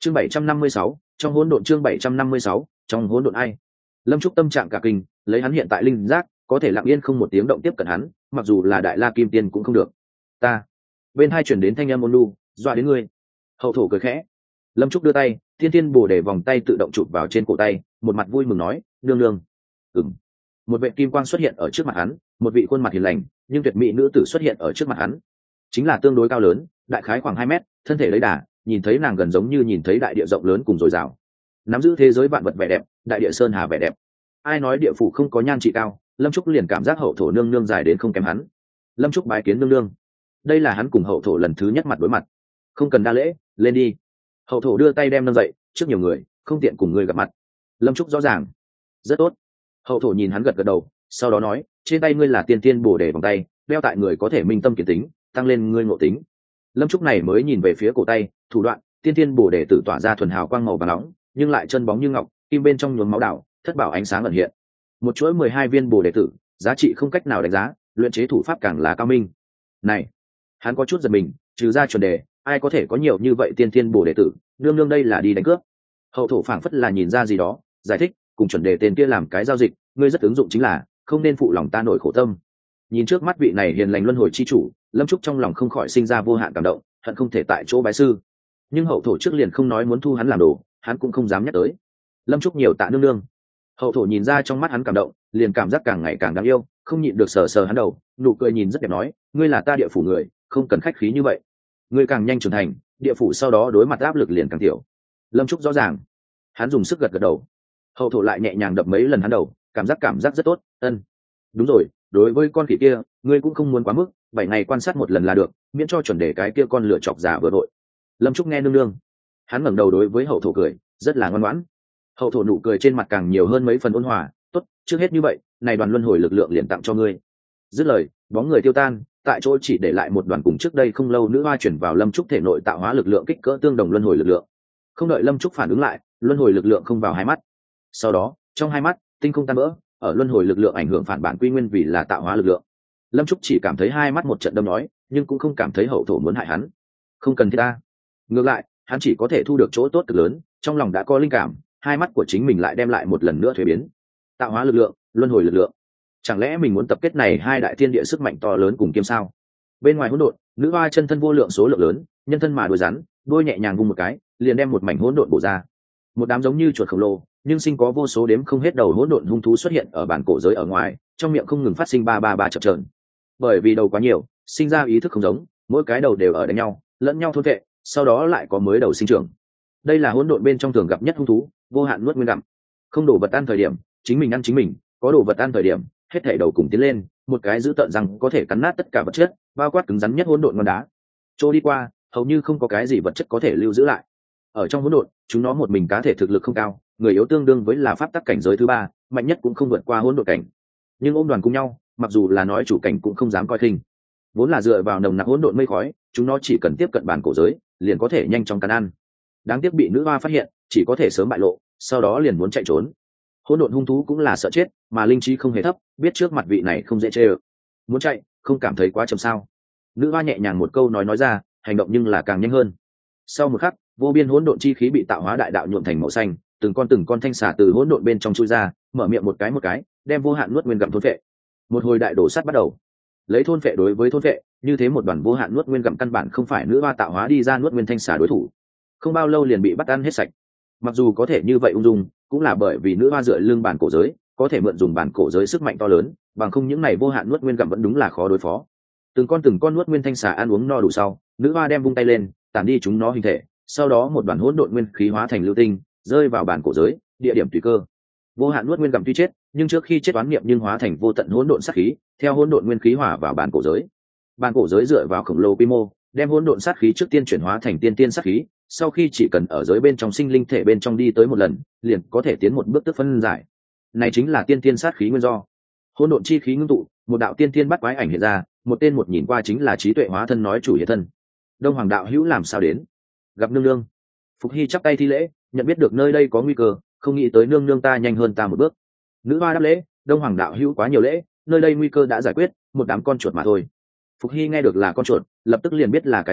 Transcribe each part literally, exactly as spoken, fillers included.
chương bảy trăm năm mươi sáu trong hỗn độn, chương bảy trăm năm mươi sáu trong hỗn độn. Ai? Lâm Trúc tâm trạng cả kinh, lấy hắn hiện tại linh giác có thể lặng yên không một tiếng động tiếp cận hắn, mặc dù là đại la kim tiên cũng không được. Ta bên hai chuyển đến thanh âm ôn lu, dọa đến ngươi. Hậu thổ cười khẽ. Lâm Trúc đưa tay, thiên thiên bồ đề vòng tay tự động chụp vào trên cổ tay, một mặt vui mừng nói, nương nương. Ừm. Một vệ kim quang xuất hiện ở trước mặt hắn, một vị khuôn mặt hiền lành nhưng tuyệt mỹ nữ tử xuất hiện ở trước mặt hắn, chính là tương đối cao lớn, đại khái khoảng hai mét, thân thể lấy đà, nhìn thấy nàng gần giống như nhìn thấy đại địa rộng lớn cùng dồi dào, nắm giữ thế giới vạn vật vẻ đẹp, đại địa sơn hà vẻ đẹp. Ai nói địa phủ không có nhan trị cao? Lâm Trúc liền cảm giác hậu thổ nương nương dài đến không kém hắn. Lâm Trúc bái kiến nương nương. Đây là hắn cùng hậu thổ lần thứ nhất mặt đối mặt. Không cần đa lễ, lên đi. Hậu thổ đưa tay đem nâng dậy, trước nhiều người không tiện cùng người gặp mặt. Lâm Trúc rõ ràng. Rất tốt. Hậu thổ nhìn hắn gật gật đầu, sau đó nói, trên tay ngươi là tiên tiên bồ đề vòng tay, đeo tại người có thể minh tâm kiến tính, tăng lên ngươi ngộ tính. Lâm Trúc này mới nhìn về phía cổ tay, thủ đoạn tiên tiên bồ đề tử tỏa ra thuần hào quang màu vàng nóng, nhưng lại chân bóng như ngọc, kim bên trong nhuốm máu đảo, thất bảo ánh sáng ẩn hiện. Một chuỗi mười hai viên bồ đề tử, giá trị không cách nào đánh giá, luyện chế thủ pháp càng là cao minh. Này, hắn có chút giật mình, trừ ra chuẩn đề, ai có thể có nhiều như vậy tiên tiên bồ đề tử? Nương nương đây là đi đánh cướp. Hậu thổ phảng phất là nhìn ra gì đó, giải thích, cùng chuẩn đề tên kia làm cái giao dịch, ngươi rất ứng dụng chính là, không nên phụ lòng ta nổi khổ tâm. Nhìn trước mắt vị này hiền lành luân hồi chi chủ, Lâm Trúc trong lòng không khỏi sinh ra vô hạn cảm động, hận không thể tại chỗ bái sư. Nhưng hậu thổ trước liền không nói muốn thu hắn làm đồ, hắn cũng không dám nhắc tới. Lâm Trúc nhiều tạ nương nương. Hậu thổ nhìn ra trong mắt hắn cảm động, liền cảm giác càng ngày càng đáng yêu, không nhịn được sờ sờ hắn đầu, nụ cười nhìn rất đẹp nói, ngươi là ta địa phủ người, không cần khách khí như vậy. Ngươi càng nhanh trưởng thành, địa phủ sau đó đối mặt áp lực liền càng tiểu. Lâm Trúc rõ ràng. Hắn dùng sức gật gật đầu. Hậu thổ lại nhẹ nhàng đập mấy lần hắn đầu, cảm giác cảm giác rất tốt. Ân, đúng rồi, đối với con khỉ kia, ngươi cũng không muốn quá mức, bảy ngày quan sát một lần là được, miễn cho chuẩn đề cái kia con lựa chọc giả vừa đội. Lâm Trúc nghe nương nương. Hắn ngẩng đầu đối với hậu thổ cười, rất là ngoan ngoãn. Hậu thổ nụ cười trên mặt càng nhiều hơn mấy phần ôn hòa, tốt, trước hết như vậy, này đoàn luân hồi lực lượng liền tặng cho ngươi. Dứt lời, bóng người tiêu tan, tại chỗ chỉ để lại một đoàn cùng trước đây không lâu nữ hoa chuyển vào Lâm Trúc thể nội tạo hóa lực lượng kích cỡ tương đồng luân hồi lực lượng. Không đợi Lâm Trúc phản ứng lại, luân hồi lực lượng không vào hai mắt. Sau đó, trong hai mắt, tinh không tan vỡ, ở luân hồi lực lượng ảnh hưởng phản bản quy nguyên vì là tạo hóa lực lượng. Lâm Trúc chỉ cảm thấy hai mắt một trận đâm nói, nhưng cũng không cảm thấy hậu thổ muốn hại hắn. Không cần thiết ta. Ngược lại, hắn chỉ có thể thu được chỗ tốt cực lớn, trong lòng đã có linh cảm, hai mắt của chính mình lại đem lại một lần nữa thuế biến. Tạo hóa lực lượng, luân hồi lực lượng. Chẳng lẽ mình muốn tập kết này hai đại thiên địa sức mạnh to lớn cùng kiêm sao? Bên ngoài hỗn độn, nữ hoa chân thân vô lượng số lượng lớn, nhân thân mà đuôi rắn, đuôi nhẹ nhàng vung một cái, liền đem một mảnh hỗn độn bổ ra. Một đám giống như chuột khổng lồ, nhưng sinh có vô số đếm không hết đầu hỗn độn hung thú xuất hiện ở bản cổ giới ở ngoài, trong miệng không ngừng phát sinh ba ba ba chập chờn. Bởi vì đầu quá nhiều, sinh ra ý thức không giống, mỗi cái đầu đều ở đánh nhau, lẫn nhau thôn vệ, sau đó lại có mới đầu sinh trưởng. Đây là hỗn độn bên trong thường gặp nhất hung thú, vô hạn nuốt nguyên gặm. Không đồ vật ăn thời điểm, chính mình ăn chính mình, có đồ vật ăn thời điểm, hết thảy đầu cùng tiến lên, một cái giữ tợn rằng có thể cắn nát tất cả vật chất, bao quát cứng rắn nhất hỗn độn ngon đá. Trôi đi qua, hầu như không có cái gì vật chất có thể lưu giữ lại. Ở trong hỗn độn, chúng nó một mình cá thể thực lực không cao, người yếu tương đương với là pháp tắc cảnh giới thứ ba, mạnh nhất cũng không vượt qua hỗn độn cảnh. Nhưng ôm đoàn cùng nhau, mặc dù là nói chủ cảnh cũng không dám coi khinh. Vốn là dựa vào nồng nặc hỗn độn mây khói, chúng nó chỉ cần tiếp cận bản cổ giới, liền có thể nhanh chóng cắn ăn. Đáng tiếc bị nữ hoa phát hiện, chỉ có thể sớm bại lộ, sau đó liền muốn chạy trốn. Hỗn độn hung thú cũng là sợ chết, mà linh trí không hề thấp, biết trước mặt vị này không dễ chơi. Muốn chạy, không cảm thấy quá chậm sao? Nữ hoa nhẹ nhàng một câu nói nói ra, hành động nhưng là càng nhanh hơn. Sau một khắc, vô biên hỗn độn chi khí bị tạo hóa đại đạo nhuộm thành màu xanh, từng con từng con thanh xà từ hỗn độn bên trong chui ra, mở miệng một cái một cái, đem vô hạn nuốt nguyên gặm thôn phệ. Một hồi đại đổ sát bắt đầu. Lấy thôn phệ đối với thôn phệ, như thế một đoàn vô hạn nuốt nguyên gặm căn bản không phải nữ hoa tạo hóa đi ra nuốt nguyên thanh xà đối thủ. Không bao lâu liền bị bắt ăn hết sạch. Mặc dù có thể như vậy ung dung, cũng là bởi vì nữ hoa dựa lưng bản cổ giới, có thể mượn dùng bản cổ giới sức mạnh to lớn, bằng không những này vô hạn nuốt nguyên gặm vẫn đúng là khó đối phó. Từng con từng con nuốt nguyên thanh xà ăn uống no đủ sau, nữ hoa đem vung tay lên, tản đi chúng nó hình thể, sau đó một đoàn hỗn độn nguyên khí hóa thành lưu tinh, rơi vào bản cổ giới, địa điểm tùy cơ. Vô hạn nuốt nguyên gặm tuy chết, nhưng trước khi chết oán niệm nhưng hóa thành vô tận hỗn độn sát khí, theo hỗn độn nguyên khí hòa vào bản cổ giới. Bản cổ giới dựa vào khổng lồ quy mô, đem hỗn độn sát khí trước tiên chuyển hóa thành tiên tiên sát khí, sau khi chỉ cần ở giới bên trong sinh linh thể bên trong đi tới một lần, liền có thể tiến một bước tức phân giải. Này chính là tiên tiên sát khí nguyên do. Hỗn độn chi khí ngưng tụ, một đạo tiên tiên bắt quái ảnh hiện ra, một tên một nhìn qua chính là trí tuệ hóa thân nói chủ hiện thân. Đông Hoàng đạo hữu làm sao đến? Gặp nương nương. Phục Hy chắp tay thi lễ, nhận biết được nơi đây có nguy cơ, không nghĩ tới nương nương ta nhanh hơn ta một bước. Nữ hoa đáp lễ, Đông Hoàng đạo hữu quá nhiều lễ, nơi đây nguy cơ đã giải quyết, một đám con chuột mà thôi. Phục Hy nghe được là con chuột, lập tức liền biết là cái gì,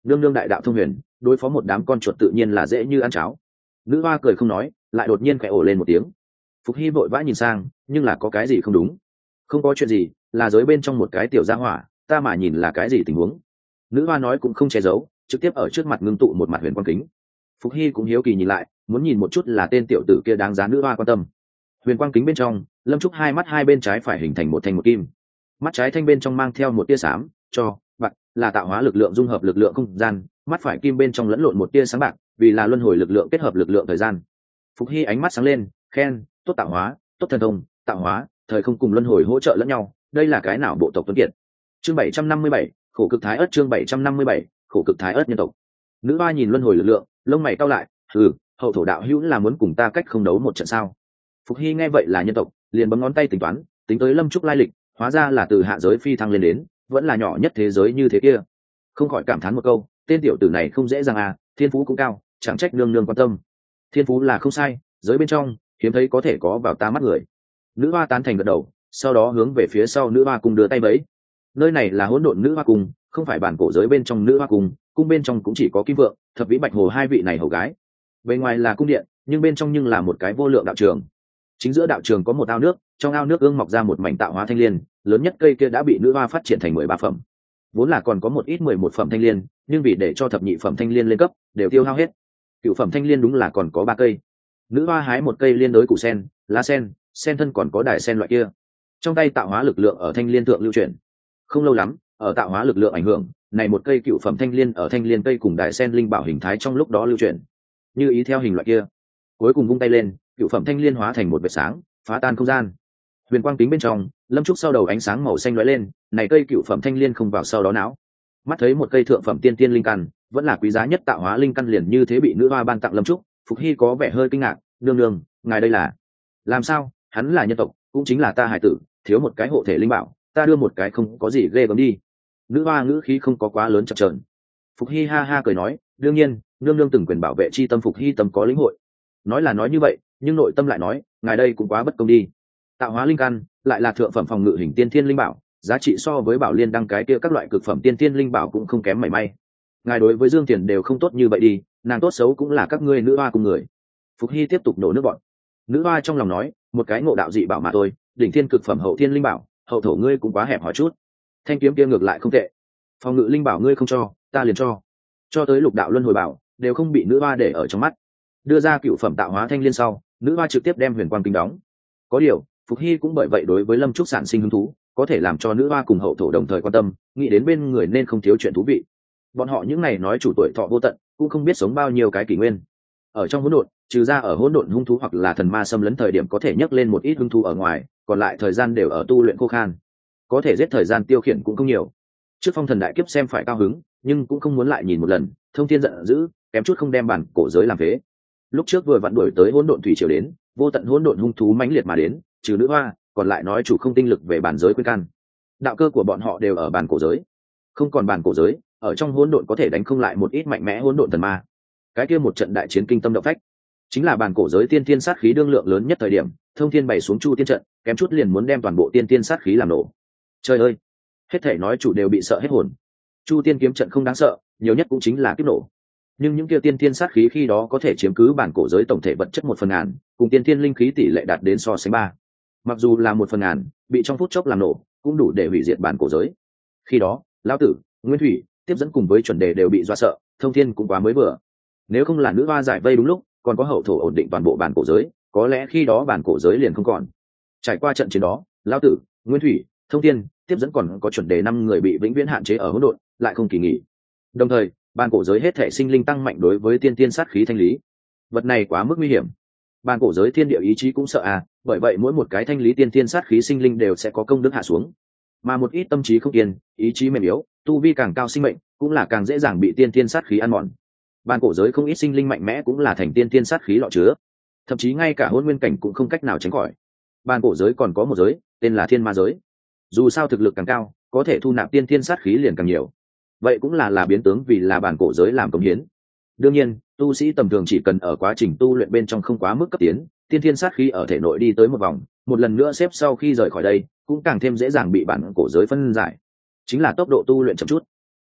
nương nương đại đạo thông huyền, đối phó một đám con chuột tự nhiên là dễ như ăn cháo. Nữ hoa cười không nói, lại đột nhiên khẽ ồ lên một tiếng. Phục Hy vội vã nhìn sang, nhưng là có cái gì không đúng. Không có chuyện gì, là giới bên trong một cái tiểu gia hỏa, ta mà nhìn là cái gì tình huống. Nữ hoa nói cũng không che giấu, trực tiếp ở trước mặt ngưng tụ một mặt huyền quang kính. Phục Hy cũng hiếu kỳ nhìn lại, muốn nhìn một chút là tên tiểu tử kia đáng giá nữ hoa quan tâm. Huyền quang kính bên trong, Lâm Trúc hai mắt hai bên trái phải hình thành một thanh một kim. Mắt trái thanh bên trong mang theo một tia xám, cho bạc là tạo hóa lực lượng dung hợp lực lượng không gian, mắt phải kim bên trong lẫn lộn một tia sáng bạc, vì là luân hồi lực lượng kết hợp lực lượng thời gian. Phục Hy ánh mắt sáng lên, khen, tốt tạo hóa, tốt thần thông, tạo hóa, thời không cùng luân hồi hỗ trợ lẫn nhau, đây là cái nào bộ tộc tuấn kiệt. Chương bảy trăm năm mươi bảy, khổ cực thái ớt chương bảy trăm năm mươi bảy, khổ cực thái ớt nhân tộc. Nữ hoa nhìn luân hồi lực lượng, lông mày cau lại, "Ừ, hậu thổ đạo hữu là muốn cùng ta cách không đấu một trận sao?" Phục Hy nghe vậy là nhân tộc, liền bấm ngón tay tính toán, tính tới Lâm Trúc lai lịch, hóa ra là từ hạ giới phi thăng lên đến, vẫn là nhỏ nhất thế giới như thế kia. Không khỏi cảm thán một câu, tên tiểu tử này không dễ dàng à, thiên phú cũng cao, chẳng trách nương nương quan tâm. Thiên phú là không sai, giới bên trong hiếm thấy có thể có vào ta mắt người. Nữ hoa tán thành gật đầu, sau đó hướng về phía sau nữ hoa cung đưa tay bấy. Nơi này là hỗn độn nữ hoa cung, không phải bản cổ giới bên trong nữ hoa cung, cung bên trong cũng chỉ có kim vượng, thập vĩ bạch hồ hai vị này hầu gái. Bên ngoài là cung điện, nhưng bên trong nhưng là một cái vô lượng đạo trường. Chính giữa đạo trường có một ao nước, trong ao nước ương mọc ra một mảnh tạo hóa thanh liên, lớn nhất cây kia đã bị nữ hoa phát triển thành mười ba phẩm. Vốn là còn có một ít mười một phẩm thanh liên, nhưng vì để cho thập nhị phẩm thanh liên lên cấp, đều tiêu hao hết. Cựu phẩm thanh liên đúng là còn có ba cây. Nữ hoa hái một cây liên đối củ sen, lá sen, sen thân còn có đài sen loại kia. Trong tay tạo hóa lực lượng ở thanh liên thượng lưu chuyển. Không lâu lắm, ở tạo hóa lực lượng ảnh hưởng, này một cây cựu phẩm thanh liên ở thanh liên cây cùng đài sen linh bảo hình thái trong lúc đó lưu chuyển. Như ý theo hình loại kia. Cuối cùng vung tay lên, cựu phẩm thanh liên hóa thành một vệt sáng, phá tan không gian. Huyền quang kính bên trong, Lâm Trúc sau đầu ánh sáng màu xanh lóe lên, này cây cựu phẩm thanh liên không vào sau đó não. Mắt thấy một cây thượng phẩm tiên tiên linh căn, vẫn là quý giá nhất tạo hóa linh căn liền như thế bị nữ hoa ban tặng Lâm Trúc, Phục Hy có vẻ hơi kinh ngạc, "Nương nương, ngài đây là?" "Làm sao, hắn là nhân tộc, cũng chính là ta hải tử, thiếu một cái hộ thể linh bảo, ta đưa một cái không có gì ghê gớm đi." Nữ hoa ngữ khí không có quá lớn chập chờn. Phục Hy ha ha cười nói, "Đương nhiên, nương nương từng quyền bảo vệ chi tâm Phục Hy tâm có lĩnh hội." Nói là nói như vậy, nhưng nội tâm lại nói, "Ngài đây cũng quá bất công đi. Tạo hóa linh căn lại là thượng phẩm phòng ngự hình tiên thiên linh bảo, giá trị so với bảo liên đăng cái kia các loại cực phẩm tiên thiên linh bảo cũng không kém mảy may. Ngài đối với Dương Tiền đều không tốt như vậy đi, nàng tốt xấu cũng là các ngươi nữ hoa cùng người." Phục Hy tiếp tục nổ nước bọn. Nữ hoa trong lòng nói, "Một cái ngộ đạo dị bảo mà thôi, đỉnh thiên cực phẩm hậu thiên linh bảo, hậu thổ ngươi cũng quá hẹp hòi chút. Thanh kiếm kia ngược lại không tệ, phòng ngự linh bảo ngươi không cho, ta liền cho." Cho tới lục đạo luân hồi bảo đều không bị nữ hoa để ở trong mắt. Đưa ra cựu phẩm tạo hóa thanh liên sau, nữ hoa trực tiếp đem huyền quang kính đóng. Có điều, Phục Hy cũng bởi vậy đối với Lâm Trúc sản sinh hứng thú, có thể làm cho nữ hoa cùng hậu thổ đồng thời quan tâm, nghĩ đến bên người nên không thiếu chuyện thú vị. Bọn họ những này nói chủ tuổi thọ vô tận, cũng không biết sống bao nhiêu cái kỷ nguyên. Ở trong hỗn độn, trừ ra ở hỗn độn hung thú hoặc là thần ma xâm lấn thời điểm có thể nhấc lên một ít hung thú ở ngoài, còn lại thời gian đều ở tu luyện khô khan. Có thể giết thời gian tiêu khiển cũng không nhiều. Trước phong thần đại kiếp xem phải cao hứng, nhưng cũng không muốn lại nhìn một lần, Thông Thiên giận dữ, kém chút không đem bản cổ giới làm phế. Lúc trước vừa vặn đuổi tới hỗn độn thủy triều đến, vô tận hỗn độn hung thú mãnh liệt mà đến, trừ nữ hoa, còn lại nói chủ không tinh lực về bản giới khuyên can. Đạo cơ của bọn họ đều ở bản cổ giới. Không còn bản cổ giới, ở trong hỗn độn có thể đánh không lại một ít mạnh mẽ hỗn độn thần ma. Cái kia một trận đại chiến kinh tâm động phách, chính là bản cổ giới tiên tiên sát khí đương lượng lớn nhất thời điểm, Thông Thiên bày xuống Chu Tiên trận, kém chút liền muốn đem toàn bộ tiên tiên sát khí làm nổ. Trời ơi, hết thảy nói chủ đều bị sợ hết hồn. Chu Tiên kiếm trận không đáng sợ, nhiều nhất cũng chính là kiếp nổ. Nhưng những kia tiên tiên sát khí khi đó có thể chiếm cứ bản cổ giới tổng thể vật chất một phần ngàn, cùng tiên tiên linh khí tỷ lệ đạt đến so sánh ba. Mặc dù là một phần ngàn, bị trong phút chốc làm nổ, cũng đủ để hủy diệt bản cổ giới. Khi đó, lão tử, Nguyên Thủy, tiếp dẫn cùng với chuẩn đề đều bị dọa sợ, Thông Thiên cũng quá mới vừa. Nếu không là nữ hoa giải vây đúng lúc, còn có hậu thổ ổn định toàn bộ bản cổ giới, có lẽ khi đó bản cổ giới liền không còn. Trải qua trận chiến đó, lão tử, Nguyên Thủy, Thông Thiên, tiếp dẫn còn có chuẩn đề năm người bị vĩnh viễn hạn chế ở hỗn độn, lại không kỳ nghỉ. Đồng thời, bản cổ giới hết thể sinh linh tăng mạnh đối với tiên tiên sát khí thanh lý. Vật này quá mức nguy hiểm. Bản cổ giới thiên địa ý chí cũng sợ à, bởi vậy mỗi một cái thanh lý tiên tiên sát khí sinh linh đều sẽ có công đức hạ xuống. Mà một ít tâm trí không yên, ý chí mềm yếu, tu vi càng cao sinh mệnh, cũng là càng dễ dàng bị tiên tiên sát khí ăn mòn. Bản cổ giới không ít sinh linh mạnh mẽ cũng là thành tiên tiên sát khí lọ chứa. Thậm chí ngay cả hôn nguyên cảnh cũng không cách nào tránh khỏi. Bản cổ giới còn có một giới, tên là Thiên Ma giới. Dù sao thực lực càng cao, có thể thu nạp tiên tiên sát khí liền càng nhiều. Vậy cũng là là biến tướng vì là bản cổ giới làm công hiến. Đương nhiên, tu sĩ tầm thường chỉ cần ở quá trình tu luyện bên trong không quá mức cấp tiến, tiên thiên sát khí ở thể nội đi tới một vòng, một lần nữa xếp sau khi rời khỏi đây, cũng càng thêm dễ dàng bị bản cổ giới phân giải. Chính là tốc độ tu luyện chậm chút.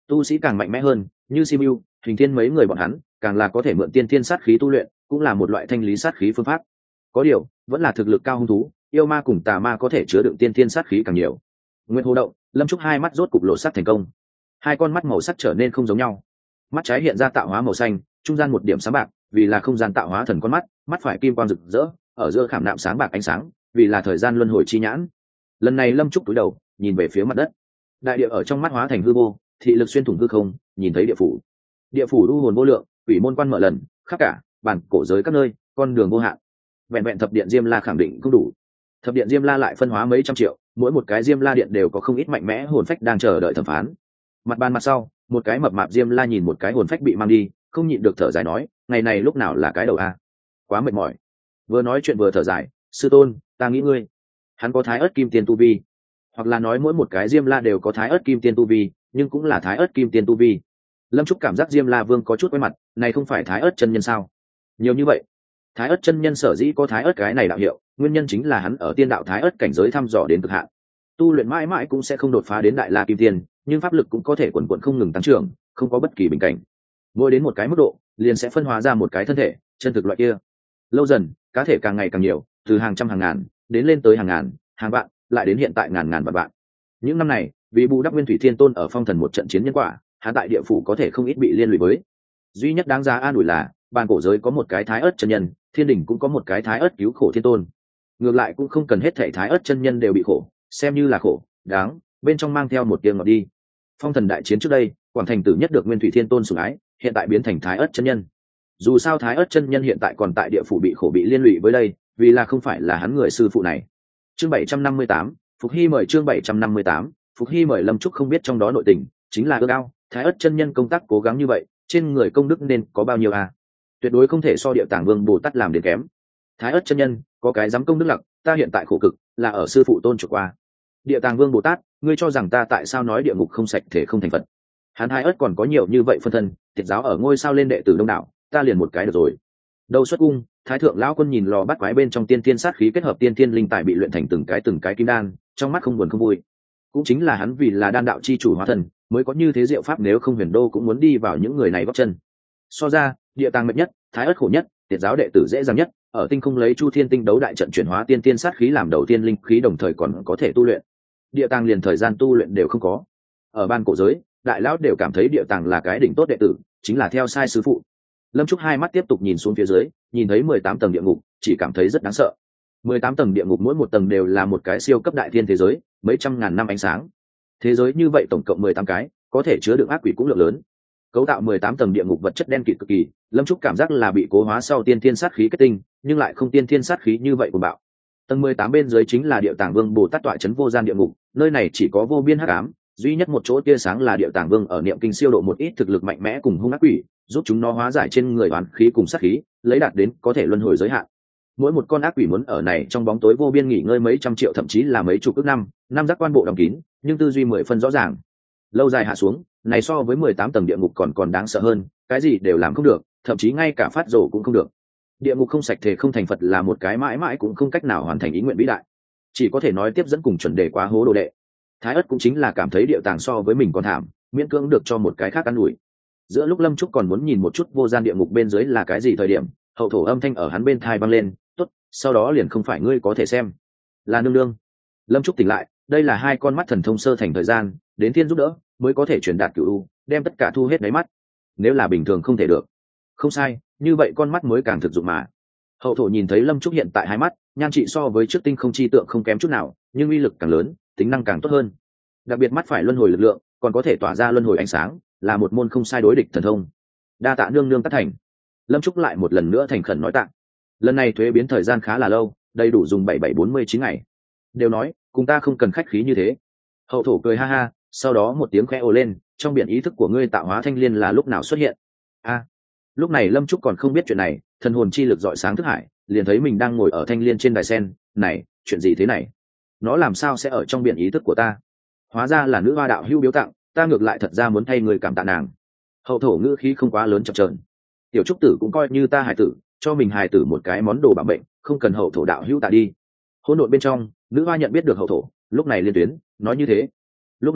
Tu sĩ càng mạnh mẽ hơn, như Simu, Hình Thiên mấy người bọn hắn, càng là có thể mượn tiên thiên sát khí tu luyện, cũng là một loại thanh lý sát khí phương pháp. Có điều, vẫn là thực lực cao hung thú, yêu ma cùng tà ma có thể chứa đựng tiên thiên sát khí càng nhiều. Nguyên Hồ Động, Lâm Trúc hai mắt rốt cục lộ sắc thành công. Hai con mắt màu sắc trở nên không giống nhau. Mắt trái hiện ra tạo hóa màu xanh, trung gian một điểm sáng bạc, vì là không gian tạo hóa thần con mắt, mắt phải kim quang rực rỡ, ở giữa khảm nạm sáng bạc ánh sáng, vì là thời gian luân hồi chi nhãn. Lần này Lâm Trúc cúi đầu, nhìn về phía mặt đất. Đại địa ở trong mắt hóa thành hư vô, thị lực xuyên thủng hư không, nhìn thấy địa phủ. Địa phủ lưu hồn vô lượng, ủy môn quan mở lần, khắp cả, bản cổ giới các nơi, con đường vô hạn. Vẹn vẹn thập điện Diêm La khẳng định cũng đủ. Thập điện Diêm La lại phân hóa mấy trăm triệu, mỗi một cái Diêm La điện đều có không ít mạnh mẽ hồn phách đang chờ đợi thẩm phán. Mặt bàn mặt sau, một cái mập mạp Diêm La nhìn một cái hồn phách bị mang đi, không nhịn được thở dài nói, ngày này lúc nào là cái đầu a? Quá mệt mỏi. Vừa nói chuyện vừa thở dài, sư tôn, ta nghĩ ngươi. Hắn có thái ớt kim tiên tu vi, hoặc là nói mỗi một cái Diêm La đều có thái ớt kim tiên tu vi, nhưng cũng là thái ớt kim tiên tu vi. Lâm Trúc cảm giác Diêm La Vương có chút quen mặt, này không phải thái ớt chân nhân sao? Nhiều như vậy. Thái ớt chân nhân sở dĩ có thái ớt cái này đạo hiệu, nguyên nhân chính là hắn ở tiên đạo thái ớt cảnh giới thăm dò đến cực hạn, tu luyện mãi mãi cũng sẽ không đột phá đến đại la kim tiên, nhưng pháp lực cũng có thể quần quần không ngừng tăng trưởng, không có bất kỳ bình cảnh. Mỗi đến một cái mức độ, liền sẽ phân hóa ra một cái thân thể, chân thực loại kia. Lâu dần, cá thể càng ngày càng nhiều, từ hàng trăm hàng ngàn, đến lên tới hàng ngàn, hàng vạn, lại đến hiện tại ngàn ngàn vạn vạn. Những năm này, vì bù đắp Nguyên Thủy Thiên Tôn ở phong thần một trận chiến nhân quả, hắn tại địa phủ có thể không ít bị liên lụy với. Duy nhất đáng giá an ủi là, bàn cổ giới có một cái thái ớt chân nhân, thiên đình cũng có một cái thái ớt cứu khổ thiên tôn. Ngược lại cũng không cần hết thảy thái ớt chân nhân đều bị khổ, xem như là khổ, đáng, bên trong mang theo một tiếng ngọt đi. Phong thần đại chiến trước đây, Quảng Thành Tử nhất được Nguyên Thủy Thiên Tôn sủng ái, hiện tại biến thành thái ớt chân nhân. Dù sao thái ớt chân nhân hiện tại còn tại địa phủ bị khổ bị liên lụy với đây, vì là không phải là hắn người sư phụ này. Chương bảy trăm năm mươi tám, Phục Hy mời chương bảy trăm năm mươi tám, Phục Hy mời. Lâm Trúc không biết trong đó nội tình, chính là ước ao, thái ớt chân nhân công tác cố gắng như vậy, trên người công đức nên có bao nhiêu à? Tuyệt đối không thể so Địa Tạng Vương Bồ Tát làm đến kém. Thái ớt chân nhân có cái dám công đức lặc, ta hiện tại khổ cực là ở sư phụ tôn trục qua. Địa Tạng Vương Bồ Tát, ngươi cho rằng ta tại sao nói địa ngục không sạch thể không thành Phật? Hắn thái ớt còn có nhiều như vậy phân thân, tiệt giáo ở ngôi sao lên đệ tử đông đảo, ta liền một cái được rồi. Đầu xuất cung, thái thượng lão quân nhìn lò bắt quái bên trong tiên thiên sát khí kết hợp tiên thiên linh tài bị luyện thành từng cái từng cái kim đan, trong mắt không buồn không vui. Cũng chính là hắn vì là đan đạo chi chủ hóa thần, mới có như thế diệu pháp, nếu không Huyền Đô cũng muốn đi vào những người này góp chân. So ra, Địa Tạng mệt nhất, thái ớt khổ nhất, tiệt giáo đệ tử dễ dàng nhất, ở tinh không lấy Chu Thiên tinh đấu đại trận chuyển hóa tiên tiên sát khí làm đầu tiên linh khí, đồng thời còn có thể tu luyện. Địa Tạng liền thời gian tu luyện đều không có. Ở ban cổ giới, đại lão đều cảm thấy Địa Tạng là cái đỉnh tốt đệ tử, chính là theo sai sư phụ. Lâm Trúc hai mắt tiếp tục nhìn xuống phía dưới, nhìn thấy mười tám tầng địa ngục, chỉ cảm thấy rất đáng sợ. mười tám tầng địa ngục mỗi một tầng đều là một cái siêu cấp đại thiên thế giới, mấy trăm ngàn năm ánh sáng. Thế giới như vậy tổng cộng mười tám cái, có thể chứa đựng ác quỷ cũng lượng lớn. Cấu tạo mười tám tầng địa ngục vật chất đen kịt cực kỳ, Lâm Trúc cảm giác là bị cố hóa sau tiên thiên sát khí kết tinh, nhưng lại không tiên thiên sát khí như vậy của bạo. Tầng mười tám bên dưới chính là Địa Tạng Vương Bồ Tát tọa trấn vô gian địa ngục, nơi này chỉ có vô biên hắc ám, duy nhất một chỗ tia sáng là Địa Tạng Vương ở niệm kinh siêu độ một ít thực lực mạnh mẽ cùng hung ác quỷ, giúp chúng nó hóa giải trên người oán khí cùng sát khí, lấy đạt đến có thể luân hồi giới hạn. Mỗi một con ác quỷ muốn ở này trong bóng tối vô biên nghỉ ngơi mấy trăm triệu thậm chí là mấy chục ức năm, năm giác quan bộ đóng kín, nhưng tư duy mười phân rõ ràng. Lâu dài hạ xuống, này so với mười tám tầng địa ngục còn còn đáng sợ hơn, cái gì đều làm không được, thậm chí ngay cả phát rồ cũng không được. Địa ngục không sạch thể không thành Phật là một cái mãi mãi cũng không cách nào hoàn thành ý nguyện vĩ đại, chỉ có thể nói tiếp dẫn cùng chuẩn đề quá hố đồ đệ. Thái ất cũng chính là cảm thấy Địa Tạng so với mình còn thảm, miễn cưỡng được cho một cái khác ăn ủi. Giữa lúc Lâm Trúc còn muốn nhìn một chút vô gian địa ngục bên dưới là cái gì thời điểm, hậu thổ âm thanh ở hắn bên tai vang lên, tốt, sau đó liền không phải ngươi có thể xem, là nương nương. Lâm Trúc tỉnh lại, đây là hai con mắt thần thông sơ thành thời gian, đến thiên giúp đỡ mới có thể truyền đạt cửu u, đem tất cả thu hết đáy mắt. Nếu là bình thường không thể được. Không sai, như vậy con mắt mới càng thực dụng mà. Hậu thổ nhìn thấy Lâm Trúc hiện tại hai mắt, nhan trị so với trước tinh không chi tượng không kém chút nào, nhưng uy lực càng lớn, tính năng càng tốt hơn. Đặc biệt mắt phải luân hồi lực lượng, còn có thể tỏa ra luân hồi ánh sáng, là một môn không sai đối địch thần thông. Đa tạ nương nương tác thành. Lâm Trúc lại một lần nữa thành khẩn nói tạ. Lần này thuế biến thời gian khá là lâu, đầy đủ dùng bảy bảy bốn mươi chín ngày. Đều nói, cùng ta không cần khách khí như thế. Hậu thổ cười ha ha, sau đó một tiếng khẽ ồ lên, trong biển ý thức của ngươi tạo hóa thanh liên là lúc nào xuất hiện? A, lúc này Lâm Trúc còn không biết chuyện này, thần hồn chi lực dọi sáng thức hải, liền thấy mình đang ngồi ở thanh liên trên đài sen. Này, chuyện gì thế này? Nó làm sao sẽ ở trong biển ý thức của ta? Hóa ra là nữ hoa đạo hữu biếu tặng, ta ngược lại thật ra muốn thay người cảm tạ nàng. Hậu thổ ngữ khí không quá lớn chập chờn. Tiểu Trúc tử cũng coi như ta hài tử, cho mình hài tử một cái món đồ bảo mệnh, không cần hậu thổ đạo hữu tạ đi. Hỗn độn bên trong, nữ hoa nhận biết được hậu thổ, lúc này liên tuyến nói như thế. Lúc này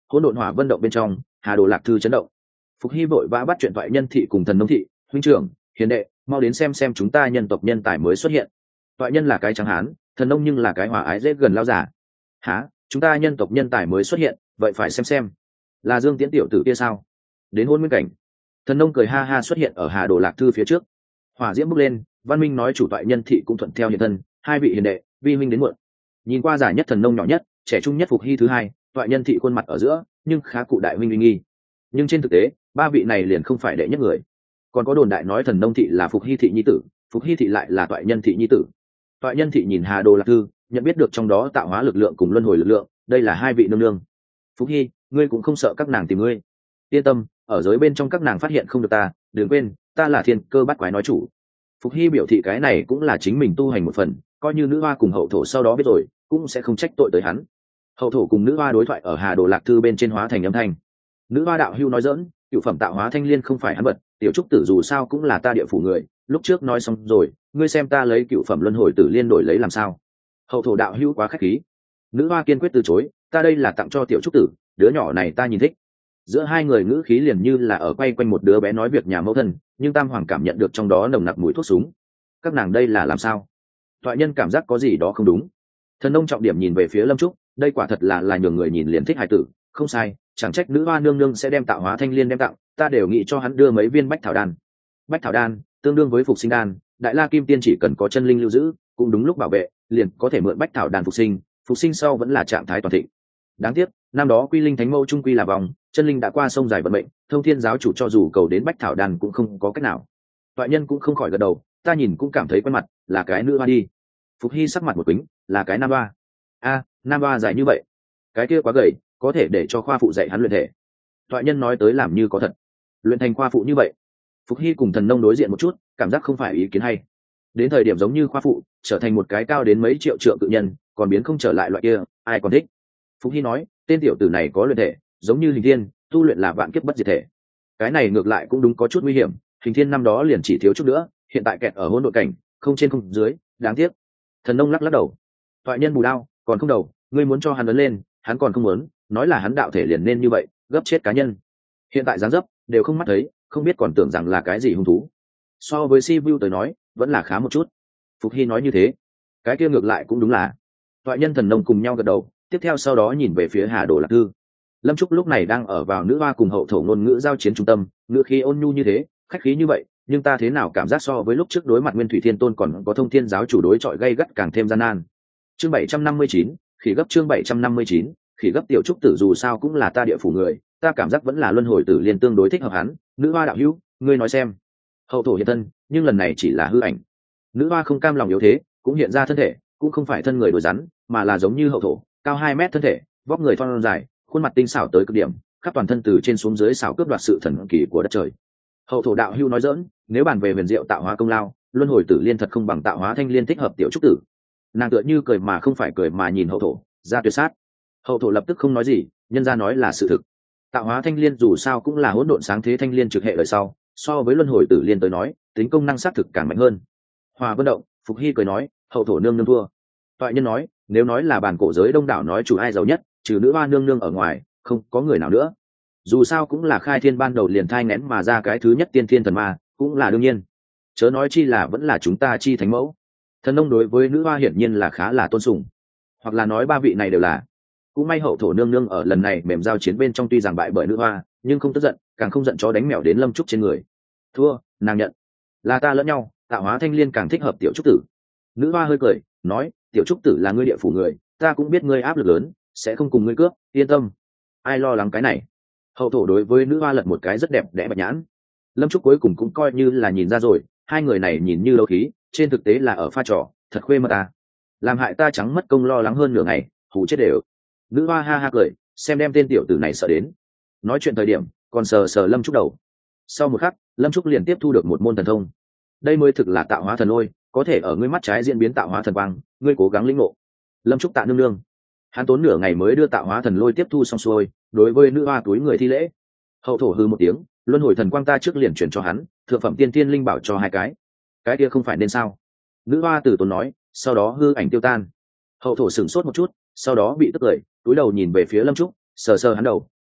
hỗn độn hỏa vân động bên trong, Hà Đồ Lạc Thư chấn động. Phục Hy vội vã bắt chuyện Toại Nhân thị cùng Thần Nông thị, huynh trưởng, hiền đệ, mau đến xem xem chúng ta nhân tộc nhân tài mới xuất hiện. Toại Nhân là cái trắng hán, Thần Nông nhưng là cái hòa ái dễ gần lao giả. Hả? Chúng ta nhân tộc nhân tài mới xuất hiện, vậy phải xem xem. Là Dương Tiễn tiểu tử kia sao? Đến hôn nguyên cảnh. Thần Nông cười ha ha xuất hiện ở Hà Đồ Lạc Thư phía trước. Hỏa diễm bốc lên, Văn Minh nói chủ Toại Nhân thị cũng thuận theo hiện thân, hai vị hiền đệ, vi huynh đến muộn. Nhìn qua giả nhất Thần Nông nhỏ nhất, trẻ trung nhất Phục Hy thứ hai, Toại Nhân thị khuôn mặt ở giữa, nhưng khá cụ đại huynh uy nghi. Nhưng trên thực tế, ba vị này liền không phải đệ nhất người. Còn có đồn đại nói Thần Nông thị là Phục Hy thị nhi tử, Phục Hy thị lại là Toại Nhân thị nhi tử. Toại Nhân thị nhìn Hà Đồ Lạc Thư, nhận biết được trong đó tạo hóa lực lượng cùng luân hồi lực lượng, đây là hai vị nương nương. Phục Hy, ngươi cũng không sợ các nàng tìm ngươi? Yên tâm, ở giới bên trong các nàng phát hiện không được ta, đừng quên, ta là thiên cơ bát quái nói chủ. Phục Hy biểu thị cái này cũng là chính mình tu hành một phần, coi như nữ hoa cùng hậu thổ sau đó biết rồi, cũng sẽ không trách tội tới hắn. Hậu thổ cùng nữ hoa đối thoại ở Hà Đồ Lạc Thư bên trên hóa thành âm thanh. Nữ hoa đạo hưu nói dỡn, cựu phẩm tạo hóa thanh liên không phải hắn vật, tiểu trúc tử dù sao cũng là ta địa phủ người, lúc trước nói xong rồi, ngươi xem ta lấy cựu phẩm luân hồi tử liên đổi lấy làm sao? Hậu thổ đạo hưu quá khách khí. Nữ hoa kiên quyết từ chối, ta đây là tặng cho tiểu trúc tử, đứa nhỏ này ta nhìn thích. Giữa hai người ngữ khí liền như là ở quay quanh một đứa bé nói việc nhà mẫu thân, nhưng Tam Hoàng cảm nhận được trong đó nồng nặc mùi thuốc súng. Các nàng đây là làm sao? Toại Nhân cảm giác có gì đó không đúng. Thần Nông trọng điểm nhìn về phía Lâm Trúc, đây quả thật là là nhường người nhìn liền thích hài tử, không sai, chẳng trách nữ hoa nương nương sẽ đem tạo hóa thanh liên đem tặng, ta đều nghĩ cho hắn đưa mấy viên bách thảo đan. Bách thảo đan tương đương với phục sinh đan, Đại La Kim Tiên chỉ cần có chân linh lưu giữ, cũng đúng lúc bảo vệ, liền có thể mượn bách thảo đan phục sinh, phục sinh sau vẫn là trạng thái toàn thịnh. Đáng tiếc, năm đó Quy Linh Thánh Mâu trung quy là vòng, chân linh đã qua sông dài vận mệnh, Thông Thiên giáo chủ cho dù cầu đến bách thảo đan cũng không có cách nào. Toại Nhân cũng không khỏi gật đầu, ta nhìn cũng cảm thấy quen mặt, là cái nữ hoa đi. Phục Hy sắc mặt một kính, là cái nam hoa. A, nam hoa dài như vậy, cái kia quá gầy, có thể để cho khoa phụ dạy hắn luyện thể. Toại Nhân nói tới làm như có thật, luyện thành khoa phụ như vậy. Phục Hy cùng Thần Nông đối diện một chút, cảm giác không phải ý kiến hay. Đến thời điểm giống như khoa phụ, trở thành một cái cao đến mấy triệu trượng cự nhân, còn biến không trở lại loại kia, ai còn thích. Phục Hy nói, tên tiểu tử này có luyện thể, giống như Hình Thiên, tu luyện là vạn kiếp bất diệt thể. Cái này ngược lại cũng đúng có chút nguy hiểm, Hình Thiên năm đó liền chỉ thiếu chút nữa, hiện tại kẹt ở hỗn độn cảnh, không trên không dưới, đáng tiếc. Thần Nông lắc lắc đầu. Toại Nhân bù đao, còn không đầu, ngươi muốn cho hắn lớn lên, hắn còn không muốn, nói là hắn đạo thể liền nên như vậy, gấp chết cá nhân. Hiện tại dáng dấp đều không mắt thấy, không biết còn tưởng rằng là cái gì hung thú. So với Si Vu tới nói, vẫn là khá một chút. Phục Hy nói như thế, cái kia ngược lại cũng đúng là. Toại Nhân Thần Nông cùng nhau gật đầu, tiếp theo sau đó nhìn về phía Hà Đồ Lạc Thư. Lâm Trúc lúc này đang ở vào nữ hoa cùng hậu thổ ngôn ngữ giao chiến trung tâm, ngữ khí ôn nhu như thế, khách khí như vậy, nhưng ta thế nào cảm giác so với lúc trước đối mặt Nguyên Thủy Thiên Tôn còn có Thông Thiên giáo chủ đối chọi gay gắt càng thêm gian nan. Chương bảy trăm năm mươi chín, khỉ gấp chương bảy trăm năm mươi chín, khỉ gấp tiểu trúc tử dù sao cũng là ta địa phủ người, ta cảm giác vẫn là luân hồi tử liên tương đối thích hợp hắn. Nữ hoa đạo hữu, ngươi nói xem. Hậu thổ hiện thân, nhưng lần này chỉ là hư ảnh. Nữ hoa không cam lòng yếu thế, cũng hiện ra thân thể, cũng không phải thân người đồi rắn, mà là giống như hậu thổ, cao hai mét thân thể, vóc người thon dài, khuôn mặt tinh xảo tới cực điểm, khắp toàn thân từ trên xuống dưới xảo cướp đoạt sự thần kỳ của đất trời. Hậu thổ đạo hưu nói dỡn, nếu bàn về huyền diệu tạo hóa công lao, luân hồi tử liên thật không bằng tạo hóa thanh liên thích hợp tiểu trúc tử. Nàng tựa như cười mà không phải cười mà nhìn hậu thổ, ra tuyệt sát. Hậu thổ lập tức không nói gì, nhân ra nói là sự thực. Tạo hóa thanh liên dù sao cũng là hỗn độn sáng thế thanh liên trực hệ đời sau, so với luân hồi tử liên tới nói, tính công năng xác thực càng mạnh hơn. Hòa Vân động, Phục Hy cười nói, hậu thổ nương nương thua. Toại Nhân nói, nếu nói là bản cổ giới đông đảo nói chủ ai giàu nhất, trừ nữ hoa nương nương ở ngoài, không có người nào nữa. Dù sao cũng là khai thiên ban đầu liền thai nén mà ra cái thứ nhất tiên thiên thần ma, cũng là đương nhiên. Chớ nói chi là vẫn là chúng ta chi thánh mẫu. Thần nông đối với nữ hoa hiển nhiên là khá là tôn sùng, hoặc là nói ba vị này đều là. Cũng may hậu thổ nương nương ở lần này mềm giao chiến bên trong tuy rằng bại bởi nữ hoa, nhưng không tức giận, càng không giận chó đánh mèo đến Lâm Trúc trên người. Thua, nàng nhận. Là ta lẫn nhau, tạo hóa thanh liên càng thích hợp tiểu trúc tử. Nữ hoa hơi cười, nói, tiểu trúc tử là ngươi địa phủ người, ta cũng biết ngươi áp lực lớn, sẽ không cùng ngươi cướp, yên tâm. Ai lo lắng cái này. Hậu thổ đối với nữ hoa lật một cái rất đẹp đẽ bạch nhãn. Lâm Trúc cuối cùng cũng coi như là nhìn ra rồi, hai người này nhìn như đấu khí, trên thực tế là ở pha trò, thật khuê mật ta. Làm hại ta trắng mất công lo lắng hơn nửa ngày, hù chết đều. Nữ hoa ha ha cười, xem đem tên tiểu tử này sợ đến. Nói chuyện thời điểm, còn sờ sờ Lâm Trúc đầu. Sau một khắc, Lâm Trúc liền tiếp thu được một môn thần thông. Đây mới thực là tạo hóa thần lôi, có thể ở ngươi mắt trái diễn biến tạo hóa thần quang, ngươi cố gắng lĩnh ngộ. Lâm Trúc tạ nương nương. Hắn tốn nửa ngày mới đưa tạo hóa thần lôi tiếp thu xong xuôi, đối với nữ hoa túi người thi lễ. Hậu thổ hư một tiếng, luân hồi thần quang ta trước liền chuyển cho hắn, thượng phẩm tiên tiên linh bảo cho hai cái. Cái kia không phải nên sao? Nữ hoa tử tốn nói, sau đó hư ảnh tiêu tan. Hậu thổ sửng sốt một chút, sau đó bị tức cười, túi đầu nhìn về phía Lâm Trúc, sờ sờ hắn đầu,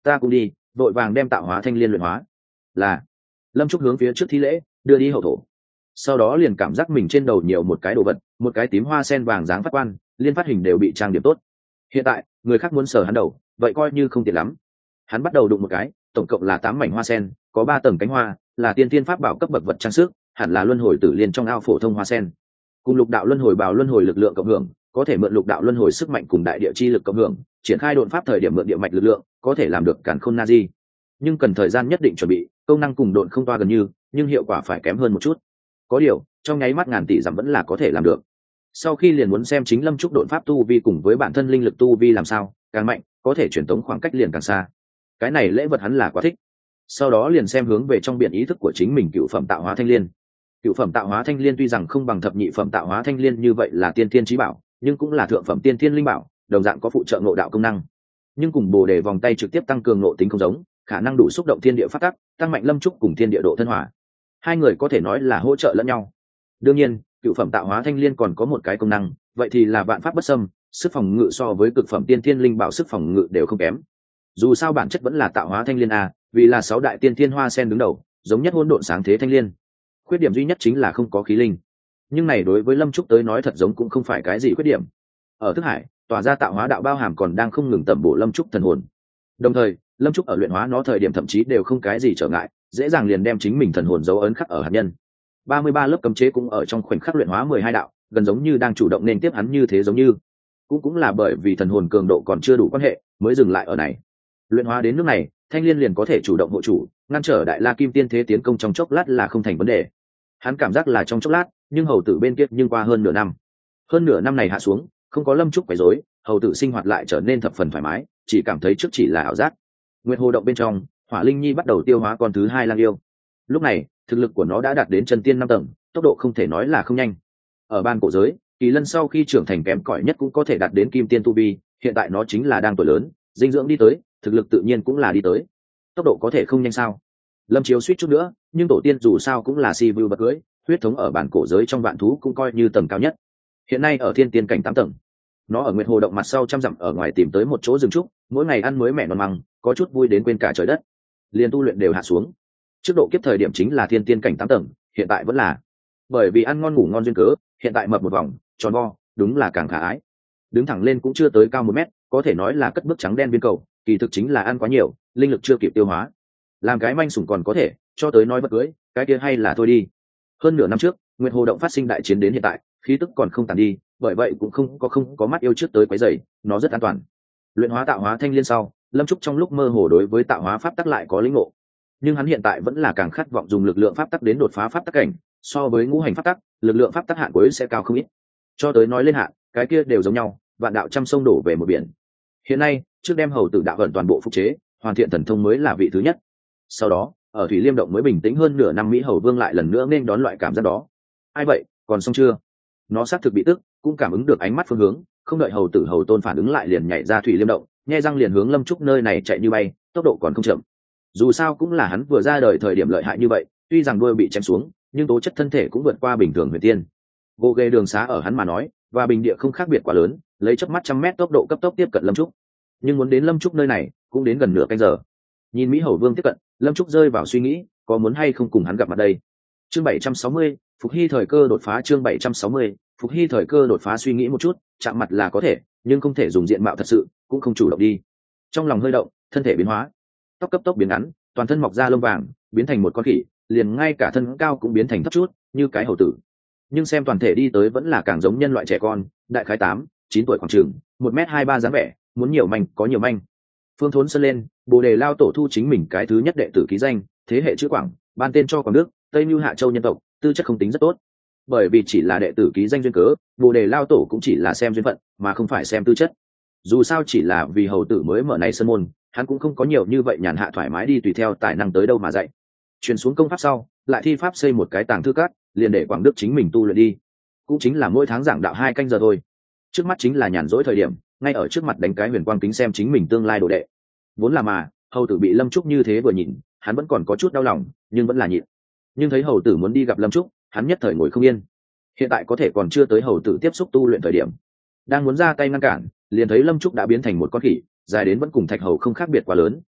ta cũng đi, vội vàng đem tạo hóa thanh liên luyện hóa. Là. Lâm Trúc hướng phía trước thi lễ, đưa đi hậu thổ. Sau đó liền cảm giác mình trên đầu nhiều một cái đồ vật, một cái tím hoa sen vàng dáng phát quan, liên phát hình đều bị trang điểm tốt. Hiện tại người khác muốn sờ hắn đầu, vậy coi như không tiện lắm. Hắn bắt đầu đụng một cái, tổng cộng là tám mảnh hoa sen, có ba tầng cánh hoa, là tiên tiên pháp bảo cấp bậc vật trang sức, hẳn là luân hồi tử liên trong ao phổ thông hoa sen. Cùng lục đạo luân hồi bào luân hồi lực lượng cộng hưởng, có thể mượn lục đạo luân hồi sức mạnh cùng đại địa chi lực cộng hưởng, triển khai độn pháp thời điểm mượn địa mạch lực lượng, có thể làm được càn khôn na di. Nhưng cần thời gian nhất định chuẩn bị, công năng cùng độn không toa gần như, nhưng hiệu quả phải kém hơn một chút. Có điều, trong nháy mắt ngàn tỷ dặm vẫn là có thể làm được. Sau khi liền muốn xem chính Lâm Trúc độn pháp tu vi cùng với bản thân linh lực tu vi làm sao, càng mạnh, có thể truyền tống khoảng cách liền càng xa. Cái này lễ vật hắn là quá thích. Sau đó liền xem hướng về trong biển ý thức của chính mình cựu phẩm tạo hóa thanh liên. Cựu phẩm tạo hóa thanh liên tuy rằng không bằng thập nhị phẩm tạo hóa thanh liên như vậy là tiên thiên chí bảo, nhưng cũng là thượng phẩm tiên thiên linh bảo, đồng dạng có phụ trợ ngộ đạo công năng. Nhưng cùng bồ đề vòng tay trực tiếp tăng cường ngộ tính không giống, khả năng đủ xúc động thiên địa phát tắc, tăng mạnh Lâm Trúc cùng thiên địa độ thân hòa. Hai người có thể nói là hỗ trợ lẫn nhau. Đương nhiên, cựu phẩm tạo hóa thanh liên còn có một cái công năng, vậy thì là vạn pháp bất xâm, sức phòng ngự so với cực phẩm tiên thiên linh bảo sức phòng ngự đều không kém. Dù sao bản chất vẫn là tạo hóa thanh liên a, vì là sáu đại tiên thiên hoa sen đứng đầu, giống nhất hỗn độn sáng thế thanh liên. Khuyết điểm duy nhất chính là không có khí linh, nhưng này đối với Lâm Trúc tới nói thật giống cũng không phải cái gì khuyết điểm. Ở thức hải tỏa ra tạo hóa đạo bao hàm còn đang không ngừng tẩm bổ Lâm Trúc thần hồn, đồng thời Lâm Trúc ở luyện hóa nó thời điểm thậm chí đều không cái gì trở ngại, dễ dàng liền đem chính mình thần hồn dấu ấn khắc ở hạt nhân. ba mươi ba lớp cấm chế cũng ở trong khoảnh khắc luyện hóa mười hai đạo, gần giống như đang chủ động nên tiếp hắn như thế, giống như cũng cũng là bởi vì thần hồn cường độ còn chưa đủ quan hệ mới dừng lại ở này. Luyện hóa đến nước này, thanh liên liền có thể chủ động hộ chủ, ngăn trở đại la kim tiên thế tiến công trong chốc lát là không thành vấn đề. Hắn cảm giác là trong chốc lát, nhưng hầu tử bên kia nhưng qua hơn nửa năm, hơn nửa năm này hạ xuống, không có Lâm Trúc quấy rối, hầu tử sinh hoạt lại trở nên thập phần thoải mái, chỉ cảm thấy trước chỉ là ảo giác. Nguyệt hồ động bên trong, Hỏa Linh Nhi bắt đầu tiêu hóa con thứ hai lang yêu. Lúc này thực lực của nó đã đạt đến chân tiên năm tầng, tốc độ không thể nói là không nhanh. Ở ban cổ giới, kỳ lân sau khi trưởng thành kém cỏi nhất cũng có thể đạt đến kim tiên tu vi, hiện tại nó chính là đang tuổi lớn, dinh dưỡng đi tới, thực lực tự nhiên cũng là đi tới. Tốc độ có thể không nhanh sao? Lâm Chiếu suýt chút nữa, nhưng tổ tiên dù sao cũng là si vu bậc cưới, huyết thống ở bản cổ giới trong vạn thú cũng coi như tầng cao nhất. Hiện nay ở thiên tiên cảnh tám tầng. Nó ở Nguyệt hồ động mặt sau trăm dặm ở ngoài tìm tới một chỗ rừng trúc, mỗi ngày ăn mới mẻ non măng, có chút vui đến quên cả trời đất. Liền tu luyện đều hạ xuống. Trước độ kiếp thời điểm chính là thiên tiên cảnh tám tầng, hiện tại vẫn là. Bởi vì ăn ngon ngủ ngon duyên cớ, hiện tại mập một vòng, tròn vo, đúng là càng khả ái. Đứng thẳng lên cũng chưa tới cao một mét, có thể nói là cất bước trắng đen viên cầu, kỳ thực chính là ăn quá nhiều, linh lực chưa kịp tiêu hóa. Làm cái manh sủng còn có thể, cho tới nói bất cưới, cái kia hay là thôi đi. Hơn nửa năm trước, Nguyệt hồ động phát sinh đại chiến đến hiện tại, khí tức còn không tàn đi, bởi vậy cũng không có không có mắt yêu trước tới quấy rầy, nó rất an toàn. Luyện hóa tạo hóa thanh liên sau, Lâm Trúc trong lúc mơ hồ đối với tạo hóa pháp tắc lại có lĩnh ngộ, nhưng hắn hiện tại vẫn là càng khát vọng dùng lực lượng pháp tắc đến đột phá pháp tắc cảnh, so với ngũ hành pháp tắc, lực lượng pháp tắc hạn cuối sẽ cao không ít. Cho tới nói lên hạn, cái kia đều giống nhau, vạn đạo trăm sông đổ về một biển. Hiện nay, trước đem hầu tử đạo vận toàn bộ phục chế, hoàn thiện thần thông mới là vị thứ nhất. Sau đó, ở Thủy Liêm động mới bình tĩnh hơn nửa năm, Mỹ Hầu Vương lại lần nữa nên đón loại cảm giác đó. Ai vậy, còn xong chưa? Nó xác thực bị tức, cũng cảm ứng được ánh mắt phương hướng, không đợi hầu tử hầu tôn phản ứng lại liền nhảy ra Thủy Liêm động, nhe răng liền hướng Lâm Trúc nơi này chạy như bay, tốc độ còn không chậm. Dù sao cũng là hắn vừa ra đời thời điểm lợi hại như vậy, tuy rằng đuôi bị chém xuống, nhưng tố chất thân thể cũng vượt qua bình thường huyền tiên. Gồ ghề đường xá ở hắn mà nói, và bình địa không khác biệt quá lớn, lấy chớp mắt trăm mét tốc độ cấp tốc tiếp cận Lâm Trúc. Nhưng muốn đến Lâm Trúc nơi này, cũng đến gần nửa canh giờ. Nhìn Mỹ Hầu Vương tiếp cận, Lâm Trúc rơi vào suy nghĩ, có muốn hay không cùng hắn gặp mặt đây. Chương bảy trăm sáu mươi, Phục Hy thời cơ đột phá. Chương bảy trăm sáu mươi, Phục Hy thời cơ đột phá. Suy nghĩ một chút, chạm mặt là có thể, nhưng không thể dùng diện mạo thật sự, cũng không chủ động đi. Trong lòng hơi động, thân thể biến hóa, tóc cấp tốc biến ngắn, toàn thân mọc ra lông vàng, biến thành một con khỉ, liền ngay cả thân cao cũng biến thành thấp chút, như cái hầu tử. Nhưng xem toàn thể đi tới vẫn là càng giống nhân loại trẻ con, đại khái tám, chín tuổi khoảng chừng, một mét hai ba dáng vẻ, muốn nhiều manh có nhiều manh. Phương Thốn sơn lên, Bồ Đề Lao tổ thu chính mình cái thứ nhất đệ tử ký danh, thế hệ chữ Quảng, ban tên cho Quảng Đức, Tây Nưu Hạ Châu nhân tộc, tư chất không tính rất tốt. Bởi vì chỉ là đệ tử ký danh duyên cớ, Bồ Đề Lao tổ cũng chỉ là xem duyên phận, mà không phải xem tư chất. Dù sao chỉ là vì hầu tử mới mở này sơn môn, hắn cũng không có nhiều như vậy nhàn hạ thoải mái đi tùy theo tài năng tới đâu mà dạy. Truyền xuống công pháp sau, lại thi pháp xây một cái tàng thư cát, liền để Quảng Đức chính mình tu luyện đi. Cũng chính là mỗi tháng giảng đạo hai canh giờ thôi. Trước mắt chính là nhàn rỗi thời điểm, ngay ở trước mặt đánh cái huyền quang kính xem chính mình tương lai đồ đệ. Vốn là mà, hầu tử bị Lâm Trúc như thế vừa nhìn, hắn vẫn còn có chút đau lòng, nhưng vẫn là nhịn. Nhưng thấy hầu tử muốn đi gặp Lâm Trúc, hắn nhất thời ngồi không yên. Hiện tại có thể còn chưa tới hầu tử tiếp xúc tu luyện thời điểm, đang muốn ra tay ngăn cản, liền thấy Lâm Trúc đã biến thành một con khỉ, dài đến vẫn cùng thạch hầu không khác biệt quá lớn,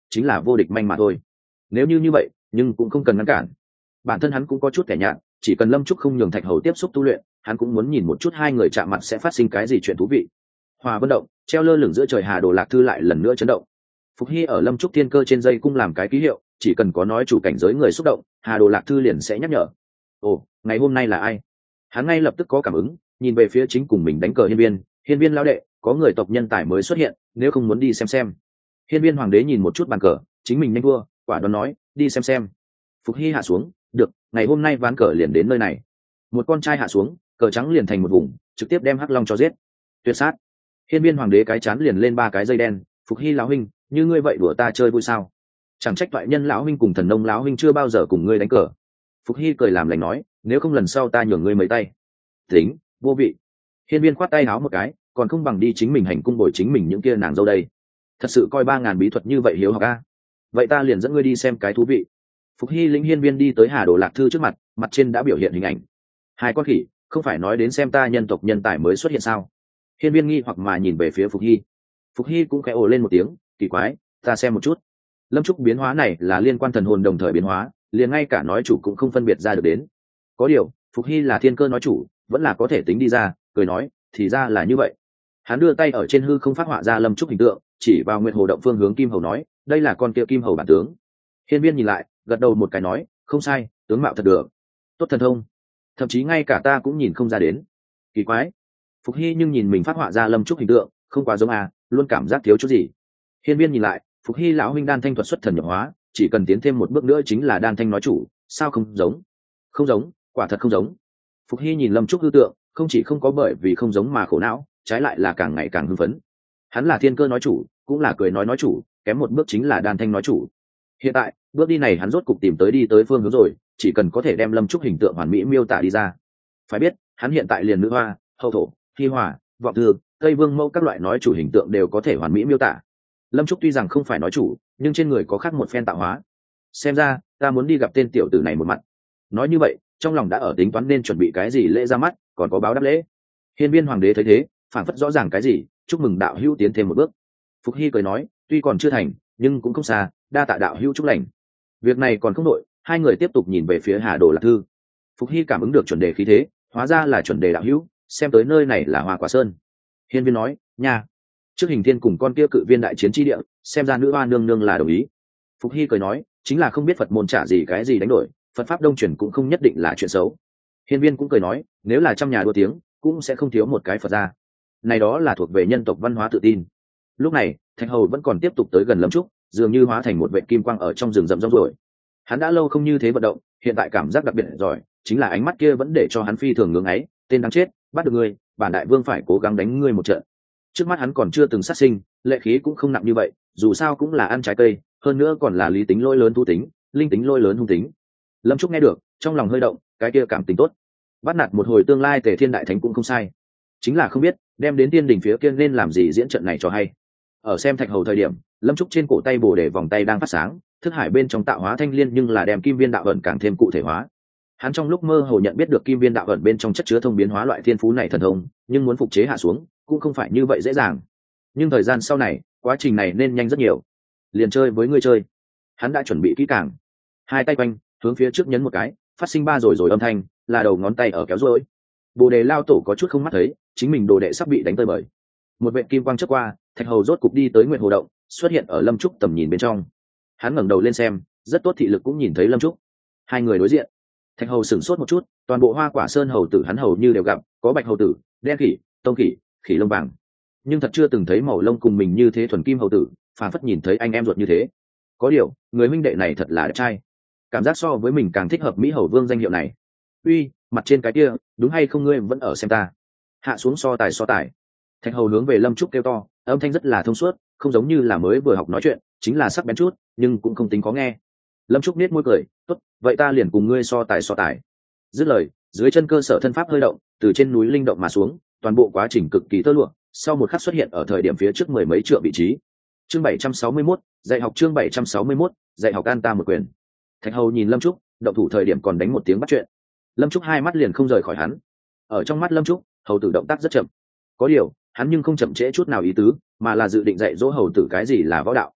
chính là vô địch manh mà thôi. Nếu như như vậy, nhưng cũng không cần ngăn cản. Bản thân hắn cũng có chút kẻ nhạt, chỉ cần Lâm Trúc không nhường Thạch Hầu tiếp xúc tu luyện, hắn cũng muốn nhìn một chút hai người chạm mặt sẽ phát sinh cái gì chuyện thú vị. Hòa Vân động, treo lơ lửng giữa trời Hà Đồ Lạc Thư lại lần nữa chấn động. Phục Hy ở Lâm Trúc thiên cơ trên dây cung làm cái ký hiệu, chỉ cần có nói chủ cảnh giới người xúc động, Hà Đồ Lạc Thư liền sẽ nhắc nhở. Ồ, ngày hôm nay là ai? Hắn ngay lập tức có cảm ứng, nhìn về phía chính cùng mình đánh cờ Hiên Viên, Hiên Viên lão đệ, có người tộc nhân tài mới xuất hiện, nếu không muốn đi xem xem. Hiên Viên hoàng đế nhìn một chút bàn cờ, chính mình nhanh thua, quả đoán nói, đi xem xem. Phục Hy hạ xuống, được, ngày hôm nay ván cờ liền đến nơi này. Một con trai hạ xuống, cờ trắng liền thành một vùng, trực tiếp đem Hắc Long cho giết. Tuyệt sát. Hiên Viên hoàng đế cái chán liền lên ba cái dây đen. Phục Hy lão huynh, như ngươi vậy đùa ta chơi vui sao? Chẳng trách toại nhân lão huynh cùng thần nông lão huynh chưa bao giờ cùng ngươi đánh cờ. Phục Hy cười làm lành nói, nếu không lần sau ta nhường ngươi mấy tay. Tính, vô vị. Hiên Viên khoát tay áo một cái, còn không bằng đi chính mình hành cung bồi chính mình những kia nàng dâu đây. Thật sự coi ba ngàn bí thuật như vậy hiếu học a. Vậy ta liền dẫn ngươi đi xem cái thú vị. Phục Hy lĩnh Hiên Viên đi tới Hà Đồ Lạc Thư trước mặt, mặt trên đã biểu hiện hình ảnh. Hai con khỉ, không phải nói đến xem ta nhân tộc nhân tài mới xuất hiện sao? Hiên Viên nghi hoặc mà nhìn về phía Phục Hy. Phục Hy cũng khẽ ồ lên một tiếng, kỳ quái, ta xem một chút. Lâm Trúc biến hóa này là liên quan thần hồn đồng thời biến hóa, liền ngay cả nói chủ cũng không phân biệt ra được đến. Có điều, Phục Hy là thiên cơ nói chủ, vẫn là có thể tính đi ra, cười nói, thì ra là như vậy. Hắn đưa tay ở trên hư không phát họa ra Lâm Trúc hình tượng, chỉ vào Nguyệt Hồ động phương hướng Kim Hầu nói, đây là con kia Kim Hầu bản tướng. Hiên Viên nhìn lại, gật đầu một cái nói, không sai, tướng mạo thật được. Tốt thần thông. Thậm chí ngay cả ta cũng nhìn không ra đến. Kỳ quái. Phục Hy nhưng nhìn mình phát họa ra Lâm Trúc hình tượng, không quá giống à, luôn cảm giác thiếu chút gì. Hiên Viên nhìn lại, Phục Hy lão huynh đan thanh thuật xuất thần nhập hóa, chỉ cần tiến thêm một bước nữa chính là đan thanh nói chủ, sao không giống? Không giống, quả thật không giống. Phục Hy nhìn Lâm Trúc hư tượng, không chỉ không có bởi vì không giống mà khổ não, trái lại là càng ngày càng hưng phấn. Hắn là thiên cơ nói chủ, cũng là cười nói nói chủ, kém một bước chính là đan thanh nói chủ. Hiện tại, bước đi này hắn rốt cục tìm tới đi tới phương hướng rồi, chỉ cần có thể đem Lâm Trúc hình tượng hoàn mỹ miêu tả đi ra. Phải biết, hắn hiện tại liền nữ hoa, hậu thổ, hi hòa, vọng thư, tây vương mẫu các loại nói chủ hình tượng đều có thể hoàn mỹ miêu tả. Lâm Trúc tuy rằng không phải nói chủ, nhưng trên người có khác một phen tạo hóa. Xem ra, ta muốn đi gặp tên tiểu tử này một mặt. Nói như vậy, trong lòng đã ở tính toán nên chuẩn bị cái gì lễ ra mắt, còn có báo đáp lễ. Hiên Viên hoàng đế thấy thế, phảng phất rõ ràng cái gì, chúc mừng đạo hữu tiến thêm một bước. Phục Hy cười nói, tuy còn chưa thành, nhưng cũng không xa, đa tạ đạo hữu chúc lành. Việc này còn không đội, hai người tiếp tục nhìn về phía Hà Đồ Lạc Thư. Phục Hy cảm ứng được chuẩn đề khí thế, hóa ra là chuẩn đề đạo hữu, xem tới nơi này là Hoa Quả Sơn. Hiên Viên nói, nha, trước Hình Thiên cùng con kia cự viên đại chiến chi địa, xem ra nữ hoa nương nương là đồng ý. Phục Hy cười nói, chính là không biết Phật môn trả gì cái gì đánh đổi, Phật pháp đông truyền cũng không nhất định là chuyện xấu. Hiên Viên cũng cười nói, nếu là trăm nhà đua tiếng, cũng sẽ không thiếu một cái Phật gia. Này đó là thuộc về nhân tộc văn hóa tự tin. Lúc này, Thạch Hầu vẫn còn tiếp tục tới gần Lâm Trúc, dường như hóa thành một vệ kim quang ở trong rừng rậm rong rồi. Hắn đã lâu không như thế vận động, hiện tại cảm giác đặc biệt giỏi, chính là ánh mắt kia vẫn để cho hắn phi thường ngưỡng ấy, tên đáng chết, bắt được ngươi, bản đại vương phải cố gắng đánh ngươi một trận. Trước mắt hắn còn chưa từng sát sinh, lệ khí cũng không nặng như vậy, dù sao cũng là ăn trái cây, hơn nữa còn là lý tính lôi lớn thu tính, linh tính lôi lớn hung tính. Lâm Trúc nghe được, trong lòng hơi động, cái kia cảm tình tốt. Bắt nạt một hồi tương lai Tề Thiên đại thánh cũng không sai. Chính là không biết, đem đến tiên đình phía kia nên làm gì diễn trận này cho hay. Ở xem Thạch Hầu thời điểm, Lâm Trúc trên cổ tay bồ đề vòng tay đang phát sáng, thức hải bên trong tạo hóa thanh liên nhưng là đem kim viên đạo ẩn càng thêm cụ thể hóa. Hắn trong lúc mơ hồ nhận biết được kim viên đạo ẩn bên trong chất chứa thông biến hóa loại thiên phú này thần thông, nhưng muốn phục chế hạ xuống, cũng không phải như vậy dễ dàng. Nhưng thời gian sau này, quá trình này nên nhanh rất nhiều. Liền chơi với ngươi chơi. Hắn đã chuẩn bị kỹ càng. Hai tay quanh, hướng phía trước nhấn một cái, phát sinh ba rồi rồi âm thanh, là đầu ngón tay ở kéo rối. Bồ đề lao tổ có chút không mắt thấy, chính mình đồ đệ sắp bị đánh tơi bời. Một vệ kim quang chớp qua, Thạch Hầu rốt cục đi tới Nguyệt Hồ động, xuất hiện ở Lâm Trúc tầm nhìn bên trong. Hắn ngẩng đầu lên xem, rất tốt thị lực cũng nhìn thấy Lâm Trúc. Hai người đối diện. Thạch Hầu sửng sốt một chút, toàn bộ Hoa Quả Sơn hầu tử hắn hầu như đều gặp, có bạch hầu tử, đen khỉ, tông khỉ, khỉ lông vàng, nhưng thật chưa từng thấy màu lông cùng mình như thế thuần kim hầu tử, phản phất nhìn thấy anh em ruột như thế. Có điều, người huynh đệ này thật là đẹp trai, cảm giác so với mình càng thích hợp Mỹ Hầu Vương danh hiệu này. Uy, mặt trên cái kia, đúng hay không ngươi vẫn ở xem ta? Hạ xuống so tài so tài. Thạch Hầu hướng về Lâm Trúc kêu to, âm thanh rất là thông suốt, không giống như là mới vừa học nói chuyện, chính là sắc bén chút, nhưng cũng không tính khó nghe. Lâm Trúc nết môi cười, tốt, vậy ta liền cùng ngươi so tài so tài. Dứt lời, dưới chân cơ sở thân pháp hơi động, từ trên núi linh động mà xuống, toàn bộ quá trình cực kỳ tơ lụa, sau một khắc xuất hiện ở thời điểm phía trước mười mấy trượng vị trí. Chương bảy trăm sáu mươi mốt, dạy học chương bảy trăm sáu mươi mốt, dạy học an ta một quyền. Thạch Hầu nhìn Lâm Trúc, động thủ thời điểm còn đánh một tiếng bắt chuyện. Lâm Trúc hai mắt liền không rời khỏi hắn. Ở trong mắt Lâm Trúc, hầu tử động tác rất chậm. Có điều, hắn nhưng không chậm trễ chút nào ý tứ, mà là dự định dạy dỗ hầu tử cái gì là võ đạo.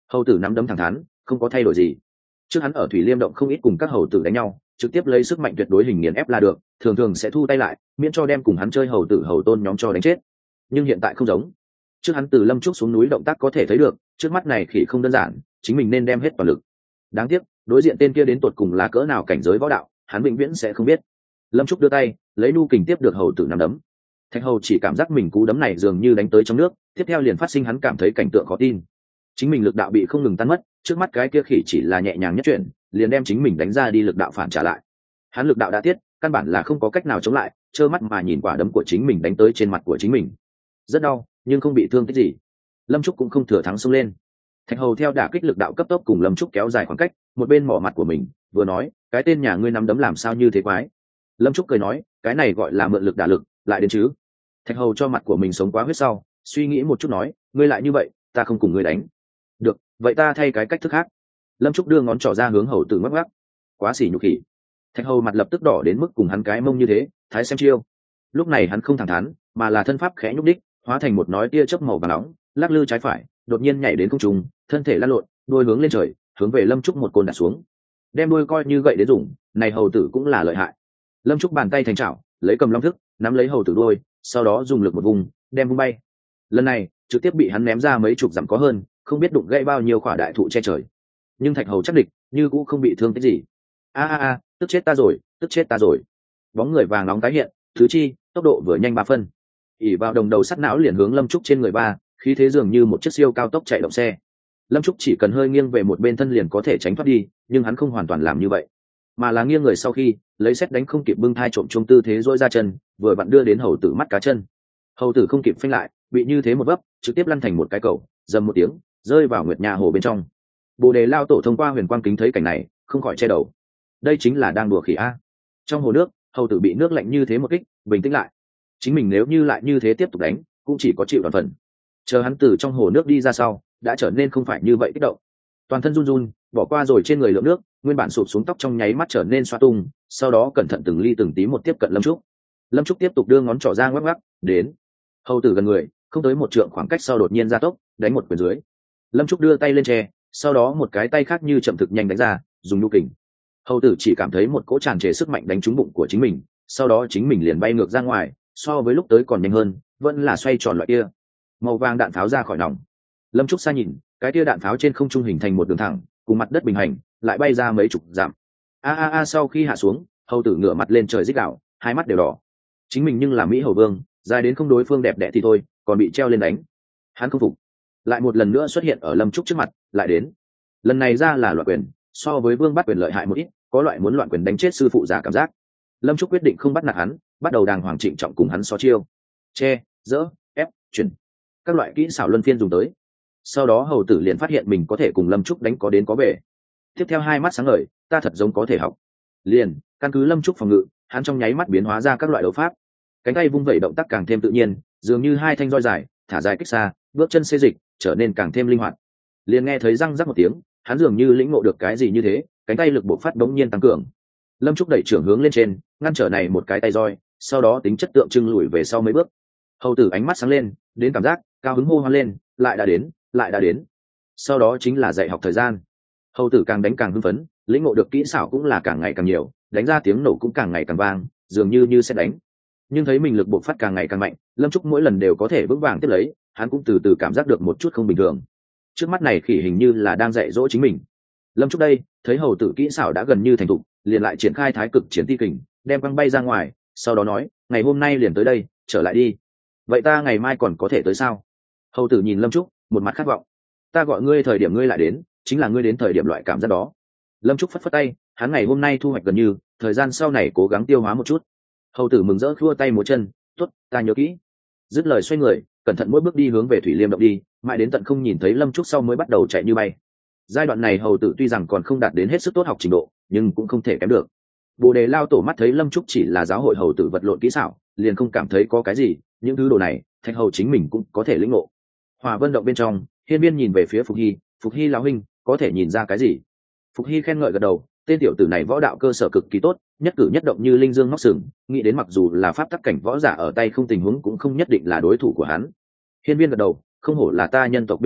Hầu tử nắm đấm thẳng thắn, không có thay đổi gì. Trước hắn ở Thủy Liêm động không ít cùng các hầu tử đánh nhau, trực tiếp lấy sức mạnh tuyệt đối hình nghiền ép là được, thường thường sẽ thu tay lại, miễn cho đem cùng hắn chơi hầu tử hầu tôn nhóm cho đánh chết. Nhưng hiện tại không giống. Trước hắn từ Lâm Trúc xuống núi động tác có thể thấy được, trước mắt này khỉ không đơn giản, chính mình nên đem hết toàn lực. Đáng tiếc, đối diện tên kia đến tột cùng là cỡ nào cảnh giới võ đạo, hắn vĩnh viễn sẽ không biết. Lâm Trúc đưa tay, lấy nu kình tiếp được hầu tử nắm đấm. Thạch hầu chỉ cảm giác mình cú đấm này dường như đánh tới trong nước, tiếp theo liền phát sinh hắn cảm thấy cảnh tượng khó tin. Chính mình lực đạo bị không ngừng tan mất, trước mắt cái kia khỉ chỉ là nhẹ nhàng nhất chuyển, liền đem chính mình đánh ra đi lực đạo phản trả lại. Hắn lực đạo đã tiết, căn bản là không có cách nào chống lại, trơ mắt mà nhìn quả đấm của chính mình đánh tới trên mặt của chính mình. Rất đau, nhưng không bị thương tích gì. Lâm Trúc cũng không thừa thắng xông lên. Thạch hầu theo đả kích lực đạo cấp tốc cùng Lâm Trúc kéo dài khoảng cách, một bên mỏ mặt của mình, vừa nói, cái tên nhà ngươi nắm đấm làm sao như thế quái. Lâm Trúc cười nói, cái này gọi là mượn lực đả lực, lại đến chứ. Thạch hầu cho mặt của mình sống quá huyết sau, suy nghĩ một chút nói, ngươi lại như vậy, ta không cùng ngươi đánh. Được, vậy ta thay cái cách thức khác. Lâm Trúc đưa ngón trỏ ra hướng hầu tử ngắc ngắc. Quá xỉ nhục khỉ. Thạch hầu mặt lập tức đỏ đến mức cùng hắn cái mông như thế, thái xem chiêu. Lúc này hắn không thẳng thắn, mà là thân pháp khẽ nhúc đích, hóa thành một nói tia chớp màu vàng nóng, lắc lư trái phải, đột nhiên nhảy đến không trung, thân thể lăn lộn, đuôi hướng lên trời, hướng về Lâm Trúc một côn đặt xuống. Đem đuôi coi như gậy đến dùng, này hầu tử cũng là lợi hại. Lâm Trúc bàn tay thành chảo, lấy cầm long thức, nắm lấy hầu tử đuôi, sau đó dùng lực một vùng, đem vung bay. Lần này, trực tiếp bị hắn ném ra mấy chục dặm có hơn, không biết đụng gãy bao nhiêu quả đại thụ che trời. Nhưng Thạch hầu chắc địch, như cũng không bị thương cái gì. A a a, tức chết ta rồi, tức chết ta rồi. Bóng người vàng nóng tái hiện, thứ chi, tốc độ vừa nhanh ba phân. ỉ vào đồng đầu sắt não liền hướng Lâm Trúc trên người ba, khí thế dường như một chiếc siêu cao tốc chạy động xe. Lâm Trúc chỉ cần hơi nghiêng về một bên thân liền có thể tránh thoát đi, nhưng hắn không hoàn toàn làm như vậy, mà là nghiêng người sau khi lấy xét đánh không kịp bưng thai trộm chung tư thế dỗi ra chân, vừa vặn đưa đến hầu tử mắt cá chân. Hầu tử không kịp phanh lại, bị như thế một vấp, trực tiếp lăn thành một cái cầu, dầm một tiếng, rơi vào nguyệt nha hồ bên trong. Bồ Đề lao tổ thông qua huyền quang kính thấy cảnh này, không khỏi che đầu. Đây chính là đang đùa khỉ a. Trong hồ nước, hầu tử bị nước lạnh như thế một kích, bình tĩnh lại. Chính mình nếu như lại như thế tiếp tục đánh, cũng chỉ có chịu đòn phần. Chờ hắn từ trong hồ nước đi ra sau, đã trở nên không phải như vậy kích động. Toàn thân run run, bỏ qua rồi trên người lượng nước, nguyên bản sụp xuống tóc trong nháy mắt trở nên xoa tung, sau đó cẩn thận từng ly từng tí một tiếp cận Lâm Trúc. Lâm Trúc tiếp tục đưa ngón trỏ ra ngoắc ngoắc, đến. Hầu tử gần người, không tới một trượng khoảng cách sau đột nhiên ra tốc, đánh một quyền dưới. Lâm Trúc đưa tay lên che, sau đó một cái tay khác như chậm thực nhanh đánh ra, dùng nhu kình. Hầu tử chỉ cảm thấy một cỗ tràn trề sức mạnh đánh trúng bụng của chính mình, sau đó chính mình liền bay ngược ra ngoài, so với lúc tới còn nhanh hơn, vẫn là xoay tròn loại kia. Màu vàng đạn pháo ra khỏi nòng. Lâm Trúc xa nhìn, cái tia đạn pháo trên không trung hình thành một đường thẳng, cùng mặt đất bình hành, lại bay ra mấy chục dặm. A a a sau khi hạ xuống, hầu tử ngửa mặt lên trời rít gào, hai mắt đều đỏ. Chính mình nhưng là Mỹ hầu vương, dài đến không đối phương đẹp đẽ thì thôi, còn bị treo lên đánh. Hắn không phục, lại một lần nữa xuất hiện ở Lâm Trúc trước mặt, lại đến. Lần này ra là loạn quyền, so với vương bắt quyền lợi hại một ít, có loại muốn loạn quyền đánh chết sư phụ giả cảm giác. Lâm Trúc quyết định không bắt nạt hắn, bắt đầu đàng hoàng trịnh trọng cùng hắn so chiêu. Che, dỡ, ép, chuyển, các loại kỹ xảo luân phiên dùng tới. Sau đó hầu tử liền phát hiện mình có thể cùng Lâm Trúc đánh có đến có về. Tiếp theo hai mắt sáng ngời, ta thật giống có thể học. Liền, căn cứ Lâm Trúc phòng ngự, hắn trong nháy mắt biến hóa ra các loại đấu pháp. Cánh tay vung vẩy động tác càng thêm tự nhiên, dường như hai thanh roi dài, thả dài kích xa, bước chân xê dịch, trở nên càng thêm linh hoạt. Liền nghe thấy răng rắc một tiếng, hắn dường như lĩnh ngộ được cái gì như thế, cánh tay lực bộc phát bỗng nhiên tăng cường. Lâm Trúc đẩy trưởng hướng lên trên, ngăn trở này một cái tay roi, sau đó tính chất tượng trưng lùi về sau mấy bước. Hầu tử ánh mắt sáng lên, đến cảm giác cao hứng hô hoan lên, lại đã đến, lại đã đến. Sau đó chính là dạy học thời gian. Hầu tử càng đánh càng hưng phấn, lĩnh ngộ được kỹ xảo cũng là càng ngày càng nhiều, đánh ra tiếng nổ cũng càng ngày càng vang, dường như như sẽ đánh. Nhưng thấy mình lực bộc phát càng ngày càng mạnh, Lâm Trúc mỗi lần đều có thể vững vàng tiếp lấy, hắn cũng từ từ cảm giác được một chút không bình thường. Trước mắt này khỉ hình như là đang dạy dỗ chính mình. Lâm Trúc đây, thấy hầu tử kỹ xảo đã gần như thành thục, liền lại triển khai thái cực chiến ti kình, đem quăng bay ra ngoài, sau đó nói, ngày hôm nay liền tới đây, trở lại đi. Vậy ta ngày mai còn có thể tới sao? Hầu tử nhìn Lâm Trúc, một mặt khát vọng. Ta gọi ngươi thời điểm ngươi lại đến, chính là ngươi đến thời điểm loại cảm giác đó. Lâm Trúc phất phất tay, hắn ngày hôm nay thu hoạch gần như, thời gian sau này cố gắng tiêu hóa một chút. Hầu tử mừng rỡ khua tay múa chân, tốt, ta nhớ kỹ. Dứt lời xoay người, cẩn thận mỗi bước đi hướng về Thủy Liêm động đi, mãi đến tận không nhìn thấy Lâm Trúc sau mới bắt đầu chạy như bay. Giai đoạn này hầu tử tuy rằng còn không đạt đến hết sức tốt học trình độ, nhưng cũng không thể kém được. Bồ Đề lao tổ mắt thấy Lâm Trúc chỉ là giáo hội hầu tử vật lộn kỹ xảo, liền không cảm thấy có cái gì, những thứ đồ này, Thạch hầu chính mình cũng có thể lĩnh ngộ. Hòa Vân động bên trong, Hiên Viên nhìn về phía Phục Hy, Phục Hy lão huynh, có thể nhìn ra cái gì? Phục Hy khen ngợi gật đầu, tên tiểu tử này võ đạo cơ sở cực kỳ tốt, nhất cử nhất động như linh dương ngóc sừng, nghĩ đến mặc dù là pháp tắc cảnh võ giả ở tay không tình huống cũng không nhất định là đối thủ của hắn. Hiên Viên gật đầu, không hổ là ta nhân tộc binh sĩ,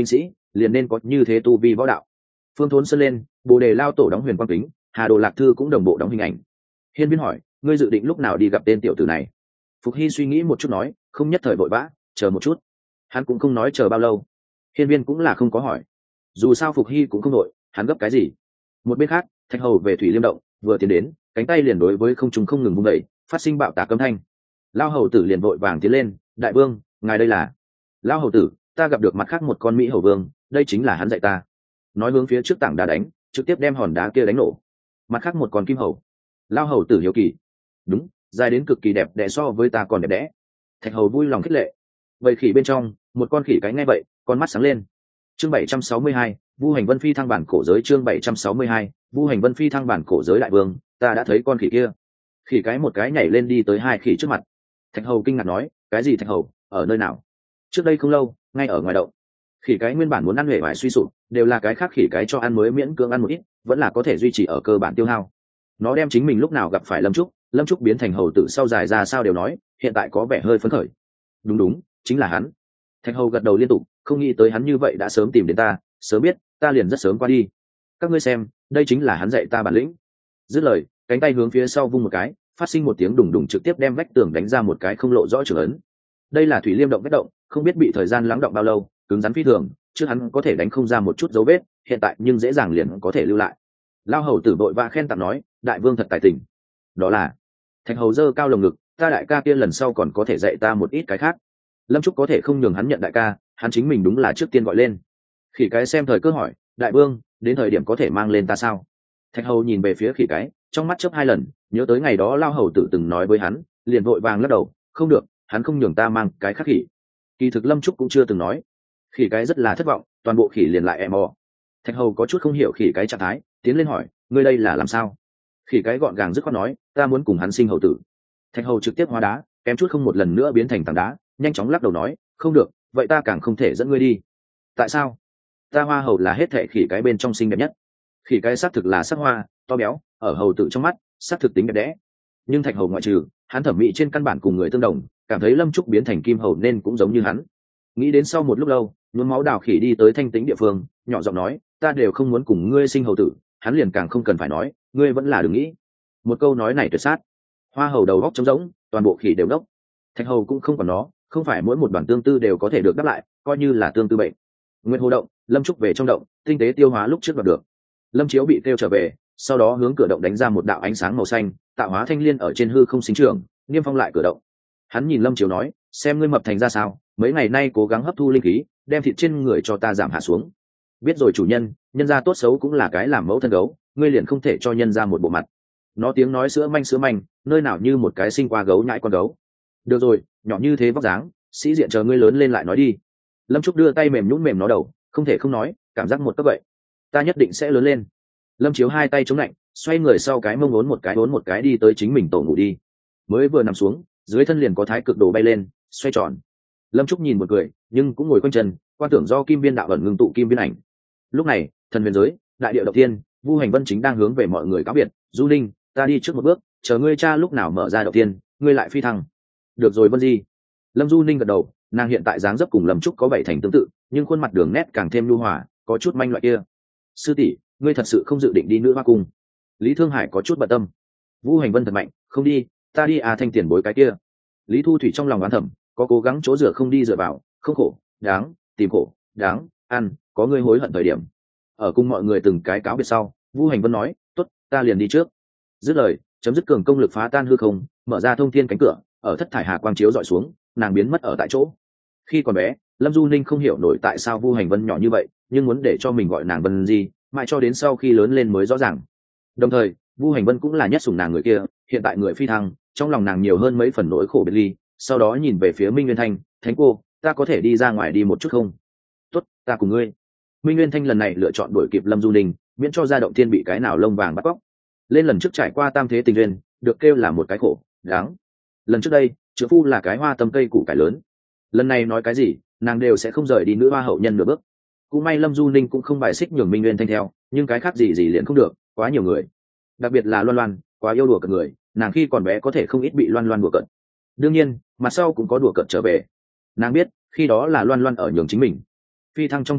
liền nên có như thế tu vi võ đạo. Phương Thốn sơn lên, Bồ Đề lao tổ đóng huyền quang kính, Hà Đồ Lạc Thư cũng đồng bộ đóng hình ảnh. Hiên Viên hỏi, ngươi dự định lúc nào đi gặp tên tiểu tử này? Phục Hy suy nghĩ một chút nói, không nhất thời vội vã, chờ một chút. Hắn cũng không nói chờ bao lâu. Hiên Viên cũng là không có hỏi, dù sao Phục Hy cũng không đội, hắn gấp cái gì? Một bên khác, Thạch Hầu về Thủy Liêm động, vừa tiến đến, cánh tay liền đối với không trung không ngừng vung đẩy, phát sinh bạo tạc âm thanh. Lao hầu tử liền vội vàng tiến lên, đại vương, ngài đây là? Lao hầu tử, ta gặp được mặt khác một con mỹ hầu vương, đây chính là hắn dạy ta. Nói hướng phía trước tảng đá đánh, trực tiếp đem hòn đá kia đánh nổ. Mặt khác một con kim hầu. Lao hầu tử hiếu kỳ, đúng, dài đến cực kỳ đẹp đẽ, so với ta còn đẹp đẽ. Thạch hầu vui lòng khích lệ. Vậy khỉ bên trong, một con khỉ cái nghe vậy, con mắt sáng lên. Chương bảy trăm sáu mươi hai, Vu Hành Vân Phi thăng bản cổ giới. Chương bảy trăm sáu mươi hai, Vu Hành Vân Phi thăng bản cổ giới. Đại vương, ta đã thấy con khỉ kia. Khỉ cái một cái nhảy lên đi tới hai khỉ trước mặt. Thạch hầu kinh ngạc nói, cái gì? Thạch hầu, ở nơi nào? Trước đây không lâu, ngay ở ngoài động. Khỉ cái nguyên bản muốn ăn huệ vải suy sụp, đều là cái khác khỉ cái cho ăn mới miễn cưỡng ăn một ít, vẫn là có thể duy trì ở cơ bản tiêu hao. Nó đem chính mình lúc nào gặp phải Lâm Trúc, Lâm Trúc biến thành hầu tử sau dài ra sao đều nói, hiện tại có vẻ hơi phấn khởi. Đúng đúng, chính là hắn. Thạch hầu gật đầu liên tục, không nghĩ tới hắn như vậy đã sớm tìm đến ta, sớm biết ta liền rất sớm qua đi. Các ngươi xem, đây chính là hắn dạy ta bản lĩnh. Dứt lời, cánh tay hướng phía sau vung một cái, phát sinh một tiếng đùng đùng, trực tiếp đem vách tường đánh ra một cái không lộ rõ trưởng ấn. Đây là Thủy Liêm động vách động, không biết bị thời gian lắng động bao lâu, cứng rắn phi thường, trước hắn có thể đánh không ra một chút dấu vết, hiện tại nhưng dễ dàng liền có thể lưu lại. Lao hầu tử vội vã khen tặng nói, đại vương thật tài tình. Đó là. Thạch hầu giơ cao lồng ngực, ta đại ca kia lần sau còn có thể dạy ta một ít cái khác. Lâm Trúc có thể không nhường hắn nhận đại ca, hắn chính mình đúng là trước tiên gọi lên. Khỉ cái xem thời cơ hỏi, đại vương, đến thời điểm có thể mang lên ta sao? Thạch hầu nhìn về phía khỉ cái, trong mắt chớp hai lần, nhớ tới ngày đó Lao hầu tử từng nói với hắn, liền vội vàng lắc đầu, không được, hắn không nhường ta mang cái khác khỉ. Kỳ thực Lâm Trúc cũng chưa từng nói. Khỉ cái rất là thất vọng, toàn bộ khỉ liền lại em mò. Thạch hầu có chút không hiểu khỉ cái trạng thái, tiến lên hỏi, ngươi đây là làm sao? Khỉ cái gọn gàng dứt khoát nói, ta muốn cùng hắn sinh hầu tử. Thạch hầu trực tiếp hóa đá, kém chút không một lần nữa biến thành tảng đá, nhanh chóng lắc đầu nói, không được, vậy ta càng không thể dẫn ngươi đi. Tại sao? Ta hoa hầu là hết thệ khỉ cái bên trong xinh đẹp nhất. Khỉ cái xác thực là sắc hoa, to béo, ở hầu tử trong mắt, xác thực tính đẹp đẽ. Nhưng Thạch hầu ngoại trừ, hắn thẩm mỹ trên căn bản cùng người tương đồng, cảm thấy Lâm Trúc biến thành kim hầu nên cũng giống như hắn. Nghĩ đến sau một lúc lâu, nhuốm máu đào khỉ đi tới thanh tĩnh địa phương, nhỏ giọng nói, ta đều không muốn cùng ngươi sinh hầu tử. Hắn liền càng không cần phải nói, ngươi vẫn là đừng nghĩ. Một câu nói này tuyệt sát. Hoa hầu đầu góc trống rỗng, toàn bộ khỉ đều đốc. Thạch hầu cũng không còn nó, không phải mỗi một đoàn tương tư đều có thể được đáp lại, coi như là tương tư bệnh. Nguyên hồ động, Lâm Trúc về trong động, tinh tế tiêu hóa lúc trước đoạt được. Lâm Chiếu bị kêu trở về, sau đó hướng cửa động đánh ra một đạo ánh sáng màu xanh, tạo hóa thanh liên ở trên hư không sinh trưởng, niêm phong lại cửa động. Hắn nhìn Lâm Chiếu nói, xem ngươi mập thành ra sao, mấy ngày nay cố gắng hấp thu linh khí, đem thịt trên người cho ta giảm hạ xuống. Biết rồi chủ nhân, nhân gia tốt xấu cũng là cái làm mẫu thân gấu, ngươi liền không thể cho nhân gia một bộ mặt. Nó tiếng nói sữa manh sữa manh, nơi nào như một cái sinh qua gấu nhãi con gấu. Được rồi, nhỏ như thế vóc dáng, sĩ diện chờ ngươi lớn lên lại nói đi. Lâm Trúc đưa tay mềm nhũn mềm nó đầu, không thể không nói, cảm giác một cấp vậy. Ta nhất định sẽ lớn lên. Lâm Chiếu hai tay chống lạnh, xoay người sau cái mông ốn một cái ốn một cái đi tới chính mình tổ ngủ đi. Mới vừa nằm xuống, dưới thân liền có thái cực đồ bay lên, xoay tròn. Lâm Trúc nhìn một người, nhưng cũng ngồi quanh chân, quan tưởng do kim viên đạo ẩn ngưng tụ kim viên ảnh. Lúc này, thần huyền giới, đại địa động thiên, Vu Hành Vân chính đang hướng về mọi người cáo biệt, Du Linh, ta đi trước một bước, chờ ngươi cha lúc nào mở ra động thiên, ngươi lại phi thăng. Được rồi Vân Di. Lâm Du Ninh gật đầu, nàng hiện tại dáng dấp cùng Lâm Trúc có bảy thành tương tự, nhưng khuôn mặt đường nét càng thêm nhu hòa, có chút manh loại kia. Sư tỷ, ngươi thật sự không dự định đi nữa hoa cung? Lý Thương Hải có chút bận tâm. Vu Hành Vân thật mạnh, không đi, ta đi à, thanh tiền bối cái kia. Lý Thu Thủy trong lòng oán thầm, có cố gắng chỗ dựa không đi dựa vào, không khổ, đáng, tìm khổ, đáng, ăn, có ngươi hối hận thời điểm. Ở cùng mọi người từng cái cáo biệt sau, Vu Hành Vân nói, tốt, ta liền đi trước. Dứt lời, chấm dứt cường công lực phá tan hư không, mở ra thông thiên cánh cửa, ở thất thải hà quang chiếu dọi xuống, nàng biến mất ở tại chỗ. Khi còn bé, Lâm Du Ninh không hiểu nổi tại sao Vu Hành Vân nhỏ như vậy, nhưng muốn để cho mình gọi nàng Vân gì, mãi cho đến sau khi lớn lên mới rõ ràng. Đồng thời, Vu Hành Vân cũng là nhất sủng nàng người kia, hiện tại người phi thăng, trong lòng nàng nhiều hơn mấy phần nỗi khổ biệt ly. Sau đó nhìn về phía Minh Nguyên Thanh, thánh cô, ta có thể đi ra ngoài đi một chút không? Tốt, ta cùng ngươi. Minh Nguyên Thanh lần này lựa chọn đuổi kịp Lâm Du Ninh, miễn cho gia động thiên bị cái nào lông vàng bắt cóc. Lên lần trước trải qua tam thế tình duyên, được kêu là một cái khổ, đáng. Lần trước đây, chữ phu là cái hoa tâm cây củ cải lớn. Lần này nói cái gì, nàng đều sẽ không rời đi nữ hoa hậu nhân nửa bước. Cũng may Lâm Du Ninh cũng không bài xích nhường Minh Nguyên Thanh theo, nhưng cái khác gì gì liền không được, quá nhiều người. Đặc biệt là Loan Loan, quá yêu đùa cợt người, nàng khi còn bé có thể không ít bị Loan Loan đùa cợt. Đương nhiên, mặt sau cũng có đùa cợt trở về. Nàng biết, khi đó là Loan Loan ở nhường chính mình. Phi thăng trong thông đạo,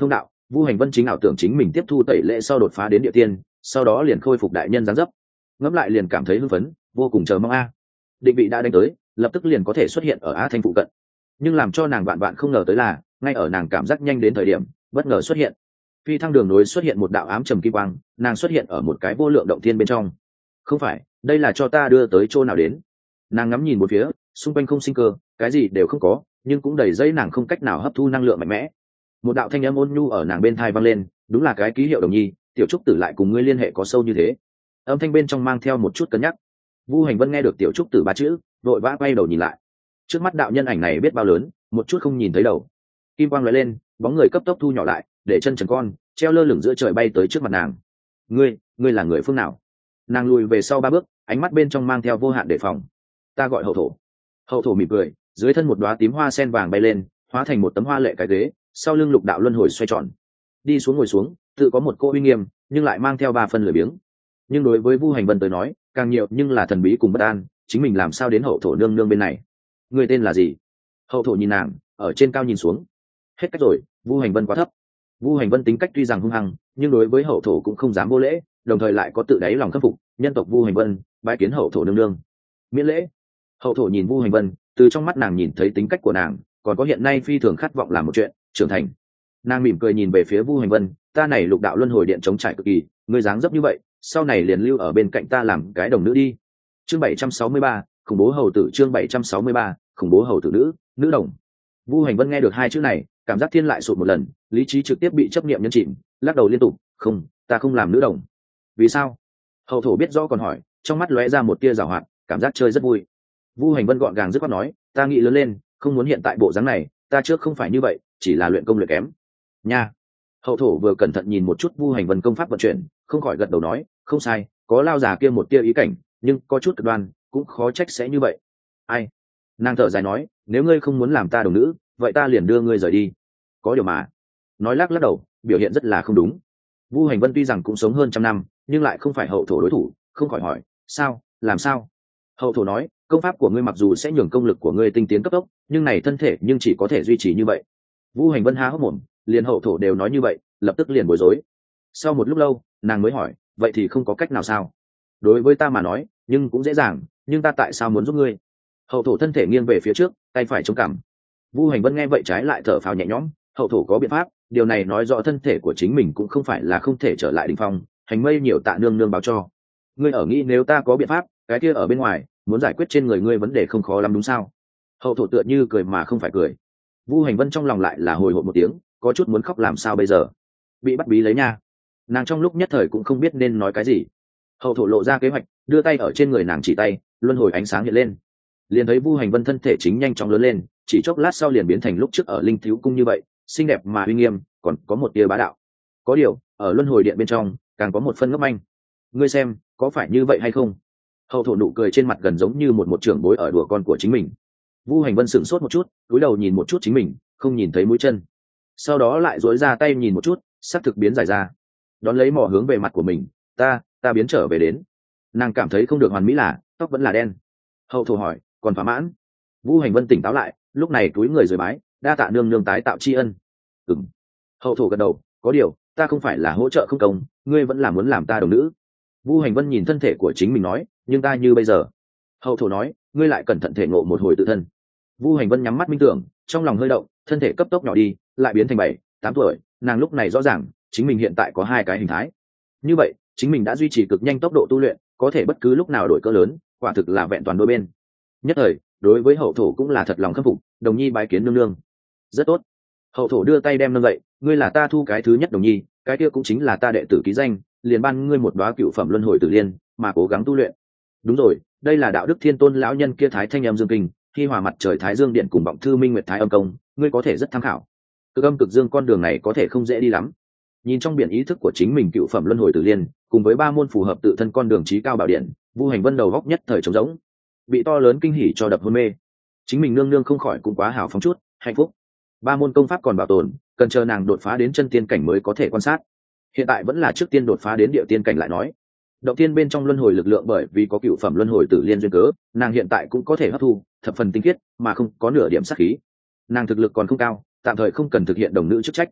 Vu Hành Vân chính ảo tưởng chính mình tiếp thu tẩy lễ sau đột phá đến địa tiên, sau đó liền khôi phục đại nhân dáng dấp. Ngẫm lại liền cảm thấy hưng phấn, vô cùng chờ mong a. Định vị đã đánh tới, lập tức liền có thể xuất hiện ở Á Thanh phụ cận. Nhưng làm cho nàng vạn vạn không ngờ tới là, ngay ở nàng cảm giác nhanh đến thời điểm, bất ngờ xuất hiện. Phi thăng đường nối xuất hiện một đạo ám trầm kim quang, nàng xuất hiện ở một cái vô lượng động thiên bên trong. Không phải, đây là cho ta đưa tới chỗ nào đến? Nàng ngắm nhìn một phía, xung quanh không sinh cơ, cái gì đều không có, nhưng cũng đầy dây nàng không cách nào hấp thu năng lượng mạnh mẽ. Một đạo thanh âm ôn nhu ở nàng bên tai vang lên, đúng là cái ký hiệu đồng nhi, tiểu trúc tử lại cùng ngươi liên hệ có sâu như thế. Âm thanh bên trong mang theo một chút cân nhắc. Vu Hành Vân nghe được tiểu trúc tử ba chữ, vội vã quay đầu nhìn lại. Trước mắt đạo nhân ảnh này biết bao lớn, một chút không nhìn thấy đầu. Kim quang lóe lên, bóng người cấp tốc thu nhỏ lại, để chân trần con treo lơ lửng giữa trời bay tới trước mặt nàng. Ngươi, ngươi là người phương nào? Nàng lùi về sau ba bước, ánh mắt bên trong mang theo vô hạn đề phòng. Ta gọi Hậu Thổ. Hậu Thổ mỉm cười, dưới thân một đóa tím hoa sen vàng bay lên, hóa thành một tấm hoa lệ cái ghế, sau lưng lục đạo luân hồi xoay tròn. Đi xuống ngồi xuống, tự có một cô uy nghiêm, nhưng lại mang theo ba phần lười biếng. Nhưng đối với Vu Hành Vân tới nói, càng nhiều nhưng là thần bí cùng bất an, chính mình làm sao đến Hậu Thổ nương nương bên này? Người tên là gì? Hậu Thổ nhìn nàng, ở trên cao nhìn xuống. Hết cách rồi, Vu Hành Vân quá thấp. Vu Hành Vân tính cách tuy rằng hung hăng, nhưng đối với Hậu Thổ cũng không dám vô lễ, đồng thời lại có tự đáy lòng khâm phục, nhân tộc Vu Hành Vân, bái kiến Hậu Thổ nương nương. Miễn lễ. Hậu Thổ nhìn Vu Hành Vân, từ trong mắt nàng nhìn thấy tính cách của nàng, còn có hiện nay phi thường khát vọng làm một chuyện, trưởng thành. Nàng mỉm cười nhìn về phía Vu Hành Vân, ta này lục đạo luân hồi điện chống trải cực kỳ, ngươi dáng dấp như vậy, sau này liền lưu ở bên cạnh ta làm cái đồng nữ đi. Chương bảy trăm sáu mươi ba, khủng bố hầu tử. Chương bảy trăm sáu mươi ba, khủng bố hầu tử nữ, nữ đồng. Vu Hành Vân nghe được hai chữ này, cảm giác thiên lại sụt một lần, lý trí trực tiếp bị chấp niệm nhấn chìm, lắc đầu liên tục, không, ta không làm nữ đồng. Vì sao? Hậu Thổ biết rõ còn hỏi, trong mắt lóe ra một tia giảo hoạt, cảm giác chơi rất vui. Vu Hành Vân gọn gàng dứt khoát nói, ta nghĩ lớn lên, không muốn hiện tại bộ dáng này, ta trước không phải như vậy, chỉ là luyện công luyện kém. Nha. Hậu Thổ vừa cẩn thận nhìn một chút Vu Hành Vân công pháp vận chuyển, không khỏi gật đầu nói, không sai, có lao già kia một tia ý cảnh, nhưng có chút cực đoan, cũng khó trách sẽ như vậy. Ai? Nàng thở dài nói, nếu ngươi không muốn làm ta đồng nữ, vậy ta liền đưa ngươi rời đi. Có điều mà. Nói lắc lắc đầu, biểu hiện rất là không đúng. Vu Hành Vân tuy rằng cũng sống hơn trăm năm, nhưng lại không phải Hậu Thổ đối thủ, không khỏi hỏi, sao, làm sao? Hậu Thổ nói, công pháp của ngươi mặc dù sẽ nhường công lực của ngươi tinh tiến cấp tốc, nhưng này thân thể nhưng chỉ có thể duy trì như vậy. Vu Hành Vân há hốc mồm, liền Hậu Thổ đều nói như vậy, lập tức liền bối rối. Sau một lúc lâu, nàng mới hỏi, vậy thì không có cách nào sao? Đối với ta mà nói, nhưng cũng dễ dàng, nhưng ta tại sao muốn giúp ngươi? Hậu Thổ thân thể nghiêng về phía trước, tay phải chống cằm. Vu Hành Vân nghe vậy trái lại thở phào nhẹ nhõm, Hậu Thổ có biện pháp, điều này nói rõ thân thể của chính mình cũng không phải là không thể trở lại đỉnh phong, hành mây nhiều tạ nương nương báo cho. Ngươi ở nghĩ nếu ta có biện pháp, cái kia ở bên ngoài, muốn giải quyết trên người ngươi vấn đề không khó lắm đúng sao? Hậu Thổ tựa như cười mà không phải cười. Vu Hành Vân trong lòng lại là hồi hộp một tiếng, có chút muốn khóc làm sao bây giờ? Bị bắt bí lấy nha. Nàng trong lúc nhất thời cũng không biết nên nói cái gì. Hậu Thổ lộ ra kế hoạch, đưa tay ở trên người nàng chỉ tay, luân hồi ánh sáng hiện lên. Liền thấy Vu Hành Vân thân thể chính nhanh chóng lớn lên, chỉ chốc lát sau liền biến thành lúc trước ở Linh Thiếu cung như vậy, xinh đẹp mà uy nghiêm, còn có một tia bá đạo. Có điều, ở luân hồi điện bên trong, càng có một phân ngốc manh. Ngươi xem, có phải như vậy hay không? Hậu Thổ nụ cười trên mặt gần giống như một một trưởng bối ở đùa con của chính mình. Vu Hành Vân sửng sốt một chút, cúi đầu nhìn một chút chính mình, không nhìn thấy mũi chân. Sau đó lại duỗi ra tay nhìn một chút, sắc thực biến dài ra. Đón lấy mỏ hướng về mặt của mình, ta, ta biến trở về đến. Nàng cảm thấy không được hoàn mỹ là, tóc vẫn là đen. Hậu Thổ hỏi, còn thỏa mãn? Vu Hành Vân tỉnh táo lại, lúc này túi người rời bái, đa tạ nương nương tái tạo tri ân. Ừm. Hậu Thổ gật đầu, có điều, ta không phải là hỗ trợ không công, ngươi vẫn là muốn làm ta đồng nữ. Vu Hành Vân nhìn thân thể của chính mình nói, nhưng ta như bây giờ. Hậu Thổ nói, ngươi lại cẩn thận thể ngộ một hồi tự thân. Vu Hành Vân nhắm mắt minh tưởng, trong lòng hơi động, thân thể cấp tốc nhỏ đi, lại biến thành bảy, tám tuổi. Nàng lúc này rõ ràng, chính mình hiện tại có hai cái hình thái. Như vậy, chính mình đã duy trì cực nhanh tốc độ tu luyện, có thể bất cứ lúc nào đổi cỡ lớn, quả thực là vẹn toàn đôi bên. Nhất thời, đối với Hậu Thổ cũng là thật lòng khâm phục, đồng nhi bái kiến nương nương. Rất tốt. Hậu Thổ đưa tay đem nâng dậy, ngươi là ta thu cái thứ nhất đồng nhi, cái kia cũng chính là ta đệ tử ký danh, liền ban ngươi một đóa cựu phẩm luân hồi tử liên, mà cố gắng tu luyện. Đúng rồi, đây là đạo đức thiên tôn lão nhân kia thái thanh âm dương kinh, khi hòa mặt trời thái dương điện cùng vọng thư minh nguyệt thái âm công, ngươi có thể rất tham khảo. Cực âm cực dương con đường này có thể không dễ đi lắm. Nhìn trong biển ý thức của chính mình cựu phẩm luân hồi tử liên, cùng với ba môn phù hợp tự thân con đường trí cao bảo điện, Vu Hành Vân đầu góc nhất thời trống rỗng, bị to lớn kinh hỉ cho đập hôn mê. Chính mình nương nương không khỏi cũng quá hào phóng chút, hạnh phúc. Ba môn công pháp còn bảo tồn, cần chờ nàng đột phá đến chân tiên cảnh mới có thể quan sát. Hiện tại vẫn là trước tiên đột phá đến địa tiên cảnh lại nói. Động tiên bên trong luân hồi lực lượng bởi vì có cựu phẩm luân hồi tử liên duyên cớ, nàng hiện tại cũng có thể hấp thu, thập phần tinh khiết, mà không có nửa điểm sát khí. Nàng thực lực còn không cao, tạm thời không cần thực hiện đồng nữ chức trách.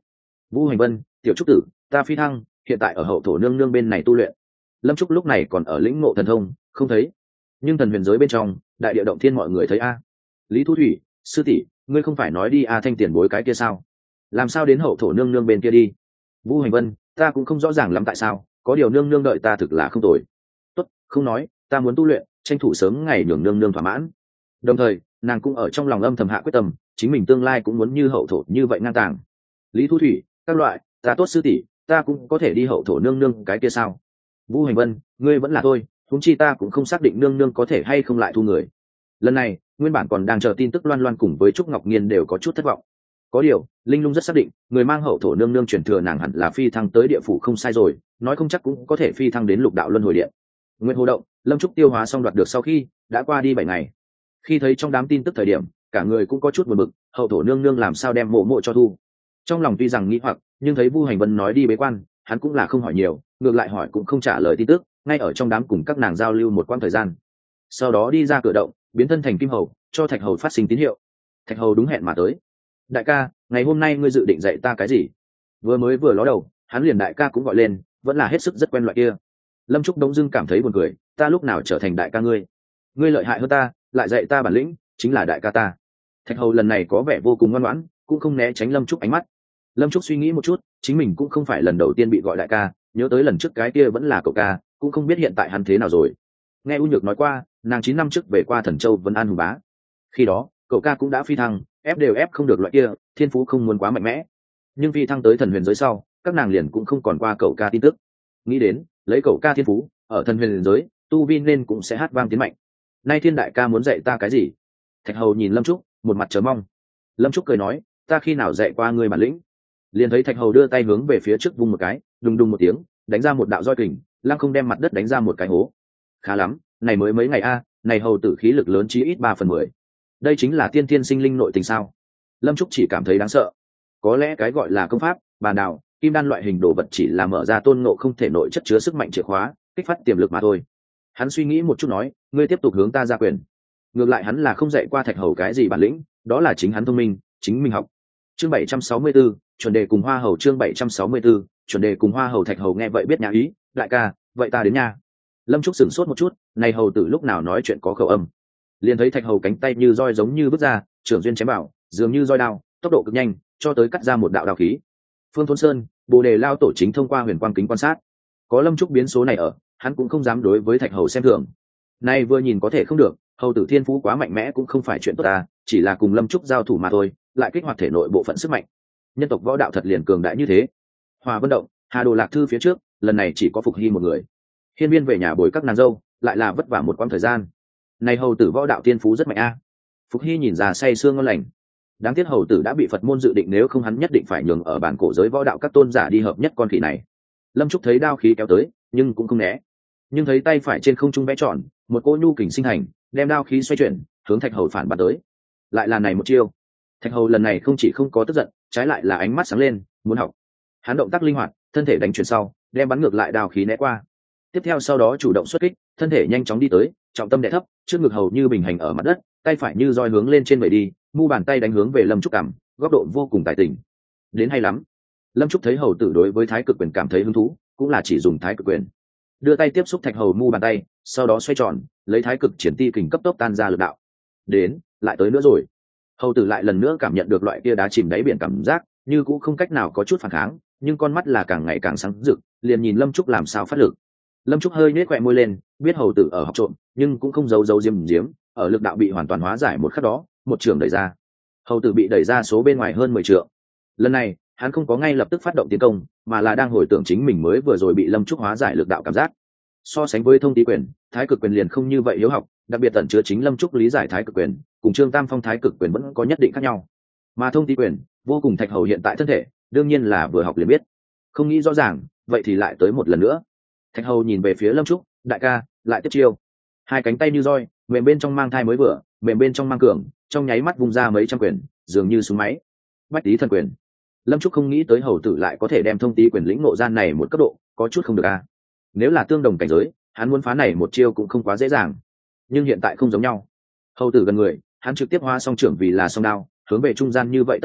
Vũ Hành Vân, tiểu trúc tử, ta phi thăng, hiện tại ở hậu thổ nương nương bên này tu luyện. Lâm Trúc lúc này còn ở lĩnh ngộ thần thông, không thấy, nhưng thần huyền giới bên trong đại địa động thiên mọi người thấy a. Lý Thu Thủy, sư tỷ, ngươi không phải nói đi a thanh tiền bối cái kia sao? Làm sao đến hậu thổ nương nương bên kia đi? Vũ Hành Vân, ta cũng không rõ ràng lắm tại sao, có điều nương nương đợi ta thực là không tồi. Tốt, không nói, ta muốn tu luyện, tranh thủ sớm ngày nhường nương nương thỏa mãn. Đồng thời, nàng cũng ở trong lòng âm thầm hạ quyết tâm, chính mình tương lai cũng muốn như hậu thổ như vậy ngang tàng. Lý Thu Thủy, các loại, ta tốt sư tỷ, ta cũng có thể đi hậu thổ nương nương cái kia sao? Vũ Hành Vân, ngươi vẫn là tôi, huống chi ta cũng không xác định nương nương có thể hay không lại thu người. Lần này, nguyên bản còn đang chờ tin tức Loan Loan cùng với Trúc Ngọc Nghiên đều có chút thất vọng. Có điều, Linh Lung rất xác định, người mang hậu thổ nương nương truyền thừa nàng hẳn là phi thăng tới địa phủ không sai rồi, nói không chắc cũng có thể phi thăng đến lục đạo luân hồi điện. Nguyên Hồ Động, Lâm Trúc tiêu hóa xong đoạt được sau khi đã qua đi bảy ngày. Khi thấy trong đám tin tức thời điểm, cả người cũng có chút buồn bực, hậu thổ nương nương làm sao đem mộ mộ cho thu. Trong lòng tuy rằng nghĩ hoặc, nhưng thấy Vu Hành Vân nói đi bế quan, hắn cũng là không hỏi nhiều, ngược lại hỏi cũng không trả lời tin tức, ngay ở trong đám cùng các nàng giao lưu một quãng thời gian. Sau đó đi ra cửa động, biến thân thành kim hầu, cho Thạch Hầu phát sinh tín hiệu. Thạch Hầu đúng hẹn mà tới. Đại ca, ngày hôm nay ngươi dự định dạy ta cái gì? Vừa mới vừa ló đầu, hắn liền đại ca cũng gọi lên, vẫn là hết sức rất quen loại kia. Lâm Trúc đống dưng cảm thấy buồn cười, ta lúc nào trở thành đại ca ngươi? Ngươi lợi hại hơn ta, lại dạy ta bản lĩnh, chính là đại ca ta. Thạch Hầu lần này có vẻ vô cùng ngoan ngoãn, cũng không né tránh Lâm Trúc ánh mắt. Lâm Trúc suy nghĩ một chút, chính mình cũng không phải lần đầu tiên bị gọi đại ca, nhớ tới lần trước cái kia vẫn là cậu ca, cũng không biết hiện tại hắn thế nào rồi. Nghe U Nhược nói qua, nàng chín năm trước về qua Thần Châu Vân An hùng bá. Khi đó, cậu ca cũng đã phi thăng, ép đều ép không được loại kia, thiên phú không muốn quá mạnh mẽ. Nhưng phi thăng tới thần huyền giới sau, các nàng liền cũng không còn qua cậu ca tin tức. Nghĩ đến, lấy cậu ca thiên phú, ở thần huyền giới, tu vi nên cũng sẽ hát vang tiến mạnh. Nay thiên đại ca muốn dạy ta cái gì? Thạch Hầu nhìn Lâm Trúc, một mặt chờ mong. Lâm Trúc cười nói, ta khi nào dạy qua ngươi bản lĩnh? Liền thấy Thạch Hầu đưa tay hướng về phía trước vung một cái, đùng đùng một tiếng, đánh ra một đạo roi kình, lăng không đem mặt đất đánh ra một cái hố. Khá lắm, này mới mấy ngày a, này hầu tử khí lực lớn chí ít ba phần mười. Đây chính là tiên thiên sinh linh nội tình sao? Lâm Trúc chỉ cảm thấy đáng sợ. Có lẽ cái gọi là công pháp, bàn đạo, kim đan loại hình đồ vật chỉ là mở ra tôn ngộ không thể nội chất chứa sức mạnh chìa khóa, kích phát tiềm lực mà thôi. Hắn suy nghĩ một chút nói, ngươi tiếp tục hướng ta ra quyền. Ngược lại hắn là không dạy qua Thạch Hầu cái gì bản lĩnh, đó là chính hắn thông minh, chính mình học. Chương bảy trăm sáu mươi tư, chuẩn đề cùng Hoa Hầu chương bảy trăm sáu mươi tư, chuẩn đề cùng Hoa Hầu. Thạch Hầu nghe vậy biết nhã ý, đại ca, vậy ta đến nha. Lâm Trúc sửng sốt một chút, này hầu tử lúc nào nói chuyện có khẩu âm. Liền thấy Thạch Hầu cánh tay như roi giống như bước ra, trưởng duyên chém vào, dường như roi đao, tốc độ cực nhanh, cho tới cắt ra một đạo đao khí. Phương Thôn Sơn, Bồ Đề lao tổ chính thông qua huyền quang kính quan sát. Có Lâm Trúc biến số này ở, hắn cũng không dám đối với Thạch Hầu xem thường. Nay vừa nhìn có thể không được, hầu tử thiên phú quá mạnh mẽ cũng không phải chuyện tốt ta, chỉ là cùng Lâm Trúc giao thủ mà thôi, lại kích hoạt thể nội bộ phận sức mạnh. Nhân tộc võ đạo thật liền cường đại như thế. Hòa Vân Động, Hà Đồ Lạc Thư phía trước, lần này chỉ có Phục Hy một người. Hiên Viên về nhà bồi các nàng dâu, lại là vất vả một quãng thời gian. Này hầu tử võ đạo thiên phú rất mạnh a. Phục Hy nhìn ra say sương ngon lành. Đáng tiếc hầu tử đã bị Phật môn dự định, nếu không hắn nhất định phải nhường ở bản cổ giới võ đạo các tôn giả đi hợp nhất con khỉ này. Lâm Trúc thấy đao khí kéo tới, nhưng cũng không né. Nhưng thấy tay phải trên không trung vẽ tròn, một cỗ nhu kình sinh thành, đem đao khí xoay chuyển, hướng Thạch Hầu phản bắn tới. Lại là này một chiêu. Thạch Hầu lần này không chỉ không có tức giận, trái lại là ánh mắt sáng lên, muốn học. Hắn động tác linh hoạt, thân thể đánh chuyển sau, đem bắn ngược lại đao khí né qua. Tiếp theo sau đó chủ động xuất kích, thân thể nhanh chóng đi tới, trọng tâm đè thấp, trước ngực hầu như bình hành ở mặt đất, tay phải như roi hướng lên trên vẩy đi, mu bàn tay đánh hướng về Lâm Trúc cằm, góc độ vô cùng tài tình. Đến hay lắm. Lâm Trúc thấy hầu tử đối với Thái Cực quyền cảm thấy hứng thú, cũng là chỉ dùng Thái Cực quyền. Đưa tay tiếp xúc Thạch Hầu mu bàn tay, sau đó xoay tròn, lấy Thái Cực triển ti kình cấp tốc tan ra lực đạo. Đến, lại tới nữa rồi. Hầu tử lại lần nữa cảm nhận được loại kia đá chìm đáy biển cảm giác, như cũng không cách nào có chút phản kháng, nhưng con mắt là càng ngày càng sáng rực, liền nhìn Lâm Trúc làm sao phát lực. Lâm Trúc hơi nhếch khóe môi lên, biết hầu tử ở học trộm, nhưng cũng không giấu giấu diếm diếm, ở lực đạo bị hoàn toàn hóa giải một khắc đó, một trường đẩy ra. Hầu tử bị đẩy ra số bên ngoài hơn mười trượng. Lần này, hắn không có ngay lập tức phát động tiến công, mà là đang hồi tưởng chính mình mới vừa rồi bị Lâm Trúc hóa giải lực đạo cảm giác. So sánh với Thông Tý quyền, Thái Cực quyền liền không như vậy hiếu học, đặc biệt tận chứa chính Lâm Trúc lý giải Thái Cực quyền, cùng Trương Tam Phong Thái Cực quyền vẫn có nhất định khác nhau. Mà Thông Tý quyền, vô cùng Thạch Hầu hiện tại thân thể, đương nhiên là vừa học liền biết. Không nghĩ rõ ràng, vậy thì lại tới một lần nữa. Thạch Hầu nhìn về phía Lâm Trúc, đại ca, lại tiếp chiêu. Hai cánh tay như roi, mềm bên trong mang thai mới vừa, mềm bên trong mang cường, trong nháy mắt vung ra mấy trăm quyền, dường như súng máy. Bách Tý thần quyền. Lâm Trúc không nghĩ tới hầu tử lại có thể đem Thông Tý quyền lĩnh ngộ gian này một cấp độ, có chút không được a. Nếu là tương đồng cảnh giới, hắn muốn phá này một chiêu cũng không quá dễ dàng. Nhưng hiện tại không giống nhau. Hầu tử gần người, hắn trực tiếp hóa song trưởng vì là song đao, hướng về trung gian như vậy tất cả,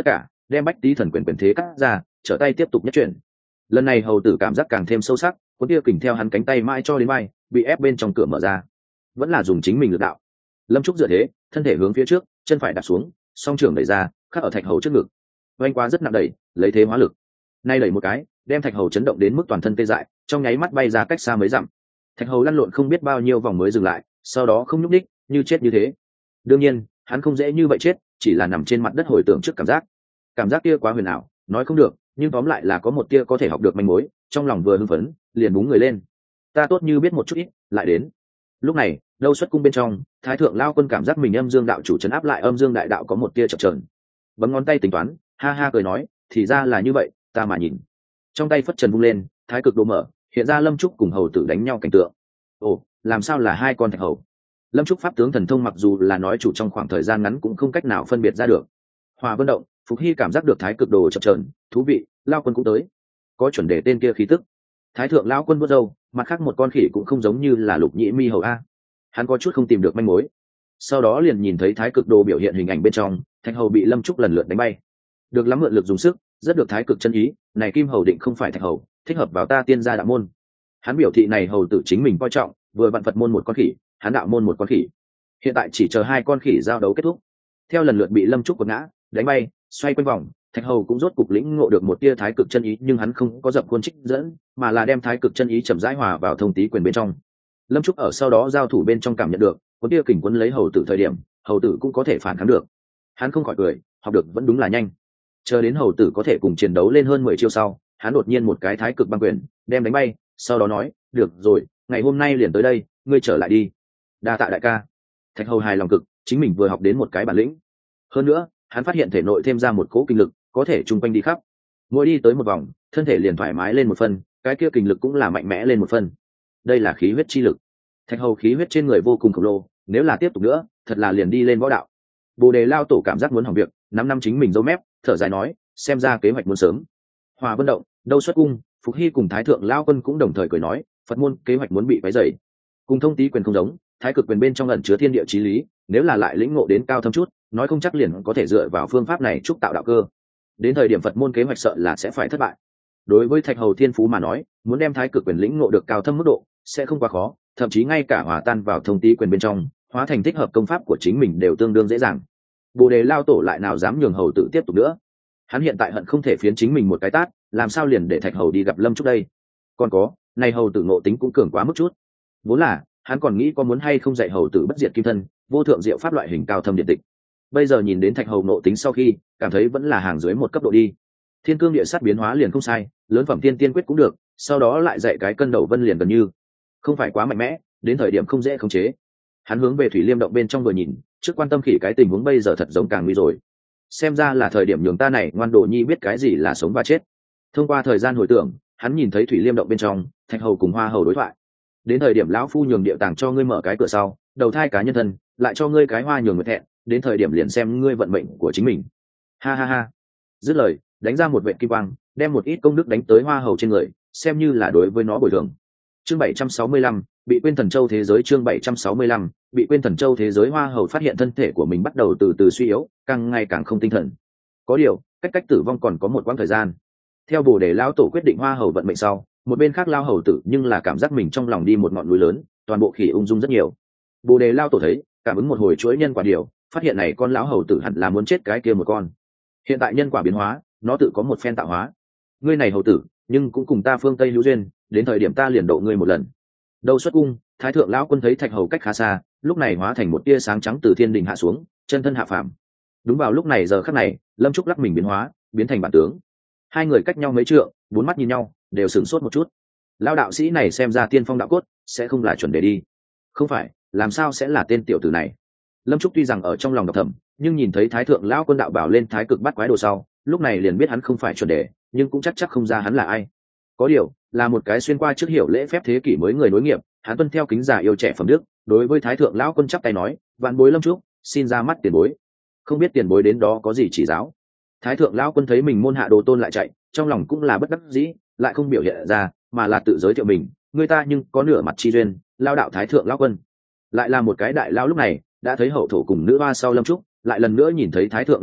đem bách tý thần quyền quyền thế cắt ra, trở tay tiếp tục nhất chuyển. Lần này hầu tử cảm giác càng thêm sâu sắc, cuốn tia kình theo hắn cánh tay mãi cho đến vai, bị ép bên trong cửa mở ra. Vẫn là dùng chính mình lực đạo. Lâm Trúc dựa thế, thân thể hướng phía trước, chân phải đặt xuống, song trưởng đẩy ra, khắc ở thạch hầu trước ngực. Vành quá rất nặng đẩy, lấy thế hóa lực. Nay đẩy một cái, đem thạch hầu chấn động đến mức toàn thân tê dại, trong nháy mắt bay ra cách xa mấy dặm. Thạch hầu lăn lộn không biết bao nhiêu vòng mới dừng lại, sau đó không nhúc nhích, như chết như thế. Đương nhiên, hắn không dễ như vậy chết, chỉ là nằm trên mặt đất hồi tưởng trước cảm giác. Cảm giác kia quá huyền ảo, nói không được, nhưng tóm lại là có một tia có thể học được manh mối, trong lòng vừa hưng phấn, liền búng người lên. Ta tốt như biết một chút ít, lại đến. Lúc này, đâu xuất cung bên trong, thái thượng lao quân cảm giác mình âm dương đạo chủ trấn áp lại âm dương đại đạo có một tia chập chờn, bấm ngón tay tính toán, ha ha cười nói, thì ra là như vậy, ta mà nhìn. Trong tay phất trần vung lên, thái cực đồ mở, hiện ra Lâm Trúc cùng hầu tử đánh nhau cảnh tượng. Ồ, làm sao là hai con thạch hầu? Lâm Trúc pháp tướng thần thông mặc dù là nói chủ trong khoảng thời gian ngắn cũng không cách nào phân biệt ra được. Hòa Vân động, Phục Hy cảm giác được thái cực đồ chập chờn, thú vị, lao quân cũng tới. Có chuẩn đề tên kia khí tức. Thái thượng lão quân vuốt râu, mặt khác một con khỉ cũng không giống như là Lục Nhĩ Mi hầu a. Hắn có chút không tìm được manh mối. Sau đó liền nhìn thấy thái cực đồ biểu hiện hình ảnh bên trong, thạch hầu bị Lâm Trúc lần lượt đánh bay. Được lắm mượn lực dùng sức, rất được thái cực chân ý, này kim hầu định không phải thạch hầu, thích hợp vào ta tiên gia đạo môn. Hắn biểu thị này hầu tử chính mình coi trọng, vừa vặn Phật môn một con khỉ, hắn đạo môn một con khỉ. Hiện tại chỉ chờ hai con khỉ giao đấu kết thúc. Theo lần lượt bị Lâm Trúc quật ngã, đánh bay, xoay quanh vòng, thạch hầu cũng rốt cục lĩnh ngộ được một tia thái cực chân ý, nhưng hắn không có dập khuôn trích dẫn, mà là đem thái cực chân ý chậm rãi hòa vào thông tý quyền bên trong. Lâm Trúc ở sau đó giao thủ bên trong cảm nhận được, có tia kình quấn lấy hầu tử thời điểm, hầu tử cũng có thể phản kháng được. Hắn không khỏi cười, học được vẫn đúng là nhanh. Chờ đến hầu tử có thể cùng chiến đấu lên hơn mười chiêu sau, hắn đột nhiên một cái thái cực băng quyền, đem đánh bay, sau đó nói, được rồi, ngày hôm nay liền tới đây, ngươi trở lại đi. Đa tạ đại ca. Thạch hầu hài lòng cực, chính mình vừa học đến một cái bản lĩnh. Hơn nữa, hắn phát hiện thể nội thêm ra một cỗ kinh lực, có thể chung quanh đi khắp. Mỗi đi tới một vòng, thân thể liền thoải mái lên một phần, cái kia kinh lực cũng là mạnh mẽ lên một phần. Đây là khí huyết chi lực. Thạch hầu khí huyết trên người vô cùng khổng lồ, nếu là tiếp tục nữa, thật là liền đi lên võ đạo. Bồ Đề lao tổ cảm giác muốn hỏng việc, năm năm chính mình dâu mép, thở dài nói, xem ra kế hoạch muốn sớm. Hòa Vân động, đâu xuất cung, Phục Hy cùng thái thượng lao quân cũng đồng thời cười nói, Phật môn kế hoạch muốn bị váy dày. Cùng thông tý quyền không giống, thái cực quyền bên trong ẩn chứa thiên địa chí lý, nếu là lại lĩnh ngộ đến cao thâm chút, nói không chắc liền có thể dựa vào phương pháp này trúc tạo đạo cơ. Đến thời điểm Phật môn kế hoạch sợ là sẽ phải thất bại. Đối với thạch hầu thiên phú mà nói, muốn đem thái cực quyền lĩnh ngộ được cao thâm mức độ sẽ không quá khó, thậm chí ngay cả hòa tan vào thông tý quyền bên trong, hóa thành thích hợp công pháp của chính mình đều tương đương dễ dàng. Bồ Đề lao tổ lại nào dám nhường hầu tự tiếp tục nữa. Hắn hiện tại hận không thể phiến chính mình một cái tát, làm sao liền để thạch hầu đi gặp Lâm Trúc đây. Còn có, này hầu tử ngộ tính cũng cường quá mức chút. Vốn là hắn còn nghĩ có muốn hay không dạy hầu tử bất diệt kim thân, vô thượng diệu pháp loại hình cao thâm điện tịch. Bây giờ nhìn đến thạch hầu ngộ tính sau khi, cảm thấy vẫn là hàng dưới một cấp độ đi. Thiên cương địa sát biến hóa liền không sai, lớn phẩm tiên tiên quyết cũng được, sau đó lại dạy cái cân đầu vân liền gần như không phải quá mạnh mẽ, đến thời điểm không dễ khống chế. Hắn hướng về thủy liêm động bên trong vừa nhìn, trước quan tâm khỉ cái tình huống bây giờ thật giống càng nguy rồi. Xem ra là thời điểm nhường ta này ngoan đồ nhi biết cái gì là sống và chết. Thông qua thời gian hồi tưởng, hắn nhìn thấy thủy liêm động bên trong, thạch hầu cùng hoa hầu đối thoại. Đến thời điểm lão phu nhường địa tàng cho ngươi mở cái cửa sau, đầu thai cá nhân thân, lại cho ngươi cái hoa nhường người thẹn, đến thời điểm liền xem ngươi vận mệnh của chính mình. Ha ha ha. Dứt lời, đánh ra một vệt kim quang, đem một ít công đức đánh tới hoa hầu trên người, xem như là đối với nó bồi thường. Chương bảy trăm sáu mươi lăm, bị quên thần châu thế giới. Chương bảy trăm sáu mươi lăm, bị quên thần châu thế giới. Hoa hầu phát hiện thân thể của mình bắt đầu từ từ suy yếu, càng ngày càng không tinh thần. Có điều, cách cách tử vong còn có một quãng thời gian. Theo Bồ Đề lão tổ quyết định hoa hầu vận mệnh sau, một bên khác lao hầu tử nhưng là cảm giác mình trong lòng đi một ngọn núi lớn, toàn bộ khỉ ung dung rất nhiều. Bồ Đề lao tổ thấy, cảm ứng một hồi chuỗi nhân quả điều, phát hiện này con lão hầu tử hẳn là muốn chết cái kia một con. Hiện tại nhân quả biến hóa, nó tự có một phen tạo hóa. Ngươi này hầu tử, nhưng cũng cùng ta phương Tây hữu duyên, đến thời điểm ta liền độ ngươi một lần. Đâu xuất cung, thái thượng lão quân thấy thạch hầu cách khá xa, lúc này hóa thành một tia sáng trắng từ thiên đình hạ xuống, chân thân hạ phàm. Đúng vào lúc này giờ khắc này, Lâm Trúc lắc mình biến hóa, biến thành bản tướng. Hai người cách nhau mấy trượng, bốn mắt nhìn nhau, đều sửng sốt một chút. Lão đạo sĩ này xem ra tiên phong đạo cốt, sẽ không là chuẩn đề đi. Không phải, làm sao sẽ là tên tiểu tử này? Lâm Trúc tuy rằng ở trong lòng độc thầm, nhưng nhìn thấy thái thượng lão quân đạo bảo lên thái cực bắt quái đồ sau, lúc này liền biết hắn không phải chuẩn đề, nhưng cũng chắc chắc không ra hắn là ai. Có điều, là một cái xuyên qua trước hiểu lễ phép thế kỷ mới người nối nghiệp, hắn tuân theo kính già yêu trẻ phẩm đức, đối với thái thượng lão quân chắp tay nói, vạn bối Lâm Trúc, xin ra mắt tiền bối. Không biết tiền bối đến đó có gì chỉ giáo. Thái thượng lão quân thấy mình môn hạ đồ tôn lại chạy, trong lòng cũng là bất đắc dĩ, lại không biểu hiện ra, mà là tự giới thiệu mình, người ta nhưng có nửa mặt chi duyên, lao đạo thái thượng lão quân. Lại là một cái đại lao lúc này đã thấy hậu thổ cùng nữ hoa sau Lâm Trúc, lại lần nữa nhìn thấy thái thượng lão quân,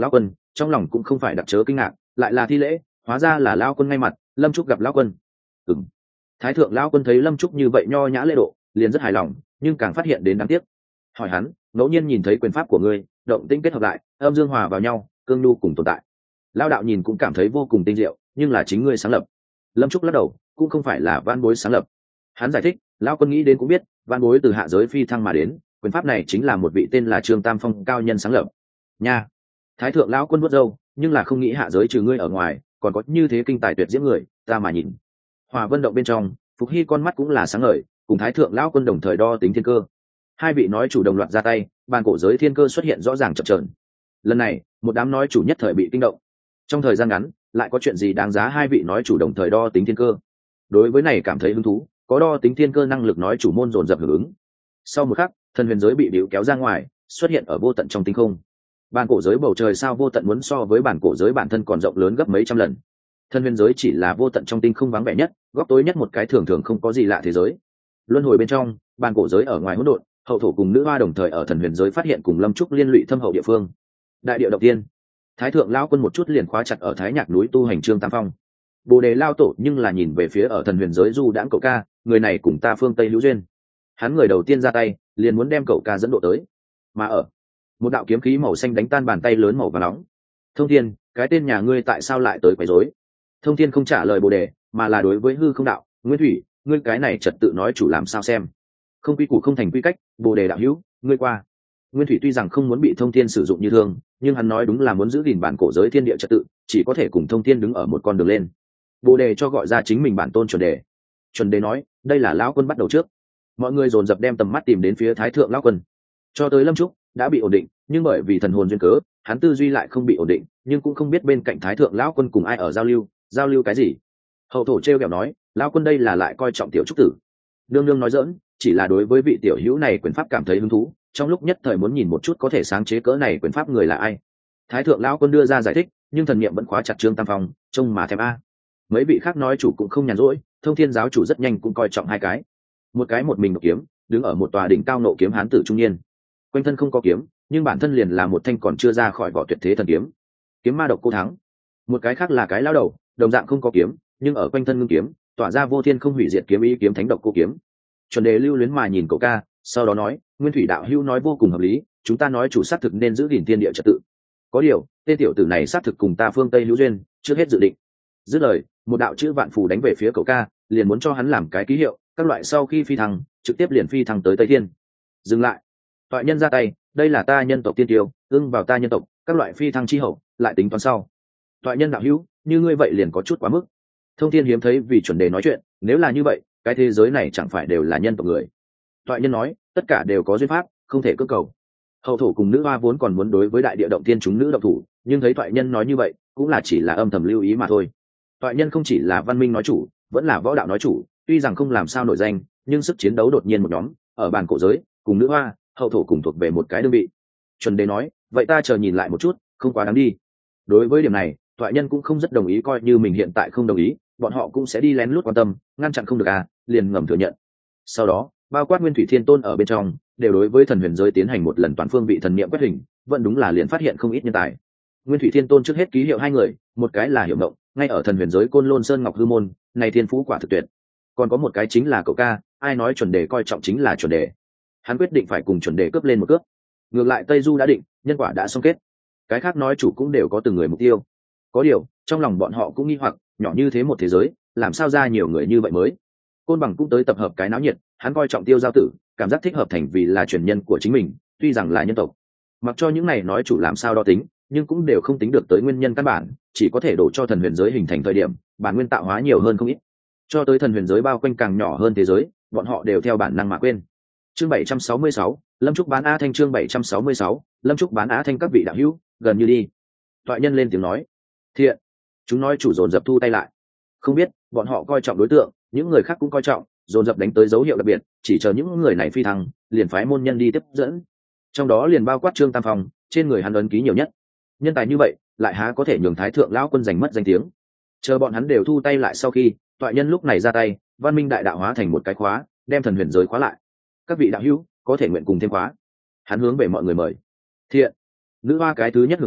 trong lòng cũng không phải đặc chớ kinh ngạc, lại là thi lễ, hóa ra là lao quân ngay mặt. Lâm Trúc gặp lão quân. Ừm. Thái thượng lão quân thấy Lâm Trúc như vậy nho nhã lễ độ, liền rất hài lòng, nhưng càng phát hiện đến đáng tiếc. Hỏi hắn, ngẫu nhiên nhìn thấy quyền pháp của ngươi, động tĩnh kết hợp lại, âm dương hòa vào nhau, cương nhu cùng tồn tại. Lao đạo nhìn cũng cảm thấy vô cùng tinh diệu, nhưng là chính ngươi sáng lập. Lâm Trúc lắc đầu, cũng không phải là Van Bối sáng lập. Hắn giải thích, lão quân nghĩ đến cũng biết, Van Bối từ hạ giới phi thăng mà đến, quyền pháp này chính là một vị tên là Trương Tam Phong cao nhân sáng lập. Nha. Thái thượng lão quân vuốt râu, nhưng là không nghĩ hạ giới trừ ngươi ở ngoài, còn có như thế kinh tài tuyệt diễm người, ta mà nhìn. Hòa Vân động bên trong, Phục Hy con mắt cũng là sáng ngời, cùng Thái thượng lão quân đồng thời đo tính thiên cơ. Hai vị nói chủ đồng loạt ra tay, bàn cổ giới thiên cơ xuất hiện rõ ràng chập chờn. Lần này, một đám nói chủ nhất thời bị kinh động. Trong thời gian ngắn, lại có chuyện gì đáng giá hai vị nói chủ đồng thời đo tính thiên cơ? Đối với này cảm thấy hứng thú, có đo tính thiên cơ năng lực nói chủ môn dồn dập hưởng ứng. Sau một khắc, thần huyền giới bị bịu kéo ra ngoài, xuất hiện ở vô tận trong tinh không. Bàn cổ giới bầu trời sao vô tận muốn so với bản cổ giới bản thân còn rộng lớn gấp mấy trăm lần. Thần huyền giới chỉ là vô tận trong tinh không vắng vẻ nhất, góc tối nhất một cái thường thường không có gì lạ thế giới. Luân hồi bên trong, bàn cổ giới ở ngoài hỗn độn, hậu thổ cùng nữ hoa đồng thời ở thần huyền giới phát hiện cùng Lâm Trúc liên lụy thâm hậu địa phương. Đại địa đầu tiên, Thái thượng lão quân một chút liền khóa chặt ở Thái Nhạc núi tu hành Trương Tam Phong. Bồ đề lao tổ nhưng là nhìn về phía ở thần huyền giới du đãng cậu ca, người này cùng ta phương Tây hữu duyên. Hắn người đầu tiên ra tay, liền muốn đem cậu ca dẫn độ tới. Mà ở một đạo kiếm khí màu xanh đánh tan bàn tay lớn màu vàng nóng. Thông Thiên, cái tên nhà ngươi tại sao lại tới quấy rối? Thông Thiên không trả lời bồ đề, mà là đối với hư không đạo, Nguyên Thủy, ngươi cái này trật tự nói chủ làm sao xem? Không quy củ không thành quy cách, bồ đề đạo hữu, ngươi qua. Nguyên Thủy tuy rằng không muốn bị Thông Thiên sử dụng như thương, nhưng hắn nói đúng là muốn giữ gìn bản cổ giới thiên địa trật tự, chỉ có thể cùng Thông Thiên đứng ở một con đường lên. Bồ đề cho gọi ra chính mình bản tôn chuẩn đề. Chuẩn đề nói, đây là lão quân bắt đầu trước. Mọi người dồn dập đem tầm mắt tìm đến phía Thái thượng lão quân. Cho tới Lâm Trúc đã bị ổn định, nhưng bởi vì thần hồn duyên cớ, hắn tư duy lại không bị ổn định, nhưng cũng không biết bên cạnh Thái thượng lão quân cùng ai ở giao lưu, giao lưu cái gì. Hậu thổ trêu ghẹo nói, lão quân đây là lại coi trọng tiểu trúc tử. Nương nương nói dỡn, chỉ là đối với vị tiểu hữu này quyền pháp cảm thấy hứng thú, trong lúc nhất thời muốn nhìn một chút có thể sáng chế cỡ này quyền pháp người là ai. Thái thượng lão quân đưa ra giải thích, nhưng thần niệm vẫn khóa chặt Trương Tam Phong, trông mà thèm a. Mấy vị khác nói chủ cũng không nhàn rỗi, Thông Thiên giáo chủ rất nhanh cũng coi trọng hai cái. Một cái một mình nộ kiếm, đứng ở một tòa đỉnh cao nộ kiếm hán tử trung niên. Quanh thân không có kiếm, nhưng bản thân liền là một thanh còn chưa ra khỏi vỏ tuyệt thế thần kiếm. Kiếm ma độc cô thắng. Một cái khác là cái lão đầu, đồng dạng không có kiếm, nhưng ở quanh thân ngưng kiếm, tỏa ra vô thiên không hủy diệt kiếm ý kiếm thánh độc cô kiếm. Chuẩn đề lưu luyến mà nhìn cậu ca, sau đó nói, Nguyên Thủy đạo hữu nói vô cùng hợp lý, chúng ta nói chủ sát thực nên giữ gìn thiên địa trật tự. Có điều, tên tiểu tử này sát thực cùng ta phương Tây hữu duyên, trước hết dự định. Dứt lời, một đạo chữ vạn phù đánh về phía cậu ca, liền muốn cho hắn làm cái ký hiệu, các loại sau khi phi thăng, trực tiếp liền phi thăng tới Tây Thiên. Dừng lại. Toại nhân ra tay, đây là ta nhân tộc tiên tiêu, ưng vào ta nhân tộc, các loại phi thăng chi hậu, lại tính toán sau. Toại nhân đạo hữu, như ngươi vậy liền có chút quá mức. Thông Thiên hiếm thấy vì chuẩn đề nói chuyện, nếu là như vậy, cái thế giới này chẳng phải đều là nhân tộc người. Toại nhân nói, tất cả đều có duyên pháp, không thể cưỡng cầu. Hậu thổ cùng nữ hoa vốn còn muốn đối với đại địa động tiên chúng nữ động thủ, nhưng thấy toại nhân nói như vậy, cũng là chỉ là âm thầm lưu ý mà thôi. Toại nhân không chỉ là văn minh nói chủ, vẫn là võ đạo nói chủ, tuy rằng không làm sao nổi danh, nhưng sức chiến đấu đột nhiên một nhóm, ở bàn cổ giới, cùng nữ hoa, hậu thổ cùng thuộc về một cái đơn vị. Chuẩn đề nói, vậy ta chờ nhìn lại một chút, không quá đáng đi. Đối với điểm này, toại nhân cũng không rất đồng ý, coi như mình hiện tại không đồng ý, bọn họ cũng sẽ đi lén lút quan tâm, ngăn chặn không được à, liền ngầm thừa nhận. Sau đó, bao quát Nguyên Thủy Thiên Tôn ở bên trong, đều đối với thần huyền giới tiến hành một lần toàn phương vị thần niệm quét hình, vẫn đúng là liền phát hiện không ít nhân tài. Nguyên Thủy Thiên Tôn trước hết ký hiệu hai người, một cái là Hiểu Mộng, ngay ở thần huyền giới Côn Lôn Sơn Ngọc Hư Môn, này thiên phú quả thực tuyệt. Còn có một cái chính là cậu ca, ai nói chuẩn đề coi trọng chính là chuẩn đề. Hắn quyết định phải cùng chuẩn đề cướp lên một cướp. Ngược lại Tây Du đã định, nhân quả đã xong kết. Cái khác nói chủ cũng đều có từng người mục tiêu. Có điều, trong lòng bọn họ cũng nghi hoặc, nhỏ như thế một thế giới, làm sao ra nhiều người như vậy mới. Côn Bằng cũng tới tập hợp cái náo nhiệt, hắn coi trọng Tiêu Giao Tử, cảm giác thích hợp thành vì là truyền nhân của chính mình, tuy rằng là nhân tộc. Mặc cho những này nói chủ làm sao đo tính, nhưng cũng đều không tính được tới nguyên nhân căn bản, chỉ có thể đổ cho thần huyền giới hình thành thời điểm, bản nguyên tạo hóa nhiều hơn không ít. Cho tới thần huyền giới bao quanh càng nhỏ hơn thế giới, bọn họ đều theo bản năng mà quên. Chương bảy trăm sáu mươi sáu, Lâm Trúc bán Á Thanh chương bảy trăm sáu mươi sáu, Lâm Trúc bán Á Thanh các vị đạo hữu, gần như đi. Toại nhân lên tiếng nói, thiện. Chúng nói chủ dồn dập thu tay lại. Không biết, bọn họ coi trọng đối tượng, những người khác cũng coi trọng, dồn dập đánh tới dấu hiệu đặc biệt, chỉ chờ những người này phi thăng, liền phái môn nhân đi tiếp dẫn. Trong đó liền bao quát Trương Tam Phong, trên người hắn ấn ký nhiều nhất. Nhân tài như vậy, lại há có thể nhường Thái thượng lão quân giành mất danh tiếng. Chờ bọn hắn đều thu tay lại sau khi, toại nhân lúc này ra tay, văn minh đại đạo hóa thành một cái khóa, đem thần huyền giới khóa lại. Các vị đạo hữu có thể nguyện cùng thêm khóa. Hắn hướng về mọi người mời. Thiện. Nữ hoa cái thứ nhất hưởng ứng,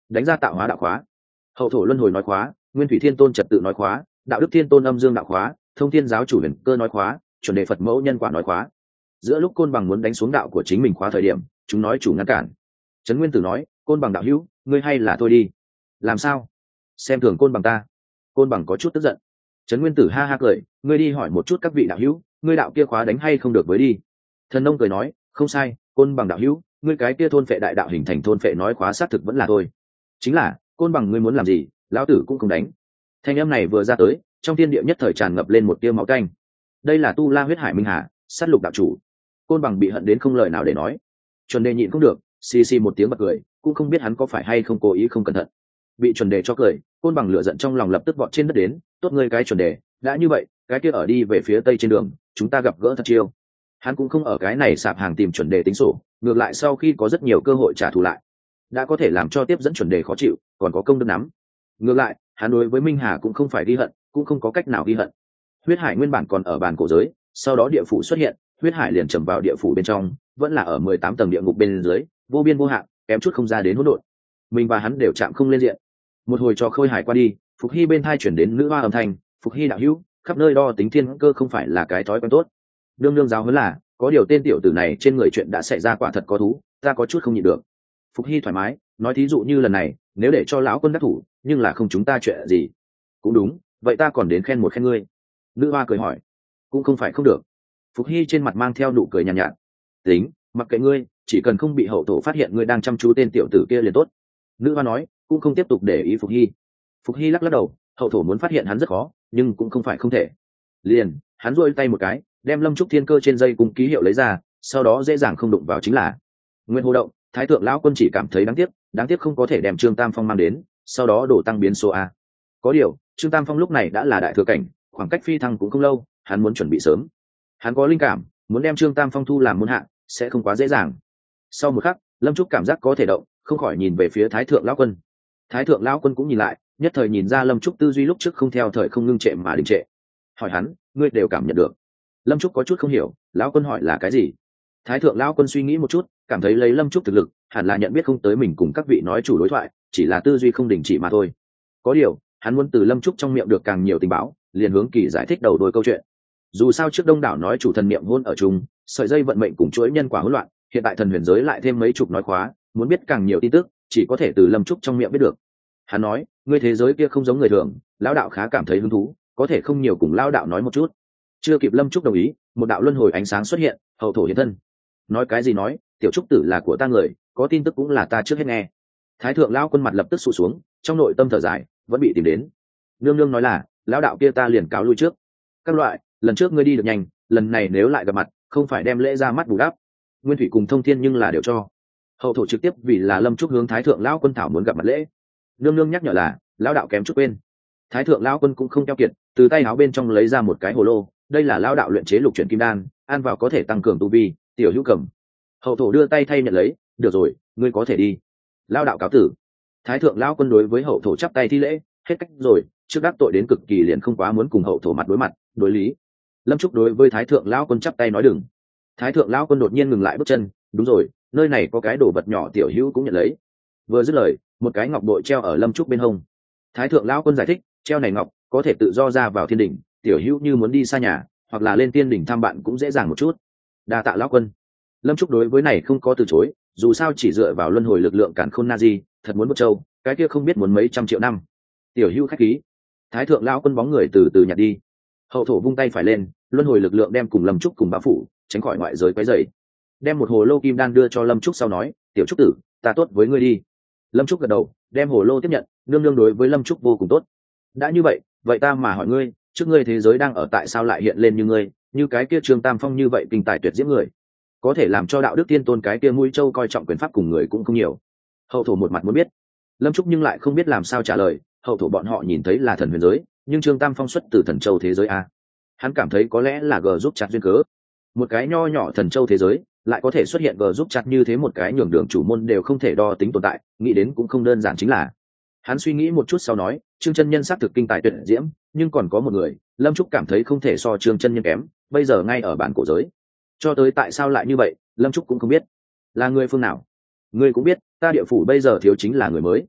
đánh ra tạo hóa đạo khóa. Hậu thổ luân hồi nói khóa, nguyên thủy thiên tôn trật tự nói khóa, đạo đức thiên tôn âm dương đạo khóa, thông thiên giáo chủ huyền cơ nói khóa, chuẩn đề phật mẫu nhân quả nói khóa. Giữa lúc côn bằng muốn đánh xuống đạo của chính mình khóa thời điểm, chúng nói chủ ngăn cản. Trấn Nguyên Tử nói, côn bằng đạo hữu, ngươi hay là thôi đi. Làm sao? Xem thường côn bằng ta? Côn bằng có chút tức giận. Trấn Nguyên Tử ha ha cười, ngươi đi hỏi một chút các vị đạo hữu, ngươi đạo kia khóa đánh hay không được với đi. Thần nông cười nói, không sai, côn bằng đạo hữu, ngươi cái kia thôn phệ đại đạo hình thành thôn phệ nói khóa xác thực vẫn là thôi. Chính là, côn bằng ngươi muốn làm gì, lão tử cũng không đánh. Thanh âm này vừa ra tới, trong thiên địa nhất thời tràn ngập lên một tia máu tanh. Đây là tu la huyết hải minh hà, sát lục đạo chủ. Côn bằng bị hận đến không lời nào để nói. Chuẩn đề nhịn không được, xì xì một tiếng bật cười, cũng không biết hắn có phải hay không cố ý không cẩn thận. Bị chuẩn đề cho cười, côn bằng lửa giận trong lòng lập tức vọt trên đất đến, tốt ngươi cái chuẩn đề, đã như vậy, cái kia ở đi về phía tây trên đường, chúng ta gặp gỡ thật chiêu. Hắn cũng không ở cái này sạp hàng tìm chuẩn đề tính sổ, ngược lại sau khi có rất nhiều cơ hội trả thù lại, đã có thể làm cho tiếp dẫn chuẩn đề khó chịu, còn có công đức nắm. Ngược lại, hắn đối với minh hà cũng không phải ghi hận, cũng không có cách nào ghi hận. Huyết hải nguyên bản còn ở bàn cổ giới, sau đó địa phủ xuất hiện, huyết hải liền trầm vào địa phủ bên trong, vẫn là ở mười tám tầng địa ngục bên dưới, vô biên vô hạn, kém chút không ra đến hỗn độn. Mình và hắn đều chạm không lên diện. Một hồi cho khôi hải qua đi, Phục Hy bên thai chuyển đến nữ hoa âm thanh, Phục Hy đạo hữu, khắp nơi đo tính thiên cơ không phải là cái thói quen tốt. Đương đương giáo huấn là, có điều tên tiểu tử này trên người chuyện đã xảy ra quả thật có thú, ta có chút không nhịn được. Phục Hy thoải mái nói, thí dụ như lần này, nếu để cho lão quân đắc thủ, nhưng là không chúng ta chuyện gì. Cũng đúng, vậy ta còn đến khen một khen ngươi. Nữ hoa cười hỏi, cũng không phải không được. Phục Hy trên mặt mang theo nụ cười nhàn nhạt, nhạt. Tính, mặc kệ ngươi, chỉ cần không bị hậu thổ phát hiện ngươi đang chăm chú tên tiểu tử kia liền tốt. Nữ hoa nói, cũng không tiếp tục để ý Phục Hy. Phục Hy lắc lắc đầu, hậu thổ muốn phát hiện hắn rất khó, nhưng cũng không phải không thể. Liền, hắn duỗi tay một cái, đem Lâm Trúc Thiên Cơ trên dây cùng ký hiệu lấy ra, sau đó dễ dàng không đụng vào chính là Nguyên Hồ Động. Thái thượng lão quân chỉ cảm thấy đáng tiếc, đáng tiếc không có thể đem Trương Tam Phong mang đến, sau đó đổ tăng biến số a. Có điều, Trương Tam Phong lúc này đã là đại thừa cảnh, khoảng cách phi thăng cũng không lâu, hắn muốn chuẩn bị sớm. Hắn có linh cảm, muốn đem Trương Tam Phong thu làm môn hạ, sẽ không quá dễ dàng. Sau một khắc, Lâm Trúc cảm giác có thể động, không khỏi nhìn về phía Thái thượng lão quân. Thái thượng lão quân cũng nhìn lại, nhất thời nhìn ra Lâm Trúc tư duy lúc trước không theo thời không ngưng trệ mà đình trệ. Hỏi hắn, ngươi đều cảm nhận được? Lâm Trúc có chút không hiểu, lão quân hỏi là cái gì? Thái thượng lão quân suy nghĩ một chút, cảm thấy lấy Lâm Trúc thực lực, hẳn là nhận biết không tới mình cùng các vị nói chủ đối thoại, chỉ là tư duy không đình chỉ mà thôi. Có điều, hắn muốn từ Lâm Trúc trong miệng được càng nhiều tình báo, liền hướng Kỳ giải thích đầu đuôi câu chuyện. Dù sao trước đông đảo nói chủ thần niệm hôn ở chung, sợi dây vận mệnh cùng chuỗi nhân quả hỗn loạn, hiện tại thần huyền giới lại thêm mấy chục nói khóa, muốn biết càng nhiều tin tức, chỉ có thể từ Lâm Trúc trong miệng biết được. Hắn nói, ngươi thế giới kia không giống người thường, lão đạo khá cảm thấy hứng thú, có thể không nhiều cùng lão đạo nói một chút. Chưa kịp Lâm Trúc đồng ý, một đạo luân hồi ánh sáng xuất hiện, hậu thổ hiện thân. Nói cái gì nói, tiểu trúc tử là của ta người, có tin tức cũng là ta trước hết nghe. Thái thượng lão quân mặt lập tức sụ xuống, trong nội tâm thở dài, vẫn bị tìm đến. Nương nương nói là, lão đạo kia ta liền cáo lui trước. Các loại, lần trước ngươi đi được nhanh, lần này nếu lại gặp mặt, không phải đem lễ ra mắt bù đắp. Nguyên thủy cùng thông thiên nhưng là đều cho. Hậu thổ trực tiếp vì là Lâm Trúc hướng Thái thượng lão quân thảo muốn gặp mặt lễ. Nương nương nhắc nhở là, lão đạo kém chút quên. Thái thượng lão quân cũng không keo kiệt, từ tay áo bên trong lấy ra một cái hồ lô, đây là lão đạo luyện chế lục chuyển kim đan, ăn vào có thể tăng cường tu vi. Tiểu hữu cầm. Hậu thổ đưa tay thay nhận lấy, được rồi, ngươi có thể đi. Lão đạo cáo tử. Thái thượng lão quân đối với hậu thổ chắp tay thi lễ, hết cách rồi, trước đắc tội đến cực kỳ liền không quá muốn cùng hậu thổ mặt đối mặt, đối lý. Lâm Trúc đối với Thái thượng lão quân chắp tay nói đừng. Thái thượng lão quân đột nhiên ngừng lại bước chân, đúng rồi, nơi này có cái đồ vật nhỏ tiểu hữu cũng nhận lấy. Vừa dứt lời, một cái ngọc bội treo ở Lâm Trúc bên hông. Thái thượng lão quân giải thích, treo này ngọc có thể tự do ra vào thiên đỉnh, tiểu hữu như muốn đi xa nhà hoặc là lên tiên đỉnh thăm bạn cũng dễ dàng một chút. Đa tạ lão quân. Lâm Trúc đối với này không có từ chối, dù sao chỉ dựa vào luân hồi lực lượng cản khôn na di, thật muốn một châu, cái kia không biết muốn mấy trăm triệu năm. Tiểu hữu khách khí. Thái thượng lão quân bóng người từ từ nhặt đi. Hậu thổ vung tay phải lên, luân hồi lực lượng đem cùng Lâm Trúc cùng bao phủ, tránh khỏi ngoại giới quấy rầy. Đem một hồ lô kim đan đưa cho Lâm Trúc sau nói, tiểu trúc tử, ta tốt với ngươi đi. Lâm Trúc gật đầu, đem hồ lô tiếp nhận, nương nương đối với Lâm Trúc vô cùng tốt. Đã như vậy, vậy ta mà hỏi ngươi, trước ngươi thế giới đang ở tại sao lại hiện lên như ngươi, như cái kia Trương Tam Phong như vậy kinh tài tuyệt diễm người, có thể làm cho đạo đức tiên tôn cái kia mũi châu coi trọng quyền pháp cùng người cũng không nhiều. Hậu thổ một mặt muốn biết. Lâm Trúc nhưng lại không biết làm sao trả lời. Hậu thổ bọn họ nhìn thấy là thần huyền giới, nhưng Trương Tam Phong xuất từ thần châu thế giới a. Hắn cảm thấy có lẽ là g giúp chặt duyên cớ, một cái nho nhỏ thần châu thế giới lại có thể xuất hiện g giúp chặt như thế một cái nhường đường chủ môn đều không thể đo tính tồn tại, nghĩ đến cũng không đơn giản. Chính là hắn suy nghĩ một chút sau nói, Trương chân nhân xác thực kinh tài tuyệt diễm, nhưng còn có một người Lâm Trúc cảm thấy không thể so Trương chân nhân kém, bây giờ ngay ở bản cổ giới. Cho tới tại sao lại như vậy, Lâm Trúc cũng không biết. Là người phương nào? Ngươi cũng biết, ta địa phủ bây giờ thiếu chính là người mới.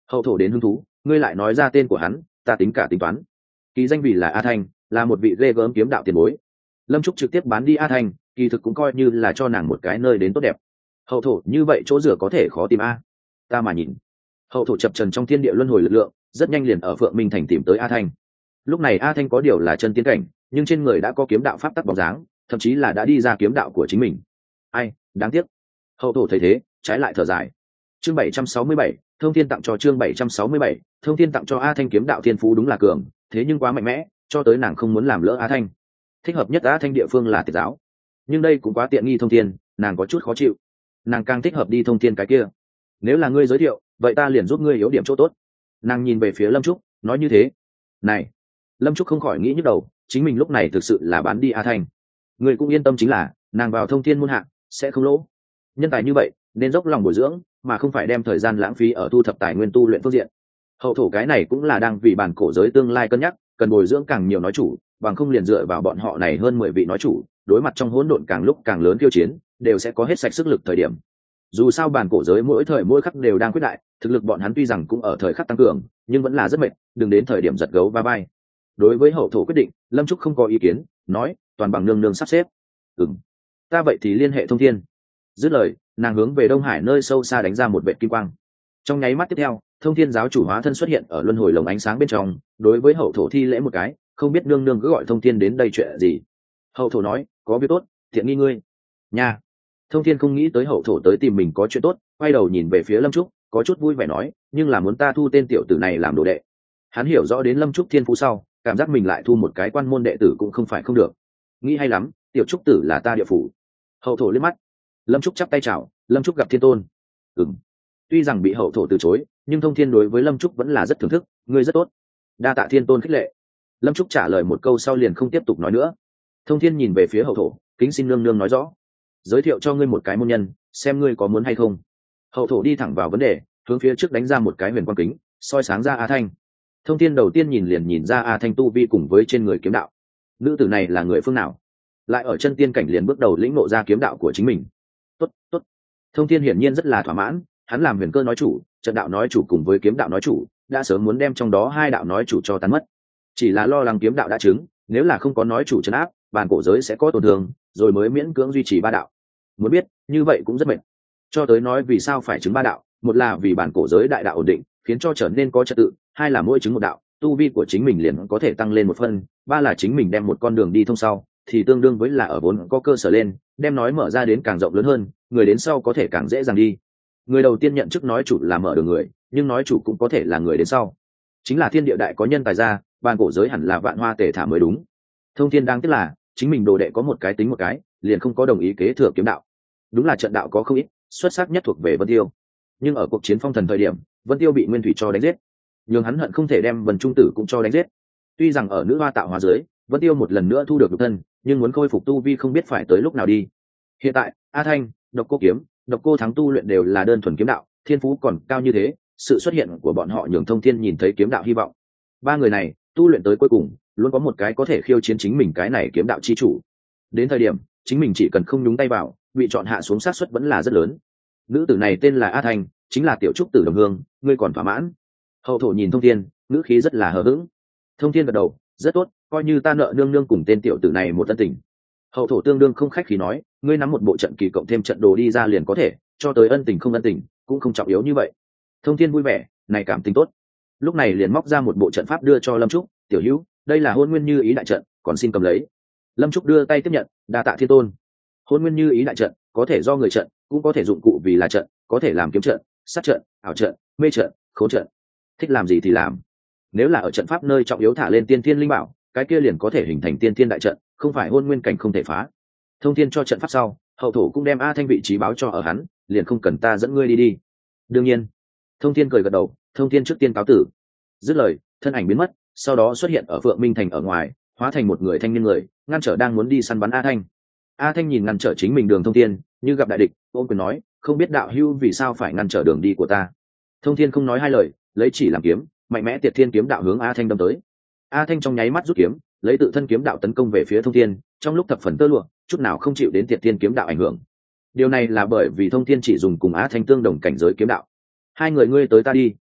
Hậu thổ đến hứng thú, ngươi lại nói ra tên của hắn, ta tính cả tính toán. Kỳ danh vì là A Thanh, là một vị ghê gớm kiếm đạo tiền bối. Lâm Trúc trực tiếp bán đi A Thanh, kỳ thực cũng coi như là cho nàng một cái nơi đến tốt đẹp. Hậu thổ, như vậy chỗ rửa có thể khó tìm a. Ta mà nhìn. Hậu thổ chập trần trong thiên địa luân hồi lực lượng, rất nhanh liền ở Phượng Minh Thành tìm tới A Thanh. Lúc này A Thanh có điều là chân tiến cảnh, nhưng trên người đã có kiếm đạo pháp tắc bóng dáng, thậm chí là đã đi ra kiếm đạo của chính mình. Ai, đáng tiếc. Hậu thổ thấy thế, trái lại thở dài. Chương bảy trăm sáu mươi bảy, Thông Thiên tặng cho chương bảy trăm sáu mươi bảy, Thông Thiên tặng cho A Thanh kiếm đạo thiên phú đúng là cường, thế nhưng quá mạnh mẽ, cho tới nàng không muốn làm lỡ A Thanh. Thích hợp nhất A Thanh địa phương là Tiệt giáo, nhưng đây cũng quá tiện nghi Thông Thiên, nàng có chút khó chịu. Nàng càng thích hợp đi Thông Thiên cái kia. Nếu là ngươi giới thiệu, vậy ta liền giúp ngươi yếu điểm chỗ tốt. Nàng nhìn về phía Lâm Trúc, nói như thế. Này, Lâm Trúc không khỏi nghĩ nhức đầu, chính mình lúc này thực sự là bán đi A Thanh. Ngươi cũng yên tâm, chính là nàng vào Thông Thiên môn hạ sẽ không lỗ. Nhân tài như vậy nên dốc lòng bồi dưỡng, mà không phải đem thời gian lãng phí ở thu thập tài nguyên tu luyện phương diện. Hậu thổ cái này cũng là đang vì bản cổ giới tương lai cân nhắc, cần bồi dưỡng càng nhiều nói chủ, bằng không liền dựa vào bọn họ này hơn mười vị nói chủ, đối mặt trong hỗn độn càng lúc càng lớn tiêu chiến, đều sẽ có hết sạch sức lực thời điểm. Dù sao bản cổ giới mỗi thời mỗi khắc đều đang quyết đại, thực lực bọn hắn tuy rằng cũng ở thời khắc tăng cường, nhưng vẫn là rất mệt, đừng đến thời điểm giật gấu va vai. Đối với hậu thổ quyết định, Lâm Trúc không có ý kiến, nói, toàn bằng nương nương sắp xếp. Ừm, ta vậy thì liên hệ Thông Thiên. Dứt lời, nàng hướng về Đông Hải nơi sâu xa đánh ra một vệt kim quang. Trong nháy mắt tiếp theo, Thông Thiên giáo chủ hóa thân xuất hiện ở luân hồi lồng ánh sáng bên trong, đối với hậu thổ thi lễ một cái, không biết nương nương cứ gọi Thông Thiên đến đây chuyện gì. Hậu thổ nói, có việc tốt, thiện nghi ngươi. Nha. Thông Thiên không nghĩ tới hậu thổ tới tìm mình có chuyện tốt, quay đầu nhìn về phía Lâm Trúc, có chút vui vẻ nói, nhưng là muốn ta thu tên tiểu tử này làm đồ đệ. Hắn hiểu rõ đến Lâm Trúc thiên phú sau, cảm giác mình lại thu một cái quan môn đệ tử cũng không phải không được. Nghĩ hay lắm, tiểu trúc tử là ta địa phủ. Hậu thổ liếc mắt. Lâm Trúc chắp tay chào, Lâm Trúc gặp thiên tôn. Ừm. Tuy rằng bị hậu thổ từ chối, nhưng Thông Thiên đối với Lâm Trúc vẫn là rất thưởng thức, ngươi rất tốt. Đa tạ thiên tôn khích lệ. Lâm Trúc trả lời một câu sau liền không tiếp tục nói nữa. Thông Thiên nhìn về phía hậu thổ, kính xin nương nương nói rõ, giới thiệu cho ngươi một cái môn nhân, xem ngươi có muốn hay không. Hậu thổ đi thẳng vào vấn đề, hướng phía trước đánh ra một cái huyền quang kính, soi sáng ra A Thanh. Thông Thiên đầu tiên nhìn liền nhìn ra A Thanh tu vi cùng với trên người kiếm đạo. Nữ tử này là người phương nào? Lại ở chân tiên cảnh liền bước đầu lĩnh ngộ ra kiếm đạo của chính mình. Tốt, tốt. Thông Thiên hiển nhiên rất là thỏa mãn, hắn làm huyền cơ nói chủ, trận đạo nói chủ cùng với kiếm đạo nói chủ, đã sớm muốn đem trong đó hai đạo nói chủ cho tan mất. Chỉ là lo lắng kiếm đạo đã chứng, nếu là không có nói chủ trấn áp, bản cổ giới sẽ có tổn thương, rồi mới miễn cưỡng duy trì ba đạo. Muốn biết, như vậy cũng rất mệt. Cho tới nói vì sao phải chứng ba đạo, một là vì bản cổ giới đại đạo ổn định, khiến cho trở nên có trật tự, hai là mỗi chứng một đạo, tu vi của chính mình liền có thể tăng lên một phân, ba là chính mình đem một con đường đi thông sau, thì tương đương với là ở vốn có cơ sở lên, đem nói mở ra đến càng rộng lớn hơn, người đến sau có thể càng dễ dàng đi. Người đầu tiên nhận chức nói chủ là mở đường người, nhưng nói chủ cũng có thể là người đến sau. Chính là thiên địa đại có nhân tài ra, bản cổ giới hẳn là vạn hoa tề thả mới đúng. Thông Thiên đang tiếc là chính mình đồ đệ có một cái tính một cái, liền không có đồng ý kế thừa kiếm đạo. Đúng là trận đạo có không ít, xuất sắc nhất thuộc về Vân Tiêu. Nhưng ở cuộc chiến phong thần thời điểm, Vân Tiêu bị Nguyên Thủy cho đánh giết, nhưng hắn hận không thể đem Vân Trung Tử cũng cho đánh giết. Tuy rằng ở nữ hoa tạo hóa dưới, Vân Tiêu một lần nữa thu được nhục thân, nhưng muốn khôi phục tu vi không biết phải tới lúc nào đi. Hiện tại, A Thanh, Độc Cô Kiếm, Độc Cô Thắng tu luyện đều là đơn thuần kiếm đạo, thiên phú còn cao như thế, sự xuất hiện của bọn họ nhường Thông Thiên nhìn thấy kiếm đạo hy vọng. Ba người này, tu luyện tới cuối cùng, luôn có một cái có thể khiêu chiến chính mình cái này kiếm đạo chi chủ. Đến thời điểm, chính mình chỉ cần không nhúng tay vào, bị chọn hạ xuống xác suất vẫn là rất lớn. Nữ tử này tên là A Thanh, chính là tiểu trúc tử đồng hương, ngươi còn thỏa mãn? Hậu thổ nhìn Thông Thiên, ngữ khí rất là hờ hững. Thông Thiên gật đầu, rất tốt, coi như ta nợ nương nương cùng tên tiểu tử này một ân tình. Hậu thổ tương đương không khách khí nói, ngươi nắm một bộ trận kỳ cộng thêm trận đồ đi ra liền có thể, cho tới ân tình không ân tình cũng không trọng yếu như vậy. Thông Thiên vui vẻ, này cảm tình tốt. Lúc này liền móc ra một bộ trận pháp đưa cho Lâm Trúc, tiểu hữu, đây là hôn nguyên như ý đại trận, còn xin cầm lấy. Lâm Trúc đưa tay tiếp nhận, đa tạ thiên tôn. Hôn nguyên như ý đại trận có thể do người trận, cũng có thể dụng cụ vì là trận, có thể làm kiếm trận, sát trận, ảo trận, mê trận, khốn trận, thích làm gì thì làm. Nếu là ở trận pháp nơi trọng yếu thả lên tiên thiên linh bảo, cái kia liền có thể hình thành tiên thiên đại trận, không phải hôn nguyên cảnh không thể phá. Thông Thiên cho trận pháp sau, hậu thổ cũng đem A Thanh vị trí báo cho ở hắn, liền không cần ta dẫn ngươi đi đi. Đương nhiên. Thông Thiên cười gật đầu, Thông Thiên trước tiên cáo tử. Dứt lời, thân ảnh biến mất, sau đó xuất hiện ở Phượng Minh Thành ở ngoài, hóa thành một người thanh niên người, ngăn trở đang muốn đi săn bắn A Thanh. A Thanh nhìn ngăn trở chính mình đường Thông Thiên, như gặp đại địch, ôm quyền nói, không biết đạo hữu vì sao phải ngăn trở đường đi của ta. Thông Thiên không nói hai lời, lấy chỉ làm kiếm, mạnh mẽ Tiệt Thiên kiếm đạo hướng A Thanh đâm tới. A Thanh trong nháy mắt rút kiếm, lấy tự thân kiếm đạo tấn công về phía Thông Thiên, trong lúc thập phần tơ lụa, chút nào không chịu đến Tiệt Thiên kiếm đạo ảnh hưởng. Điều này là bởi vì Thông Thiên chỉ dùng cùng A Thanh tương đồng cảnh giới kiếm đạo. Hai người ngươi tới ta đi,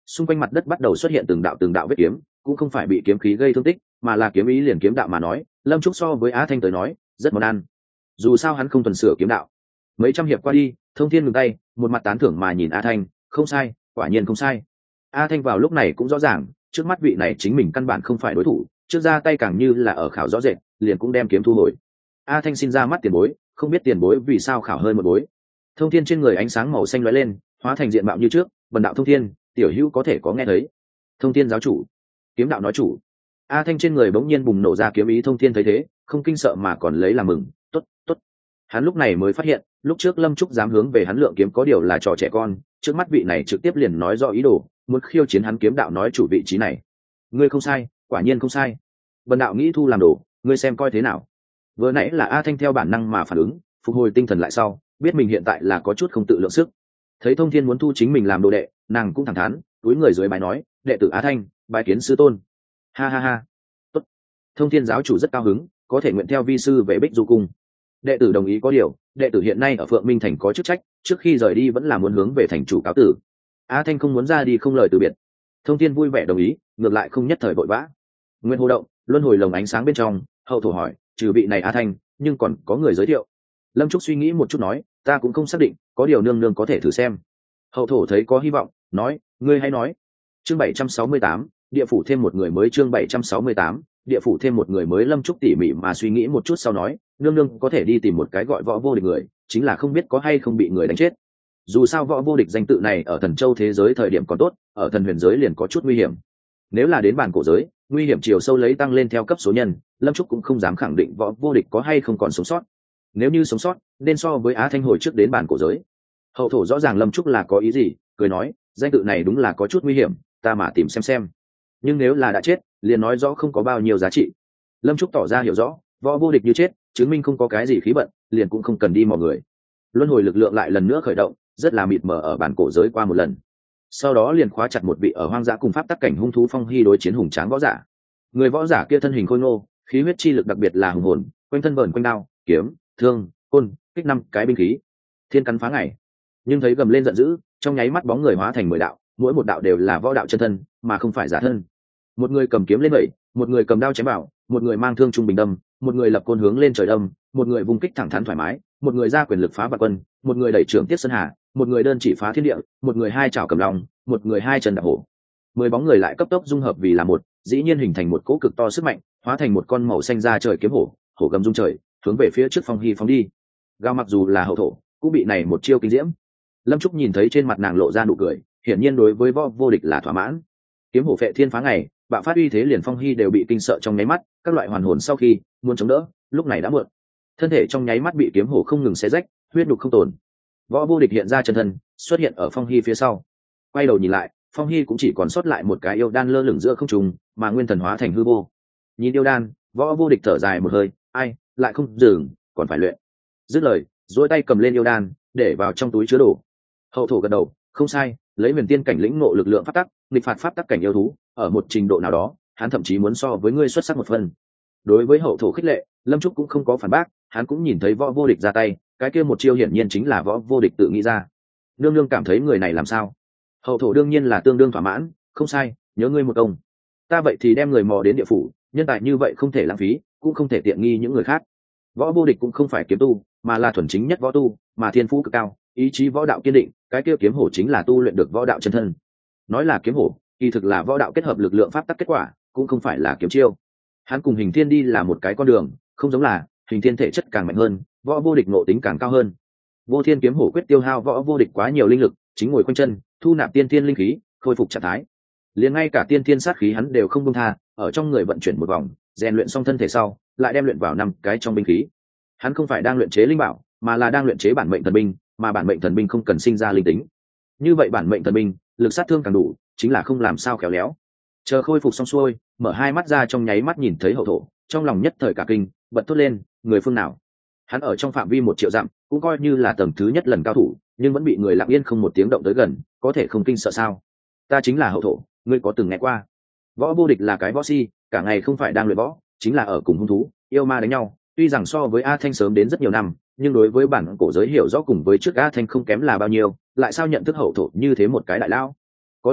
xung quanh mặt đất bắt đầu xuất hiện từng đạo từng đạo vết kiếm, cũng không phải bị kiếm khí gây thương tích, mà là kiếm ý liền kiếm đạo mà nói, lâm trúc so với Á Thanh tới nói rất món ăn. Dù sao hắn không thuần sửa kiếm đạo. Mấy trăm hiệp qua đi, Thông Thiên ngừng tay, một mặt tán thưởng mà nhìn A Thanh, không sai, quả nhiên không sai. A Thanh vào lúc này cũng rõ ràng, trước mắt vị này chính mình căn bản không phải đối thủ, trước ra tay càng như là ở khảo rõ rệt, liền cũng đem kiếm thu hồi. A Thanh xin ra mắt tiền bối, không biết tiền bối vì sao khảo hơi một bối. Thông Thiên trên người ánh sáng màu xanh lóe lên, hóa thành diện mạo như trước, vần đạo Thông Thiên, tiểu hữu có thể có nghe thấy. Thông Thiên giáo chủ, kiếm đạo nói chủ. A Thanh trên người bỗng nhiên bùng nổ ra kiếm ý. Thông Thiên thấy thế, không kinh sợ mà còn lấy làm mừng, tốt, tốt. Hắn lúc này mới phát hiện, lúc trước Lâm Trúc dám hướng về hắn lượng kiếm có điều là trò trẻ con, trước mắt vị này trực tiếp liền nói rõ ý đồ, muốn khiêu chiến hắn kiếm đạo nói chủ vị trí này. Ngươi không sai, quả nhiên không sai. Vân đạo nghĩ thu làm đồ, ngươi xem coi thế nào. Vừa nãy là A Thanh theo bản năng mà phản ứng, phục hồi tinh thần lại sau, biết mình hiện tại là có chút không tự lượng sức. Thấy Thông Thiên muốn thu chính mình làm đồ đệ, nàng cũng thẳng thắn, túi người dưới bài nói, đệ tử Á Thanh, bài kiến sư tôn. Ha ha ha. Tốt. Thông Thiên giáo chủ rất cao hứng, có thể nguyện theo vi sư về Bích Du cung. Đệ tử đồng ý, có điều đệ tử hiện nay ở Phượng Minh thành có chức trách, trước khi rời đi vẫn là muốn hướng về thành chủ cáo tử. Á Thanh không muốn ra đi không lời từ biệt. Thông Thiên vui vẻ đồng ý, ngược lại không nhất thời vội vã. Nguyên hồ động, luân hồi lồng ánh sáng bên trong, hậu thổ hỏi, trừ vị này Á Thanh, nhưng còn có người giới thiệu. Lâm Trúc suy nghĩ một chút nói, ta cũng không xác định, có điều nương nương có thể thử xem. Hậu thổ thấy có hy vọng, nói, ngươi hãy nói. Chương bảy trăm sáu mươi tám, địa phủ thêm một người mới. Chương bảy trăm sáu mươi tám, địa phủ thêm một người mới. Lâm Trúc tỉ mỉ mà suy nghĩ một chút sau nói, nương nương có thể đi tìm một cái gọi Võ Vô Địch người, chính là không biết có hay không bị người đánh chết. Dù sao Võ Vô Địch danh tự này ở Thần Châu thế giới thời điểm còn tốt, ở Thần Huyền giới liền có chút nguy hiểm. Nếu là đến bản cổ giới, nguy hiểm chiều sâu lấy tăng lên theo cấp số nhân, Lâm Trúc cũng không dám khẳng định Võ Vô Địch có hay không còn sống sót. Nếu như sống sót, nên so với Á Thanh hồi trước đến bản cổ giới. Hậu thổ rõ ràng Lâm Trúc là có ý gì, cười nói, danh tự này đúng là có chút nguy hiểm, ta mà tìm xem xem. Nhưng nếu là đã chết, liền nói rõ không có bao nhiêu giá trị. Lâm Trúc tỏ ra hiểu rõ, Võ Vô Địch như chết, chứng minh không có cái gì khí vận, liền cũng không cần đi mò người. Luân hồi lực lượng lại lần nữa khởi động, rất là mịt mờ ở bản cổ giới qua một lần. Sau đó liền khóa chặt một vị ở hoang dã cùng pháp tắc cảnh hung thú Phong Hy đối chiến hùng tráng võ giả. Người võ giả kia thân hình khôi ngô, khí huyết chi lực đặc biệt là hùng hồn, quanh thân vờn quanh đao, kiếm, thương, côn, kích năm cái binh khí, thiên cắn phá ngày. Nhưng thấy gầm lên giận dữ, trong nháy mắt bóng người hóa thành mười đạo, mỗi một đạo đều là võ đạo chân thân, mà không phải giả thân. Một người cầm kiếm lên đẩy, một người cầm đao chém vào, một người mang thương trung bình đâm, một người lập côn hướng lên trời đâm, một người vùng kích thẳng thắn thoải mái, một người ra quyền lực phá vạn quân, một người đẩy trưởng tiết sơn hà, một người đơn chỉ phá thiên địa, một người hai chảo cầm lòng, một người hai chân đạp hổ. Mười bóng người lại cấp tốc dung hợp vì là một, dĩ nhiên hình thành một cỗ cực to sức mạnh, hóa thành một con màu xanh ra trời kiếm hổ, hổ gầm rung trời, hướng về phía trước Phong Hy phóng đi. Gao mặc dù là hậu thổ, cũng bị này một chiêu kinh diễm. Lâm Trúc nhìn thấy trên mặt nàng lộ ra nụ cười, hiển nhiên đối với Võ Vô Địch là thỏa mãn. Kiếm hổ phệ thiên phá ngày, bạo phát uy thế liền Phong Hy đều bị kinh sợ trong nháy mắt, các loại hoàn hồn sau khi muốn chống đỡ, lúc này đã muộn. Thân thể trong nháy mắt bị kiếm hổ không ngừng xé rách, huyết đục không tồn. Võ Vô Địch hiện ra chân thân, xuất hiện ở Phong Hy phía sau. Quay đầu nhìn lại, Phong Hy cũng chỉ còn sót lại một cái yêu đan lơ lửng giữa không trung, mà nguyên thần hóa thành hư vô. Nhìn yêu đan, Võ Vô Địch thở dài một hơi, ai, lại không dừng, còn phải luyện. Dứt lời, duỗi tay cầm lên yêu đan, để vào trong túi chứa đồ. Hậu thổ gật đầu, không sai, lấy huyền tiên cảnh lĩnh ngộ lực lượng pháp tắc, nghịch phạt pháp tắc cảnh yêu thú, ở một trình độ nào đó, hắn thậm chí muốn so với ngươi xuất sắc một phần. Đối với hậu thổ khích lệ, Lâm Trúc cũng không có phản bác, hắn cũng nhìn thấy Võ Vô Địch ra tay, cái kia một chiêu hiển nhiên chính là Võ Vô Địch tự nghĩ ra. Nương nương cảm thấy người này làm sao? Hậu thổ đương nhiên là tương đương thỏa mãn, không sai, nhớ ngươi một công. Ta vậy thì đem người mò đến địa phủ, nhân tài như vậy không thể lãng phí, cũng không thể tiện nghi những người khác. Võ Vô Địch cũng không phải kiếm tu, mà là thuần chính nhất võ tu, mà thiên phú cực cao, ý chí võ đạo kiên định, cái kia kiếm hổ chính là tu luyện được võ đạo chân thân. Nói là kiếm hổ, kỳ thực là võ đạo kết hợp lực lượng pháp tắc kết quả, cũng không phải là kiếm chiêu. Hắn cùng Hình Thiên đi là một cái con đường, không giống là Hình Thiên thể chất càng mạnh hơn, Võ Vô Địch ngộ tính càng cao hơn. Vô Thiên kiếm hổ quyết tiêu hao Võ Vô Địch quá nhiều linh lực, chính ngồi quanh chân, thu nạp tiên thiên linh khí, khôi phục trạng thái. Liền ngay cả tiên thiên sát khí hắn đều không buông tha, ở trong người vận chuyển một vòng, rèn luyện xong thân thể sau, lại đem luyện vào năm cái trong binh khí. Hắn không phải đang luyện chế linh bảo, mà là đang luyện chế bản mệnh thần binh, mà bản mệnh thần binh không cần sinh ra linh tính. Như vậy bản mệnh thần binh, lực sát thương càng đủ, chính là không làm sao khéo léo. Chờ khôi phục xong xuôi, mở hai mắt ra trong nháy mắt nhìn thấy hậu thổ, trong lòng nhất thời cả kinh, bật thốt lên, người phương nào? Hắn ở trong phạm vi một triệu dặm, cũng coi như là tầng thứ nhất lần cao thủ, nhưng vẫn bị người lặng yên không một tiếng động tới gần, có thể không kinh sợ sao? Ta chính là hậu thổ, ngươi có từng nghe qua? Võ Vô Địch là cái võ si, cả ngày không phải đang luyện võ, chính là ở cùng hung thú, yêu ma đánh nhau. Tuy rằng so với A Thanh sớm đến rất nhiều năm, nhưng đối với bản cổ giới hiểu rõ cùng với trước A Thanh không kém là bao nhiêu, lại sao nhận thức hậu thổ như thế một cái đại lao? Có điều,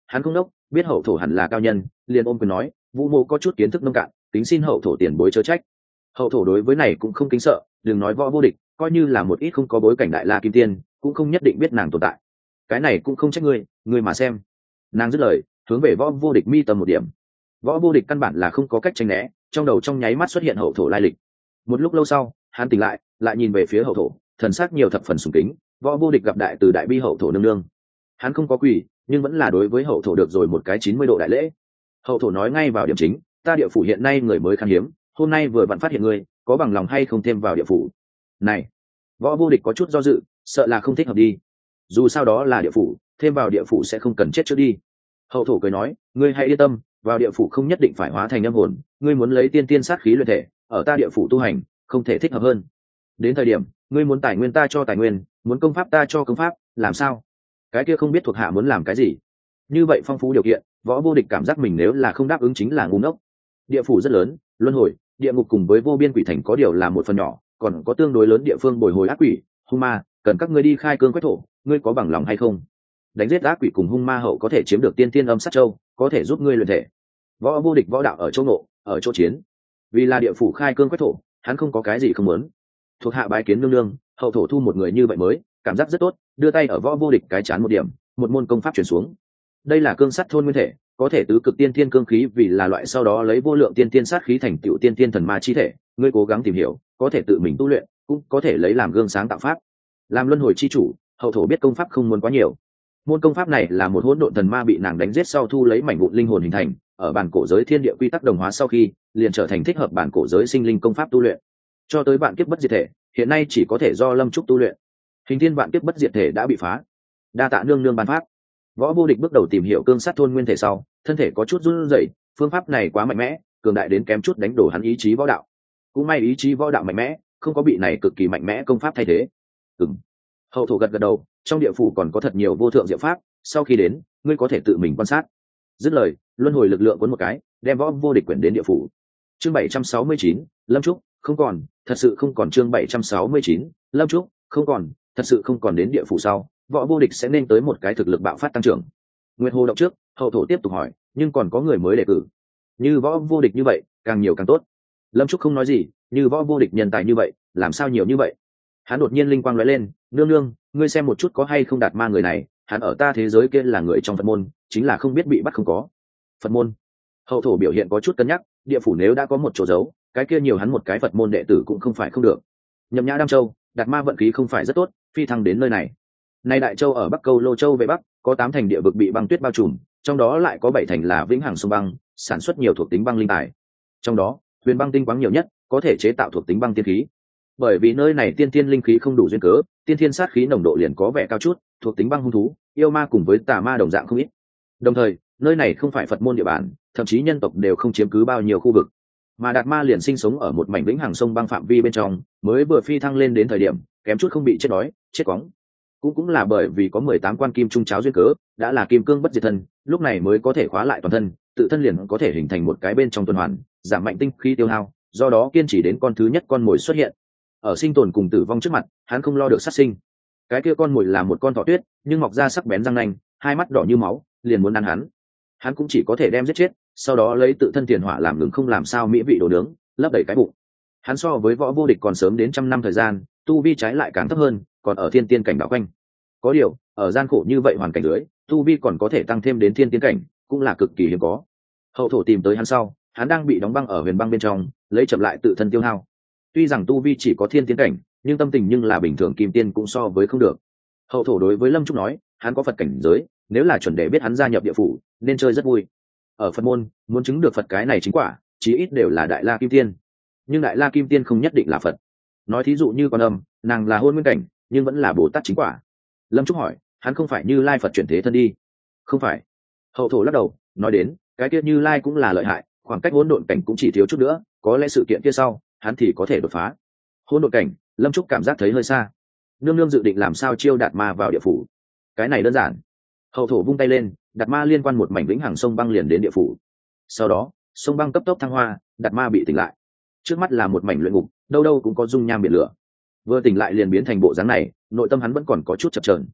hắn không đốc, biết hậu thổ hẳn là cao nhân, liền ôm quyền nói, vũ mô có chút kiến thức nông cạn, kính xin hậu thổ tiền bối chớ trách. Hậu thổ đối với này cũng không kính sợ, đừng nói võ vô địch, coi như là một ít không có bối cảnh đại la kim tiên cũng không nhất định biết nàng tồn tại. Cái này cũng không trách ngươi, ngươi mà xem. Nàng dứt lời, hướng về võ vô địch mi tầm một điểm. Võ vô địch căn bản là không có cách tránh né, trong đầu trong nháy mắt xuất hiện hậu thổ lai lịch. Một lúc lâu sau, hắn tỉnh lại, lại nhìn về phía hậu thổ, thần sắc nhiều thập phần sùng kính. Võ vô địch gặp đại từ đại bi hậu thổ nương nương, hắn không có quỳ, nhưng vẫn là đối với hậu thổ được rồi một cái chín mươi độ đại lễ. Hậu thổ nói ngay vào điểm chính, ta địa phủ hiện nay người mới khan hiếm, hôm nay vừa vặn phát hiện ngươi, có bằng lòng hay không thêm vào địa phủ? Này, võ vô địch có chút do dự, sợ là không thích hợp đi. Dù sao đó là địa phủ, thêm vào địa phủ sẽ không cần chết trước đi. Hậu thổ cười nói, ngươi hãy yên tâm, vào địa phủ không nhất định phải hóa thành âm hồn, ngươi muốn lấy tiên tiên sát khí luyện thể, ở ta địa phủ tu hành, không thể thích hợp hơn. Đến thời điểm, ngươi muốn tài nguyên ta cho tài nguyên, muốn công pháp ta cho công pháp, làm sao? Cái kia không biết thuộc hạ muốn làm cái gì? Như vậy phong phú điều kiện, võ vô địch cảm giác mình nếu là không đáp ứng chính là ngu ngốc. Địa phủ rất lớn, luân hồi, địa ngục cùng với vô biên quỷ thành có điều là một phần nhỏ, còn có tương đối lớn địa phương bồi hồi ác quỷ, hung ma, cần các ngươi đi khai cương quét thổ, ngươi có bằng lòng hay không? Đánh giết ác quỷ cùng hung ma hậu có thể chiếm được tiên tiên âm sát châu, có thể giúp ngươi luyện thể. Võ vô địch võ đạo ở chỗ nộ, ở chỗ chiến. Vì là địa phủ khai cương quét thổ, hắn không có cái gì không muốn. Thuộc hạ bái kiến nương nương, hậu thổ thu một người như vậy mới, cảm giác rất tốt, đưa tay ở võ vô địch cái chán một điểm, một môn công pháp truyền xuống. Đây là cương sắt thôn nguyên thể, có thể tứ cực tiên tiên cương khí, vì là loại sau đó lấy vô lượng tiên tiên sát khí thành tựu tiên tiên thần ma chi thể, ngươi cố gắng tìm hiểu, có thể tự mình tu luyện, cũng có thể lấy làm gương sáng tạo pháp. Làm luân hồi chi chủ, hậu thổ biết công pháp không muốn quá nhiều. Môn công pháp này là một hỗn độn thần ma bị nàng đánh giết sau thu lấy mảnh vụn linh hồn hình thành, ở bản cổ giới thiên địa quy tắc đồng hóa sau khi, liền trở thành thích hợp bản cổ giới sinh linh công pháp tu luyện. Cho tới vạn kiếp bất diệt thể, hiện nay chỉ có thể do Lâm Trúc tu luyện. Hình thiên vạn kiếp bất diệt thể đã bị phá. Đa tạ nương nương ban pháp. Võ vô địch bước đầu tìm hiểu cương sát thôn nguyên thể sau, thân thể có chút run rẩy, phương pháp này quá mạnh mẽ, cường đại đến kém chút đánh đổ hắn ý chí võ đạo. Cũng may ý chí võ đạo mạnh mẽ, không có bị này cực kỳ mạnh mẽ công pháp thay thế. Ừm. Hậu thổ gật gật đầu, trong địa phủ còn có thật nhiều vô thượng diệu pháp, sau khi đến, ngươi có thể tự mình quan sát. Dứt lời, luân hồi lực lượng cuốn một cái, đem võ vô địch quyển đến địa phủ. Chương bảy trăm sáu mươi chín, Lâm Trúc, không còn, thật sự không còn. Chương bảy trăm sáu mươi chín, Lâm Trúc, không còn, thật sự không còn. Đến địa phủ sau, võ vô địch sẽ nên tới một cái thực lực bạo phát tăng trưởng. Nguyệt Hồ động trước, hậu thổ tiếp tục hỏi, nhưng còn có người mới đề cử. Như võ vô địch như vậy, càng nhiều càng tốt. Lâm Trúc không nói gì, như võ vô địch nhân tài như vậy, làm sao nhiều như vậy? Hắn đột nhiên linh quang lóe lên, nương nương, ngươi xem một chút có hay không Đạt Ma người này, hắn ở ta thế giới kia là người trong Phật môn, chính là không biết bị bắt không có. Phật môn? Hậu thổ biểu hiện có chút cân nhắc, địa phủ nếu đã có một chỗ giấu, cái kia nhiều hắn một cái Phật môn đệ tử cũng không phải không được. Nhậm Nhã Đam Châu, Đạt Ma vận khí không phải rất tốt, phi thăng đến nơi này. Nay Đại Châu ở Bắc Câu Lô Châu về Bắc, có tám thành địa vực bị băng tuyết bao trùm, trong đó lại có bảy thành là vĩnh hằng sông băng, sản xuất nhiều thuộc tính băng linh tài. Trong đó, huyền băng tinh quáng nhiều nhất, có thể chế tạo thuộc tính băng tiên khí. Bởi vì nơi này tiên tiên linh khí không đủ duyên cớ, tiên thiên sát khí nồng độ liền có vẻ cao chút, thuộc tính băng hung thú, yêu ma cùng với tà ma đồng dạng không ít. Đồng thời, nơi này không phải Phật môn địa bàn, thậm chí nhân tộc đều không chiếm cứ bao nhiêu khu vực, mà Đạt Ma liền sinh sống ở một mảnh vĩnh hằng sông băng phạm vi bên trong, mới vừa phi thăng lên đến thời điểm, kém chút không bị chết đói, chết cóng. Cũng cũng là bởi vì có mười tám quan kim trung cháo duyên cớ, đã là kim cương bất diệt thân, lúc này mới có thể khóa lại toàn thân, tự thân liền có thể hình thành một cái bên trong tuần hoàn, giảm mạnh tinh khí tiêu hao, do đó kiên trì đến con thứ nhất con mồi xuất hiện. Ở sinh tồn cùng tử vong trước mặt, hắn không lo được sát sinh. Cái kia con mồi là một con thỏ tuyết, nhưng mọc ra sắc bén răng nanh, hai mắt đỏ như máu, liền muốn ăn hắn. Hắn cũng chỉ có thể đem giết chết, sau đó lấy tự thân tiền hỏa làm ngừng không làm sao mỹ vị đồ nướng, lấp đầy cái bụng. Hắn so với võ vô địch còn sớm đến trăm năm thời gian, tu vi trái lại càng thấp hơn, còn ở thiên tiên cảnh đảo quanh. Có điều, ở gian khổ như vậy hoàn cảnh dưới, tu vi còn có thể tăng thêm đến thiên tiên cảnh, cũng là cực kỳ hiếm có. Hậu thổ tìm tới hắn sau, hắn đang bị đóng băng ở huyền băng bên trong, lấy chậm lại tự thân tiêu hao. Tuy rằng tu vi chỉ có thiên tiên cảnh, nhưng tâm tình nhưng là bình thường kim tiên cũng so với không được. Hậu thổ đối với Lâm Trúc nói, hắn có Phật cảnh giới, nếu là chuẩn đề biết hắn gia nhập địa phủ, nên chơi rất vui. Ở Phật môn, muốn chứng được Phật cái này chính quả, chí ít đều là đại la kim tiên. Nhưng đại la kim tiên không nhất định là Phật. Nói thí dụ như Quan Âm, nàng là hôn nguyên cảnh, nhưng vẫn là Bồ Tát chính quả. Lâm Trúc hỏi, hắn không phải Như Lai Phật chuyển thế thân đi? Không phải. Hậu thổ lắc đầu, nói đến, cái kia Như Lai cũng là lợi hại, khoảng cách hỗn độn cảnh cũng chỉ thiếu chút nữa, có lẽ sự kiện kia sau, hắn thì có thể đột phá. Hỗn độn cảnh, Lâm Trúc cảm giác thấy hơi xa. Nương nương dự định làm sao chiêu Đạt Ma vào địa phủ? Cái này đơn giản. Hậu thổ vung tay lên, Đạt Ma liên quan một mảnh vĩnh hằng sông băng liền đến địa phủ. Sau đó, sông băng cấp tốc thăng hoa, Đạt Ma bị tỉnh lại. Trước mắt là một mảnh luyện ngục, đâu đâu cũng có dung nham biển lửa. Vừa tỉnh lại liền biến thành bộ dáng này, nội tâm hắn vẫn còn có chút chập chờn.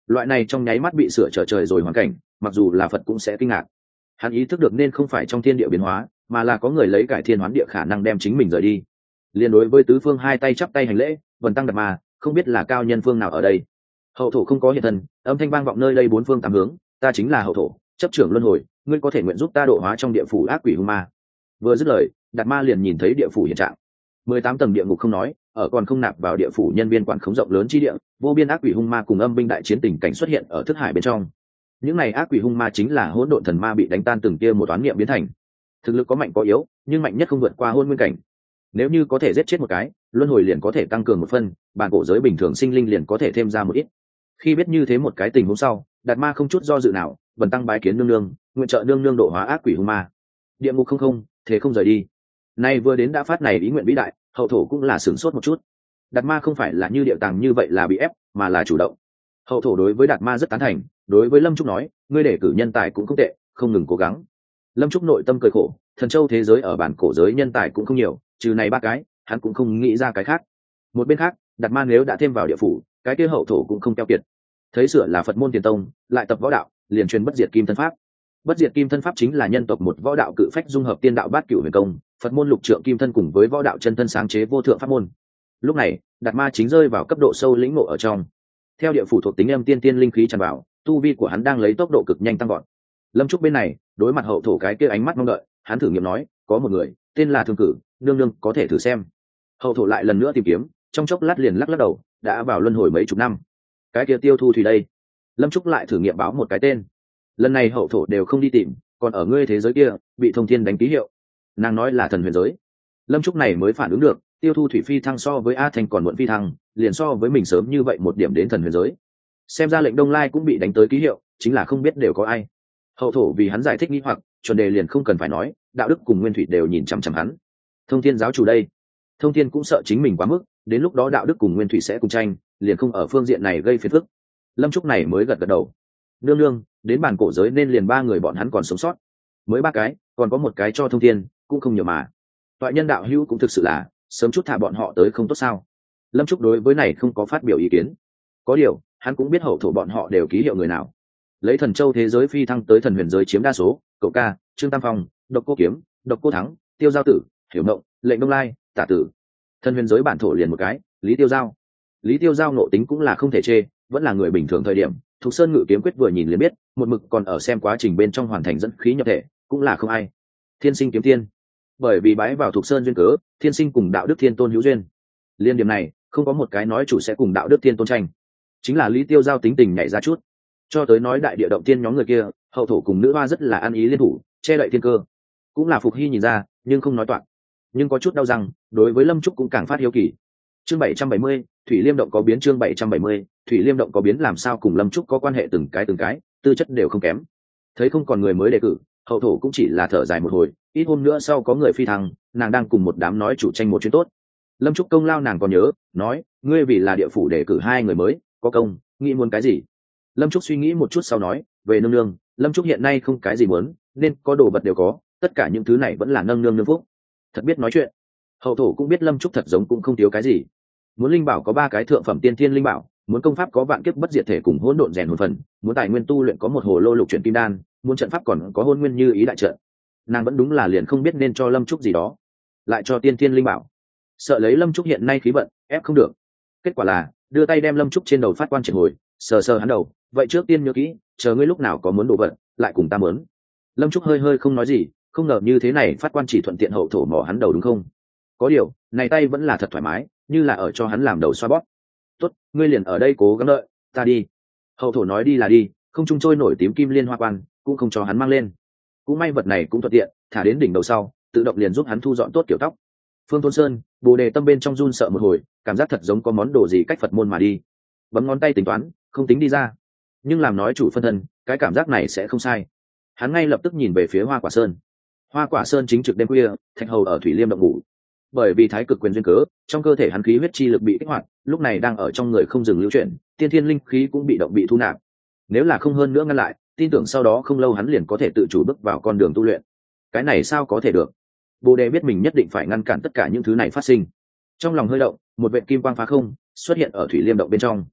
Loại này trong nháy mắt bị sửa trở trời rồi hoàn cảnh, mặc dù là Phật cũng sẽ kinh ngạc. Hắn ý thức được nên không phải trong thiên địa biến hóa, mà là có người lấy cải thiên hoán địa khả năng đem chính mình rời đi. Liên đối với tứ phương hai tay chắp tay hành lễ, vần tăng Đạt Ma, không biết là cao nhân phương nào ở đây. Hậu thổ không có hiện thân, âm thanh vang vọng nơi đây bốn phương tám hướng, ta chính là hậu thổ, chấp trưởng luân hồi, ngươi có thể nguyện giúp ta độ hóa trong địa phủ ác quỷ hung ma. Vừa dứt lời, Đạt Ma liền nhìn thấy địa phủ hiện trạng. Mười tám tầng địa ngục không nói, ở còn không nạp vào địa phủ nhân viên quản khống rộng lớn chi địa, vô biên ác quỷ hung ma cùng âm binh đại chiến tình cảnh xuất hiện ở thức hải bên trong. Những này ác quỷ hung ma chính là hỗn độn thần ma bị đánh tan từng kia một toán niệm biến thành. Thực lực có mạnh có yếu, nhưng mạnh nhất không vượt qua hôn nguyên cảnh. Nếu như có thể giết chết một cái, luân hồi liền có thể tăng cường một phân, bản cổ giới bình thường sinh linh liền có thể thêm ra một ít. Khi biết như thế một cái tình huống sau, Đạt Ma không chút do dự nào, bần tăng bái kiến nương nương, nguyện trợ nương nương độ hóa ác quỷ hung ma. Địa ngục không không, thế không rời đi. Nay vừa đến đã phát này ý nguyện vĩ đại, hậu thổ cũng là sửng sốt một chút. Đạt Ma không phải là như điệu tàng như vậy là bị ép, mà là chủ động. Hậu thổ đối với Đạt Ma rất tán thành, đối với Lâm Trúc nói, ngươi để cử nhân tài cũng không tệ, không ngừng cố gắng. Lâm Trúc nội tâm cười khổ, thần châu thế giới ở bản cổ giới nhân tài cũng không nhiều, trừ này ba cái, hắn cũng không nghĩ ra cái khác. Một bên khác, Đạt Ma nếu đã thêm vào địa phủ, cái kia hậu thổ cũng không keo kiệt. Thấy sửa là Phật môn tiền tông, lại tập võ đạo, liền truyền bất diệt kim thân pháp. Bất diệt kim thân pháp chính là nhân tộc một võ đạo cự phách dung hợp tiên đạo bát cửu huyền công, Phật môn lục trượng kim thân cùng với võ đạo chân thân sáng chế vô thượng pháp môn. Lúc này, Đạt Ma chính rơi vào cấp độ sâu lĩnh ngộ ở trong. Theo địa phủ thuộc tính âm tiên tiên linh khí tràn vào, tu vi của hắn đang lấy tốc độ cực nhanh tăng vọt. Lâm Trúc bên này, đối mặt hậu thổ cái kia ánh mắt mong đợi, hắn thử nghiệm nói, có một người, tên là Thương Cử, nương nương có thể thử xem. Hậu thổ lại lần nữa tìm kiếm, trong chốc lát liền lắc lắc đầu, đã vào luân hồi mấy chục năm. Cái kia Tiêu Thu Thủy đây. Lâm Trúc lại thử nghiệm báo một cái tên. Lần này hậu thổ đều không đi tìm, còn ở ngươi thế giới kia, bị Thông Thiên đánh ký hiệu. Nàng nói là thần huyền giới. Lâm Trúc này mới phản ứng được, Tiêu Thu Thủy phi thăng so với A Thành còn muộn phi thăng, liền so với mình sớm như vậy một điểm đến thần huyền giới. Xem ra lệnh Đông Lai cũng bị đánh tới ký hiệu, chính là không biết đều có ai. Hậu thổ vì hắn giải thích nghi hoặc, chuẩn đề liền không cần phải nói, đạo đức cùng nguyên thủy đều nhìn chằm chằm hắn. Thông Thiên giáo chủ đây. Thông Thiên cũng sợ chính mình quá mức, đến lúc đó đạo đức cùng nguyên thủy sẽ cùng tranh, liền không ở phương diện này gây phiền phức. Lâm Trúc này mới gật gật đầu. Nương nương, đến bản cổ giới nên liền ba người bọn hắn còn sống sót. Mới ba cái, còn có một cái cho Thông Thiên, cũng không nhiều mà. Toại nhân đạo hữu cũng thực sự là, sớm chút thả bọn họ tới không tốt sao? Lâm Trúc đối với này không có phát biểu ý kiến. Có điều, hắn cũng biết hậu thổ bọn họ đều ký hiệu người nào. Lấy thần châu thế giới phi thăng tới thần huyền giới chiếm đa số, cậu ca, Trương Tam Phong, Độc Cô Kiếm, Độc Cô Thắng, Tiêu Giao Tử, Hiểu Mộng, Lệnh Đông Lai, Tả Tử. Thần huyền giới bản thổ liền một cái, Lý Tiêu Giao. Lý Tiêu Giao nộ tính cũng là không thể chê, vẫn là người bình thường thời điểm. Thục Sơn Ngự Kiếm Quyết vừa nhìn liền biết, một mực còn ở xem quá trình bên trong hoàn thành dẫn khí nhập thể, cũng là không ai. Thiên Sinh Kiếm Tiên, bởi vì bái vào Thục Sơn duyên cớ, Thiên Sinh cùng Đạo Đức Thiên Tôn hữu duyên. Liên điểm này, không có một cái nói chủ sẽ cùng Đạo Đức Thiên Tôn tranh. Chính là Lý Tiêu Giao tính tình nhảy ra chút. Cho tới nói đại địa động tiên nhóm người kia, hậu thổ cùng nữ hoa rất là ăn ý liên thủ, che đậy thiên cơ. Cũng là Phục Hy nhìn ra, nhưng không nói toạc. Nhưng có chút đau răng, đối với Lâm Trúc cũng càng phát hiếu kỳ. Chương bảy trăm bảy mươi, Thủy Liêm động có biến. Chương bảy trăm bảy mươi, Thủy Liêm động có biến làm sao cùng Lâm Trúc có quan hệ từng cái từng cái, tư chất đều không kém. Thấy không còn người mới đề cử, hậu thổ cũng chỉ là thở dài một hồi, ít hôm nữa sau có người phi thăng, nàng đang cùng một đám nói chủ tranh một chuyện tốt. Lâm Trúc công lao nàng còn nhớ, nói, ngươi vì là địa phủ đề cử hai người mới, có công, nghĩ muốn cái gì? Lâm Trúc suy nghĩ một chút sau nói, về nương nương, Lâm Trúc hiện nay không cái gì muốn, nên có đồ vật đều có, tất cả những thứ này vẫn là nâng nương nương phúc. Thật biết nói chuyện. Hậu thổ cũng biết Lâm Trúc thật giống cũng không thiếu cái gì. Muốn linh bảo có ba cái thượng phẩm tiên thiên linh bảo, muốn công pháp có vạn kiếp bất diệt thể cùng hỗn độn rèn hồn phần, muốn tài nguyên tu luyện có một hồ lô lục chuyển kim đan, muốn trận pháp còn có hôn nguyên như ý đại trận. Nàng vẫn đúng là liền không biết nên cho Lâm Trúc gì đó, lại cho tiên thiên linh bảo. Sợ lấy Lâm Trúc hiện nay khí vận, ép không được. Kết quả là đưa tay đem Lâm Trúc trên đầu phát quan triển hồi, sờ sờ hắn đầu, vậy trước tiên nhớ kỹ, chờ ngươi lúc nào có muốn đồ vật, lại cùng ta mớn. Lâm Trúc hơi hơi không nói gì, không ngờ như thế này phát quan chỉ thuận tiện hậu thổ mò hắn đầu đúng không? Có điều, này tay vẫn là thật thoải mái, như là ở cho hắn làm đầu xoa bóp. Tốt, ngươi liền ở đây cố gắng đợi, ta đi. Hậu thổ nói đi là đi, không trung trôi nổi tím kim liên hoa quan, cũng không cho hắn mang lên. Cũng may vật này cũng thuận tiện, thả đến đỉnh đầu sau, tự động liền giúp hắn thu dọn tốt kiểu tóc. Phương Tôn Sơn, Bồ Đề tâm bên trong run sợ một hồi, cảm giác thật giống có món đồ gì cách Phật môn mà đi. Bấm ngón tay tính toán, không tính đi ra. Nhưng làm nói chủ phân thân, cái cảm giác này sẽ không sai. Hắn ngay lập tức nhìn về phía Hoa Quả Sơn. Hoa Quả Sơn chính trực đêm khuya, Thạch Hầu ở Thủy Liêm động ngủ. Bởi vì thái cực quyền duyên cớ, trong cơ thể hắn khí huyết chi lực bị kích hoạt, lúc này đang ở trong người không dừng lưu chuyển, tiên thiên linh khí cũng bị động bị thu nạp. Nếu là không hơn nữa ngăn lại, tin tưởng sau đó không lâu hắn liền có thể tự chủ bước vào con đường tu luyện. Cái này sao có thể được? Bồ Đề biết mình nhất định phải ngăn cản tất cả những thứ này phát sinh. Trong lòng hơi động, một vệt kim quang phá không, xuất hiện ở Thủy Liêm động bên trong.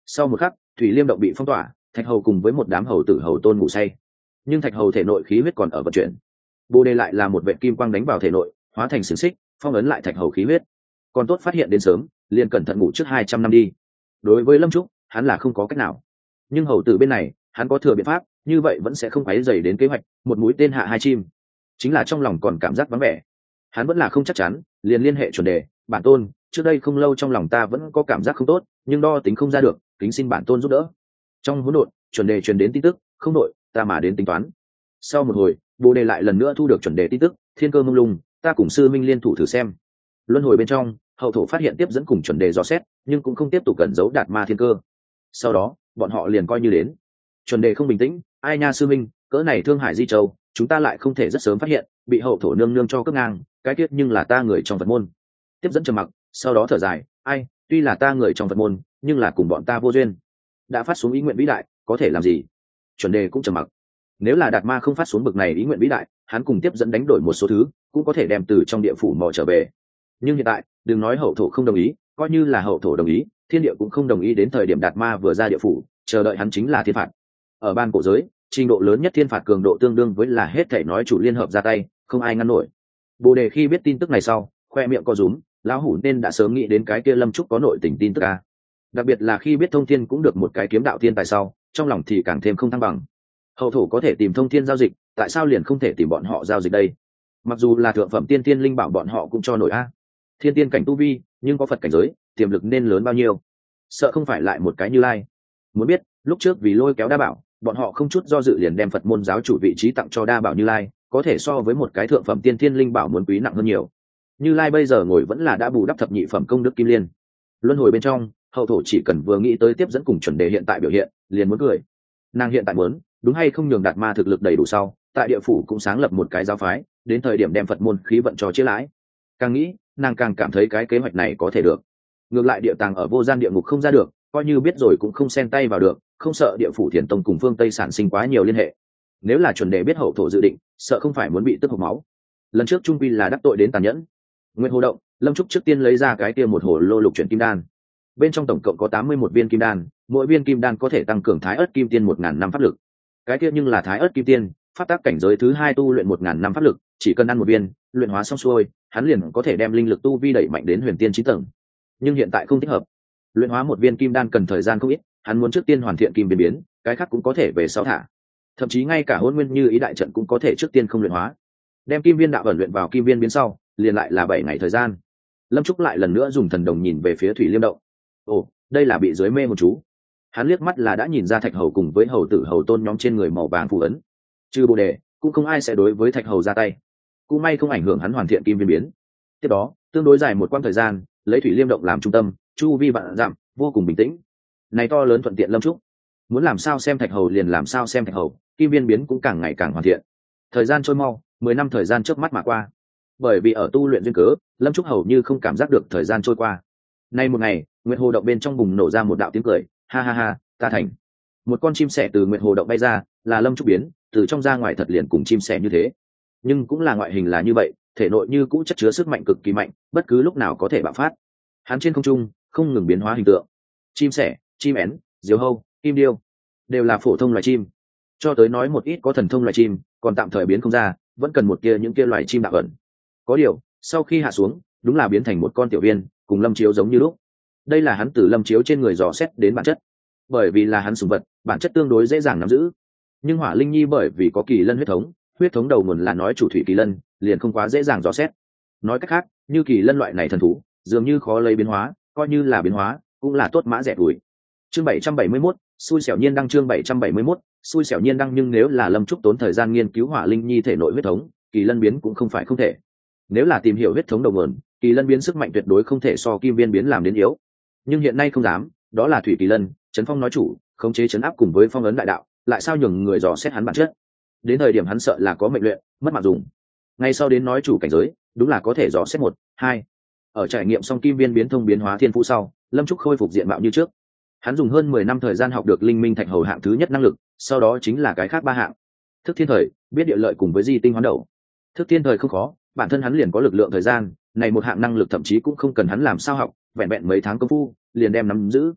Sau một khắc, thủy liêm động bị phong tỏa, thạch hầu cùng với một đám hầu tử hầu tôn ngủ say, nhưng thạch hầu thể nội khí huyết còn ở vận chuyển. Bồ đề lại là một vệ kim quang đánh vào thể nội, hóa thành xiềng xích phong ấn lại thạch hầu khí huyết. Còn tốt phát hiện đến sớm, liền cẩn thận ngủ trước hai trăm năm đi. Đối với Lâm Trúc, hắn là không có cách nào, nhưng hầu tử bên này hắn có thừa biện pháp, như vậy vẫn sẽ không quấy dày đến kế hoạch một mũi tên hạ hai chim. Chính là trong lòng còn cảm giác vắng vẻ, hắn vẫn là không chắc chắn, liền liên hệ chuẩn đề: bản tôn, trước đây không lâu trong lòng ta vẫn có cảm giác không tốt, nhưng đo tính không ra được, kính xin bản tôn giúp đỡ. Trong hỗn độn, chuẩn đề truyền đến tin tức: không đội, ta mà đến tính toán. Sau một hồi, bồ đề lại lần nữa thu được chuẩn đề tin tức: thiên cơ mông lung, ta cùng sư minh liên thủ thử xem. Luân hồi bên trong, hậu thổ phát hiện tiếp dẫn cùng chuẩn đề dò xét, nhưng cũng không tiếp tục cẩn giấu đạt ma thiên cơ. Sau đó bọn họ liền coi như đến. Chuẩn đề không bình tĩnh: ai nha sư minh, cỡ này thương hải di châu, chúng ta lại không thể rất sớm phát hiện, bị hậu thổ nương nương cho cướp ngang, cái tiết nhưng là ta người trong Phật môn. Tiếp dẫn trầm mặc, sau đó thở dài: ai, tuy là ta người trong Phật môn, nhưng là cùng bọn ta vô duyên. Đã phát xuống ý nguyện vĩ đại, có thể làm gì? Chuẩn đề cũng trầm mặc. Nếu là đạt ma không phát xuống bực này ý nguyện vĩ đại, hắn cùng tiếp dẫn đánh đổi một số thứ, cũng có thể đem từ trong địa phủ mò trở về. Nhưng hiện tại, đừng nói hậu thổ không đồng ý, coi như là hậu thổ đồng ý, thiên địa cũng không đồng ý. Đến thời điểm đạt ma vừa ra địa phủ, chờ đợi hắn chính là thiên phạt. Ở ban cổ giới, trình độ lớn nhất thiên phạt cường độ tương đương với là hết thảy nói chủ liên hợp ra tay, không ai ngăn nổi. Bồ đề khi biết tin tức này sau, khoe miệng co rúm, lão hủ nên đã sớm nghĩ đến cái kia Lâm Trúc có nội tình tin tức a. Đặc biệt là khi biết thông thiên cũng được một cái kiếm đạo thiên tài sau, trong lòng thì càng thêm không thăng bằng. Hậu thổ có thể tìm thông thiên giao dịch, tại sao liền không thể tìm bọn họ giao dịch đây? Mặc dù là thượng phẩm tiên tiên linh bảo bọn họ cũng cho nổi a. Thiên tiên cảnh tu vi, nhưng có Phật cảnh giới, tiềm lực nên lớn bao nhiêu? Sợ không phải lại một cái Như Lai. Muốn biết, lúc trước vì lôi kéo Đa Bảo, bọn họ không chút do dự liền đem Phật môn giáo chủ vị trí tặng cho Đa Bảo Như Lai, có thể so với một cái thượng phẩm tiên thiên linh bảo muốn quý nặng hơn nhiều. Như Lai bây giờ ngồi vẫn là đã bù đắp thập nhị phẩm công đức kim liên. Luân hồi bên trong, hậu thổ chỉ cần vừa nghĩ tới tiếp dẫn cùng chuẩn đề hiện tại biểu hiện, liền muốn cười. Nàng hiện tại muốn, đúng hay không nhường đạt ma thực lực đầy đủ sau, tại địa phủ cũng sáng lập một cái giáo phái, đến thời điểm đem Phật môn khí vận cho chia lãi. Càng nghĩ, nàng càng cảm thấy cái kế hoạch này có thể được. Ngược lại địa tàng ở vô gian địa ngục không ra được, coi như biết rồi cũng không xen tay vào được, không sợ địa phủ thiền tông cùng phương Tây sản sinh quá nhiều liên hệ. Nếu là chuẩn đề biết hậu thổ dự định, sợ không phải muốn bị tức hộc máu. Lần trước trung quy là đắc tội đến tàn nhẫn. Nguyên Hồ động, Lâm Trúc trước tiên lấy ra cái kia một hồ lô lục chuyển kim đan. Bên trong tổng cộng có tám mươi mốt viên kim đan, mỗi viên kim đan có thể tăng cường thái ớt kim tiên một ngàn năm pháp lực. Cái kia nhưng là thái ớt kim tiên, pháp tác cảnh giới thứ hai tu luyện một ngàn năm pháp lực, chỉ cần ăn một viên, luyện hóa xong xuôi, hắn liền có thể đem linh lực tu vi đẩy mạnh đến huyền tiên chín tầng. Nhưng hiện tại không thích hợp. Luyện hóa một viên kim đan cần thời gian không ít, hắn muốn trước tiên hoàn thiện kim biến biến, cái khác cũng có thể về sau thả. Thậm chí ngay cả hôn nguyên như ý đại trận cũng có thể trước tiên không luyện hóa. Đem kim viên đạo ẩn luyện vào kim viên biến sau, liền lại là bảy ngày thời gian. Lâm Trúc lại lần nữa dùng thần đồng nhìn về phía thủy liêm động. Ồ, đây là bị dưới mê một chú. Hắn liếc mắt là đã nhìn ra thạch hầu cùng với hầu tử hầu tôn nhóm trên người màu vàng phù ấn. Trừ Bồ đề, cũng không ai sẽ đối với thạch hầu ra tay. Cũng may không ảnh hưởng hắn hoàn thiện kim viên biến. Tiếp đó, tương đối dài một quãng thời gian, lấy thủy liêm động làm trung tâm, chu vi vạn dặm, vô cùng bình tĩnh. Này to lớn thuận tiện Lâm Trúc. Muốn làm sao xem thạch hầu liền làm sao xem thạch hầu, kim viên biến cũng càng ngày càng hoàn thiện. Thời gian trôi mau, mười năm thời gian chớp mắt mà qua. Bởi vì ở tu luyện duyên cớ, Lâm Trúc hầu như không cảm giác được thời gian trôi qua. Nay một ngày, Nguyệt Hồ động bên trong bùng nổ ra một đạo tiếng cười, ha ha ha, ta thành. Một con chim sẻ từ Nguyệt Hồ động bay ra, là Lâm Trúc biến, từ trong ra ngoài thật liền cùng chim sẻ như thế. Nhưng cũng là ngoại hình là như vậy, thể nội như cũ chất chứa sức mạnh cực kỳ mạnh, bất cứ lúc nào có thể bạo phát. Hắn trên không trung không ngừng biến hóa hình tượng. Chim sẻ, chim én, diều hâu, kim điêu, đều là phổ thông loài chim. Cho tới nói một ít có thần thông loài chim, còn tạm thời biến không ra, vẫn cần một kia những kia loài chim đạo ẩn. Có điều, sau khi hạ xuống, đúng là biến thành một con tiểu viên, cùng Lâm Chiếu giống như lúc. Đây là hắn từ Lâm Chiếu trên người dò xét đến bản chất. Bởi vì là hắn sủng vật, bản chất tương đối dễ dàng nắm giữ. Nhưng Hỏa Linh Nhi bởi vì có kỳ lân huyết thống, huyết thống đầu nguồn là nói chủ thủy kỳ lân, liền không quá dễ dàng dò xét. Nói cách khác, như kỳ lân loại này thần thú, dường như khó lấy biến hóa, coi như là biến hóa, cũng là tốt mã rẻ đuổi. Chương bảy trăm bảy mươi mốt, xui xẻo nhiên đăng chương bảy trăm bảy mươi mốt, xui xẻo nhiên đăng nhưng nếu là Lâm Trúc tốn thời gian nghiên cứu Hỏa Linh Nhi thể nội huyết thống, kỳ lân biến cũng không phải không thể. Nếu là tìm hiểu huyết thống đầu nguồn, kỳ lân biến sức mạnh tuyệt đối không thể so kim viên biến làm đến yếu. Nhưng hiện nay không dám, đó là thủy kỳ lân, Trấn Phong nói chủ, khống chế trấn áp cùng với phong ấn đại đạo, lại sao nhường người dò xét hắn bản chất. Đến thời điểm hắn sợ là có mệnh luyện, mất mạng dùng. Ngay sau đến nói chủ cảnh giới, đúng là có thể dò xét một, hai. Ở trải nghiệm xong kim viên biến thông biến hóa thiên phú sau, Lâm Trúc khôi phục diện mạo như trước. Hắn dùng hơn mười năm thời gian học được linh minh thạch hầu hạng thứ nhất năng lực, sau đó chính là cái khác ba hạng. Thức thiên thời, biết địa lợi cùng với di tinh hoán đầu. Thức thiên thời không khó, bản thân hắn liền có lực lượng thời gian, này một hạng năng lực thậm chí cũng không cần hắn làm sao học, vẹn vẹn mấy tháng công phu, liền đem nắm giữ.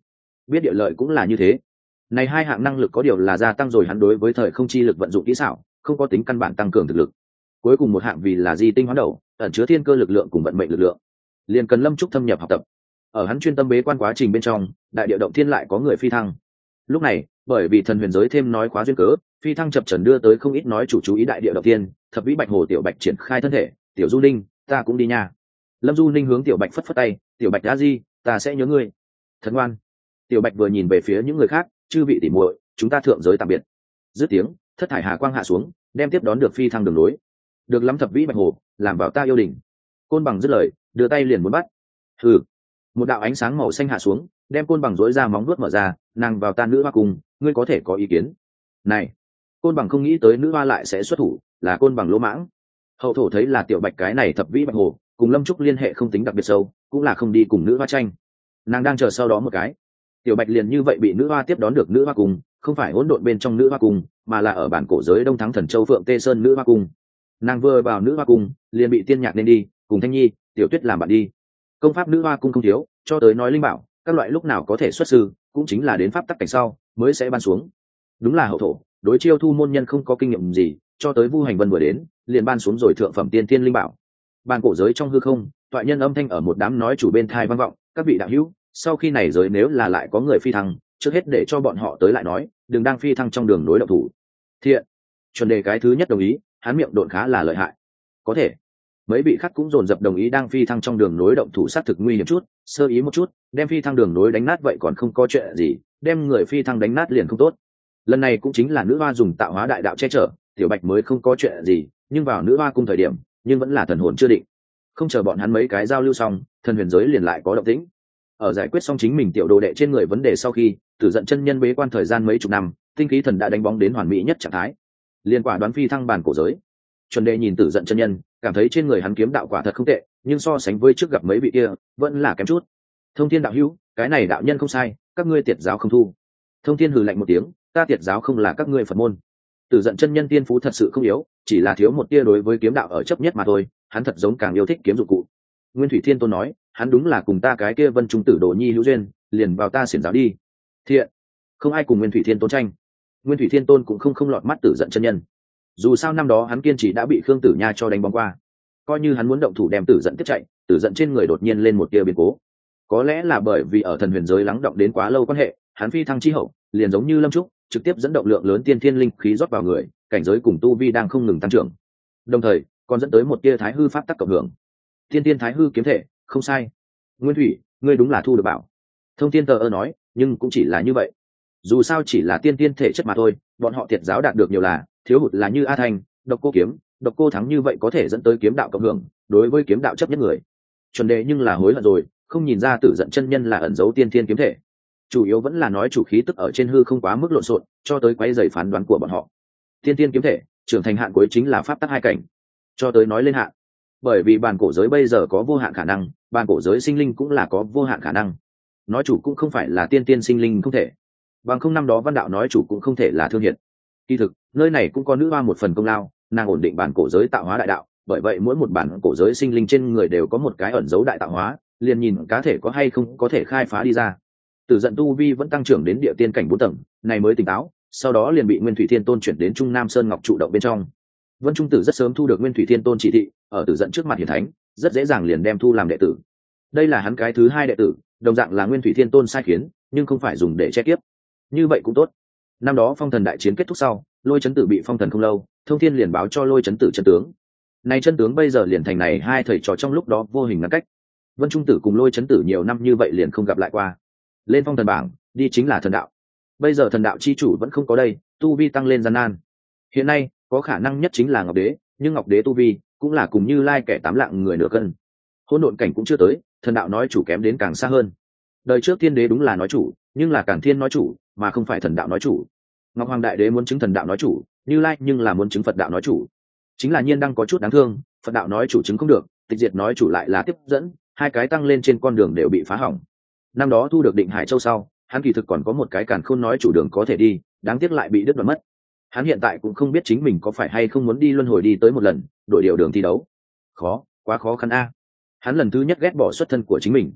biết địa lợi cũng là như thế. Này hai hạng năng lực có điều là gia tăng rồi hắn đối với thời không chi lực vận dụng kỹ xảo, không có tính căn bản tăng cường thực lực. Cuối cùng một hạng vì là di tinh hoán đầu, ẩn chứa thiên cơ lực lượng cùng vận mệnh lực lượng, liền cần Lâm Trúc thâm nhập học tập. Ở hắn chuyên tâm bế quan quá trình bên trong, đại địa động thiên lại có người phi thăng. Lúc này, bởi vì thần huyền giới thêm nói khóa duyên cớ, phi thăng chập chờn đưa tới không ít nói chủ chú ý đại địa động thiên, thập vĩ bạch hồ tiểu bạch triển khai thân thể, tiểu du ninh, ta cũng đi nha. Lâm du ninh hướng tiểu bạch phất phất tay, tiểu bạch đã di, ta sẽ nhớ ngươi. Thần ngoan. Tiểu bạch vừa nhìn về phía những người khác, chư vị tỉ muội, chúng ta thượng giới tạm biệt. Dứt tiếng, thất thải hà quang hạ xuống, đem tiếp đón được phi thăng đường lối. Được lắm thập vĩ bạch hồ, làm vào ta yêu đình. Côn bằng dứt lời, đưa tay liền muốn bắt. Hừ. Một đạo ánh sáng màu xanh hạ xuống, đem côn bằng rối ra móng vuốt mở ra, nàng vào ta nữ hoa cùng, ngươi có thể có ý kiến. Này, côn bằng không nghĩ tới nữ hoa lại sẽ xuất thủ, là côn bằng lỗ mãng. Hậu thổ thấy là tiểu bạch cái này thập vĩ bạch hồ, cùng Lâm Trúc liên hệ không tính đặc biệt sâu, cũng là không đi cùng nữ hoa tranh. Nàng đang chờ sau đó một cái. Tiểu bạch liền như vậy bị nữ hoa tiếp đón được nữ hoa cùng, không phải hỗn độn bên trong nữ hoa cùng, mà là ở bản cổ giới Đông Thắng Thần Châu Phượng Tê Sơn nữ hoa cùng. Nàng vừa vào nữ hoa cung liền bị tiên nhạc nên đi cùng Thanh Nhi Tiểu Tuyết làm bạn đi. Công pháp nữ hoa cung không thiếu, cho tới nói linh bảo các loại lúc nào có thể xuất sư, cũng chính là đến pháp tắc cảnh sau mới sẽ ban xuống. Đúng là hậu thổ đối chiêu thu môn nhân không có kinh nghiệm gì, cho tới Vu Hành Vân vừa đến liền ban xuống rồi thượng phẩm tiên thiên linh bảo. Bản cổ giới trong hư không, thoại nhân âm thanh ở một đám nói chủ bên thai vang vọng, các vị đạo hữu, sau khi này giới nếu là lại có người phi thăng, trước hết để cho bọn họ tới lại nói, đừng đang phi thăng trong đường đối động thủ. Thiện. Chuẩn đề cái thứ nhất đồng ý, hắn miệng độn khá là lợi hại. Có thể. Mấy vị khác cũng dồn dập đồng ý, đang phi thăng trong đường nối động thủ sát thực nguy hiểm chút, sơ ý một chút đem phi thăng đường nối đánh nát vậy còn không có chuyện gì, đem người phi thăng đánh nát liền không tốt. Lần này cũng chính là nữ hoa dùng tạo hóa đại đạo che chở, tiểu bạch mới không có chuyện gì, nhưng vào nữ hoa cung thời điểm nhưng vẫn là thần hồn chưa định. Không chờ bọn hắn mấy cái giao lưu xong, thần huyền giới liền lại có động tĩnh. Ở giải quyết xong chính mình tiểu đồ đệ trên người vấn đề sau khi, Tử Dận chân nhân bế quan thời gian mấy chục năm, tinh khí thần đã đánh bóng đến hoàn mỹ nhất trạng thái, liên quả đoán phi thăng bản cổ giới. Chuẩn Đề nhìn Tử Dận chân nhân, cảm thấy trên người hắn kiếm đạo quả thật không tệ, nhưng so sánh với trước gặp mấy vị kia vẫn là kém chút. Thông Thiên đạo hữu, cái này đạo nhân không sai, các ngươi tiệt giáo không thu. Thông Thiên hừ lạnh một tiếng, ta tiệt giáo không là các ngươi Phật môn. Tử Dận chân nhân tiên phú thật sự không yếu, chỉ là thiếu một tia đối với kiếm đạo ở chấp nhất mà thôi, hắn thật giống càng yêu thích kiếm dụng cụ. Nguyên Thủy Thiên Tôn nói, hắn đúng là cùng ta cái kia Vân Trung Tử Đồ Nhi hữu duyên, liền vào ta xiển giáo đi. Thiện, không ai cùng Nguyên Thủy Thiên Tôn tranh. Nguyên Thủy Thiên Tôn cũng không không lọt mắt Tử Dận chân nhân. Dù sao năm đó hắn kiên trì đã bị Khương Tử Nha cho đánh bóng qua, coi như hắn muốn động thủ đem Tử Dận tiếp chạy, Tử Dận trên người đột nhiên lên một tia biến cố. Có lẽ là bởi vì ở thần huyền giới lắng động đến quá lâu quan hệ, hắn phi thăng chi hậu, liền giống như Lâm Trúc, trực tiếp dẫn động lượng lớn tiên thiên linh khí rót vào người, cảnh giới cùng tu vi đang không ngừng tăng trưởng. Đồng thời, còn dẫn tới một tia thái hư pháp tắc cộng hưởng. Tiên tiên thái hư kiếm thể, không sai. Nguyên Thủy, ngươi đúng là thu được bảo. Thông Thiên tờ ơ nói, nhưng cũng chỉ là như vậy. Dù sao chỉ là tiên tiên thể chất mà thôi, bọn họ tiệt giáo đạt được nhiều là, thiếu hụt là như A Thanh, Độc Cô kiếm, Độc Cô thắng như vậy có thể dẫn tới kiếm đạo cộng hưởng, đối với kiếm đạo chấp nhất người. Chuẩn Đề nhưng là hối hận rồi, không nhìn ra Tử Dận chân nhân là ẩn giấu tiên thiên kiếm thể. Chủ yếu vẫn là nói chủ khí tức ở trên hư không quá mức lộn xộn, cho tới quấy rầy phán đoán của bọn họ. Tiên thiên kiếm thể, trưởng thành hạn cuối chính là pháp tắc hai cảnh, cho tới nói lên hạn. Bởi vì bản cổ giới bây giờ có vô hạn khả năng, bản cổ giới sinh linh cũng là có vô hạn khả năng. Nói chủ cũng không phải là tiên tiên sinh linh không thể, bằng không năm đó Văn Đạo nói chủ cũng không thể là thương hiện. Kỳ thực, nơi này cũng có nữ hoa một phần công lao, nàng ổn định bản cổ giới tạo hóa đại đạo, bởi vậy mỗi một bản cổ giới sinh linh trên người đều có một cái ẩn dấu đại tạo hóa, liền nhìn cá thể có hay không có thể khai phá đi ra. Tử Dận tu vi vẫn tăng trưởng đến địa tiên cảnh bốn tầng, này mới tỉnh táo, sau đó liền bị Nguyên Thủy Thiên Tôn chuyển đến Trung Nam Sơn Ngọc trụ động bên trong. Vân Trung Tử rất sớm thu được Nguyên Thủy Thiên Tôn chỉ thị, ở Tử Dận trước mặt hiển thánh, rất dễ dàng liền đem thu làm đệ tử. Đây là hắn cái thứ hai đệ tử, đồng dạng là Nguyên Thủy Thiên Tôn sai khiến, nhưng không phải dùng để che kiếp. Như vậy cũng tốt. Năm đó Phong Thần đại chiến kết thúc sau, Lôi Chấn Tử bị phong thần không lâu, Thông Thiên liền báo cho Lôi Chấn Tử chân tướng. Này chân tướng bây giờ liền thành này hai thầy trò trong lúc đó vô hình ngăn cách. Vân Trung Tử cùng Lôi Chấn Tử nhiều năm như vậy liền không gặp lại qua. Lên phong thần bảng, đi chính là thần đạo. Bây giờ thần đạo chi chủ vẫn không có đây, tu vi tăng lên gian nan. Hiện nay, có khả năng nhất chính là Ngọc Đế, nhưng Ngọc Đế tu vi cũng là cùng Như Lai kẻ tám lạng người nửa cân. Hỗn độn cảnh cũng chưa tới, thần đạo nói chủ kém đến càng xa hơn. Đời trước Thiên Đế đúng là nói chủ, nhưng là Càn Thiên nói chủ, mà không phải thần đạo nói chủ. Ngọc Hoàng Đại Đế muốn chứng thần đạo nói chủ, Như Lai nhưng là muốn chứng Phật đạo nói chủ. Chính là Nhiên đang có chút đáng thương, Phật đạo nói chủ chứng không được, Tịch Diệt nói chủ lại là tiếp dẫn, hai cái tăng lên trên con đường đều bị phá hỏng. Năm đó thu được Định Hải Châu sau, hắn kỳ thực còn có một cái Càn Khôn nói chủ đường có thể đi, đáng tiếc lại bị đứt đoạn mất. Hắn hiện tại cũng không biết chính mình có phải hay không muốn đi luân hồi đi tới một lần, đổi điều đường thi đấu. Khó, quá khó khăn a. Hắn lần thứ nhất ghét bỏ xuất thân của chính mình.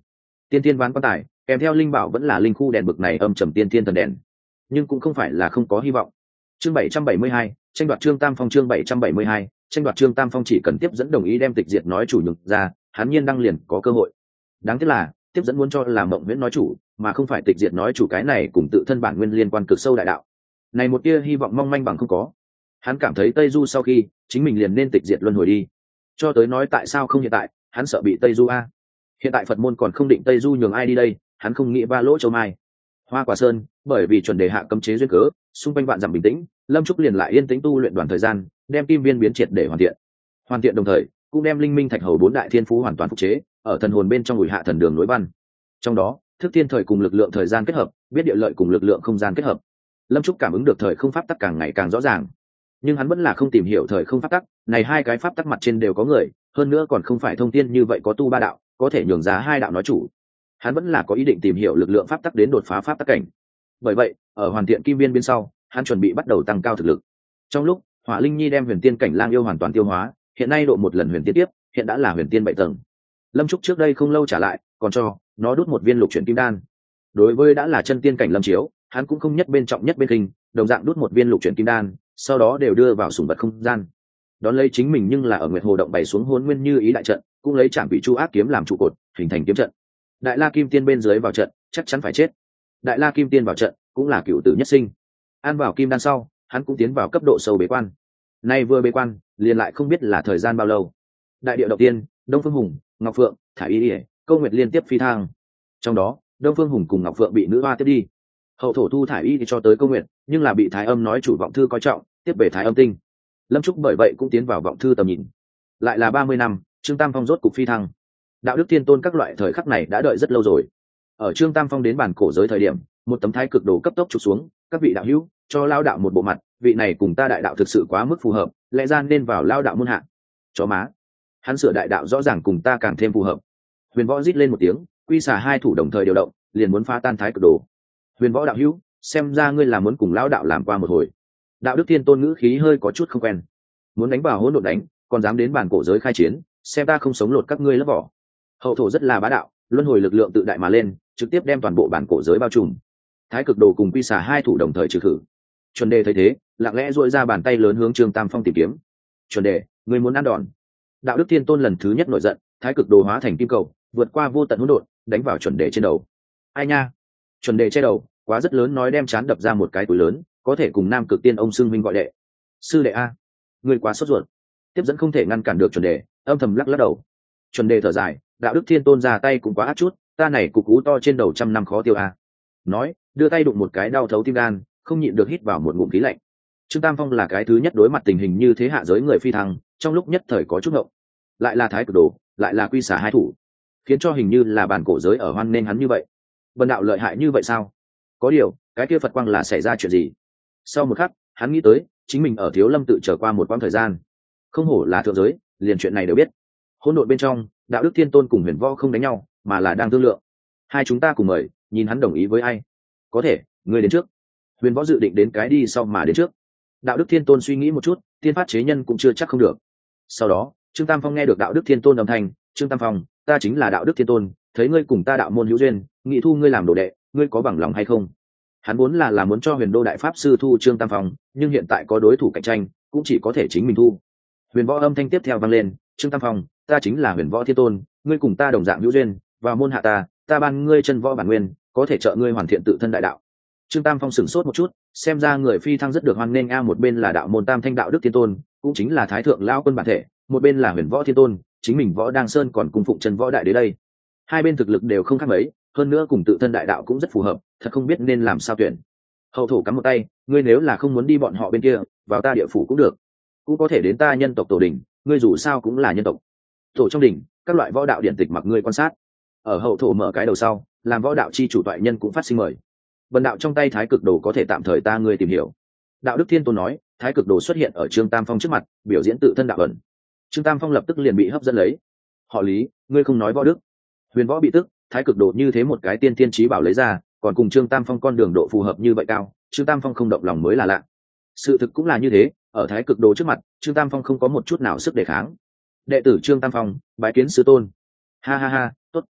tiên tiên ván quan tài kèm theo linh bảo vẫn là linh khu đèn bực này âm trầm tiên tiên thần đèn, nhưng cũng không phải là không có hy vọng. Chương bảy trăm bảy mươi hai, tranh đoạt Trương Tam Phong. Chương bảy trăm bảy mươi hai, tranh đoạt Trương Tam Phong. Chỉ cần tiếp dẫn đồng ý đem tịch diệt nói chủ nhường ra, hắn nhiên đăng liền có cơ hội. Đáng tiếc là tiếp dẫn muốn cho là Mộng Viễn nói chủ, mà không phải tịch diệt nói chủ, cái này cùng tự thân bản nguyên liên quan cực sâu đại đạo. Này một tia hy vọng mong manh bằng không có. Hắn cảm thấy Tây Du sau khi chính mình liền nên tịch diệt luân hồi đi. Cho tới nói tại sao không hiện tại, hắn sợ bị Tây Du a. Hiện tại Phật môn còn không định Tây Du nhường ai đi đây, hắn không nghĩ ba lỗ châu mai. Hoa Quả Sơn, bởi vì chuẩn đề hạ cấm chế duyên cớ, xung quanh vạn dặm bình tĩnh, Lâm Trúc liền lại yên tĩnh tu luyện đoàn thời gian, đem kim viên biến triệt để hoàn thiện. Hoàn thiện đồng thời, cũng đem linh minh thạch hầu bốn đại thiên phú hoàn toàn phục chế, ở thần hồn bên trong ủi hạ thần đường nối văn. Trong đó, thức thiên thời cùng lực lượng thời gian kết hợp, biết địa lợi cùng lực lượng không gian kết hợp. Lâm Trúc cảm ứng được thời không pháp tắc càng ngày càng rõ ràng, nhưng hắn vẫn là không tìm hiểu thời không pháp tắc, này hai cái pháp tắc mặt trên đều có người, hơn nữa còn không phải thông tiên như vậy có tu ba đạo, có thể nhường ra hai đạo nói chủ. Hắn vẫn là có ý định tìm hiểu lực lượng pháp tắc đến đột phá pháp tắc cảnh. Bởi vậy, ở hoàn thiện kim viên bên sau, hắn chuẩn bị bắt đầu tăng cao thực lực. Trong lúc Hỏa Linh Nhi đem huyền tiên cảnh lang yêu hoàn toàn tiêu hóa, hiện nay độ một lần huyền tiên tiếp, hiện đã là huyền tiên bảy tầng. Lâm Trúc trước đây không lâu trả lại, còn cho nó đút một viên lục chuyển kim đan. Đối với đã là chân tiên cảnh Lâm Chiếu, hắn cũng không nhất bên trọng nhất bên kinh, đồng dạng đút một viên lục chuyển kim đan, sau đó đều đưa vào sủng vật không gian. Đón lấy chính mình nhưng là ở Nguyệt Hồ động bày xuống Hỗn Nguyên Như Ý đại trận, cũng lấy Trảm Vị Chu Ác kiếm làm trụ cột, hình thành kiếm trận. Đại La Kim Tiên bên dưới vào trận, chắc chắn phải chết. Đại La Kim Tiên vào trận, cũng là cửu tử nhất sinh. An vào kim đan sau, hắn cũng tiến vào cấp độ sâu bế quan. Nay vừa bế quan, liền lại không biết là thời gian bao lâu. Đại địa đầu tiên, Đông Phương Hùng, Ngọc Phượng, Thải Y Điệp, Câu Nguyệt liên tiếp phi thăng. Trong đó, Đông Phương Hùng cùng Ngọc Phượng bị nữ hoa tiếp đi. Hậu thổ thu Thải Y thì cho tới Câu Nguyệt, nhưng là bị Thái Âm nói chủ vọng thư coi trọng, tiếp về Thái Âm tinh. Lâm Trúc bởi vậy cũng tiến vào vọng thư tầm nhìn. Lại là ba mươi năm, Trương Tam Phong rốt cục phi thăng. Đạo đức thiên tôn các loại thời khắc này đã đợi rất lâu rồi. Ở Trương Tam Phong đến bản cổ giới thời điểm, một tấm thái cực đồ cấp tốc chụp xuống, các vị đạo hữu, cho lao đạo một bộ mặt, vị này cùng ta đại đạo thực sự quá mức phù hợp, lẽ ra nên vào lao đạo môn hạ. Chó má, hắn sửa đại đạo rõ ràng cùng ta càng thêm phù hợp. Huyền Võ rít lên một tiếng, quy xả hai thủ đồng thời điều động, liền muốn phá tan thái cực đồ. Huyền Võ đạo hữu, xem ra ngươi là muốn cùng lao đạo làm qua một hồi. Đạo đức thiên tôn ngữ khí hơi có chút không quen, muốn đánh vào hỗn độn đánh, còn dám đến bản cổ giới khai chiến, xem ta không sống lột các ngươi lớp vỏ. Hậu thổ rất là bá đạo, luân hồi lực lượng tự đại mà lên, trực tiếp đem toàn bộ bản cổ giới bao trùm. Thái cực đồ cùng quy xả hai thủ đồng thời trừ khử. Chuẩn đề thấy thế, lặng lẽ duỗi ra bàn tay lớn hướng Trương Tam Phong tìm kiếm. Chuẩn đề, ngươi muốn ăn đòn? Đạo đức thiên tôn lần thứ nhất nổi giận, thái cực đồ hóa thành kim cầu, vượt qua vô tận hỗn độn, đánh vào chuẩn đề trên đầu. Ai nha? Chuẩn đề che đầu, quá rất lớn nói đem chán đập ra một cái túi lớn, có thể cùng Nam Cực Tiên ông xưng huynh gọi đệ. Sư đệ a, ngươi quá sốt ruột. Tiếp dẫn không thể ngăn cản được chuẩn đề, âm thầm lắc lắc đầu. Chuẩn đề thở dài, đạo đức thiên tôn ra tay cũng quá ác chút, ta này cục cú to trên đầu trăm năm khó tiêu a. Nói, đưa tay đụng một cái đau thấu tim gan, không nhịn được hít vào một ngụm khí lạnh. Trương Tam Phong là cái thứ nhất đối mặt tình hình như thế hạ giới người phi thăng, trong lúc nhất thời có chút ngộng. Lại là thái cực đồ, lại là quy xả hai thủ, khiến cho hình như là bản cổ giới ở hoan nên hắn như vậy. Vân đạo lợi hại như vậy sao? Có điều, cái kia Phật quang là xảy ra chuyện gì? Sau một khắc, hắn nghĩ tới, chính mình ở Thiếu Lâm tự trở qua một quãng thời gian. Không hổ là thượng giới, liền chuyện này đều biết. Hỗn độn bên trong, đạo đức thiên tôn cùng Huyền Võ không đánh nhau, mà là đang thương lượng. Hai chúng ta cùng mời, nhìn hắn đồng ý với ai. Có thể, ngươi đến trước. Huyền Võ dự định đến cái đi sau mà đến trước. Đạo đức thiên tôn suy nghĩ một chút, tiên phát chế nhân cũng chưa chắc không được. Sau đó, Trương Tam Phong nghe được đạo đức thiên tôn âm thanh, Trương Tam Phong, ta chính là đạo đức thiên tôn, thấy ngươi cùng ta đạo môn hữu duyên, nghị thu ngươi làm đồ đệ, ngươi có bằng lòng hay không? Hắn vốn là là muốn cho Huyền Đô đại pháp sư thu Trương Tam Phong, nhưng hiện tại có đối thủ cạnh tranh, cũng chỉ có thể chính mình thu. Huyền Võ âm thanh tiếp theo vang lên, Trương Tam Phong, ta chính là Huyền Võ thiên tôn, ngươi cùng ta đồng dạng hữu duyên, vào môn hạ ta, ta ban ngươi chân võ bản nguyên, có thể trợ ngươi hoàn thiện tự thân đại đạo. Trương Tam Phong sửng sốt một chút, xem ra người phi thăng rất được hoan nghênh a, một bên là đạo môn Tam Thanh đạo đức thiên tôn, cũng chính là thái thượng lão quân bản thể, một bên là Huyền Võ thiên tôn, chính mình Võ Đăng Sơn còn cung phụng chân võ đại đế đây. Hai bên thực lực đều không khác mấy, hơn nữa cùng tự thân đại đạo cũng rất phù hợp, thật không biết nên làm sao tuyển. Hậu thổ cắm một tay, ngươi nếu là không muốn đi bọn họ bên kia, vào ta địa phủ cũng được, cũng có thể đến ta nhân tộc tổ đình, ngươi dù sao cũng là nhân tộc. Tổ trong đình, các loại võ đạo điển tịch mặc ngươi quan sát. Ở hậu thổ mở cái đầu sau, làm võ đạo chi chủ toại nhân cũng phát sinh mời. Vân đạo trong tay thái cực đồ có thể tạm thời ta ngươi tìm hiểu. Đạo đức thiên tôn nói, thái cực đồ xuất hiện ở Trương Tam Phong trước mặt, biểu diễn tự thân đạo ẩn. Trương Tam Phong lập tức liền bị hấp dẫn lấy. Họ Lý, ngươi không nói võ đức. Huyền Võ bị tức, thái cực đồ như thế một cái tiên tiên trí bảo lấy ra, còn cùng Trương Tam Phong con đường độ phù hợp như vậy cao, Trương Tam Phong không động lòng mới là lạ. Sự thực cũng là như thế, ở thái cực đồ trước mặt, Trương Tam Phong không có một chút nào sức đề kháng. Đệ tử Trương Tam Phong, bái kiến sư tôn. Ha ha ha, tốt.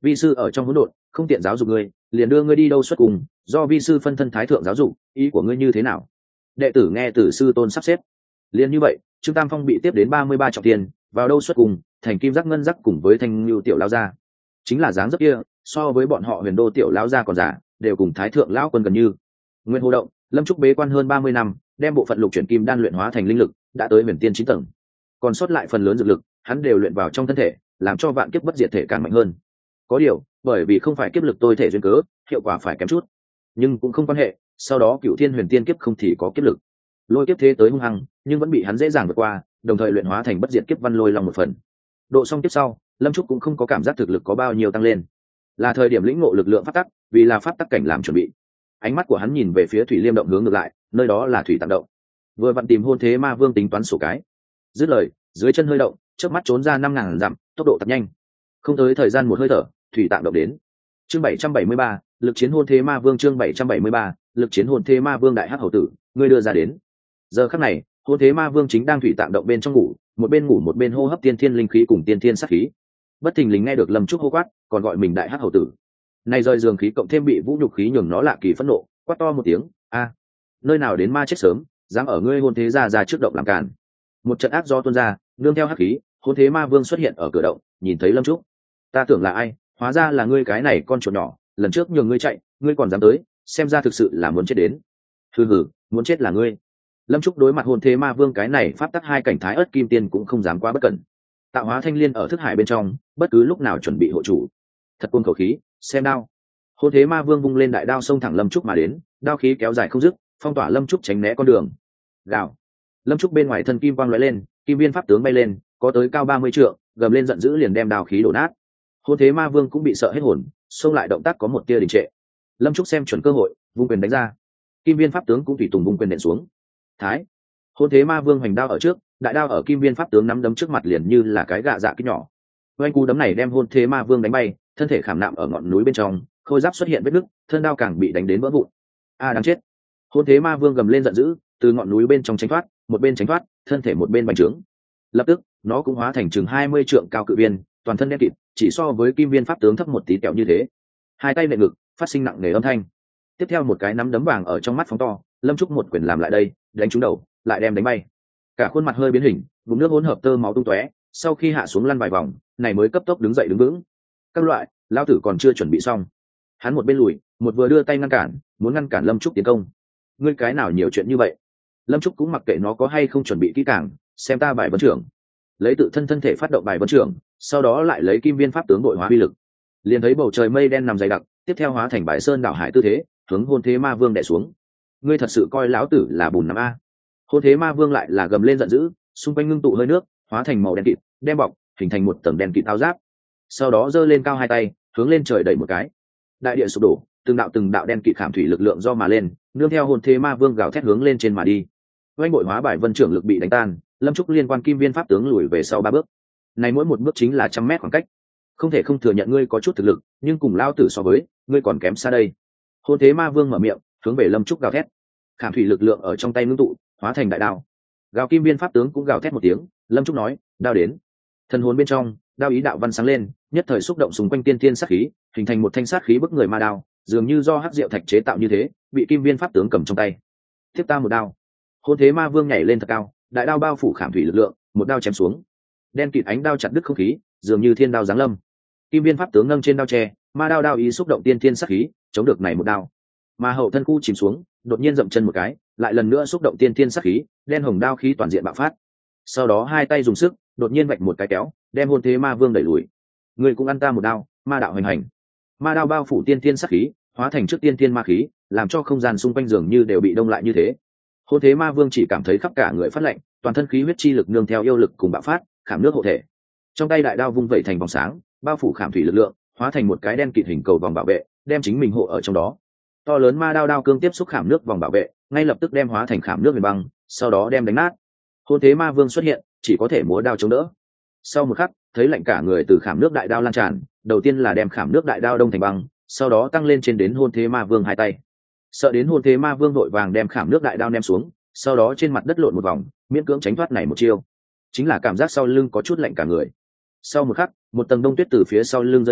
vi sư ở trong hỗn độn không tiện giáo dục ngươi, liền đưa ngươi đi đâu xuất cùng, do vi sư phân thân thái thượng giáo dục, ý của ngươi như thế nào? Đệ tử nghe từ sư tôn sắp xếp. Liền như vậy, Trương Tam Phong bị tiếp đến ba mươi ba trọng tiền, vào đâu xuất cùng, thành kim giác ngân giác cùng với thanh lưu tiểu lão gia. Chính là dáng dấp kia, so với bọn họ huyền đô tiểu lão gia còn giả, đều cùng thái thượng lão quân gần như. Nguyên Hồ động, Lâm Trúc bế quan hơn ba mươi năm, đem bộ phận lục chuyển kim đan luyện hóa thành linh lực, đã tới huyền tiên chín tầng. Còn sót lại phần lớn dược lực, hắn đều luyện vào trong thân thể, làm cho vạn kiếp bất diệt thể càng mạnh hơn. Có điều, bởi vì không phải kiếp lực tôi thể duyên cớ, hiệu quả phải kém chút. Nhưng cũng không quan hệ, sau đó Cửu Thiên Huyền Tiên kiếp không thì có kiếp lực. Lôi kiếp thế tới hung hăng, nhưng vẫn bị hắn dễ dàng vượt qua, đồng thời luyện hóa thành bất diệt kiếp văn lôi long một phần. Độ xong tiếp sau, Lâm Trúc cũng không có cảm giác thực lực có bao nhiêu tăng lên. Là thời điểm lĩnh ngộ lực lượng pháp tắc, vì là pháp tắc cảnh làm chuẩn bị. Ánh mắt của hắn nhìn về phía Thủy Liêm động hướng ngược lại, nơi đó là Thủy Tạng động. Vừa vặn tìm Hôn Thế Ma Vương tính toán sổ cái. Dứt lời, dưới chân hơi động, chớp mắt trốn ra năm ngàn dặm, tốc độ thật nhanh. Không tới thời gian một hơi thở, Thủy Tạng động đến. Chương bảy trăm bảy mươi ba, lực chiến Hôn Thế Ma Vương chương bảy trăm bảy mươi ba, lực chiến Hôn Thế Ma Vương đại hắc hầu tử, ngươi đưa ra đến. Giờ khắc này, Hôn Thế Ma Vương chính đang Thủy Tạng động bên trong ngủ, một bên ngủ một bên hô hấp tiên thiên linh khí cùng tiên thiên sát khí. Bất thình lình nghe được Lâm Trúc hô quát, còn gọi mình đại hắc hầu tử. Này rời giường khí cộng thêm bị vũ nhục khí nhường nó lạ kỳ phẫn nộ, quát to một tiếng, a, nơi nào đến ma chết sớm, dám ở ngươi Hôn Thế gia ra trước động làm cản. Một trận ác do tuôn ra, nương theo hắc khí, Hôn Thế Ma Vương xuất hiện ở cửa động, nhìn thấy Lâm Trúc, ta tưởng là ai, hóa ra là ngươi cái này con chuột nhỏ, lần trước nhường ngươi chạy, ngươi còn dám tới, xem ra thực sự là muốn chết đến. Hừ hừ, muốn chết là ngươi. Lâm Trúc đối mặt Hôn Thế Ma Vương cái này pháp tắc hai cảnh thái ớt kim tiên cũng không dám quá bất cẩn. Tạo hóa thanh liên ở thức hải bên trong, bất cứ lúc nào chuẩn bị hộ chủ. Thật quân khẩu khí, xem đao. Hôn Thế Ma Vương vung lên đại đao xông thẳng Lâm Trúc mà đến, đao khí kéo dài không dứt, phong tỏa Lâm Trúc tránh né con đường. Gào. Lâm Trúc bên ngoài thân kim quang lóe lên, kim viên pháp tướng bay lên, có tới cao ba mươi trượng, gầm lên giận dữ liền đem đao khí đổ nát. Hôn Thế Ma Vương cũng bị sợ hết hồn, xông lại động tác có một tia đình trệ. Lâm Trúc xem chuẩn cơ hội, vung quyền đánh ra. Kim viên pháp tướng cũng tùy tùng vung quyền nện xuống. Thái. Hôn Thế Ma Vương hoành đao ở trước, đại đao ở kim viên pháp tướng nắm đấm trước mặt liền như là cái gạ dạ kích nhỏ. Oanh cú đấm này đem Hôn Thế Ma Vương đánh bay, thân thể khảm nạm ở ngọn núi bên trong, khôi giáp xuất hiện vết nứt, thân đao càng bị đánh đến vỡ vụn. A đáng chết. Hôn Thế Ma Vương gầm lên giận dữ, từ ngọn núi bên trong tránh thoát, một bên tránh thoát, thân thể một bên bành trướng. Lập tức, nó cũng hóa thành chừng hai mươi trượng cao cự viên, toàn thân đen kịt, chỉ so với kim viên pháp tướng thấp một tí kẹo như thế. Hai tay nện ngực, phát sinh nặng nề âm thanh. Tiếp theo một cái nắm đấm vàng ở trong mắt phóng to, Lâm Trúc một quyền làm lại đây, đánh trúng đầu, lại đem đánh bay. Cả khuôn mặt hơi biến hình, vùng nước hỗn hợp tơ máu tung tóe, sau khi hạ xuống lăn vài vòng, này mới cấp tốc đứng dậy đứng vững. Các loại, lão tử còn chưa chuẩn bị xong. Hắn một bên lùi, một vừa đưa tay ngăn cản, muốn ngăn cản Lâm Trúc tiến công. Ngươi cái nào nhiều chuyện như vậy? Lâm Trúc cũng mặc kệ nó có hay không chuẩn bị kỹ càng, xem ta bài vấn trưởng. Lấy tự thân thân thể phát động bài vấn trưởng, sau đó lại lấy kim viên pháp tướng đội hóa uy lực. Liền thấy bầu trời mây đen nằm dày đặc, tiếp theo hóa thành bãi sơn đảo hải tư thế, hướng Hôn Thế Ma Vương đè xuống. Ngươi thật sự coi lão tử là bùn nắm a? Hôn Thế Ma Vương lại là gầm lên giận dữ, xung quanh ngưng tụ hơi nước, hóa thành màu đen kịt, đem bọc, hình thành một tầng đen kịt áo giáp. Sau đó giơ lên cao hai tay, hướng lên trời đẩy một cái. Đại địa sụp đổ, từng đạo từng đạo đen kịt khảm thủy lực lượng do mà lên, nương theo Hôn Thế Ma Vương gào thét hướng lên trên mà đi. Oanh bội hóa bài vân trưởng lực bị đánh tan, Lâm Trúc liên quan kim viên pháp tướng lùi về sau ba bước. Này mỗi một bước chính là trăm mét khoảng cách. Không thể không thừa nhận ngươi có chút thực lực, nhưng cùng lao tử so với, ngươi còn kém xa đây. Hôn Thế Ma Vương mở miệng, hướng về Lâm Trúc gào thét. Khảm thủy lực lượng ở trong tay ngưng tụ, hóa thành đại đao. Gào kim viên pháp tướng cũng gào thét một tiếng, Lâm Trúc nói, đao đến. Thần hồn bên trong, đao ý đạo văn sáng lên, nhất thời xúc động xung quanh tiên thiên sát khí, hình thành một thanh sát khí bức người ma đao, dường như do hắc diệu thạch chế tạo như thế, bị kim viên pháp tướng cầm trong tay. Tiếp ta một đao. Hôn Thế Ma Vương nhảy lên thật cao, đại đao bao phủ khảm thủy lực lượng, một đao chém xuống. Đen kịt ánh đao chặt đứt không khí, dường như thiên đao giáng lâm. Kim viên pháp tướng nâng trên đao tre, ma đao đao ý xúc động tiên thiên sát khí, chống được này một đao. Ma hậu thân khu chìm xuống, đột nhiên dậm chân một cái, lại lần nữa xúc động tiên thiên sát khí, đen hồng đao khí toàn diện bạo phát. Sau đó hai tay dùng sức, đột nhiên vạch một cái kéo, đem Hôn Thế Ma Vương đẩy lùi. Người cũng ăn ta một đao, ma đạo hành hành. Ma đao bao phủ tiên thiên sát khí, hóa thành trước tiên thiên ma khí, làm cho không gian xung quanh dường như đều bị đông lại như thế. Hôn Thế Ma Vương chỉ cảm thấy khắp cả người phát lạnh, toàn thân khí huyết chi lực nương theo yêu lực cùng bạo phát, khảm nước hộ thể. Trong tay đại đao vung vẩy thành vòng sáng, bao phủ khảm thủy lực lượng, hóa thành một cái đen kịt hình cầu vòng bảo vệ, đem chính mình hộ ở trong đó. To lớn ma đao đao cương tiếp xúc khảm nước vòng bảo vệ, ngay lập tức đem hóa thành khảm nước huyền băng, sau đó đem đánh nát. Hôn Thế Ma Vương xuất hiện, chỉ có thể múa đao chống đỡ. Sau một khắc, thấy lạnh cả người từ khảm nước đại đao lan tràn, đầu tiên là đem khảm nước đại đao đông thành băng, sau đó tăng lên trên đến Hôn Thế Ma Vương hai tay. Sợ đến Hôn Thế Ma Vương vội vàng đem khảm nước đại đao ném xuống, sau đó trên mặt đất lộn một vòng, miễn cưỡng tránh thoát này một chiêu. Chính là cảm giác sau lưng có chút lạnh cả người. Sau một khắc, một tầng đông tuyết từ phía sau lưng rơi xuống,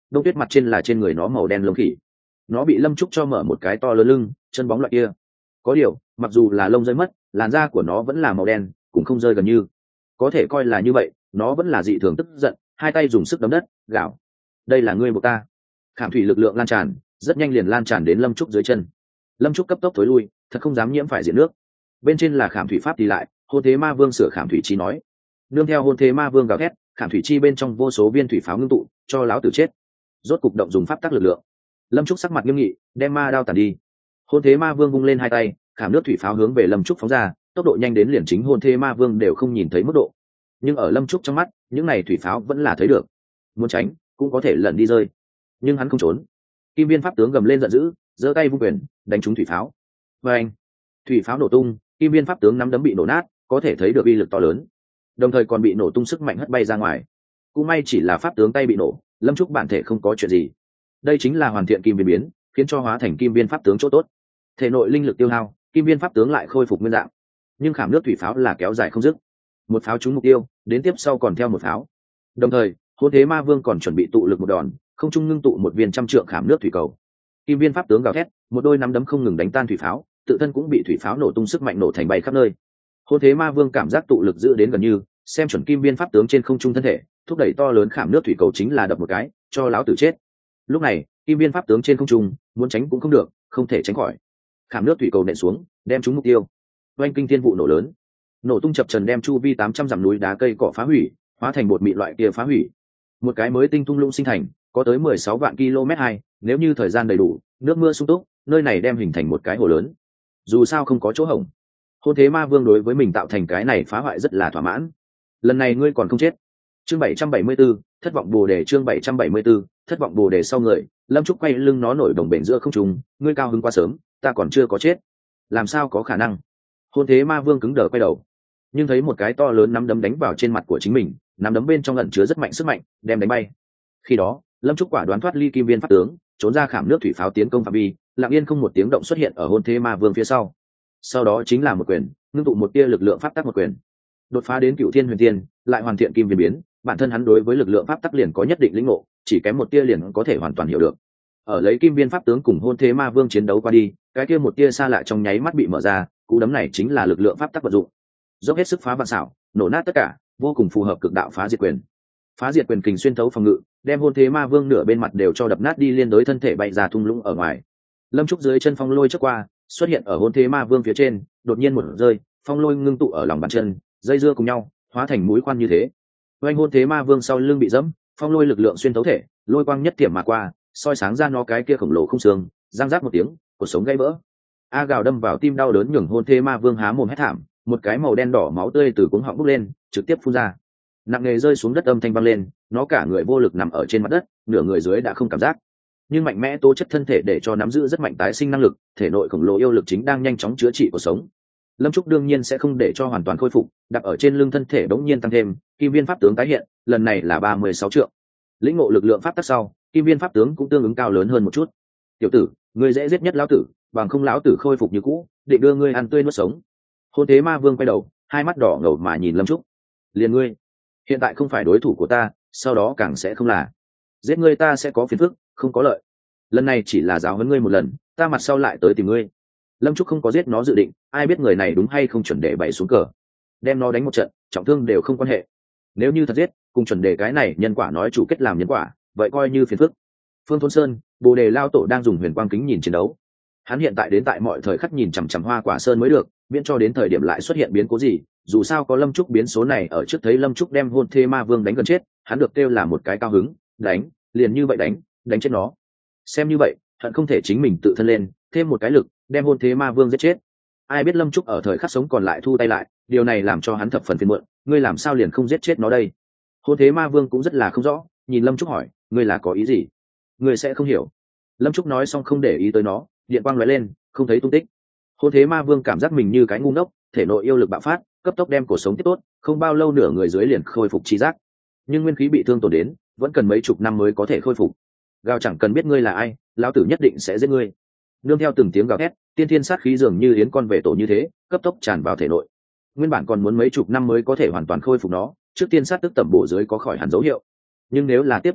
đông tuyết mặt trên là trên người nó màu đen lông khỉ. Nó bị lâm trúc cho mở một cái to lớn lưng, chân bóng loại kia. Có điều mặc dù là lông rơi mất, làn da của nó vẫn là màu đen, cũng không rơi gần như. Có thể coi là như vậy, nó vẫn là dị thường tức giận, hai tay dùng sức đấm đất gào: đây là ngươi buộc ta. Khảm thủy lực lượng lan tràn, rất nhanh liền lan tràn đến lâm trúc dưới chân. Lâm trúc cấp tốc thối lui, thật không dám nhiễm phải diện nước. Bên trên là khảm thủy pháp thì lại, hôn thế ma vương sửa khảm thủy chi nói. Nương theo hôn thế ma vương gào thét, khảm thủy chi bên trong vô số viên thủy pháo ngưng tụ, cho láo tử chết. Rốt cục động dùng pháp tắc lực lượng. Lâm trúc sắc mặt nghiêm nghị, đem ma đao tàn đi. Hôn thế ma vương vung lên hai tay, khảm nước thủy pháo hướng về lâm trúc phóng ra, tốc độ nhanh đến liền chính hôn thế ma vương đều không nhìn thấy mức độ. Nhưng ở lâm trúc trong mắt, những này thủy pháo vẫn là thấy được. Muốn tránh cũng có thể lẩn đi rơi, nhưng hắn không trốn. Kim viên pháp tướng gầm lên giận dữ, giơ tay vung quyền đánh trúng thủy pháo. Và anh, thủy pháo nổ tung, kim viên pháp tướng nắm đấm bị nổ nát, có thể thấy được uy lực to lớn, đồng thời còn bị nổ tung sức mạnh hất bay ra ngoài. Cũng may chỉ là pháp tướng tay bị nổ, lâm trúc bản thể không có chuyện gì. Đây chính là hoàn thiện kim viên biến, khiến cho hóa thành kim viên pháp tướng chỗ tốt. Thể nội linh lực tiêu hao, kim viên pháp tướng lại khôi phục nguyên dạng. Nhưng khảm nước thủy pháo là kéo dài không dứt, một pháo trúng mục tiêu, đến tiếp sau còn theo một pháo. Đồng thời hôn thế ma vương còn chuẩn bị tụ lực một đòn, không trung ngưng tụ một viên trăm trượng khảm nước thủy cầu. Kim viên pháp tướng gào thét, một đôi nắm đấm không ngừng đánh tan thủy pháo, tự thân cũng bị thủy pháo nổ tung sức mạnh nổ thành bay khắp nơi. Hôn thế ma vương cảm giác tụ lực giữ đến gần như, xem chuẩn kim viên pháp tướng trên không trung thân thể, thúc đẩy to lớn khảm nước thủy cầu chính là đập một cái, cho láo tử chết. Lúc này kim viên pháp tướng trên không trung, muốn tránh cũng không được, không thể tránh khỏi. Khảm nước thủy cầu nện xuống, đem trúng mục tiêu. Oanh kinh thiên vụ nổ lớn, nổ tung chập trần đem chu vi tám trăm dặm núi đá cây cỏ phá hủy, hóa thành bột mịn loại kia phá hủy. Một cái mới tinh thung lũng sinh thành, có tới mười sáu vạn km hai, nếu như thời gian đầy đủ, nước mưa sung túc, nơi này đem hình thành một cái hồ lớn. Dù sao không có chỗ hổng. Hôn thế ma vương đối với mình tạo thành cái này phá hoại rất là thỏa mãn. Lần này ngươi còn không chết. Chương bảy trăm bảy mươi 74, thất vọng bồ đề. Chương bảy trăm bảy mươi 74, thất vọng bồ đề. Sau người, lâm trúc quay lưng nó nổi đồng bền giữa không trung, ngươi cao hứng quá sớm, ta còn chưa có chết. Làm sao có khả năng? Hôn thế ma vương cứng đờ quay đầu, nhưng thấy một cái to lớn nắm đấm đánh vào trên mặt của chính mình, nắm đấm bên trong ẩn chứa rất mạnh sức mạnh, đem đánh bay. Khi đó lâm trúc quả đoán thoát ly kim viên pháp tướng, trốn ra khảm nước thủy pháo tiến công phạm vi, lặng yên không một tiếng động xuất hiện ở hôn thế ma vương phía sau. Sau đó chính là một quyền, ngưng tụ một tia lực lượng pháp tắc một quyền, đột phá đến cựu thiên huyền tiên, lại hoàn thiện kim viên biến. Bản thân hắn đối với lực lượng pháp tắc liền có nhất định lĩnh ngộ, chỉ kém một tia liền có thể hoàn toàn hiểu được. Ở lấy kim viên pháp tướng cùng hôn thế ma vương chiến đấu qua đi, cái kia một tia xa lạ trong nháy mắt bị mở ra, cú đấm này chính là lực lượng pháp tắc vận dụng, dốc hết sức phá vạn xảo, nổ nát tất cả, vô cùng phù hợp cực đạo phá diệt quyền. Phá diệt quyền kình xuyên thấu phòng ngự, đem hôn thế ma vương nửa bên mặt đều cho đập nát đi, liên đối thân thể bay ra thung lũng ở ngoài. Lâm trúc dưới chân phong lôi trước qua, xuất hiện ở hôn thế ma vương phía trên, đột nhiên một rơi, phong lôi ngưng tụ ở lòng bàn chân, dây dưa cùng nhau, hóa thành mũi khoan như thế. Oanh hôn thế ma vương sau lưng bị dẫm, phong lôi lực lượng xuyên thấu thể, lôi quang nhất tiệm mà qua, soi sáng ra nó cái kia khổng lồ không xương, răng rác một tiếng, cuộc sống gãy vỡ. A gào đâm vào tim đau đớn nhường hôn thế ma vương há mồm hét thảm, một cái màu đen đỏ máu tươi từ cuống họng bốc lên, trực tiếp phun ra, nặng nề rơi xuống đất, âm thanh vang lên. Nó cả người vô lực nằm ở trên mặt đất, nửa người dưới đã không cảm giác, nhưng mạnh mẽ tố chất thân thể để cho nắm giữ rất mạnh tái sinh năng lực, thể nội khổng lồ yêu lực chính đang nhanh chóng chữa trị cuộc sống. Lâm trúc đương nhiên sẽ không để cho hoàn toàn khôi phục, đặt ở trên lưng thân thể đống nhiên tăng thêm, kim viên pháp tướng tái hiện, lần này là ba mươi sáu trượng. Lĩnh ngộ lực lượng pháp tắc sau, kim viên pháp tướng cũng tương ứng cao lớn hơn một chút. Tiểu tử, ngươi dễ giết nhất lão tử, bằng không lão tử khôi phục như cũ, định đưa ngươi ăn tươi nuốt sống. Hôn thế ma vương quay đầu, hai mắt đỏ ngầu mà nhìn lâm trúc. Liền ngươi, hiện tại không phải đối thủ của ta, sau đó càng sẽ không là. Giết ngươi ta sẽ có phiền phức, không có lợi. Lần này chỉ là giáo huấn ngươi một lần, ta mặt sau lại tới tìm ngươi. Lâm trúc không có giết nó dự định, ai biết người này đúng hay không chuẩn đề bày xuống cờ, đem nó đánh một trận trọng thương đều không quan hệ. Nếu như thật giết, cùng chuẩn đề cái này nhân quả nói chủ kết làm nhân quả, vậy coi như phiền phức. Phương Thôn Sơn, bồ đề lao tổ đang dùng huyền quang kính nhìn chiến đấu. Hắn hiện tại đến tại mọi thời khắc nhìn chằm chằm hoa quả sơn mới được, miễn cho đến thời điểm lại xuất hiện biến cố gì. Dù sao có lâm trúc biến số này ở trước, thấy lâm trúc đem hôn thê ma vương đánh gần chết, hắn được kêu là một cái cao hứng, đánh liền như vậy đánh đánh chết nó. Xem như vậy hận không thể chính mình tự thân lên thêm một cái lực, đem hôn thế ma vương giết chết. Ai biết lâm trúc ở thời khắc sống còn lại thu tay lại, điều này làm cho hắn thập phần phiền muộn. Ngươi làm sao liền không giết chết nó đây? Hôn thế ma vương cũng rất là không rõ, nhìn lâm trúc hỏi, ngươi là có ý gì? Ngươi sẽ không hiểu. Lâm trúc nói xong không để ý tới nó, điện quang lóe lên, không thấy tung tích. Hôn thế ma vương cảm giác mình như cái ngu ngốc, thể nội yêu lực bạo phát, cấp tốc đem cổ sống tiếp tốt, không bao lâu nửa người dưới liền khôi phục trí giác. Nhưng nguyên khí bị thương tổn đến, vẫn cần mấy chục năm mới có thể khôi phục. Gào chẳng cần biết ngươi là ai, lão tử nhất định sẽ giết ngươi. Nương theo từng tiếng gào thét, tiên thiên sát khí dường như yến con về tổ như thế, cấp tốc tràn vào thể nội. Nguyên bản còn muốn mấy chục năm mới có thể hoàn toàn khôi phục nó, trước tiên sát tức tẩm bổ dưới có khỏi hẳn dấu hiệu. Nhưng nếu là tiếp tục nữa,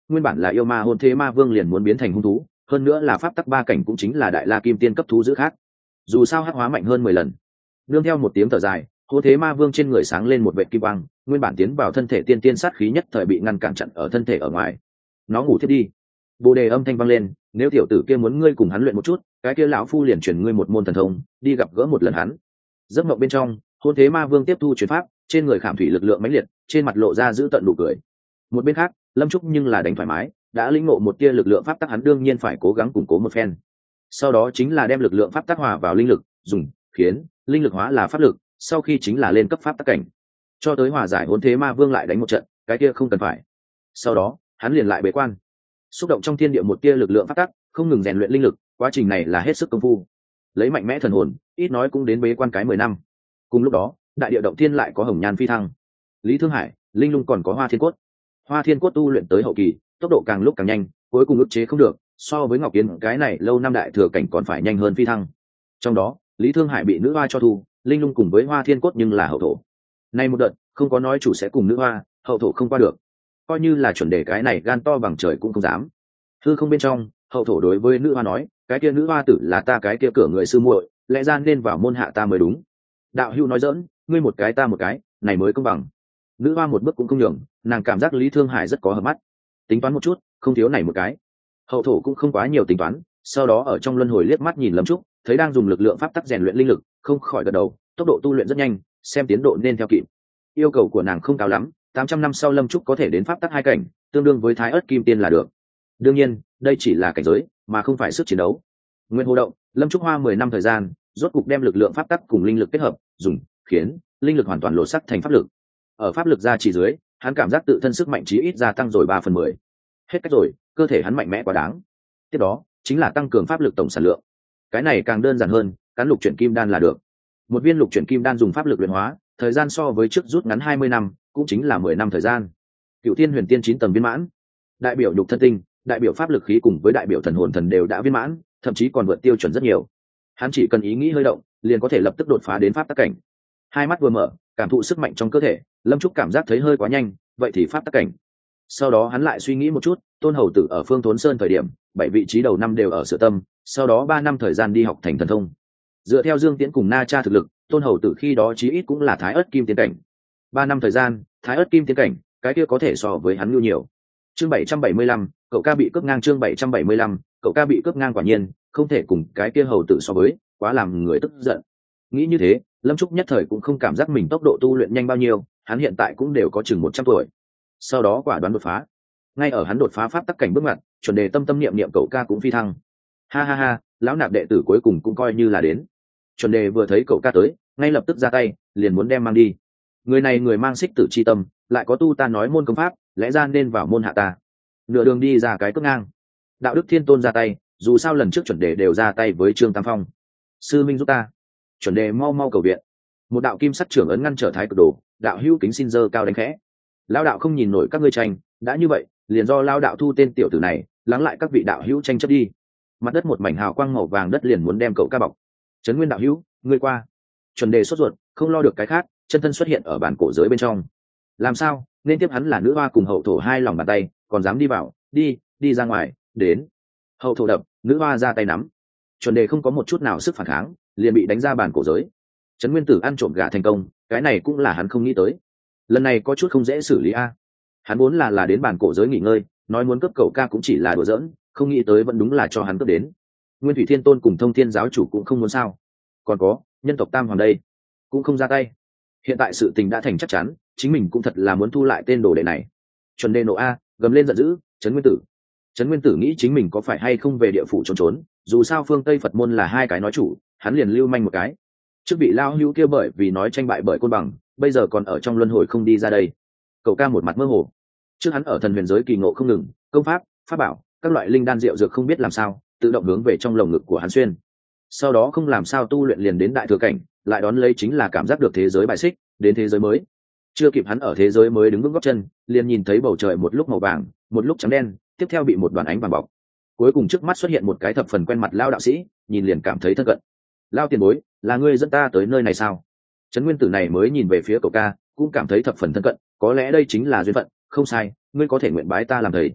nguyên bản là yêu ma hôn thế ma vương liền muốn biến thành hung thú, hơn nữa là pháp tắc ba cảnh cũng chính là đại la kim tiên cấp thú dữ khác. Dù sao hắc hóa mạnh hơn mười lần. Nương theo một tiếng thở dài, hôn thế ma vương trên người sáng lên một vệt kim quang, nguyên bản tiến vào thân thể tiên tiên sát khí nhất thời bị ngăn cản chặn ở thân thể ở ngoài. Nó ngủ thiết đi. Bồ đề âm thanh vang lên, nếu tiểu tử kia muốn ngươi cùng hắn luyện một chút, cái kia lão phu liền truyền ngươi một môn thần thông, đi gặp gỡ một lần hắn. Giấc mộng bên trong, hôn thế ma vương tiếp thu truyền pháp, trên người khảm thủy lực lượng mãnh liệt, trên mặt lộ ra giữ tận nụ cười. Một bên khác, Lâm Trúc nhưng là đánh thoải mái, đã lĩnh ngộ một tia lực lượng pháp tắc, hắn đương nhiên phải cố gắng củng cố một phen. Sau đó chính là đem lực lượng pháp tắc hòa vào linh lực, dùng khiến linh lực hóa là pháp lực, sau khi chính là lên cấp pháp tắc cảnh. Cho tới hòa giải hôn thế ma vương lại đánh một trận, cái kia không cần phải. Sau đó, hắn liền lại bế quan. Xúc động trong thiên địa một tia lực lượng pháp tắc, không ngừng rèn luyện linh lực, quá trình này là hết sức công phu. Lấy mạnh mẽ thần hồn, ít nói cũng đến bế quan cái mười năm. Cùng lúc đó, đại địa động thiên lại có hồng nhan phi thăng. Lý Thương Hải, linh lung còn có Hoa Thiên Cốt. Hoa Thiên Cốt tu luyện tới hậu kỳ, tốc độ càng lúc càng nhanh, cuối cùng ức chế không được, so với Ngọc Yến cái này lâu năm đại thừa cảnh còn phải nhanh hơn phi thăng. Trong đó, Lý Thương Hải bị nữ hoa cho thu, linh lung cùng với Hoa Thiên Cốt nhưng là hậu thổ. Nay một đợt, không có nói chủ sẽ cùng nữ hoa, hậu thổ không qua được. Coi như là chuẩn đề cái này gan to bằng trời cũng không dám. Hư không bên trong, hậu thổ đối với nữ hoa nói, cái kia nữ hoa tử là ta cái kia cửa người sư muội, lẽ ra nên vào môn hạ ta mới đúng. Đạo hữu nói giỡn, ngươi một cái ta một cái, này mới công bằng. Nữ hoa một bước cũng không nhường, nàng cảm giác Lý Thương Hải rất có hợp mắt. Tính toán một chút, không thiếu này một cái. Hậu thổ cũng không quá nhiều tính toán, sau đó ở trong luân hồi liếc mắt nhìn Lâm Trúc, thấy đang dùng lực lượng pháp tắc rèn luyện linh lực, không khỏi gật đầu, tốc độ tu luyện rất nhanh, xem tiến độ nên theo kịp. Yêu cầu của nàng không cao lắm, tám trăm năm sau Lâm Trúc có thể đến pháp tắc hai cảnh, tương đương với Thái Ức Kim Tiên là được. Đương nhiên, đây chỉ là cảnh giới, mà không phải sức chiến đấu. Nguyên Hồ động, Lâm Trúc hoa mười năm thời gian, rốt cục đem lực lượng pháp tắc cùng linh lực kết hợp, dùng khiến linh lực hoàn toàn lộ sắc thành pháp lực. Ở pháp lực gia trì dưới, hắn cảm giác tự thân sức mạnh chí ít gia tăng rồi ba phần mười. Hết cách rồi, cơ thể hắn mạnh mẽ quá đáng. Tiếp đó, chính là tăng cường pháp lực tổng sản lượng. Cái này càng đơn giản hơn, cắn lục chuyển kim đan là được. Một viên lục chuyển kim đan dùng pháp lực luyện hóa, thời gian so với trước rút ngắn hai mươi năm, cũng chính là mười năm thời gian. Cựu Thiên Huyền Tiên chín tầng viên mãn, đại biểu nhục thân tinh, đại biểu pháp lực khí cùng với đại biểu thần hồn thần đều đã viên mãn, thậm chí còn vượt tiêu chuẩn rất nhiều. Hắn chỉ cần ý nghĩ hơi động, liền có thể lập tức đột phá đến pháp tắc cảnh. Hai mắt vừa mở, cảm thụ sức mạnh trong cơ thể, Lâm Trúc cảm giác thấy hơi quá nhanh, vậy thì pháp tắc cảnh. Sau đó hắn lại suy nghĩ một chút, Tôn Hầu Tử ở Phương Thốn Sơn thời điểm, bảy vị trí đầu năm đều ở Sở Tâm, sau đó ba năm thời gian đi học thành thần thông. Dựa theo Dương Tiễn cùng Na Cha thực lực, Tôn Hầu Tử khi đó chí ít cũng là Thái Ức Kim Tiên cảnh. Ba năm thời gian, Thái Ức Kim Tiên cảnh, cái kia có thể so với hắn nhu nhiều. Chương bảy trăm bảy mươi lăm, cậu ca bị cướp ngang chương bảy trăm bảy mươi lăm, cậu ca bị cướp ngang quả nhiên, không thể cùng cái kia hầu tử so với, quá làm người tức giận. Nghĩ như thế, Lâm Trúc nhất thời cũng không cảm giác mình tốc độ tu luyện nhanh bao nhiêu, hắn hiện tại cũng đều có chừng một trăm tuổi. Sau đó quả đoán đột phá. Ngay ở hắn đột phá pháp tắc cảnh bước ngoặt, chuẩn đề tâm tâm niệm niệm cậu ca cũng phi thăng. Ha ha ha, lão nạp đệ tử cuối cùng cũng coi như là đến. Chuẩn đề vừa thấy cậu ca tới, ngay lập tức ra tay, liền muốn đem mang đi. Người này người mang xích tử chi tâm, lại có tu ta nói môn công pháp, lẽ ra nên vào môn hạ ta. Nửa đường đi ra cái cước ngang. Đạo đức thiên tôn ra tay, dù sao lần trước chuẩn đề đều ra tay với Trương Tam Phong. Sư minh giúp ta. Chuẩn đề mau mau cầu viện. Một đạo kim sắc trưởng ấn ngăn trở thái cực đồ, đạo hữu kính xin dơ cao đánh khẽ. Lão đạo không nhìn nổi các ngươi tranh, đã như vậy, liền do lão đạo thu tên tiểu tử này, lắng lại các vị đạo hữu tranh chấp đi. Mặt đất một mảnh hào quang màu vàng đất liền muốn đem cậu ca bọc. Trấn Nguyên đạo hữu, ngươi qua. Chuẩn đề sốt ruột, không lo được cái khác, chân thân xuất hiện ở bản cổ giới bên trong. Làm sao, nên tiếp hắn là nữ hoa cùng hậu thổ hai lòng bàn tay, còn dám đi vào, đi, đi ra ngoài, đến. Hậu thổ đập, nữ hoa ra tay nắm. Chuẩn đề không có một chút nào sức phản kháng, liền bị đánh ra bản cổ giới. Trấn Nguyên Tử ăn trộm gà thành công, cái này cũng là hắn không nghĩ tới. Lần này có chút không dễ xử lý a. Hắn vốn là là đến bản cổ giới nghỉ ngơi, nói muốn cướp cậu ca cũng chỉ là đùa giỡn, không nghĩ tới vẫn đúng là cho hắn cướp đến. Nguyên Thủy Thiên Tôn cùng Thông Thiên giáo chủ cũng không muốn sao. Còn có, nhân tộc Tam Hoàng đây, cũng không ra tay. Hiện tại sự tình đã thành chắc chắn, chính mình cũng thật là muốn thu lại tên đồ đệ này. Chuẩn đề nộ a, gầm lên giận dữ, Trấn Nguyên Tử. Trấn Nguyên Tử nghĩ chính mình có phải hay không về địa phủ trốn trốn, dù sao phương Tây Phật môn là hai cái nói chủ, hắn liền lưu manh một cái. Trước bị lao hữu kia bởi vì nói tranh bại bởi côn bằng, bây giờ còn ở trong luân hồi không đi ra đây. Cậu ca một mặt mơ hồ. Trước hắn ở thần huyền giới kỳ ngộ không ngừng, công pháp, pháp bảo, các loại linh đan rượu dược không biết làm sao, tự động hướng về trong lồng ngực của hắn xuyên. Sau đó không làm sao tu luyện liền đến đại thừa cảnh, lại đón lấy chính là cảm giác được thế giới bài xích, đến thế giới mới. Chưa kịp hắn ở thế giới mới đứng vững gót chân, liền nhìn thấy bầu trời một lúc màu vàng, một lúc trắng đen, tiếp theo bị một đoàn ánh vàng bọc. Cuối cùng trước mắt xuất hiện một cái thập phần quen mặt lao đạo sĩ, nhìn liền cảm thấy thân cận. Lao tiền bối, là ngươi dẫn ta tới nơi này sao? Trấn Nguyên Tử này mới nhìn về phía cậu ca, cũng cảm thấy thập phần thân cận, có lẽ đây chính là duyên phận, không sai, ngươi có thể nguyện bái ta làm thầy.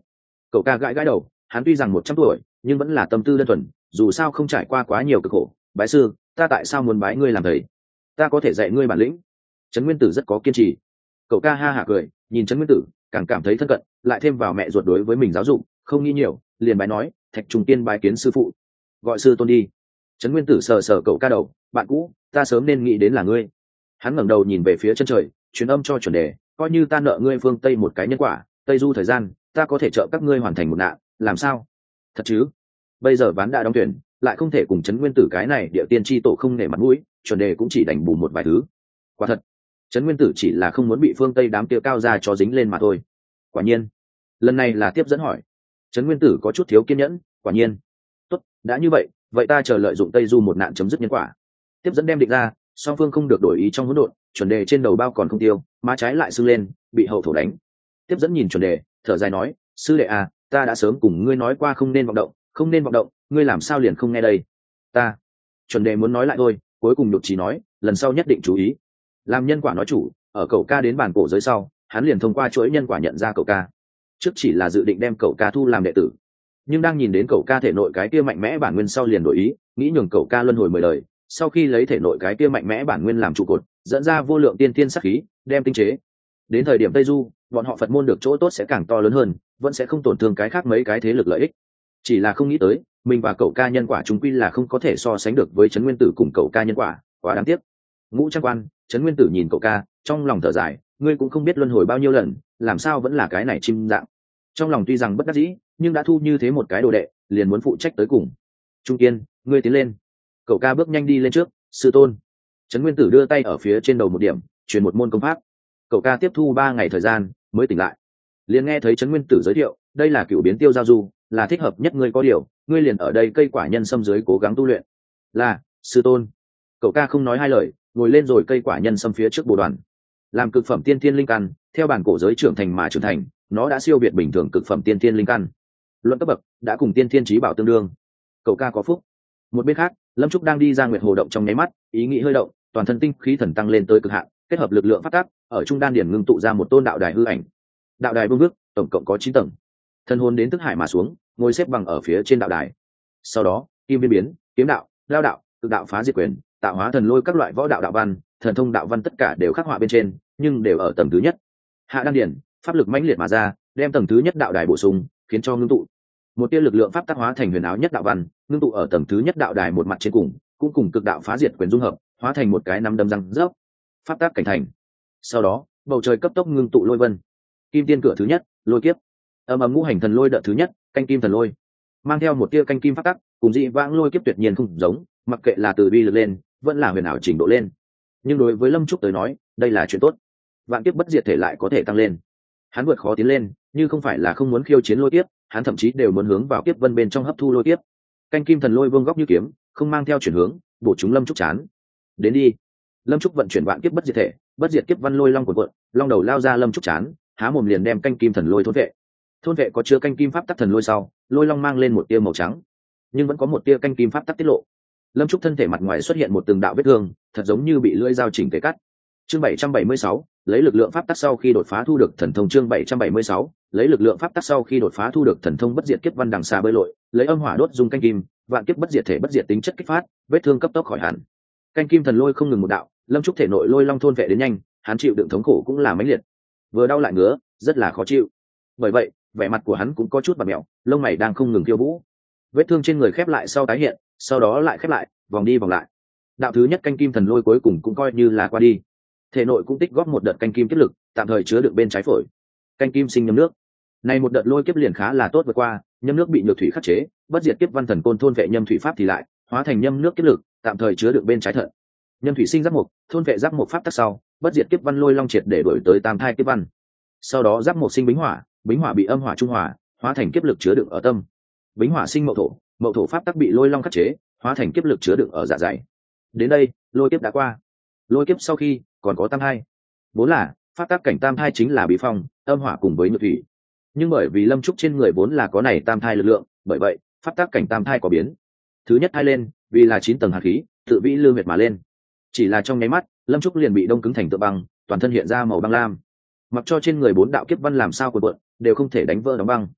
Cậu ca gãi gãi đầu, hắn tuy rằng một trăm tuổi nhưng vẫn là tâm tư đơn thuần, dù sao không trải qua quá nhiều cực khổ. Bái sư, ta tại sao muốn bái ngươi làm thầy? Ta có thể dạy ngươi bản lĩnh. Trấn Nguyên Tử rất có kiên trì. Cậu ca ha hả cười, nhìn Trấn Nguyên Tử càng cảm thấy thân cận, lại thêm vào mẹ ruột đối với mình giáo dục không nghĩ nhiều, liền bái nói: Thạch Trùng Tiên bái kiến sư phụ. Gọi sư tôn đi. Trấn Nguyên Tử sờ sờ cậu ca đầu: bạn cũ, ta sớm nên nghĩ đến là ngươi. Hắn ngẩng đầu nhìn về phía chân trời, truyền âm cho chuẩn đề: coi như ta nợ ngươi phương Tây một cái nhân quả, Tây Du thời gian ta có thể trợ các ngươi hoàn thành một nạn, làm sao? Thật chứ? Bây giờ ván đã đóng tuyển, lại không thể cùng Trấn Nguyên Tử cái này địa tiên tri tổ không nể mặt mũi, chuẩn đề cũng chỉ đành bù một vài thứ. Quả thật, Trấn Nguyên Tử chỉ là không muốn bị phương Tây đám kia cao ra cho dính lên mà thôi. Quả nhiên, lần này là tiếp dẫn hỏi. Trấn Nguyên Tử có chút thiếu kiên nhẫn. Quả nhiên. Tốt, đã như vậy, vậy ta chờ lợi dụng Tây Du một nạn chấm dứt nhân quả. Tiếp dẫn đem định ra, song phương không được đổi ý trong hỗn độn, chuẩn đề trên đầu bao còn không tiêu, má trái lại sưng lên, bị hậu thổ đánh. Tiếp dẫn nhìn chuẩn đề, thở dài nói: sư đệ à, ta đã sớm cùng ngươi nói qua không nên vọng động, không nên vọng động, ngươi làm sao liền không nghe đây? Ta. Chuẩn đề muốn nói lại thôi, cuối cùng nhục trí nói: lần sau nhất định chú ý. Làm nhân quả nói chủ, ở cậu ca đến bản cổ giới sau, hắn liền thông qua chuỗi nhân quả nhận ra cậu ca. Trước chỉ là dự định đem cậu ca thu làm đệ tử, nhưng đang nhìn đến cậu ca thể nội cái kia mạnh mẽ bản nguyên sau liền đổi ý, nghĩ nhường cậu ca luân hồi mười đời, sau khi lấy thể nội cái kia mạnh mẽ bản nguyên làm trụ cột, dẫn ra vô lượng tiên tiên sắc khí, đem tinh chế. Đến thời điểm Tây Du, bọn họ Phật môn được chỗ tốt sẽ càng to lớn hơn, vẫn sẽ không tổn thương cái khác mấy cái thế lực lợi ích. Chỉ là không nghĩ tới, mình và cậu ca nhân quả chúng quy là không có thể so sánh được với Trấn Nguyên Tử cùng cậu ca nhân quả, quá đáng tiếc. Ngũ Trang Quan, Trấn Nguyên Tử nhìn cậu ca, trong lòng thở dài, ngươi cũng không biết luân hồi bao nhiêu lần, làm sao vẫn là cái này chim dạng. Trong lòng tuy rằng bất đắc dĩ, nhưng đã thu như thế một cái đồ đệ, liền muốn phụ trách tới cùng. Trung Kiên, ngươi tiến lên. Cậu ca bước nhanh đi lên trước: sư tôn. Trấn Nguyên Tử đưa tay ở phía trên đầu một điểm, truyền một môn công pháp. Cậu ca tiếp thu ba ngày thời gian mới tỉnh lại, liền nghe thấy Trấn Nguyên Tử giới thiệu: đây là cựu biến tiêu giao du, là thích hợp nhất ngươi, có điều ngươi liền ở đây cây quả nhân sâm dưới cố gắng tu luyện. Là, sư tôn. Cậu ca không nói hai lời, ngồi lên rồi cây quả nhân sâm phía trước bồ đoàn. Làm cực phẩm tiên thiên linh căn, theo bản cổ giới trưởng thành mà trưởng thành, nó đã siêu việt bình thường cực phẩm tiên thiên linh căn, luận cấp bậc đã cùng tiên thiên trí bảo tương đương. Cậu ca có phúc. Một bên khác, Lâm Trúc đang đi ra nguyệt hồ động trong nháy mắt, ý nghĩ hơi động, toàn thân tinh khí thần tăng lên tới cực hạn, kết hợp lực lượng phát tác, ở trung đan điển ngưng tụ ra một tôn đạo đài hư ảnh. Đạo đài vương bước, tổng cộng có chín tầng. Thân hồn đến thức hải mà xuống, ngồi xếp bằng ở phía trên đạo đài. Sau đó, kim biên biến, kiếm đạo, lao đạo, tự đạo phá diệt quyền, tạo hóa thần lôi các loại võ đạo đạo văn, thần thông đạo văn tất cả đều khắc họa bên trên, nhưng đều ở tầng thứ nhất. Hạ đan điển, pháp lực mãnh liệt mà ra, đem tầng thứ nhất đạo đài bổ sung, khiến cho ngưng tụ một tia lực lượng pháp tác hóa thành huyền áo nhất đạo văn, ngưng tụ ở tầng thứ nhất đạo đài một mặt trên cùng, cũng cùng cực đạo phá diệt quyền dung hợp, hóa thành một cái nắm đấm răng rớp, pháp tác cảnh thành. Sau đó, bầu trời cấp tốc ngưng tụ lôi vân. Kim tiên cửa thứ nhất, lôi kiếp. Âm ầm ngũ hành thần lôi đợt thứ nhất, canh kim thần lôi, mang theo một tia canh kim pháp tắc, cùng dị vãng lôi kiếp tuyệt nhiên không giống, mặc kệ là từ bi lực lên, vẫn là huyền ảo trình độ lên. Nhưng đối với Lâm Trúc tới nói, đây là chuyện tốt. Vạn kiếp bất diệt thể lại có thể tăng lên. Hắn vượt khó tiến lên, như không phải là không muốn khiêu chiến lôi kiếp, hắn thậm chí đều muốn hướng vào kiếp vân bên trong hấp thu lôi kiếp. Canh kim thần lôi vương góc như kiếm, không mang theo chuyển hướng, bổ chúng Lâm Trúc chán. Đến đi. Lâm Trúc vận chuyển vạn kiếp bất diệt thể, bất diệt kiếp văn lôi long cuộn cuộn, long đầu lao ra Lâm Trúc chán, há mồm liền đem canh kim thần lôi thôn vệ. Thôn vệ có chứa canh kim pháp tắc thần lôi sau, lôi long mang lên một tia màu trắng, nhưng vẫn có một tia canh kim pháp tắc tiết lộ. Lâm Trúc thân thể mặt ngoài xuất hiện một từng đạo vết thương, thật giống như bị lưỡi dao chỉnh tề cắt. Chương bảy trăm bảy mươi sáu, lấy lực lượng pháp tắc sau khi đột phá thu được thần thông. Chương bảy trăm bảy mươi sáu, lấy lực lượng pháp tắc sau khi đột phá thu được thần thông bất diệt kiếp văn đằng xa bơi lội, lấy âm hỏa đốt dung canh kim, vạn kiếp bất diệt thể bất diệt tính chất kích phát, vết thương cấp tốc khỏi hẳn. Canh kim thần lôi không ngừng một đạo, Lâm Trúc thể nội lôi long thôn vệ đến nhanh, hắn chịu đựng thống khổ cũng là mãnh liệt, vừa đau lại ngứa, rất là khó chịu. Bởi vậy, vẻ mặt của hắn cũng có chút bặm mèo, lông mày đang không ngừng khiêu vũ. Vết thương trên người khép lại sau tái hiện, sau đó lại khép lại, vòng đi vòng lại. Đạo thứ nhất canh kim thần lôi cuối cùng cũng coi như là qua đi. Thể nội cũng tích góp một đợt canh kim kiếp lực, tạm thời chứa đựng bên trái phổi. Canh kim sinh nhâm nước. Này một đợt lôi kiếp liền khá là tốt vượt qua, nhâm nước bị nhược thủy khắc chế, bất diệt kiếp văn thần côn thôn vệ nhâm thủy pháp thì lại hóa thành nhâm nước kiếp lực, tạm thời chứa đựng bên trái thận. Nhâm thủy sinh giáp mục, thôn vệ giáp mục pháp tắc sau, bất diệt kiếp văn lôi long triệt để đổi tới tam thai kiếp văn. Sau đó giáp mục sinh bính hỏa, bính hỏa bị âm hỏa trung hỏa, hóa thành kiếp lực chứa đựng ở tâm. Bính hỏa sinh mậu thổ, mậu thổ pháp tắc bị lôi long khắc chế, hóa thành kiếp lực chứa đựng ở dạ dày. Đến đây, lôi kiếp đã qua. Lôi kiếp sau khi còn có tam thai, vốn là pháp tắc cảnh tam thai chính là bí phong, âm hỏa cùng với nhược thủy. Nhưng bởi vì Lâm Trúc trên người vốn là có này tam thai lực lượng, bởi vậy pháp tắc cảnh tam thai có biến. Thứ nhất thai lên, vì là chín tầng hạt khí, tự vĩ lưu huyệt mà lên. Chỉ là trong nháy mắt, Lâm Trúc liền bị đông cứng thành tượng băng, toàn thân hiện ra màu băng lam. Mặc cho trên người bốn đạo kiếp văn làm sao cuộn cuộn, đều không thể đánh vỡ đóng băng.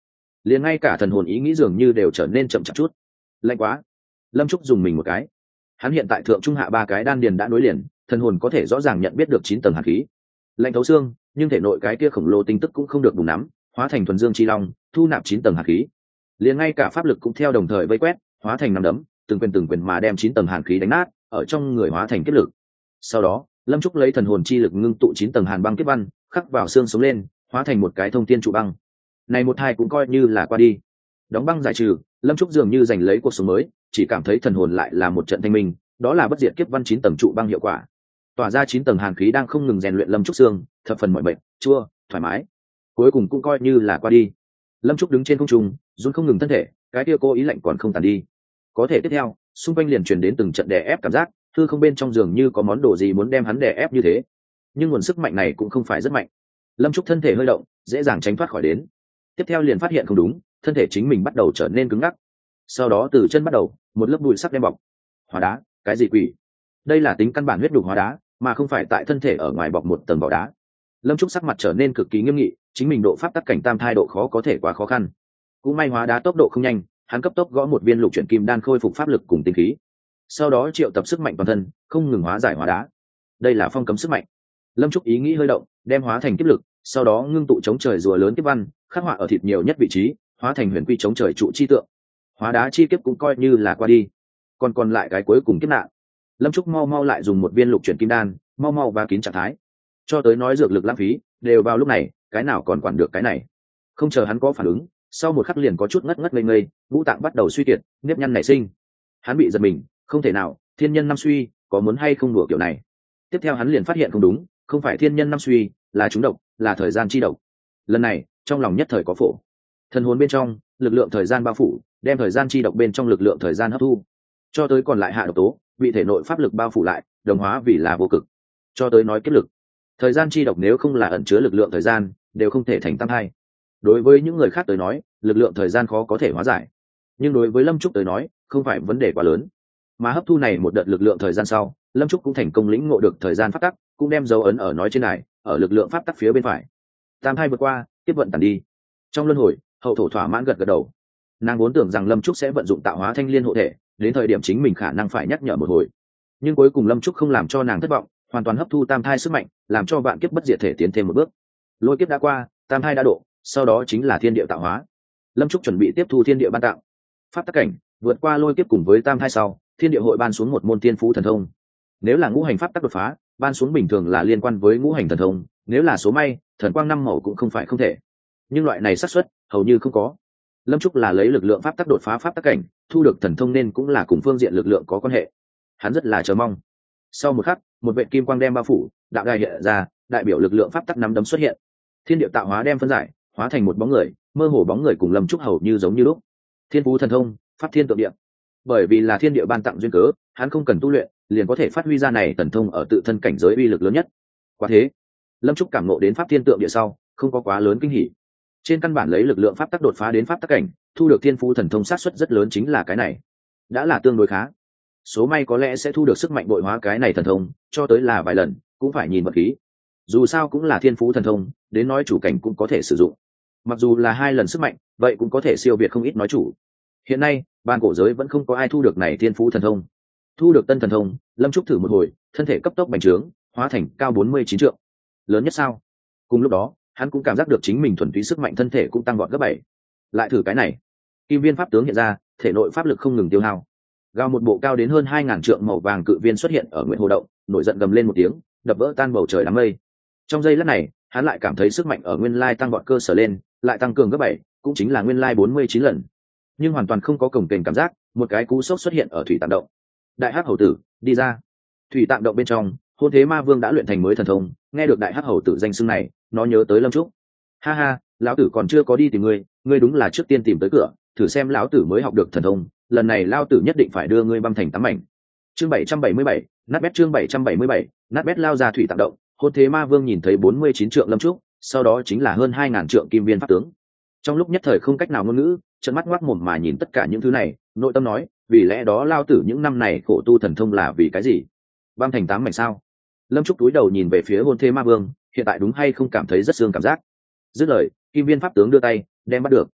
liền ngay cả thần hồn ý nghĩ dường như đều trở nên chậm chạp chút. Lạnh quá. Lâm Trúc dùng mình một cái. Hắn hiện tại thượng trung hạ ba cái đan điền đã nối liền, thần hồn có thể rõ ràng nhận biết được chín tầng hàn khí. Lạnh thấu xương, nhưng thể nội cái kia khổng lồ tinh tức cũng không được đủ nắm, hóa thành thuần dương chi long, thu nạp chín tầng hàn khí. Liền ngay cả pháp lực cũng theo đồng thời vây quét, hóa thành năm đấm, từng quyền từng quyền mà đem chín tầng hàn khí đánh nát, ở trong người hóa thành kiếp lực. Sau đó, Lâm Trúc lấy thần hồn chi lực ngưng tụ chín tầng hàn băng kiếp văn, khắc vào xương sống lên, hóa thành một cái thông thiên trụ băng. Này một hai cũng coi như là qua đi. Đóng băng giải trừ, Lâm Trúc dường như giành lấy cuộc sống mới, chỉ cảm thấy thần hồn lại là một trận thanh minh, đó là bất diệt kiếp văn chín tầng trụ băng hiệu quả. Tỏa ra chín tầng hàn khí đang không ngừng rèn luyện Lâm Trúc xương, thập phần mọi bệnh, chua, thoải mái. Cuối cùng cũng coi như là qua đi. Lâm Trúc đứng trên không trung, run không ngừng thân thể, cái kia cô ý lạnh còn không tàn đi. Có thể tiếp theo, xung quanh liền truyền đến từng trận đè ép cảm giác, thư không bên trong giường như có món đồ gì muốn đem hắn đè ép như thế. Nhưng nguồn sức mạnh này cũng không phải rất mạnh. Lâm Trúc thân thể hơi động, dễ dàng tránh thoát khỏi đến. Tiếp theo liền phát hiện không đúng, thân thể chính mình bắt đầu trở nên cứng ngắc. Sau đó từ chân bắt đầu, một lớp bụi sắc đem bọc. Hóa đá, cái gì quỷ? Đây là tính căn bản huyết đục hóa đá, mà không phải tại thân thể ở ngoài bọc một tầng vỏ đá. Lâm Trúc sắc mặt trở nên cực kỳ nghiêm nghị, chính mình độ pháp tắc cảnh tam thai độ khó có thể quá khó khăn. Cũng may hóa đá tốc độ không nhanh, hắn cấp tốc gõ một viên lục chuyển kim đan khôi phục pháp lực cùng tinh khí. Sau đó triệu tập sức mạnh toàn thân, không ngừng hóa giải hóa đá. Đây là phong cấm sức mạnh. Lâm Trúc ý nghĩ hơi động, đem hóa thành kiếp lực, sau đó ngưng tụ chống trời rùa lớn kiếp văn, khắc họa ở thịt nhiều nhất vị trí, hóa thành huyền quy chống trời trụ chi tượng. Hóa đá chi kiếp cũng coi như là qua đi. Còn còn lại cái cuối cùng kiếp nạn. Lâm Trúc mau mau lại dùng một viên lục chuyển kim đan, mau mau và kín trạng thái. Cho tới nói dược lực lãng phí, đều vào lúc này, cái nào còn quản được cái này. Không chờ hắn có phản ứng, sau một khắc liền có chút ngất ngất ngây ngây, ngũ tạng bắt đầu suy kiệt, nếp nhăn nảy sinh. Hắn bị giật mình, không thể nào, thiên nhân năm suy, có muốn hay không đùa kiểu này. Tiếp theo hắn liền phát hiện không đúng, không phải thiên nhân năm suy, là trúng độc, là thời gian chi độc. Lần này, trong lòng nhất thời có phổ. Thần hồn bên trong, lực lượng thời gian bao phủ, đem thời gian chi độc bên trong lực lượng thời gian hấp thu. Cho tới còn lại hạ độc tố, bị thể nội pháp lực bao phủ lại, đồng hóa vì là vô cực. Cho tới nói kết lực. Thời gian chi độc nếu không là ẩn chứa lực lượng thời gian, đều không thể thành tam thai. Đối với những người khác tới nói, lực lượng thời gian khó có thể hóa giải. Nhưng đối với Lâm Trúc tới nói, không phải vấn đề quá lớn. Mà hấp thu này một đợt lực lượng thời gian sau, Lâm Trúc cũng thành công lĩnh ngộ được thời gian pháp tắc, cũng đem dấu ấn ở nói trên này, ở lực lượng pháp tắc phía bên phải. Tam thai vượt qua, tiếp vận tàn đi. Trong luân hồi, hậu thổ thỏa mãn gật gật đầu. Nàng vốn tưởng rằng Lâm Trúc sẽ vận dụng tạo hóa thanh liên hộ thể, đến thời điểm chính mình khả năng phải nhắc nhở một hồi. Nhưng cuối cùng Lâm Trúc không làm cho nàng thất vọng, hoàn toàn hấp thu tam thai sức mạnh, làm cho vạn kiếp bất diệt thể tiến thêm một bước. Lôi kiếp đã qua, tam thai đã độ, sau đó chính là thiên địa tạo hóa. Lâm Trúc chuẩn bị tiếp thu thiên địa ban tặng. Pháp tắc cảnh, vượt qua lôi kiếp cùng với tam thai sau, thiên địa hội ban xuống một môn tiên phú thần thông. Nếu là ngũ hành pháp tắc đột phá, ban xuống bình thường là liên quan với ngũ hành thần thông, nếu là số may, thần quang năm màu cũng không phải không thể. Nhưng loại này xác suất hầu như không có. Lâm Trúc là lấy lực lượng pháp tắc đột phá pháp tắc cảnh, thu được thần thông nên cũng là cùng phương diện lực lượng có quan hệ. Hắn rất là chờ mong. Sau một khắc, một vệt kim quang đem bao phủ, đạo đài hiện ra, đại biểu lực lượng pháp tắc nắm đấm xuất hiện. Thiên địa tạo hóa đem phân giải, hóa thành một bóng người, mơ hồ bóng người cùng Lâm Trúc hầu như giống như lúc. Thiên phú thần thông, pháp thiên tượng địa. Bởi vì là thiên địa ban tặng duyên cớ, hắn không cần tu luyện, liền có thể phát huy ra này thần thông ở tự thân cảnh giới uy lực lớn nhất. Quả thế, Lâm Trúc cảm ngộ đến pháp thiên tượng địa sau, không có quá lớn kinh hỉ. Trên căn bản lấy lực lượng pháp tắc đột phá đến pháp tắc cảnh, thu được thiên phú thần thông sát suất rất lớn chính là cái này. Đã là tương đối khá. Số may có lẽ sẽ thu được sức mạnh bội hóa cái này thần thông, cho tới là vài lần, cũng phải nhìn vật khí. Dù sao cũng là thiên phú thần thông, đến nói chủ cảnh cũng có thể sử dụng. Mặc dù là hai lần sức mạnh, vậy cũng có thể siêu việt không ít nói chủ. Hiện nay, ban cổ giới vẫn không có ai thu được này thiên phú thần thông. Thu được tân thần thông, Lâm Trúc thử một hồi, thân thể cấp tốc bành trướng, hóa thành cao bốn mươi chín trượng. Lớn nhất sao? Cùng lúc đó, hắn cũng cảm giác được chính mình thuần túy sức mạnh thân thể cũng tăng vọt gấp bảy. Lại thử cái này. Kim viên pháp tướng hiện ra, thể nội pháp lực không ngừng tiêu hao. Gào một bộ cao đến hơn hai ngàn trượng màu vàng cự viên xuất hiện ở nguyện hồ động, nổi giận gầm lên một tiếng, đập vỡ tan bầu trời đám mây. Trong giây lát này, hắn lại cảm thấy sức mạnh ở nguyên lai tăng vọt cơ sở lên, lại tăng cường gấp bảy, cũng chính là nguyên lai bốn mươi chín lần. Nhưng hoàn toàn không có cồng kềnh cảm giác, một cái cú sốc xuất hiện ở thủy tạng động. Đại hắc hầu tử, đi ra. Thủy tạng động bên trong, Hôn Thế Ma Vương đã luyện thành mới thần thông, nghe được đại hắc hầu tử danh xưng này, nó nhớ tới Lâm Trúc. Ha ha, lão tử còn chưa có đi tìm ngươi, ngươi đúng là trước tiên tìm tới cửa, thử xem lão tử mới học được thần thông, lần này lão tử nhất định phải đưa ngươi băm thành tám mảnh. Chương bảy trăm bảy mươi bảy, nát bét chương bảy trăm bảy mươi bảy, nát bét lao ra thủy tạng động, Hôn Thế Ma Vương nhìn thấy bốn mươi chín trượng Lâm Trúc, sau đó chính là hơn hai ngàn trượng kim viên pháp tướng. Trong lúc nhất thời không cách nào ngôn ngữ, trợn mắt ngoác mồm mà nhìn tất cả những thứ này, nội tâm nói, vì lẽ đó lao tử những năm này khổ tu thần thông là vì cái gì? Băm thành tám mảnh sao? Lâm Trúc túi đầu nhìn về phía Hôn Thế Ma Vương, hiện tại đúng hay không cảm thấy rất xương cảm giác. Dứt lời, kim viên pháp tướng đưa tay, đem bắt được.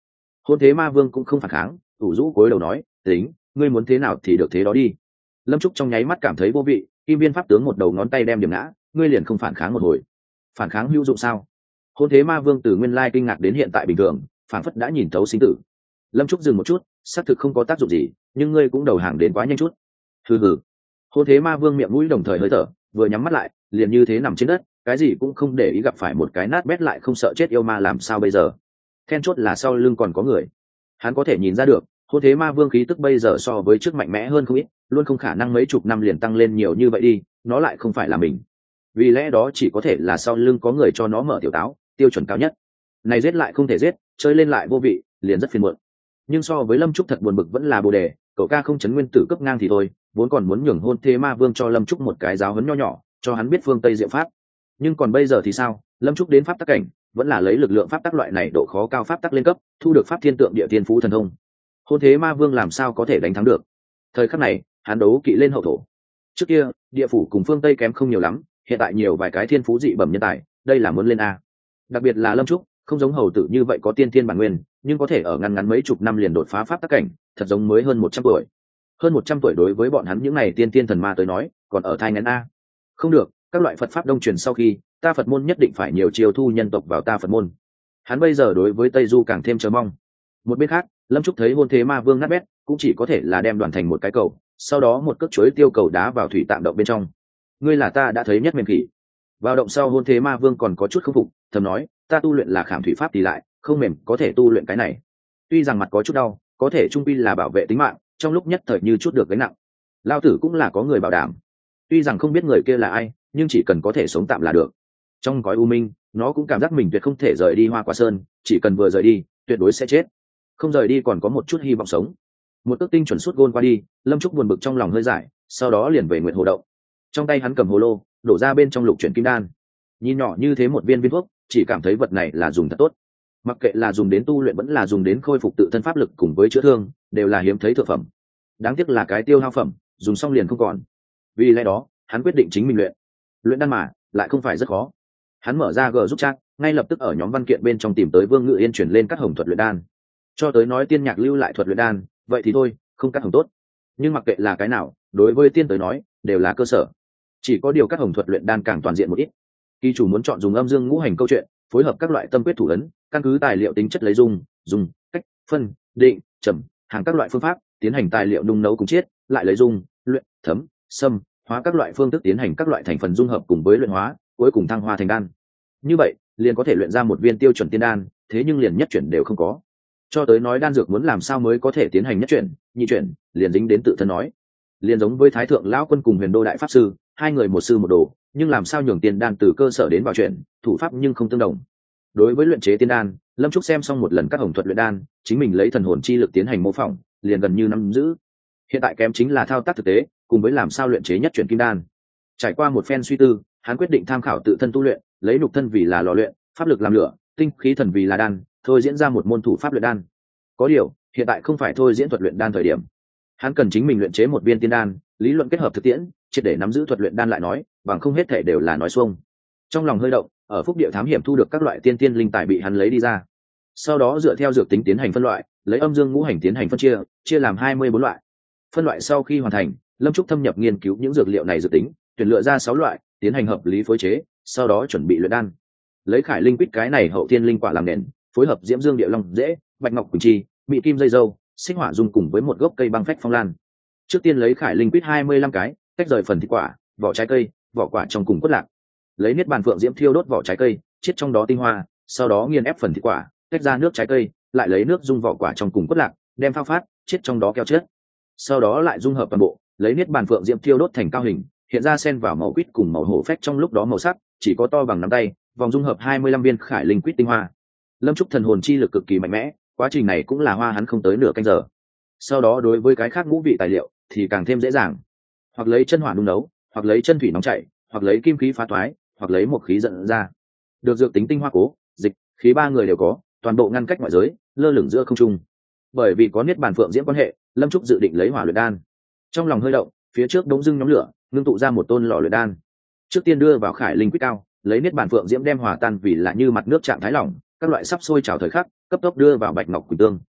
Hôn thế ma vương cũng không phản kháng, ủ rũ cúi đầu nói, tính, ngươi muốn thế nào thì được thế đó đi. Lâm Trúc trong nháy mắt cảm thấy vô vị, kim viên pháp tướng một đầu ngón tay đem điểm ngã, ngươi liền không phản kháng một hồi. Phản kháng hữu dụng sao? Hôn thế ma vương từ nguyên lai kinh ngạc đến hiện tại bình thường, phản phất đã nhìn thấu sinh tử. Lâm Trúc dừng một chút, xác thực không có tác dụng gì, nhưng ngươi cũng đầu hàng đến quá nhanh chút. Hừ hừ. Hôn thế ma vương miệng mũi đồng thời hơi thở, vừa nhắm mắt lại, liền như thế nằm trên đất, cái gì cũng không để ý, gặp phải một cái nát bét lại không sợ chết yêu ma làm sao bây giờ. Then chốt là sau lưng còn có người. Hắn có thể nhìn ra được, hôn thế ma vương khí tức bây giờ so với trước mạnh mẽ hơn không ít, luôn không khả năng mấy chục năm liền tăng lên nhiều như vậy đi, nó lại không phải là mình. Vì lẽ đó chỉ có thể là sau lưng có người cho nó mở tiểu táo, tiêu chuẩn cao nhất. Này giết lại không thể giết, chơi lên lại vô vị, liền rất phiền muộn. Nhưng so với Lâm Trúc thật buồn bực vẫn là bồ đề, cậu ca không chấn nguyên tử cấp ngang thì thôi, vốn còn muốn nhường hôn thế ma vương cho Lâm Trúc một cái giáo huấn nho nhỏ, cho hắn biết phương Tây diệu pháp. Nhưng còn bây giờ thì sao? Lâm Trúc đến pháp tắc cảnh, vẫn là lấy lực lượng pháp tắc loại này độ khó cao pháp tắc lên cấp, thu được pháp thiên tượng địa tiên phú thần thông. Hôn thế ma vương làm sao có thể đánh thắng được? Thời khắc này, hắn đấu kỵ lên hậu thổ. Trước kia, địa phủ cùng phương Tây kém không nhiều lắm, hiện tại nhiều vài cái thiên phú dị bẩm nhân tài, đây là muốn lên a. Đặc biệt là Lâm Trúc, không giống hầu tử như vậy có tiên tiên bản nguyên, nhưng có thể ở ngăn ngắn mấy chục năm liền đột phá pháp tắc cảnh, thật giống mới hơn một trăm tuổi. Hơn một trăm tuổi đối với bọn hắn những này tiên tiên thần ma tới nói, còn ở thai ngén a. Không được, các loại Phật pháp đông truyền sau khi, ta Phật môn nhất định phải nhiều chiều thu nhân tộc vào ta Phật môn. Hắn bây giờ đối với Tây Du càng thêm chờ mong. Một bên khác, Lâm Trúc thấy hôn thế ma vương nát bét, cũng chỉ có thể là đem đoàn thành một cái cầu, sau đó một cước chuối tiêu cầu đá vào thủy tạm động bên trong. Ngươi là ta đã thấy nhất mềm khỉ. Vào động sau hôn thế ma vương còn có chút không phục, thầm nói, ta tu luyện là khảm thủy pháp thì lại, không mềm có thể tu luyện cái này. Tuy rằng mặt có chút đau, có thể trung quy là bảo vệ tính mạng, trong lúc nhất thời như chút được gánh nặng. Lao tử cũng là có người bảo đảm. Tuy rằng không biết người kia là ai, nhưng chỉ cần có thể sống tạm là được. Trong gói u minh, nó cũng cảm giác mình tuyệt không thể rời đi Hoa Quả Sơn, chỉ cần vừa rời đi, tuyệt đối sẽ chết. Không rời đi còn có một chút hy vọng sống. Một tước tinh chuẩn suốt gôn qua đi, Lâm Trúc buồn bực trong lòng hơi giải, sau đó liền về Nguyệt Hồ động. Trong tay hắn cầm hồ lô, đổ ra bên trong lục chuyển kim đan. Nhìn nhỏ như thế một viên viên thuốc, chỉ cảm thấy vật này là dùng thật tốt. Mặc kệ là dùng đến tu luyện vẫn là dùng đến khôi phục tự thân pháp lực cùng với chữa thương, đều là hiếm thấy thượng phẩm. Đáng tiếc là cái tiêu hao phẩm, dùng xong liền không còn. Vì lẽ đó, hắn quyết định chính mình luyện. Luyện đan mà, lại không phải rất khó. Hắn mở ra G giúp chắc, ngay lập tức ở nhóm văn kiện bên trong tìm tới Vương Ngự Yên chuyển lên các hồng thuật luyện đan. Cho tới nói tiên nhạc lưu lại thuật luyện đan, vậy thì thôi, không cắt hồng tốt. Nhưng mặc kệ là cái nào, đối với tiên tới nói, đều là cơ sở. Chỉ có điều các hồng thuật luyện đan càng toàn diện một ít. Kỳ chủ muốn chọn dùng âm dương ngũ hành câu chuyện, phối hợp các loại tâm quyết thủ ấn, căn cứ tài liệu tính chất lấy dung, dùng, cách, phân, định, trầm, hàng các loại phương pháp, tiến hành tài liệu nung nấu cùng chiết, lại lấy dung, luyện, thấm, xâm, hóa các loại phương thức tiến hành các loại thành phần dung hợp cùng với luyện hóa, cuối cùng thăng hoa thành đan. Như vậy, liền có thể luyện ra một viên tiêu chuẩn tiên đan, thế nhưng liền nhất chuyển đều không có. Cho tới nói đan dược muốn làm sao mới có thể tiến hành nhất chuyển, nhị chuyển, liền dính đến tự thân nói. Liền giống với Thái thượng lão quân cùng Huyền Đô đại pháp sư, hai người một sư một đồ, nhưng làm sao nhường tiên đan từ cơ sở đến vào chuyển, thủ pháp nhưng không tương đồng. Đối với luyện chế tiên đan, Lâm Trúc xem xong một lần các hồng thuật luyện đan, chính mình lấy thần hồn chi lực tiến hành mô phỏng, liền gần như nắm giữ. Hiện tại kém chính là thao tác thực tế, cùng với làm sao luyện chế nhất chuyển kim đan. Trải qua một phen suy tư, hắn quyết định tham khảo tự thân tu luyện, lấy nhục thân vì là lò luyện, pháp lực làm lửa, tinh khí thần vì là đan, thôi diễn ra một môn thủ pháp luyện đan. Có điều, hiện tại không phải thôi diễn thuật luyện đan thời điểm. Hắn cần chính mình luyện chế một viên tiên đan, lý luận kết hợp thực tiễn, triệt để nắm giữ thuật luyện đan lại nói, bằng không hết thể đều là nói xuông. Trong lòng hơi động, ở phúc địa thám hiểm thu được các loại tiên tiên linh tài bị hắn lấy đi ra. Sau đó dựa theo dược tính tiến hành phân loại, lấy âm dương ngũ hành tiến hành phân chia, chia làm hai mươi bốn loại. Phân loại sau khi hoàn thành, Lâm Trúc thâm nhập nghiên cứu những dược liệu này dược tính, tuyển lựa ra sáu loại, tiến hành hợp lý phối chế, sau đó chuẩn bị luyện đan. Lấy Khải Linh Quýt cái này hậu thiên linh quả làm nền, phối hợp Diễm Dương Địa Long dễ, Bạch Ngọc Quỳnh Chi, Mị Kim dây dâu, Xích Hỏa dung cùng với một gốc cây băng phách phong lan. Trước tiên lấy Khải Linh Quýt hai mươi lăm cái, tách rời phần thịt quả, vỏ trái cây, vỏ quả trong cùng quất lạc. Lấy Niết Bàn Phượng Diễm thiêu đốt vỏ trái cây, chiết trong đó tinh hoa, sau đó nghiền ép phần thịt quả, tách ra nước trái cây, lại lấy nước dung vỏ quả trong cùng quất lạc, đem phao phát, chiết trong đó keo chết. Sau đó lại dung hợp toàn bộ, lấy Niết Bàn Phượng Diễm thiêu đốt thành cao hình, hiện ra xen vào màu quýt cùng màu hổ phách trong lúc đó màu sắc, chỉ có to bằng nắm tay, vòng dung hợp hai mươi lăm viên Khải Linh Quýt tinh hoa. Lâm Trúc thần hồn chi lực cực kỳ mạnh mẽ, quá trình này cũng là hoa hắn không tới nửa canh giờ. Sau đó đối với cái khác ngũ vị tài liệu thì càng thêm dễ dàng, hoặc lấy chân hỏa nung nấu, hoặc lấy chân thủy nóng chảy, hoặc lấy kim khí phá thoái, hoặc lấy một khí dẫn ra. Được dược tính tinh hoa cố, dịch, khí ba người đều có, toàn bộ ngăn cách ngoại giới, lơ lửng giữa không trung. Bởi vì có Niết Bàn Phượng Diễm quan hệ, Lâm Trúc dự định lấy hỏa luyện đan. Trong lòng hơi động, phía trước đống dưng nhóm lửa, ngưng tụ ra một tôn lò luyện đan. Trước tiên đưa vào Khải Linh Quýt cao, lấy Niết Bàn Phượng Diễm đem hòa tan vì là như mặt nước trạng thái lỏng, các loại sắp sôi trào thời khắc, cấp tốc đưa vào Bạch Ngọc Quỳnh Tương.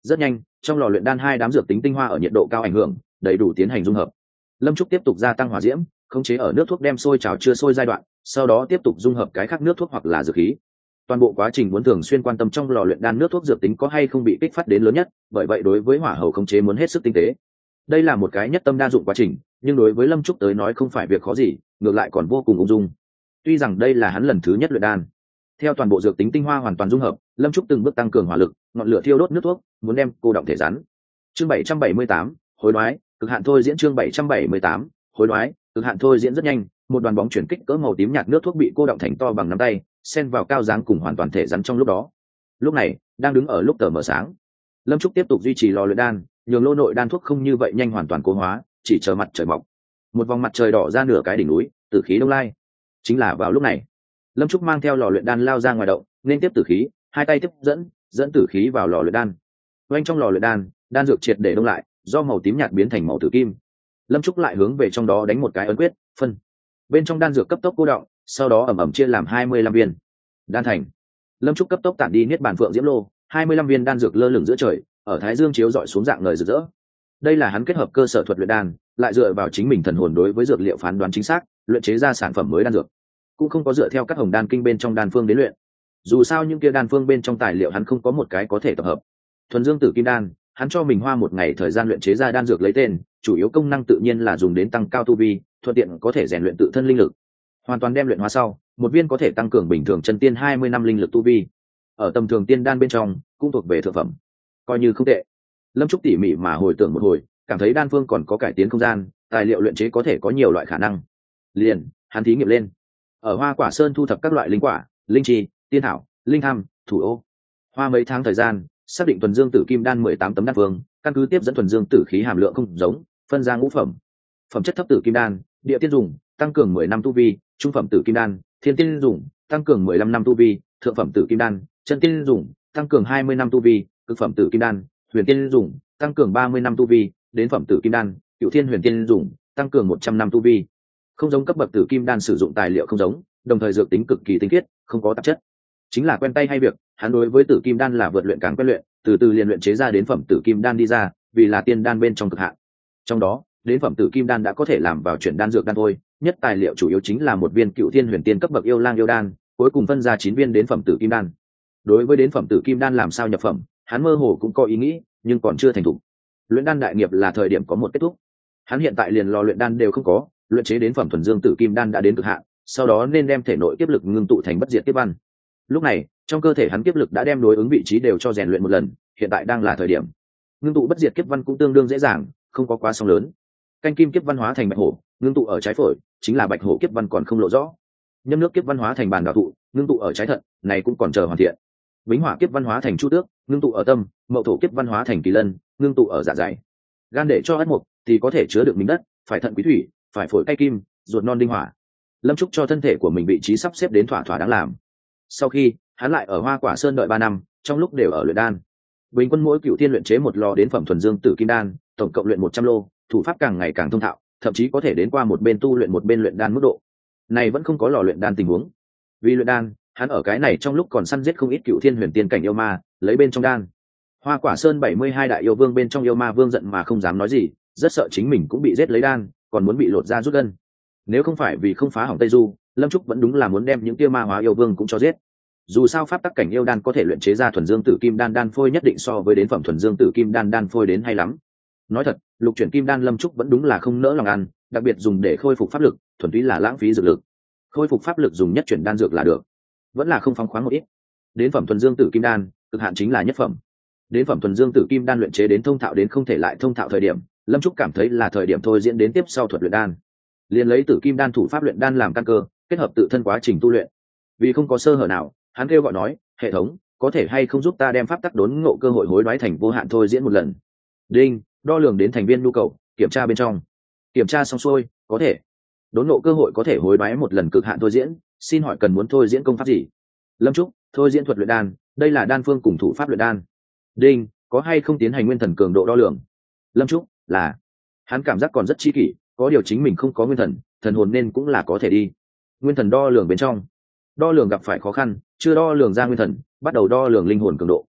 Rất nhanh, trong lò luyện đan hai đám dược tính tinh hoa ở nhiệt độ cao ảnh hưởng, đầy đủ tiến hành dung hợp. Lâm Trúc tiếp tục gia tăng hỏa diễm, khống chế ở nước thuốc đem sôi trào chưa sôi giai đoạn, sau đó tiếp tục dung hợp cái khác nước thuốc hoặc là dược khí. Toàn bộ quá trình muốn thường xuyên quan tâm trong lò luyện đan nước thuốc dược tính có hay không bị kích phát đến lớn nhất, bởi vậy đối với hỏa hầu khống chế muốn hết sức tinh tế. Đây là một cái nhất tâm đa dụng quá trình, nhưng đối với Lâm Trúc tới nói không phải việc khó gì, ngược lại còn vô cùng ung dung. Tuy rằng đây là hắn lần thứ nhất luyện đan, theo toàn bộ dược tính tinh hoa hoàn toàn dung hợp, Lâm Trúc từng bước tăng cường hỏa lực, ngọn lửa thiêu đốt nước thuốc, muốn đem cô động thể rắn. Chương bảy trăm bảy mươi tám, hối đoái, cực hạn thôi diễn chương bảy trăm bảy mươi tám, hối đoái, cực hạn thôi diễn rất nhanh, một đoàn bóng chuyển kích cỡ màu tím nhạt nước thuốc bị cô động thành to bằng nắm tay, xen vào cao dáng cùng hoàn toàn thể rắn trong lúc đó. Lúc này, đang đứng ở lúc tờ mờ sáng, Lâm Trúc tiếp tục duy trì lò luyện đan, nhường lô nội đan thuốc không như vậy nhanh hoàn toàn cố hóa, chỉ chờ mặt trời mọc. Một vòng mặt trời đỏ ra nửa cái đỉnh núi, tử khí đông lai. Chính là vào lúc này, Lâm Trúc mang theo lò luyện đan lao ra ngoài động, nên tiếp tử khí, hai tay tiếp dẫn, dẫn tử khí vào lò luyện đan. Quanh trong lò luyện đan, đan dược triệt để đông lại, do màu tím nhạt biến thành màu tử kim. Lâm Trúc lại hướng về trong đó đánh một cái ấn quyết, phân. Bên trong đan dược cấp tốc cô động, sau đó ẩm ẩm chia làm hai mươi lăm viên. Đan thành. Lâm Trúc cấp tốc tản đi niết bàn phượng diễm lô, hai mươi lăm viên đan dược lơ lửng giữa trời, ở thái dương chiếu rọi xuống dạng ngời rực rỡ. Đây là hắn kết hợp cơ sở thuật luyện đan, lại dựa vào chính mình thần hồn đối với dược liệu phán đoán chính xác, luyện chế ra sản phẩm mới đan dược. Cũng không có dựa theo các hồng đan kinh bên trong đan phương đến luyện. Dù sao những kia đan phương bên trong tài liệu hắn không có một cái có thể tập hợp. Thuần dương tử kim đan, hắn cho mình hoa một ngày thời gian luyện chế ra đan dược lấy tên, chủ yếu công năng tự nhiên là dùng đến tăng cao tu vi, thuận tiện có thể rèn luyện tự thân linh lực. Hoàn toàn đem luyện hóa sau, một viên có thể tăng cường bình thường chân tiên hai mươi năm linh lực tu vi. Ở tầm thường tiên đan bên trong, cũng thuộc về thượng phẩm, coi như không tệ. Lâm Trúc tỉ mỉ mà hồi tưởng một hồi, cảm thấy đan phương còn có cải tiến không gian, tài liệu luyện chế có thể có nhiều loại khả năng. Liền, hắn thí nghiệm lên. Ở Hoa Quả Sơn thu thập các loại linh quả, linh chi, tiên thảo, linh tham, thủ ô. Hoa mấy tháng thời gian, xác định thuần dương tử kim đan mười tám tấm đan phương, căn cứ tiếp dẫn thuần dương tử khí hàm lượng không giống, phân ra ngũ phẩm. Phẩm chất thấp tử kim đan, địa tiên dùng, tăng cường mười năm tu vi, trung phẩm tử kim đan, thiên tiên dùng, tăng cường mười lăm năm tu vi, thượng phẩm tử kim đan, chân tiên dùng, tăng cường hai mươi năm tu vi, cực phẩm tử kim đan, huyền tiên dùng, tăng cường ba mươi năm tu vi, đến phẩm tử kim đan, cựu thiên huyền tiên dùng, tăng cường một trăm năm tu vi. Không giống cấp bậc tử kim đan sử dụng tài liệu không giống, đồng thời dược tính cực kỳ tinh khiết, không có tạp chất. Chính là quen tay hay việc, hắn đối với tử kim đan là vượt luyện càng quen luyện, từ từ liền luyện chế ra đến phẩm tử kim đan đi ra, vì là tiên đan bên trong cực hạn. Trong đó, đến phẩm tử kim đan đã có thể làm vào chuyển đan dược đan thôi, nhất tài liệu chủ yếu chính là một viên cựu thiên huyền tiên cấp bậc yêu lang yêu đan, cuối cùng phân ra chín viên đến phẩm tử kim đan. Đối với đến phẩm tử kim đan làm sao nhập phẩm, hắn mơ hồ cũng có ý nghĩ, nhưng còn chưa thành thục. Luyện đan đại nghiệp là thời điểm có một kết thúc. Hắn hiện tại liền lò luyện đan đều không có, luyện chế đến phẩm thuần dương tử kim đan đã đến cực hạn, sau đó nên đem thể nội kiếp lực ngưng tụ thành bất diệt kiếp văn. Lúc này, trong cơ thể hắn kiếp lực đã đem đối ứng vị trí đều cho rèn luyện một lần, hiện tại đang là thời điểm. Ngưng tụ bất diệt kiếp văn cũng tương đương dễ dàng, không có quá sóng lớn. Canh kim kiếp văn hóa thành bạch hổ, ngưng tụ ở trái phổi, chính là bạch hổ kiếp văn còn không lộ rõ. Nhâm nước kiếp văn hóa thành bàn đào thụ, ngưng tụ ở trái thận, này cũng còn chờ hoàn thiện. Bính hỏa kiếp văn hóa thành chu tước, ngưng tụ ở tâm, mậu thổ kiếp văn hóa thành kỳ lân, ngưng tụ ở dạ dày. Gan để cho ất mục thì có thể chứa được mình đất, phải thận quý thủy, phải phổi cay kim, ruột non đinh hỏa. Lâm Trúc cho thân thể của mình vị trí sắp xếp đến thỏa thỏa đáng làm. Sau khi hắn lại ở Hoa Quả Sơn đợi ba năm, trong lúc đều ở luyện đan. Bình quân mỗi cựu thiên luyện chế một lò đến phẩm thuần dương tử kim đan, tổng cộng luyện một trăm lô, thủ pháp càng ngày càng thông thạo, thậm chí có thể đến qua một bên tu luyện một bên luyện đan mức độ. Này vẫn không có lò luyện đan tình huống. Vì luyện đan, hắn ở cái này trong lúc còn săn giết không ít cựu thiên huyền tiên cảnh yêu ma, lấy bên trong đan. Hoa Quả Sơn bảy mươi hai đại yêu vương bên trong yêu ma vương giận mà không dám nói gì, rất sợ chính mình cũng bị giết lấy đan, còn muốn bị lột ra rút gân. Nếu không phải vì không phá hỏng Tây Du, Lâm Trúc vẫn đúng là muốn đem những tia ma hóa yêu vương cũng cho giết. Dù sao pháp tắc cảnh yêu đan có thể luyện chế ra thuần dương tử kim đan đan phôi nhất định so với đến phẩm thuần dương tử kim đan đan phôi đến hay lắm. Nói thật, lục chuyển kim đan Lâm Trúc vẫn đúng là không nỡ lòng ăn, đặc biệt dùng để khôi phục pháp lực, thuần túy là lãng phí dược lực. Khôi phục pháp lực dùng nhất chuyển đan dược là được, vẫn là không phóng khoáng một ít. Đến phẩm thuần dương tử kim đan, cực hạn chính là nhất phẩm. Đến phẩm thuần dương tử kim đan luyện chế đến thông thạo đến không thể lại thông thạo thời điểm, Lâm Trúc cảm thấy là thời điểm thôi diễn đến tiếp sau thuật luyện đan. Liền lấy tử kim đan thủ pháp luyện đan làm căn cơ, kết hợp tự thân quá trình tu luyện. Vì không có sơ hở nào, hắn kêu gọi nói, hệ thống có thể hay không giúp ta đem pháp tắc đốn ngộ cơ hội hối đoái thành vô hạn thôi diễn một lần. Đinh, đo lường đến thành viên nhu cầu, kiểm tra bên trong. Kiểm tra xong xuôi, có thể. Đốn ngộ cơ hội có thể hối đoái một lần cực hạn thôi diễn, xin hỏi cần muốn thôi diễn công pháp gì? Lâm Trúc, thôi diễn thuật luyện đan, đây là đan phương cùng thủ pháp luyện đan. Đinh, có hay không tiến hành nguyên thần cường độ đo lường? Lâm Trúc, là. Hắn cảm giác còn rất chi kỷ, có điều chính mình không có nguyên thần, thần hồn nên cũng là có thể đi. Nguyên thần đo lường bên trong. Đo lường gặp phải khó khăn, chưa đo lường ra nguyên thần, bắt đầu đo lường linh hồn cường độ.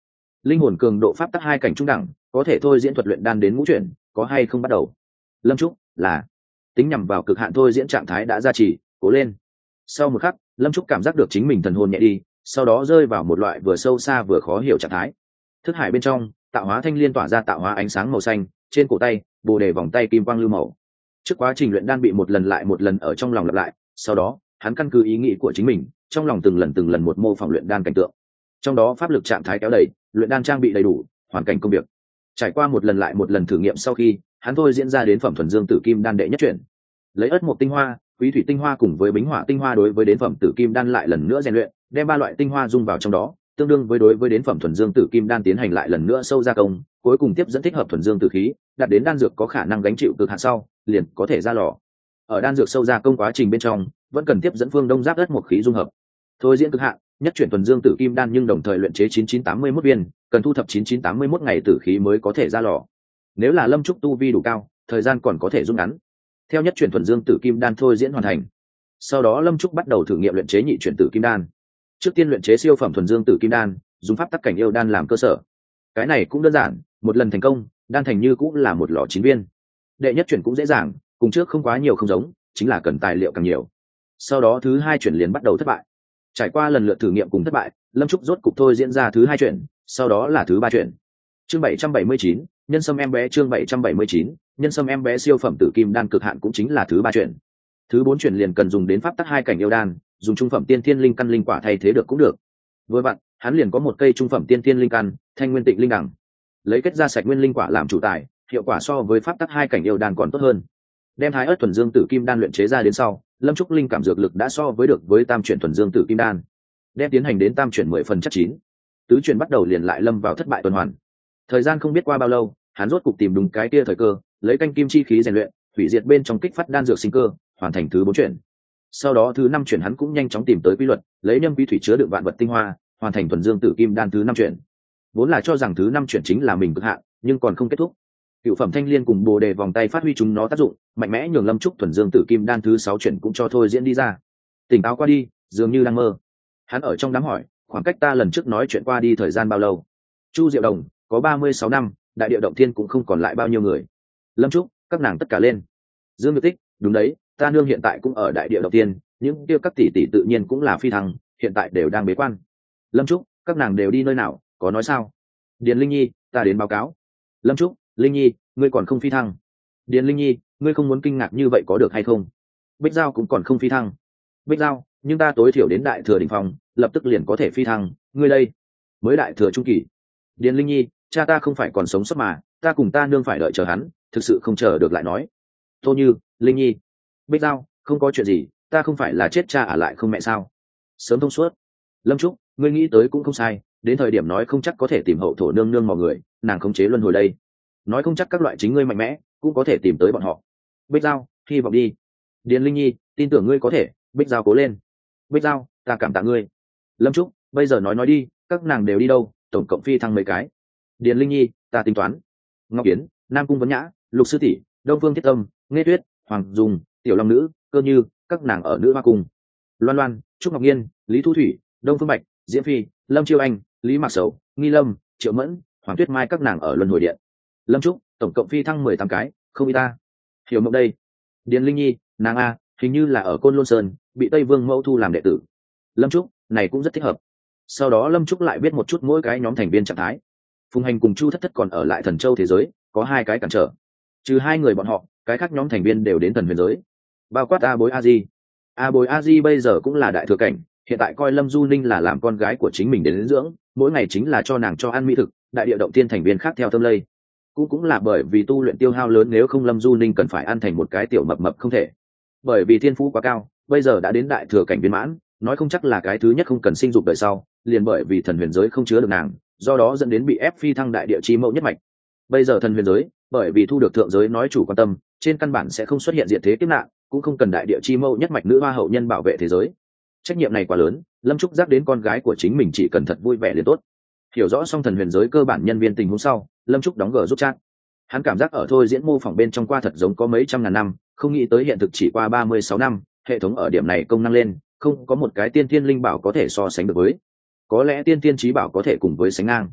linh hồn cường độ pháp tắc hai cảnh trung đẳng, có thể thôi diễn thuật luyện đan đến ngũ chuyển, có hay không bắt đầu? Lâm Trúc là tính nhằm vào cực hạn thôi diễn trạng thái đã gia trì, cố lên. Sau một khắc, Lâm Trúc cảm giác được chính mình thần hồn nhẹ đi, sau đó rơi vào một loại vừa sâu xa vừa khó hiểu trạng thái. Thức hải bên trong, tạo hóa thanh liên tỏa ra tạo hóa ánh sáng màu xanh, trên cổ tay, bồ đề vòng tay kim quang lưu màu. Trước quá trình luyện đan bị một lần lại một lần ở trong lòng lặp lại, sau đó, hắn căn cứ ý nghĩ của chính mình, trong lòng từng lần từng lần một mô phỏng luyện đan cảnh tượng. Trong đó pháp lực trạng thái kéo đầy, luyện đan trang bị đầy đủ, hoàn cảnh công việc. Trải qua một lần lại một lần thử nghiệm sau khi, hắn thôi diễn ra đến phẩm thuần dương tử kim đan đệ nhất chuyển. Lấy ớt một tinh hoa, quý thủy tinh hoa cùng với bính hỏa tinh hoa đối với đến phẩm tử kim đan lại lần nữa rèn luyện, đem ba loại tinh hoa dung vào trong đó, tương đương với đối với đến phẩm thuần dương tử kim đan tiến hành lại lần nữa sâu gia công, cuối cùng tiếp dẫn thích hợp thuần dương tử khí, đạt đến đan dược có khả năng gánh chịu cực hạn sau, liền có thể ra lò. Ở đan dược sâu gia công quá trình bên trong, vẫn cần tiếp dẫn phương đông giáp đất một khí dung hợp. Thôi diễn cực hạn, nhất chuyển thuần dương tử kim đan nhưng đồng thời luyện chế chín chín tám mươi mốt viên, cần thu thập chín chín tám mươi mốt ngày tử khí mới có thể ra lò. Nếu là Lâm Trúc tu vi đủ cao, thời gian còn có thể rút ngắn. Theo nhất chuyển thuần dương tử kim đan thôi diễn hoàn thành, sau đó Lâm Trúc bắt đầu thử nghiệm luyện chế nhị chuyển tử kim đan. Trước tiên luyện chế siêu phẩm thuần dương tử kim đan, dùng pháp tắc cảnh yêu đan làm cơ sở. Cái này cũng đơn giản, một lần thành công, đan thành như cũng là một lọ chín viên. Đệ nhất chuyển cũng dễ dàng, cùng trước không quá nhiều không giống, chính là cần tài liệu càng nhiều. Sau đó thứ hai chuyển liền bắt đầu thất bại. Trải qua lần lượt thử nghiệm cùng thất bại, Lâm Trúc rốt cục thôi diễn ra thứ hai chuyển, sau đó là thứ ba chuyển. Chương bảy trăm bảy mươi chín, nhân sâm em bé chương bảy trăm bảy mươi chín, nhân sâm em bé siêu phẩm tử kim đan cực hạn cũng chính là thứ ba chuyển. Thứ bốn chuyển liền cần dùng đến pháp tắc hai cảnh yêu đan, dùng trung phẩm tiên thiên linh căn linh quả thay thế được cũng được. Với bạn, hắn liền có một cây trung phẩm tiên thiên linh căn, thanh nguyên tịnh linh đẳng. Lấy kết ra sạch nguyên linh quả làm chủ tài, hiệu quả so với pháp tắc hai cảnh yêu đan còn tốt hơn. Đem thái ớt thuần dương tử kim đan luyện chế ra đến sau, Lâm Trúc linh cảm dược lực đã so với được với tam chuyển thuần dương tử kim đan. Đem tiến hành đến tam chuyển mười phần chắc chín. Tứ chuyển bắt đầu liền lại lâm vào thất bại tuần hoàn. Thời gian không biết qua bao lâu, hắn rốt cục tìm đúng cái kia thời cơ, lấy canh kim chi khí rèn luyện, hủy diệt bên trong kích phát đan dược sinh cơ, hoàn thành thứ bốn chuyển. Sau đó thứ năm chuyển hắn cũng nhanh chóng tìm tới quy luật, lấy nhâm quý thủy chứa đựng vạn vật tinh hoa, hoàn thành thuần dương tử kim đan thứ năm chuyển. Vốn là cho rằng thứ năm chuyển chính là mình cực hạn, nhưng còn không kết thúc. Cựu phẩm thanh liên cùng bồ đề vòng tay phát huy chúng nó tác dụng, mạnh mẽ nhường Lâm Trúc thuần dương tử kim đan thứ sáu chuyển cũng cho thôi diễn đi ra. Tỉnh táo qua đi, dường như đang mơ. Hắn ở trong đám hỏi, khoảng cách ta lần trước nói chuyện qua đi thời gian bao lâu? Chu Diệu Đồng, có ba mươi sáu năm, đại địa động thiên cũng không còn lại bao nhiêu người. Lâm Trúc, các nàng tất cả lên. Dương Nhược Tích, đúng đấy, ta nương hiện tại cũng ở đại địa động thiên, những kia các tỷ tỷ tự nhiên cũng là phi thăng, hiện tại đều đang bế quan. Lâm Trúc, các nàng đều đi nơi nào, có nói sao? Điền Linh Nhi, ta đến báo cáo. Lâm Trúc, Linh Nhi, ngươi còn không phi thăng. Điền Linh Nhi, ngươi không muốn kinh ngạc như vậy có được hay không? Bích Giao cũng còn không phi thăng. Bích Giao, nhưng ta tối thiểu đến đại thừa đỉnh phong, lập tức liền có thể phi thăng, ngươi đây mới đại thừa trung kỳ. Điền Linh Nhi, cha ta không phải còn sống sót mà, ta cùng ta nương phải đợi chờ hắn, thực sự không chờ được lại nói. Tô Như, Linh Nhi, Bích Giao, không có chuyện gì, ta không phải là chết cha à lại không mẹ sao? Sớm thông suốt. Lâm Trúc, ngươi nghĩ tới cũng không sai, đến thời điểm nói không chắc có thể tìm hậu thổ nương nương mọi người, nàng khống chế luân hồi đây. Nói không chắc các loại chính ngươi mạnh mẽ cũng có thể tìm tới bọn họ. Bích Giao, hy vọng đi. Điền Linh Nhi, tin tưởng ngươi có thể. Bích Giao cố lên. Bích Giao, ta cảm tạ ngươi. Lâm Trúc, bây giờ nói nói đi, các nàng đều đi đâu, tổng cộng phi thăng mấy cái? Điền Linh Nhi, ta tính toán. Ngọc Yến, Nam Cung Vấn Nhã, Lục Sư Tỷ, Đông Phương Thiết Tâm, Nghe Tuyết, Hoàng Dung, Tiểu Long Nữ, Cơ Như, các nàng ở Nữ Hoa Cung. Loan Loan, Trúc Ngọc Nhiên, Lý Thu Thủy, Đông Phương Bạch, Diễm Phi, Lâm Chiêu Anh, Lý Mạc Sầu, Nghi Lâm, Triệu Mẫn, Hoàng Tuyết Mai các nàng ở Luân Hồi Điện. Lâm Trúc, tổng cộng phi thăng mười tám cái, không y ta. Hiểu Mộng đây. Điền Linh Nhi, nàng a, hình như là ở Côn Lôn Sơn, bị Tây Vương Mẫu thu làm đệ tử. Lâm Trúc, này cũng rất thích hợp. Sau đó Lâm Trúc lại biết một chút mỗi cái nhóm thành viên trạng thái. Phùng Hành cùng Chu Thất Thất còn ở lại Thần Châu thế giới, có hai cái cản trở. Trừ hai người bọn họ, cái khác nhóm thành viên đều đến Thần Huyền giới. Bao quát A Bối A Di. A Bối A Di bây giờ cũng là đại thừa cảnh, hiện tại coi Lâm Du Ninh là làm con gái của chính mình đến, đến dưỡng, mỗi ngày chính là cho nàng cho ăn mỹ thực, đại địa động tiên thành viên khác theo tâm lây. Cũng cũng là bởi vì tu luyện tiêu hao lớn, nếu không Lâm Du Ninh cần phải ăn thành một cái tiểu mập mập không thể. Bởi vì thiên phú quá cao, bây giờ đã đến đại thừa cảnh viên mãn, nói không chắc là cái thứ nhất không cần sinh dục đời sau, liền bởi vì thần huyền giới không chứa được nàng, do đó dẫn đến bị ép phi thăng đại địa chi mẫu nhất mạch. Bây giờ thần huyền giới, bởi vì thu được thượng giới nói chủ quan tâm, trên căn bản sẽ không xuất hiện diện thế kiếp nạn, cũng không cần đại địa chi mẫu nhất mạch nữ hoa hậu nhân bảo vệ thế giới. Trách nhiệm này quá lớn, Lâm Trúc giác đến con gái của chính mình chỉ cần thật vui vẻ liền tốt. Hiểu rõ xong thần huyền giới cơ bản nhân viên tình huống sau, Lâm Trúc đóng gờ rút chat. Hắn cảm giác ở thôi diễn mô phỏng bên trong qua thật giống có mấy trăm ngàn năm, không nghĩ tới hiện thực chỉ qua ba mươi sáu năm, hệ thống ở điểm này công năng lên, không có một cái tiên thiên linh bảo có thể so sánh được với. Có lẽ tiên thiên trí bảo có thể cùng với sánh ngang.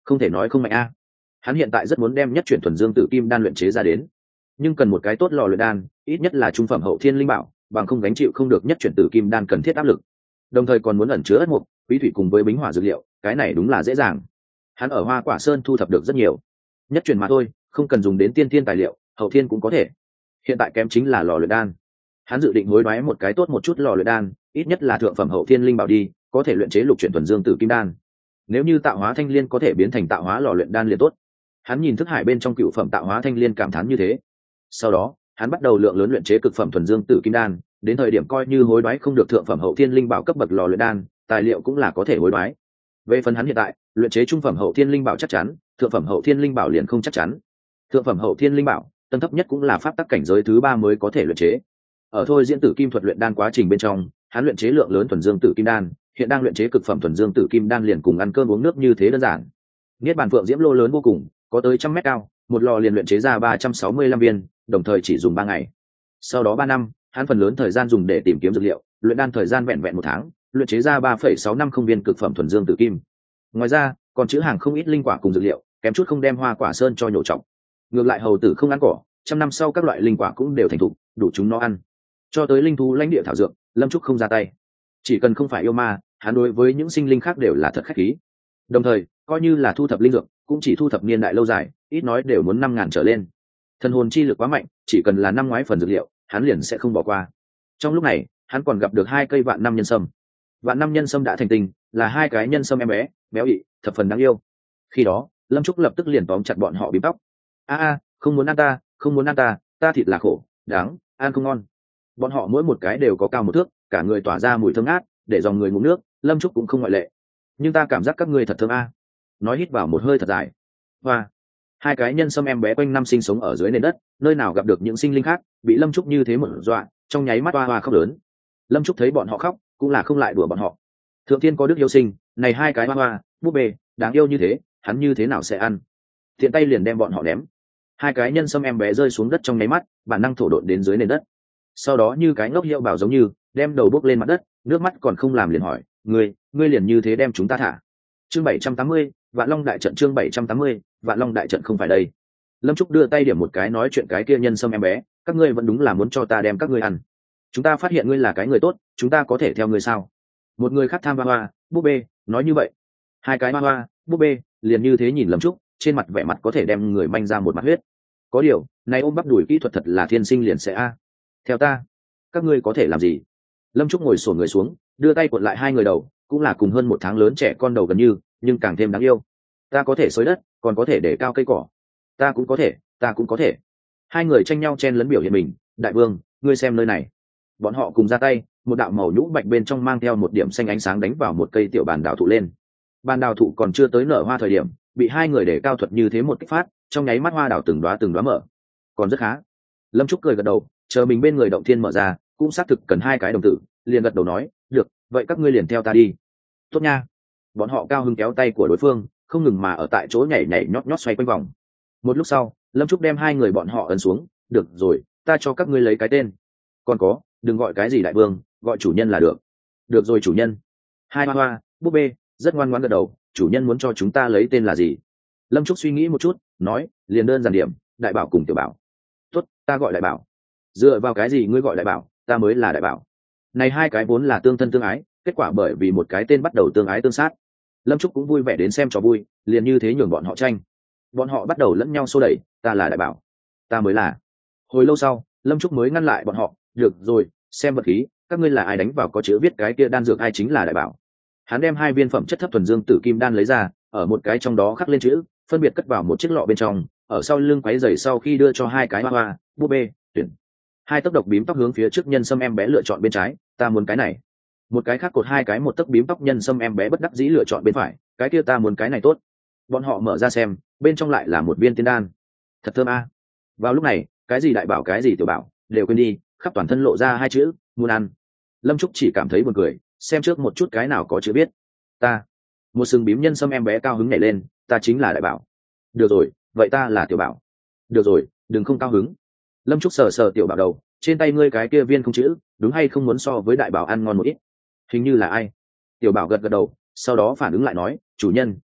không thể nói không mạnh a. Hắn hiện tại rất muốn đem nhất chuyển thuần dương tử kim đan luyện chế ra đến, nhưng cần một cái tốt lò luyện đan, ít nhất là trung phẩm hậu thiên linh bảo, bằng không gánh chịu không được nhất chuyển tử kim đan cần thiết áp lực. Đồng thời còn muốn ẩn chứa ất mục, quý thủy cùng với bính hỏa dược liệu, cái này đúng là dễ dàng. Hắn ở Hoa Quả Sơn thu thập được rất nhiều, nhất chuyển mà thôi, không cần dùng đến tiên thiên tài liệu, hậu thiên cũng có thể. Hiện tại kém chính là lò luyện đan. Hắn dự định hối đoái một cái tốt một chút lò luyện đan, ít nhất là thượng phẩm hậu thiên linh bảo đi, có thể luyện chế lục chuyển thuần dương tử kim đan. Nếu như tạo hóa thanh liên có thể biến thành tạo hóa lò luyện đan liền tốt. Hắn nhìn thức hải bên trong cựu phẩm tạo hóa thanh liên cảm thán như thế. Sau đó, hắn bắt đầu lượng lớn luyện chế cực phẩm thuần dương tử kim đan, đến thời điểm coi như hối đoái không được thượng phẩm hậu thiên linh bảo cấp bậc lò luyện đan, tài liệu cũng là có thể hối đoái. Về phần hắn hiện tại, luyện chế trung phẩm hậu thiên linh bảo chắc chắn, thượng phẩm hậu thiên linh bảo liền không chắc chắn. Thượng phẩm hậu thiên linh bảo, tầng thấp nhất cũng là pháp tắc cảnh giới thứ ba mới có thể luyện chế. Ở thôi diễn tử kim thuật luyện đan quá trình bên trong, hắn luyện chế lượng lớn thuần dương tử kim đan, hiện đang luyện chế cực phẩm thuần dương tử kim đan liền cùng ăn cơm uống nước như thế đơn giản. Niết bàn phượng diễm lô lớn vô cùng, có tới trăm mét cao, một lò liền luyện chế ra ba trăm sáu mươi lăm viên, đồng thời chỉ dùng ba ngày. Sau đó ba năm, hắn phần lớn thời gian dùng để tìm kiếm dược liệu, luyện đan thời gian vẹn vẹn một tháng, luyện chế ra ba phẩy sáu năm không viên cực phẩm thuần dương tử kim. Ngoài ra, còn chữ hàng không ít linh quả cùng dược liệu, kém chút không đem Hoa Quả Sơn cho nhổ trọng. Ngược lại hầu tử không ăn cỏ, trăm năm sau các loại linh quả cũng đều thành thục, đủ chúng nó ăn. Cho tới linh thú lãnh địa thảo dược, Lâm Trúc không ra tay. Chỉ cần không phải yêu ma, hắn đối với những sinh linh khác đều là thật khách khí. Đồng thời, coi như là thu thập linh dược, cũng chỉ thu thập niên đại lâu dài, ít nói đều muốn năm ngàn trở lên. Thần hồn chi lực quá mạnh, chỉ cần là năm ngoái phần dược liệu, hắn liền sẽ không bỏ qua. Trong lúc này, hắn còn gặp được hai cây vạn năm nhân sâm. Vạn năm nhân sâm đã thành tinh, là hai cái nhân sâm em bé, béo ị, thập phần đáng yêu. Khi đó, Lâm Trúc lập tức liền tóm chặt bọn họ bím tóc. A a, không muốn ăn ta, không muốn ăn ta, ta thịt là khổ, đáng, ăn không ngon. Bọn họ mỗi một cái đều có cao một thước, cả người tỏa ra mùi thơm ngát, để dòng người ngụm nước, Lâm Trúc cũng không ngoại lệ. Nhưng ta cảm giác các ngươi thật thơm a. Nói hít vào một hơi thật dài. Hoa. Hai cái nhân sâm em bé quanh năm sinh sống ở dưới nền đất, nơi nào gặp được những sinh linh khác, bị Lâm Trúc như thế một dọa, trong nháy mắt hoa hoa khóc lớn. Lâm Trúc thấy bọn họ khóc, cũng là không lại đùa bọn họ. Thượng thiên có đức yêu sinh, này hai cái hoa hoa, búp bê, đáng yêu như thế, hắn như thế nào sẽ ăn? Tiện tay liền đem bọn họ ném. Hai cái nhân sâm em bé rơi xuống đất trong nháy mắt, bản năng thổ độn đến dưới nền đất. Sau đó như cái ngốc hiệu bảo giống như, đem đầu bước lên mặt đất, nước mắt còn không làm liền hỏi, ngươi, ngươi liền như thế đem chúng ta thả. Chương bảy trăm tám mươi, Vạn Long đại trận chương bảy trăm tám mươi, Vạn Long đại trận không phải đây. Lâm Trúc đưa tay điểm một cái nói chuyện cái kia nhân sâm em bé, các ngươi vẫn đúng là muốn cho ta đem các ngươi ăn. Chúng ta phát hiện ngươi là cái người tốt, chúng ta có thể theo ngươi sao? Một người khác tham hoa hoa, búp bê, nói như vậy. Hai cái hoa hoa, búp bê, liền như thế nhìn Lâm Trúc, trên mặt vẻ mặt có thể đem người manh ra một mặt huyết. Có điều, này ôm bắp đùi kỹ thuật thật là thiên sinh liền sẽ a. Theo ta, các ngươi có thể làm gì? Lâm Trúc ngồi xổm người xuống, đưa tay cuộn lại hai người đầu, cũng là cùng hơn một tháng lớn trẻ con đầu gần như, nhưng càng thêm đáng yêu. Ta có thể xới đất, còn có thể để cao cây cỏ. Ta cũng có thể, ta cũng có thể. Hai người tranh nhau chen lấn biểu hiện mình. Đại vương, ngươi xem nơi này. Bọn họ cùng ra tay, một đạo màu nhũ bạch bên trong mang theo một điểm xanh ánh sáng đánh vào một cây tiểu bàn đào thụ lên. Bàn đào thụ còn chưa tới nở hoa thời điểm, bị hai người để cao thuật như thế một kích phát, trong nháy mắt hoa đào từng đóa từng đóa mở. Còn rất khá. Lâm Trúc cười gật đầu, chờ mình bên người động thiên mở ra, cũng xác thực cần hai cái đồng tử, liền gật đầu nói, được, vậy các ngươi liền theo ta đi. Tốt nha. Bọn họ cao hứng kéo tay của đối phương, không ngừng mà ở tại chỗ nhảy nhảy nhót nhót xoay quanh vòng. Một lúc sau, Lâm Trúc đem hai người bọn họ ấn xuống, được rồi, ta cho các ngươi lấy cái tên. Còn có, đừng gọi cái gì đại vương, gọi chủ nhân là được. Được rồi chủ nhân. Hai hoa hoa, búp bê, rất ngoan ngoãn gật đầu, chủ nhân muốn cho chúng ta lấy tên là gì? Lâm Trúc suy nghĩ một chút, nói, liền đơn giản điểm, đại bảo cùng tiểu bảo. Tốt, ta gọi đại bảo. Dựa vào cái gì ngươi gọi đại bảo, ta mới là đại bảo. Này hai cái vốn là tương thân tương ái, kết quả bởi vì một cái tên bắt đầu tương ái tương sát. Lâm Trúc cũng vui vẻ đến xem trò vui, liền như thế nhường bọn họ tranh. Bọn họ bắt đầu lẫn nhau xô đẩy, ta là đại bảo, ta mới là. Hồi lâu sau, Lâm Trúc mới ngăn lại bọn họ, được rồi, xem vật khí, các ngươi là ai đánh vào có chữ viết cái kia đan dược ai chính là đại bảo. Hắn đem hai viên phẩm chất thấp thuần dương tử kim đan lấy ra, ở một cái trong đó khắc lên chữ, phân biệt cất vào một chiếc lọ bên trong, ở sau lưng quấy giày sau khi đưa cho hai cái hoa hoa, búp bê, tuyển. Hai tấc độc bím tóc hướng phía trước nhân sâm em bé lựa chọn bên trái, ta muốn cái này. Một cái khác cột hai cái một tấc bím tóc nhân sâm em bé bất đắc dĩ lựa chọn bên phải, cái kia ta muốn cái này tốt. Bọn họ mở ra xem, bên trong lại là một viên tiên đan. Thật thơm a. Vào lúc này, cái gì đại bảo cái gì tiểu bảo, đều quên đi, khắp toàn thân lộ ra hai chữ, muốn ăn. Lâm Trúc chỉ cảm thấy buồn cười, xem trước một chút cái nào có chữ biết. Ta. Một sừng bím nhân sâm em bé cao hứng nhảy lên, ta chính là đại bảo. Được rồi, vậy ta là tiểu bảo. Được rồi, đừng không cao hứng. Lâm Trúc sờ sờ tiểu bảo đầu, trên tay ngươi cái kia viên không chữ, đúng hay không muốn so với đại bảo ăn ngon một ít? Hình như là ai? Tiểu bảo gật gật đầu, sau đó phản ứng lại nói, chủ nhân,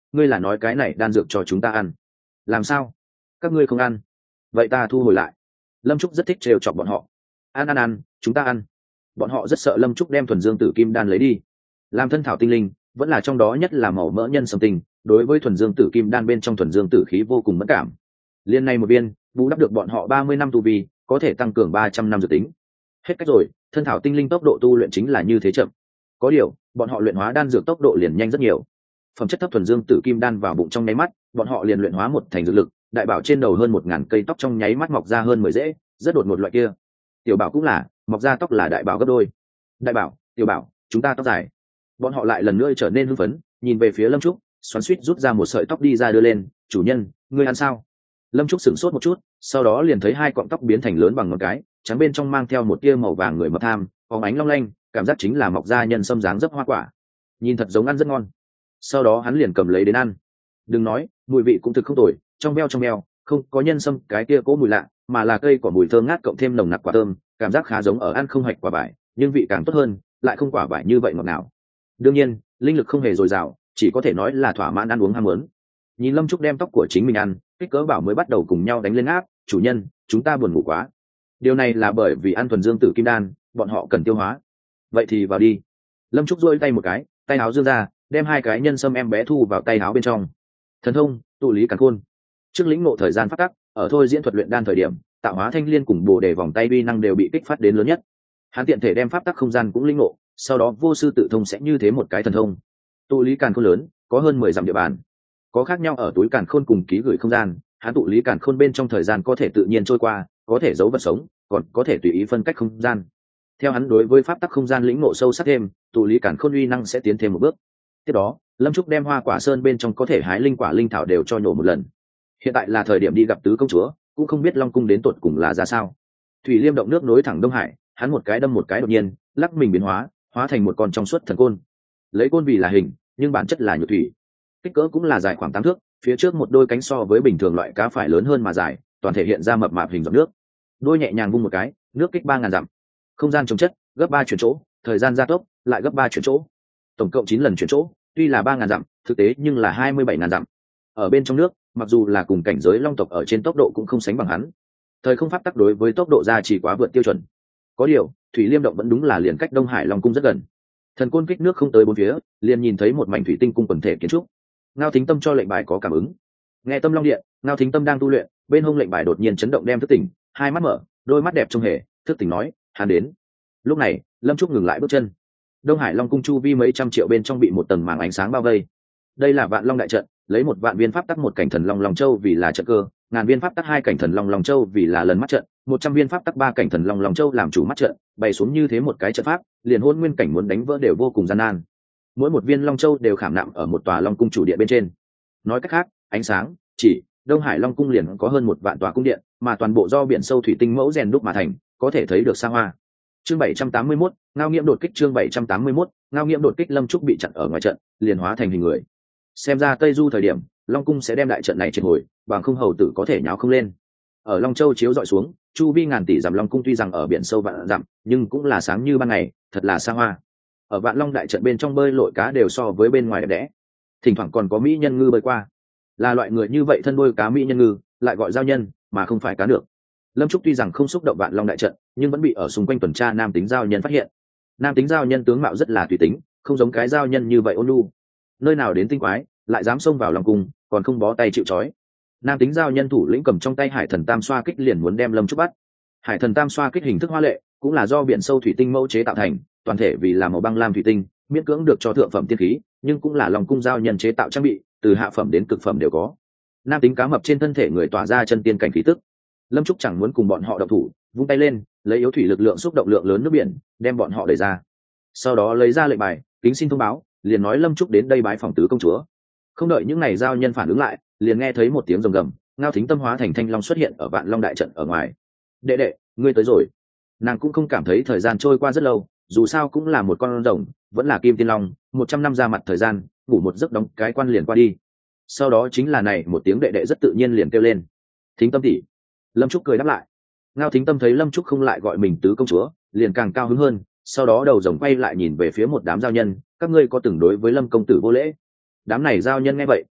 ngươi là nói cái này đan dược cho chúng ta ăn? Làm sao các ngươi không ăn? Vậy ta thu hồi lại. Lâm Trúc rất thích trêu chọc bọn họ. Ăn ăn ăn, chúng ta ăn. Bọn họ rất sợ Lâm Trúc đem thuần dương tử kim đan lấy đi. Làm thân thảo tinh linh, vẫn là trong đó nhất là màu mỡ nhân sâm tinh, đối với thuần dương tử kim đan bên trong thuần dương tử khí vô cùng mẫn cảm. Liên này một viên, bù đắp được bọn họ ba mươi năm tu vi, có thể tăng cường ba trăm năm dự tính. Hết cách rồi, thân thảo tinh linh tốc độ tu luyện chính là như thế chậm. Có điều, bọn họ luyện hóa đan dược tốc độ liền nhanh rất nhiều. Phẩm chất thấp thuần dương tử kim đan vào bụng trong nháy mắt, bọn họ liền luyện hóa một thành dược lực, đại bảo trên đầu hơn một ngàn cây tóc trong nháy mắt mọc ra hơn mười rễ, rất đột ngột loại kia. Tiểu bảo cũng là, mọc ra tóc là đại bảo gấp đôi. Đại bảo, tiểu bảo, chúng ta tóc dài. Bọn họ lại lần nữa trở nên hưng phấn, nhìn về phía Lâm Trúc, xoắn xuýt rút ra một sợi tóc đi ra đưa lên, chủ nhân, ngươi ăn sao? Lâm Trúc sửng sốt một chút, sau đó liền thấy hai cọng tóc biến thành lớn bằng ngón cái, trắng bên trong mang theo một tia màu vàng người mập tham, phóng ánh long lanh, cảm giác chính là mọc ra nhân sâm dáng dấp hoa quả, nhìn thật giống ăn rất ngon. Sau đó hắn liền cầm lấy đến ăn. Đừng nói, mùi vị cũng thực không tồi, trong veo trong veo, không có nhân sâm cái kia cố mùi lạ, mà là cây quả mùi thơm ngát cộng thêm nồng nặc quả thơm, cảm giác khá giống ở ăn không hạch quả vải, nhưng vị càng tốt hơn, lại không quả vải như vậy ngọt ngào. Đương nhiên, linh lực không hề dồi dào, chỉ có thể nói là thỏa mãn ăn uống ham muốn. Nhìn Lâm Trúc đem tóc của chính mình ăn, kích cỡ bảo mới bắt đầu cùng nhau đánh lên áp, chủ nhân, chúng ta buồn ngủ quá. Điều này là bởi vì ăn thuần dương tử kim đan, bọn họ cần tiêu hóa. Vậy thì vào đi. Lâm Trúc duỗi tay một cái, tay áo dương ra, đem hai cái nhân sâm em bé thu vào tay áo bên trong. Thần thông, tụ lý càn khôn. Trước lĩnh ngộ thời gian phát tắc, ở thôi diễn thuật luyện đan thời điểm, tạo hóa thanh liên cùng bồ đề vòng tay uy năng đều bị kích phát đến lớn nhất. Hắn tiện thể đem pháp tắc không gian cũng lĩnh ngộ, sau đó vô sư tự thông sẽ như thế một cái thần thông. Tụ lý càn khôn lớn, có hơn mười dặm địa bàn. Có khác nhau ở túi càn khôn cùng ký gửi không gian, hắn tụ lý càn khôn bên trong thời gian có thể tự nhiên trôi qua, có thể giấu vật sống, còn có thể tùy ý phân cách không gian. Theo hắn đối với pháp tắc không gian lĩnh ngộ sâu sắc thêm, tụ lý càn khôn uy năng sẽ tiến thêm một bước. Tiếp đó, Lâm Trúc đem hoa quả sơn bên trong có thể hái linh quả linh thảo đều cho nhổ một lần. Hiện tại là thời điểm đi gặp tứ công chúa, cũng không biết Long cung đến tột cùng là ra sao. Thủy Liêm động nước nối thẳng Đông Hải, hắn một cái đâm một cái đột nhiên, lắc mình biến hóa, hóa thành một con trong suốt thần côn. Lấy côn vì là hình, nhưng bản chất là nhược thủy. Kích cỡ cũng là dài khoảng tám thước, phía trước một đôi cánh so với bình thường loại cá phải lớn hơn mà dài, toàn thể hiện ra mập mạp hình giọt nước. Đôi nhẹ nhàng vung một cái, nước kích ba ngàn dặm. Không gian chống chất, gấp ba chuyển chỗ, thời gian gia tốc, lại gấp ba chuyển chỗ. Tổng cộng chín lần chuyển chỗ, tuy là ba ngàn dặm, thực tế nhưng là hai mươi bảy ngàn dặm. Ở bên trong nước, mặc dù là cùng cảnh giới long tộc ở trên tốc độ cũng không sánh bằng hắn. Thời không pháp tắc đối với tốc độ ra chỉ quá vượt tiêu chuẩn. Có điều, Thủy Liêm động vẫn đúng là liền cách Đông Hải Long cung rất gần. Thần côn kích nước không tới bốn phía, liền nhìn thấy một mảnh thủy tinh cung quần thể kiến trúc. Ngao Thính Tâm cho lệnh bài có cảm ứng. Nghe Tâm Long điện, Ngao Thính Tâm đang tu luyện, bên hông lệnh bài đột nhiên chấn động đem thức tỉnh, hai mắt mở, đôi mắt đẹp trông hề, thức tỉnh nói, hắn đến. Lúc này, Lâm Trúc ngừng lại bước chân. Đông Hải Long cung chu vi mấy trăm triệu bên trong bị một tầng màng ánh sáng bao vây. Đây là Vạn Long đại trận, lấy một vạn viên pháp tắc một cảnh thần long long châu vì là trận cơ, ngàn viên pháp tắc hai cảnh thần long long châu vì là lần mắt trận, một trăm viên pháp tắc ba cảnh thần long long châu làm chủ mắt trận, bày xuống như thế một cái trận pháp, liền hôn nguyên cảnh muốn đánh vỡ đều vô cùng gian nan. Mỗi một viên long châu đều khảm nạm ở một tòa long cung chủ điện bên trên. Nói cách khác, ánh sáng chỉ Đông Hải Long cung liền có hơn một vạn tòa cung điện, mà toàn bộ do biển sâu thủy tinh mẫu rèn đúc mà thành, có thể thấy được xa hoa. Chương bảy trăm tám mươi mốt, Ngao Nghiễm đột kích. Chương bảy trăm tám mươi mốt, Ngao Nghiễm đột kích. Lâm Trúc bị chặn ở ngoài trận, liền hóa thành hình người. Xem ra Tây Du thời điểm, Long cung sẽ đem đại trận này triệt hồi, bằng không hầu tử có thể nháo không lên. Ở Long Châu chiếu dọi xuống, chu vi ngàn tỷ dặm Long cung tuy rằng ở biển sâu vạn dặm, nhưng cũng là sáng như ban ngày, thật là xa hoa. Ở Vạn Long đại trận bên trong bơi lội cá đều so với bên ngoài đẹp đẽ, thỉnh thoảng còn có mỹ nhân ngư bơi qua. Là loại người như vậy thân đuôi cá mỹ nhân ngư, lại gọi giao nhân, mà không phải cá được. Lâm Trúc tuy rằng không xúc động Vạn Long đại trận, nhưng vẫn bị ở xung quanh tuần tra nam tính giao nhân phát hiện. Nam tính giao nhân tướng mạo rất là tùy tính, không giống cái giao nhân như vậy ôn nhu. Nơi nào đến tinh quái, lại dám xông vào Long cung, còn không bó tay chịu trói. Nam tính giao nhân thủ lĩnh cầm trong tay Hải Thần Tam xoa kích liền muốn đem Lâm Trúc bắt. Hải Thần Tam xoa kích hình thức hoa lệ, cũng là do biển sâu thủy tinh mẫu chế tạo thành, toàn thể vì là màu băng lam thủy tinh, miễn cưỡng được cho thượng phẩm tiên khí, nhưng cũng là Long cung giao nhân chế tạo trang bị, từ hạ phẩm đến cực phẩm đều có. Nam tính cá mập trên thân thể người tỏa ra chân tiên cảnh khí tức. Lâm Trúc chẳng muốn cùng bọn họ động thủ, vung tay lên, lấy yếu thủy lực lượng xúc động lượng lớn nước biển, đem bọn họ đẩy ra. Sau đó lấy ra lệnh bài, kính xin thông báo, liền nói Lâm Trúc đến đây bái phòng tứ công chúa. Không đợi những này giao nhân phản ứng lại, liền nghe thấy một tiếng rồng gầm, Ngao Thính Tâm hóa thành thanh long xuất hiện ở Vạn Long đại trận ở ngoài. Đệ đệ, ngươi tới rồi. Nàng cũng không cảm thấy thời gian trôi qua rất lâu, dù sao cũng là một con rồng, vẫn là kim tiên long, một trăm năm ra mặt thời gian, ngủ một giấc đóng cái quan liền qua đi. Sau đó chính là này một tiếng đệ đệ rất tự nhiên liền kêu lên, Thính Tâm tỷ. Lâm Trúc cười đáp lại. Ngao Thính Tâm thấy Lâm Trúc không lại gọi mình tứ công chúa, liền càng cao hứng hơn, sau đó đầu rồng quay lại nhìn về phía một đám giao nhân, các ngươi có từng đối với Lâm công tử vô lễ? Đám này giao nhân nghe vậy,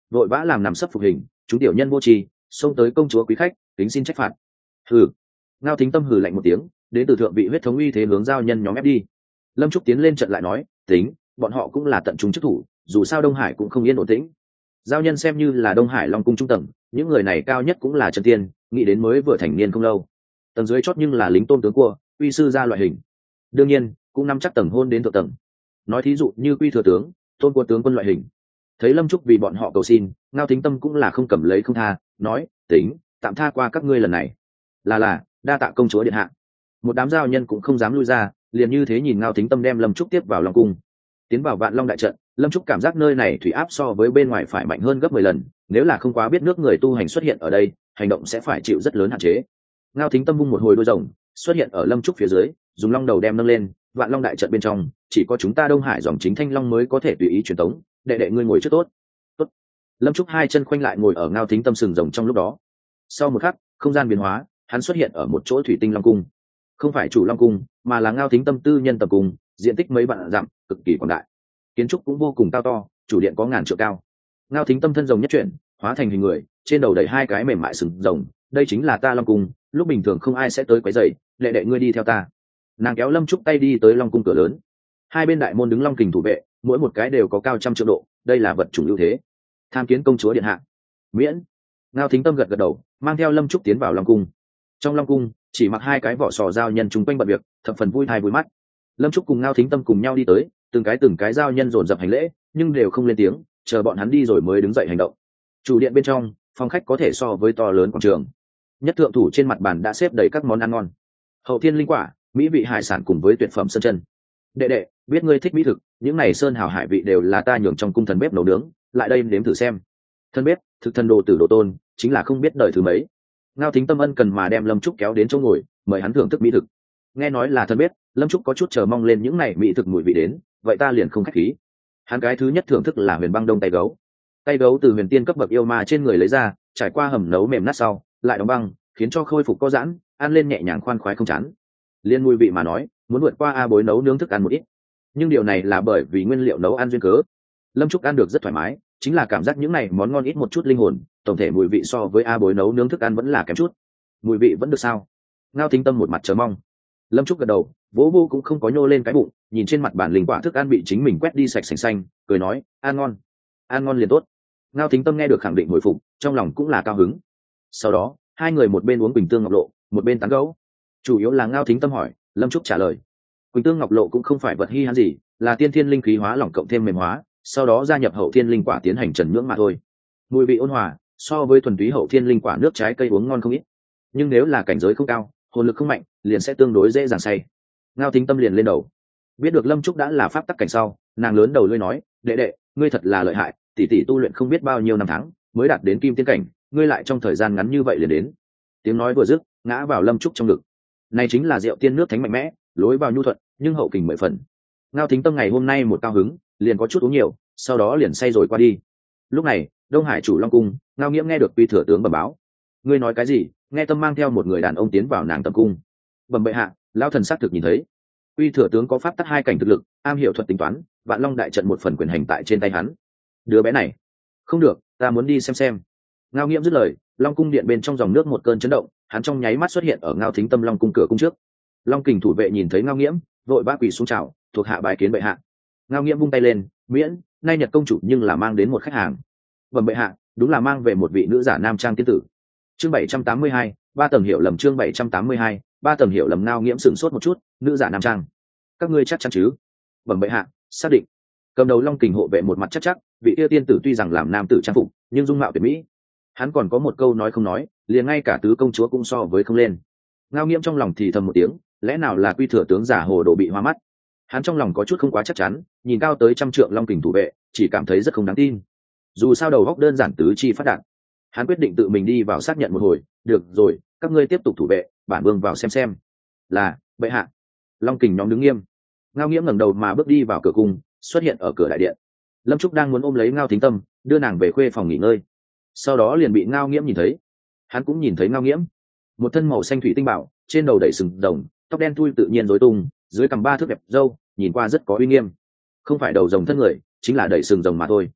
vội vã làm nằm sấp phục hình, chúng tiểu nhân vô tri xông tới công chúa quý khách tính xin trách phạt. Hừ. Ngao Thính Tâm hừ lạnh một tiếng, đến từ thượng vị huyết thống uy thế hướng giao nhân nhóm ép đi. Lâm Trúc tiến lên trận lại nói, tính bọn họ cũng là tận trung chức thủ, dù sao Đông Hải cũng không yên ổn tĩnh. Giao nhân xem như là Đông Hải Long cung trung tầng, những người này cao nhất cũng là chân tiên, nghĩ đến mới vừa thành niên không lâu. Tầng dưới chót nhưng là lính tôn tướng cua, uy sư gia loại hình, đương nhiên cũng nắm chắc tầng hôn đến thượng tầng. Nói thí dụ như quy thừa tướng, tôn quân tướng quân loại hình. Thấy Lâm Trúc vì bọn họ cầu xin, Ngao Thính Tâm cũng là không cầm lấy không tha, nói, tính tạm tha qua các ngươi lần này. Là là, đa tạ công chúa điện hạ. Một đám giao nhân cũng không dám lui ra, liền như thế nhìn Ngao Thính Tâm đem Lâm Trúc tiếp vào Long cung. Tiến vào Vạn Long đại trận, Lâm Trúc cảm giác nơi này thủy áp so với bên ngoài phải mạnh hơn gấp mười lần, nếu là không quá biết nước người tu hành xuất hiện ở đây, hành động sẽ phải chịu rất lớn hạn chế. Ngao Thính Tâm vung một hồi đôi rồng xuất hiện ở Lâm Trúc phía dưới, dùng long đầu đem nâng lên. Vạn Long đại trận bên trong chỉ có chúng ta Đông Hải dòng chính Thanh Long mới có thể tùy ý truyền tống, đệ đệ ngươi ngồi trước tốt. Tốt. Lâm Trúc hai chân khoanh lại ngồi ở Ngao Thính Tâm sừng rồng trong lúc đó. Sau một khắc, không gian biến hóa, hắn xuất hiện ở một chỗ thủy tinh long cung, không phải chủ long cung mà là Ngao Thính Tâm tư nhân tập cung, diện tích mấy vạn dặm, cực kỳ quảng đại, kiến trúc cũng vô cùng cao to, chủ điện có ngàn trượng cao. Ngao Thính Tâm thân rồng nhất chuyển, hóa thành hình người, trên đầu đẩy hai cái mềm mại sừng rồng, đây chính là ta long cung, lúc bình thường không ai sẽ tới quấy rầy, đệ đệ ngươi đi theo ta. Nàng kéo Lâm Trúc tay đi tới long cung cửa lớn, hai bên đại môn đứng long kình thủ vệ, mỗi một cái đều có cao trăm triệu độ, đây là vật chủng ưu thế. Tham kiến công chúa điện hạ. Miễn. Ngao Thính Tâm gật gật đầu, mang theo Lâm Trúc tiến vào long cung. Trong long cung chỉ mặc hai cái vỏ sò giao nhân chung quanh bận việc, thập phần vui thai vui mắt. Lâm Trúc cùng Ngao Thính Tâm cùng nhau đi tới, từng cái từng cái giao nhân dồn dập hành lễ, nhưng đều không lên tiếng, chờ bọn hắn đi rồi mới đứng dậy hành động. Chủ điện bên trong, phòng khách có thể so với to lớn quảng trường. Nhất thượng thủ trên mặt bàn đã xếp đầy các món ăn ngon, hậu thiên linh quả, mỹ vị hải sản cùng với tuyệt phẩm sơn chân. Đệ đệ, biết ngươi thích mỹ thực, những này sơn hào hải vị đều là ta nhường trong cung thần bếp nấu nướng, lại đây nếm thử xem. Thân bếp, thực thần đồ tử đồ tôn, chính là không biết đời thứ mấy. Ngao Thính Tâm ân cần mà đem Lâm Trúc kéo đến chỗ ngồi, mời hắn thưởng thức mỹ thực. Nghe nói là thân bếp, Lâm Trúc có chút chờ mong lên những này mỹ thực mùi vị đến, vậy ta liền không khách khí. Hắn cái thứ nhất thưởng thức là huyền băng đông tay gấu. Tay gấu từ huyền tiên cấp bậc yêu ma trên người lấy ra, trải qua hầm nấu mềm nát sau, lại đóng băng, khiến cho khôi phục có giãn, ăn lên nhẹ nhàng khoan khoái không chán. Liên mùi vị mà nói, muốn vượt qua a bối nấu nướng thức ăn một ít. Nhưng điều này là bởi vì nguyên liệu nấu ăn duyên cớ. Lâm Trúc ăn được rất thoải mái, chính là cảm giác những này món ngon ít một chút linh hồn, tổng thể mùi vị so với a bối nấu nướng thức ăn vẫn là kém chút. Mùi vị vẫn được sao? Ngao Thính Tâm một mặt chờ mong. Lâm Trúc gật đầu, vỗ vô cũng không có nhô lên cái bụng, nhìn trên mặt bản linh quả thức ăn bị chính mình quét đi sạch sành xanh, cười nói, ăn ngon, ăn ngon liền tốt. Ngao Thính Tâm nghe được khẳng định hồi phục, trong lòng cũng là cao hứng. Sau đó, hai người một bên uống Quỳnh Tương Ngọc Lộ, một bên tán gẫu. Chủ yếu là Ngao Thính Tâm hỏi, Lâm Trúc trả lời. Quỳnh Tương Ngọc Lộ cũng không phải vật hi hán gì, là tiên thiên linh khí hóa lỏng cộng thêm mềm hóa, sau đó gia nhập hậu thiên linh quả tiến hành trần nhưỡng mà thôi. Mùi vị ôn hòa, so với thuần túy hậu thiên linh quả nước trái cây uống ngon không ít. Nhưng nếu là cảnh giới không cao, hồn lực không mạnh, liền sẽ tương đối dễ dàng say. Ngao Thính Tâm liền lên đầu. Biết được Lâm Trúc đã là pháp tắc cảnh sau, nàng lớn đầu lưỡi nói, đệ đệ, ngươi thật là lợi hại, tỷ tỷ tu luyện không biết bao nhiêu năm tháng, mới đạt đến kim tiên cảnh, ngươi lại trong thời gian ngắn như vậy liền đến. Tiếng nói vừa dứt, ngã vào Lâm Trúc trong ngực. Này chính là rượu tiên nước thánh mạnh mẽ, lối vào nhu thuận, nhưng hậu kình mười phần. Ngao Thính Tâm ngày hôm nay một cao hứng, liền có chút uống nhiều, sau đó liền say rồi qua đi. Lúc này, Đông Hải chủ Long cung, Ngao Nghiễm nghe được Quy thừa tướng bẩm báo. Ngươi nói cái gì? Nghe Tâm mang theo một người đàn ông tiến vào nàng tâm cung. Bẩm bệ hạ, lão thần xác thực nhìn thấy. Quy thừa tướng có pháp tắc hai cảnh thực lực, am hiểu thuật tính toán, Vạn Long đại trận một phần quyền hành tại trên tay hắn. Đứa bé này, không được, ta muốn đi xem xem. Ngao Nghiễm dứt lời, Long cung điện bên trong dòng nước một cơn chấn động, hắn trong nháy mắt xuất hiện ở Ngao Thính Tâm Long cung cửa cung trước. Long kình thủ vệ nhìn thấy Ngao Nghiễm, vội vã quỳ xuống chào, thuộc hạ bài kiến bệ hạ. Ngao Nghiễm vung tay lên, miễn, nay Nhật công chủ nhưng là mang đến một khách hàng. Bẩm bệ hạ, đúng là mang về một vị nữ giả nam trang tiên tử. Chương bảy trăm tám mươi hai, ba tầng hiểu lầm. Chương bảy trăm tám mươi hai, ba tầng hiểu lầm. Ngao Nghiễm sửng sốt một chút, nữ giả nam trang, các ngươi chắc chắn chứ? Bẩm bệ hạ, xác định. Cầm đầu Long kình hộ vệ một mặt chắc chắc, vị kia tiên tử tuy rằng làm nam tử trang phục, nhưng dung mạo tuyệt mỹ. Hắn còn có một câu nói không nói, liền ngay cả tứ công chúa cũng so với không lên. Ngao Nghiễm trong lòng thì thầm một tiếng, lẽ nào là Quy thừa tướng giả hồ đồ bị hoa mắt? Hắn trong lòng có chút không quá chắc chắn, nhìn cao tới trăm trượng Long kình thủ vệ, chỉ cảm thấy rất không đáng tin. Dù sao đầu góc đơn giản tứ chi phát đạt, hắn quyết định tự mình đi vào xác nhận một hồi. Được rồi, các ngươi tiếp tục thủ vệ, bản vương vào xem xem. Là bệ hạ. Long kình nhóm đứng nghiêm. Ngao Nghiễm ngẩng đầu mà bước đi vào cửa cung, xuất hiện ở cửa đại điện. Lâm Trúc đang muốn ôm lấy Ngao Thính Tâm, đưa nàng về khuê phòng nghỉ ngơi, sau đó liền bị Ngao Nghiễm nhìn thấy. Hắn cũng nhìn thấy Ngao Nghiễm, một thân màu xanh thủy tinh bảo, trên đầu đẩy sừng rồng, tóc đen thui tự nhiên rối tung, dưới cằm ba thước đẹp râu, nhìn qua rất có uy nghiêm. Không phải đầu rồng thân người, chính là đẩy sừng rồng mà thôi.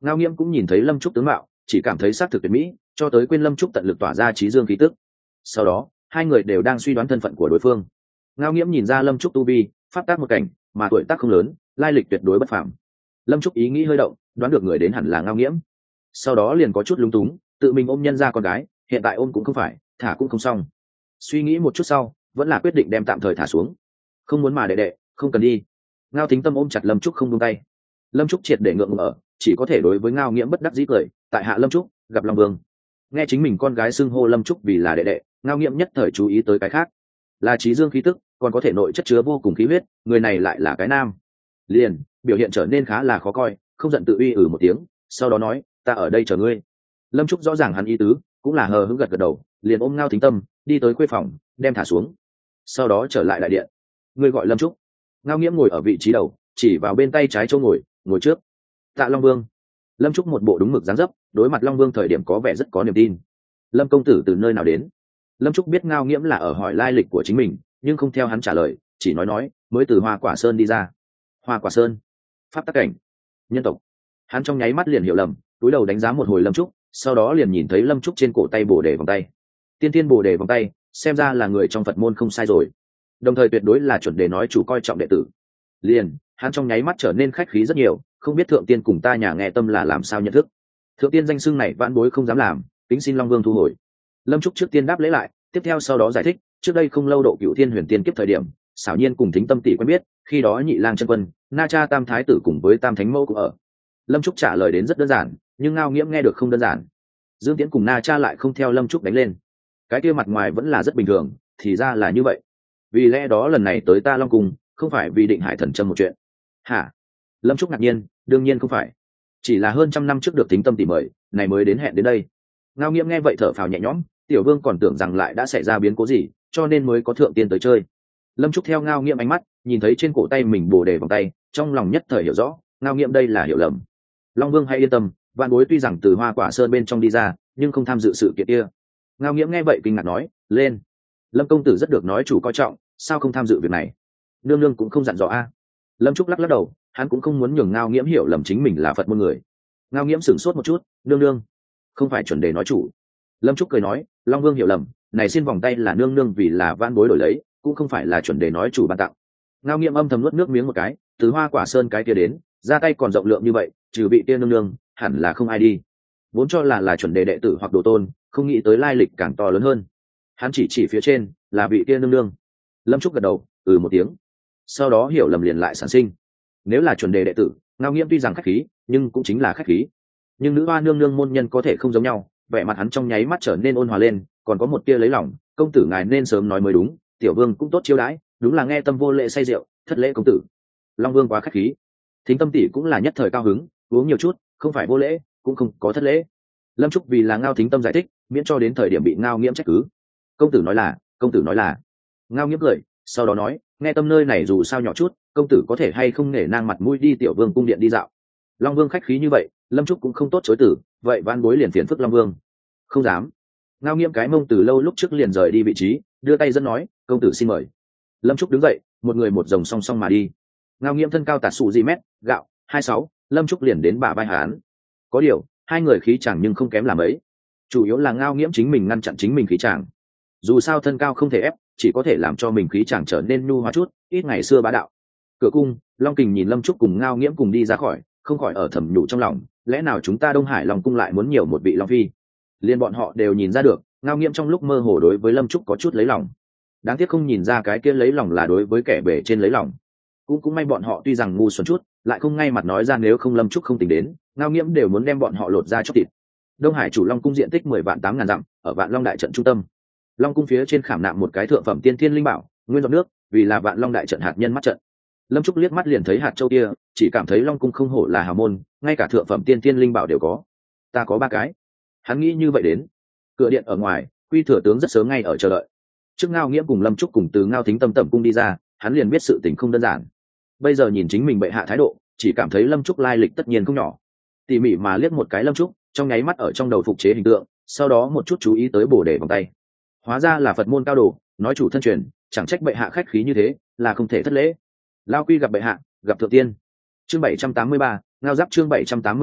Ngao Nghiễm cũng nhìn thấy lâm trúc tướng mạo, chỉ cảm thấy xác thực tuyệt mỹ, cho tới quên lâm trúc tận lực tỏa ra trí dương khí tức. Sau đó hai người đều đang suy đoán thân phận của đối phương. Ngao Nghiễm nhìn ra lâm trúc tu vi phát tác một cảnh, mà tuổi tác không lớn, lai lịch tuyệt đối bất phàm. Lâm trúc ý nghĩ hơi động, đoán được người đến hẳn là Ngao Nghiễm, sau đó liền có chút lúng túng, tự mình ôm nhân ra con gái, hiện tại ôm cũng không phải, thả cũng không xong. Suy nghĩ một chút sau, vẫn là quyết định đem tạm thời thả xuống. Không muốn mà đệ đệ, không cần đi. Ngao Thính Tâm ôm chặt lâm trúc không buông tay. Lâm trúc triệt để ngượng ngùng ở, chỉ có thể đối với Ngao Nghiễm bất đắc dĩ cười. Tại hạ lâm trúc gặp Long Vương. Nghe chính mình con gái xưng hô lâm trúc vì là đệ đệ, Ngao Nghiễm nhất thời chú ý tới cái khác, là trí dương khí tức, còn có thể nội chất chứa vô cùng khí huyết, người này lại là cái nam. Liền biểu hiện trở nên khá là khó coi, không giận tự uy ử một tiếng, sau đó nói, ta ở đây chờ ngươi. Lâm trúc rõ ràng hắn ý tứ, cũng là hờ hững gật gật đầu, liền ôm Ngao Thính Tâm đi tới khuê phòng, đem thả xuống, sau đó trở lại đại điện. Ngươi gọi lâm trúc. Ngao Nghiễm ngồi ở vị trí đầu, chỉ vào bên tay trái chỗ ngồi, ngồi trước. Tạ Long Vương. Lâm trúc một bộ đúng mực dáng dấp, đối mặt Long Vương thời điểm có vẻ rất có niềm tin. Lâm công tử từ nơi nào đến? Lâm trúc biết Ngao Nghiễm là ở hỏi lai lịch của chính mình, nhưng không theo hắn trả lời, chỉ nói nói mới từ Hoa Quả Sơn đi ra. Hoa Quả Sơn, pháp tắc cảnh, nhân tộc. Hắn trong nháy mắt liền hiểu lầm, cúi đầu đánh giá một hồi lâm trúc, sau đó liền nhìn thấy lâm trúc trên cổ tay bồ đề vòng tay. Tiên tiên bồ đề vòng tay, xem ra là người trong Phật môn không sai rồi, đồng thời tuyệt đối là chuẩn đề nói chủ coi trọng đệ tử. Liền hắn trong nháy mắt trở nên khách khí rất nhiều, không biết thượng tiên cùng ta nhà nghe tâm là làm sao nhận thức. Thượng tiên danh xưng này vãn bối không dám làm, kính xin Long Vương thu hồi. Lâm trúc trước tiên đáp lễ lại, tiếp theo sau đó giải thích, trước đây không lâu độ cựu thiên huyền tiên kiếp thời điểm, xảo nhiên cùng Thính Tâm tỷ quen biết, khi đó nhị lang chân quân, na cha tam thái tử cùng với tam thánh mẫu cũng ở. Lâm trúc trả lời đến rất đơn giản, nhưng Ngao Nghiễm nghe được không đơn giản. Dương Tiễn cùng na cha lại không theo lâm trúc đánh lên, cái kia mặt ngoài vẫn là rất bình thường, thì ra là như vậy. Vì lẽ đó lần này tới ta Long Cung không phải vì định hải thần châm một chuyện. Hả? Lâm trúc ngạc nhiên, đương nhiên không phải, chỉ là hơn trăm năm trước được Thính Tâm tỷ mời, này mới đến hẹn đến đây. Ngao Nghiễm nghe vậy thở phào nhẹ nhõm, tiểu vương còn tưởng rằng lại đã xảy ra biến cố gì, cho nên mới có thượng tiên tới chơi. Lâm trúc theo Ngao Nghiễm ánh mắt, nhìn thấy trên cổ tay mình bồ đề vòng tay, trong lòng nhất thời hiểu rõ, Ngao Nghiễm đây là hiểu lầm. Long Vương hãy yên tâm, vạn bối tuy rằng từ Hoa Quả Sơn bên trong đi ra, nhưng không tham dự sự kiện kia. Ngao Nghiễm nghe vậy kinh ngạc nói, lên. Lâm công tử rất được nói chủ coi trọng, sao không tham dự việc này? Nương nương cũng không dặn dò a. Lâm trúc lắc lắc đầu, hắn cũng không muốn nhường Ngao Nghiễm hiểu lầm chính mình là Phật môn người. Ngao Nghiễm sửng sốt một chút, nương nương không phải chuẩn đề nói chủ. Lâm trúc cười nói, Long Vương hiểu lầm, này xin vòng tay là nương nương vì là van bối đổi lấy, cũng không phải là chuẩn đề nói chủ ban tặng. Ngao Nghiễm âm thầm nuốt nước miếng một cái, từ Hoa Quả Sơn cái kia đến, ra tay còn rộng lượng như vậy, trừ bị tiên nương nương, hẳn là không ai đi. Vốn cho là là chuẩn đề đệ tử hoặc đồ tôn, không nghĩ tới lai lịch càng to lớn hơn. Hắn chỉ chỉ phía trên, là vị tiên nương nương. Lâm trúc gật đầu, ừ một tiếng. Sau đó hiểu lầm liền lại sản sinh. Nếu là chuẩn đề đệ tử, Ngao Nghiễm tuy rằng khách khí, nhưng cũng chính là khách khí. Nhưng nữ hoa nương nương môn nhân có thể không giống nhau, vẻ mặt hắn trong nháy mắt trở nên ôn hòa lên, còn có một tia lấy lòng, công tử ngài nên sớm nói mới đúng, tiểu vương cũng tốt chiêu đãi, đúng là nghe tâm vô lễ say rượu, thất lễ công tử. Long Vương quá khách khí. Thính Tâm tỷ cũng là nhất thời cao hứng, uống nhiều chút, không phải vô lễ, cũng không có thất lễ. Lâm trúc vì là Ngao Thính Tâm giải thích, miễn cho đến thời điểm bị Ngao Nghiễm trách cứ. Công tử nói là, công tử nói là. Ngao Nghiễm cười, sau đó nói, nghe tâm nơi này dù sao nhỏ chút, công tử có thể hay không nể nang mặt mũi đi tiểu vương cung điện đi dạo. Long Vương khách khí như vậy, Lâm trúc cũng không tốt chối từ, vậy van bối liền phiền phức Long Vương. Không dám. Ngao Nghiễm cái mông từ lâu lúc trước liền rời đi vị trí, đưa tay dẫn nói, công tử xin mời. Lâm trúc đứng dậy, một người một dòng song song mà đi. Ngao Nghiễm thân cao tạt sụ di mét, gạo hai sáu, Lâm trúc liền đến bả vai hán. Có điều hai người khí chàng nhưng không kém làm ấy, chủ yếu là Ngao Nghiễm chính mình ngăn chặn chính mình khí chàng. Dù sao thân cao không thể ép, chỉ có thể làm cho mình khí chàng trở nên nhu hóa chút, ít ngày xưa bá đạo. Cửa cung, Long Kình nhìn Lâm trúc cùng Ngao Nghiễm cùng đi ra khỏi, không khỏi ở thầm nhủ trong lòng, lẽ nào chúng ta Đông Hải Long cung lại muốn nhiều một vị Long phi? Liên bọn họ đều nhìn ra được, Ngao Nghiễm trong lúc mơ hồ đối với Lâm trúc có chút lấy lòng. Đáng tiếc không nhìn ra cái kia lấy lòng là đối với kẻ bề trên lấy lòng. Cũng cũng may bọn họ tuy rằng ngu xuẩn chút, lại không ngay mặt nói ra nếu không Lâm trúc không tính đến, Ngao Nghiễm đều muốn đem bọn họ lột ra chóc thịt. Đông Hải chủ Long cung diện tích mười vạn tám ngàn dặm, ở Vạn Long đại trận trung tâm. Long cung phía trên khảm nạm một cái thượng phẩm tiên thiên linh bảo, nguyên giọt nước, vì là Vạn Long đại trận hạt nhân mắt trận. Lâm trúc liếc mắt liền thấy hạt châu kia, chỉ cảm thấy Long cung không hổ là hào môn, ngay cả thượng phẩm tiên thiên linh bảo đều có. Ta có ba cái. Hắn nghĩ như vậy đến. Cửa điện ở ngoài, Quy thừa tướng rất sớm ngay ở chờ đợi. Trước Ngao Nghiễm cùng Lâm trúc cùng từ Ngao Thính Tâm tẩm cung đi ra, hắn liền biết sự tình không đơn giản. Bây giờ nhìn chính mình bệ hạ thái độ, chỉ cảm thấy Lâm trúc lai lịch tất nhiên không nhỏ. Tỉ mỉ mà liếc một cái Lâm trúc, trong nháy mắt ở trong đầu phục chế hình tượng, sau đó một chút chú ý tới bồ đề vòng tay. Hóa ra là Phật môn cao đồ, nói chủ thân truyền, chẳng trách bệ hạ khách khí như thế, là không thể thất lễ. Lao quy gặp bệ hạ, gặp thượng tiên. Chương bảy trăm tám mươi ba, Ngao Giáp chương bảy trăm tám mươi ba,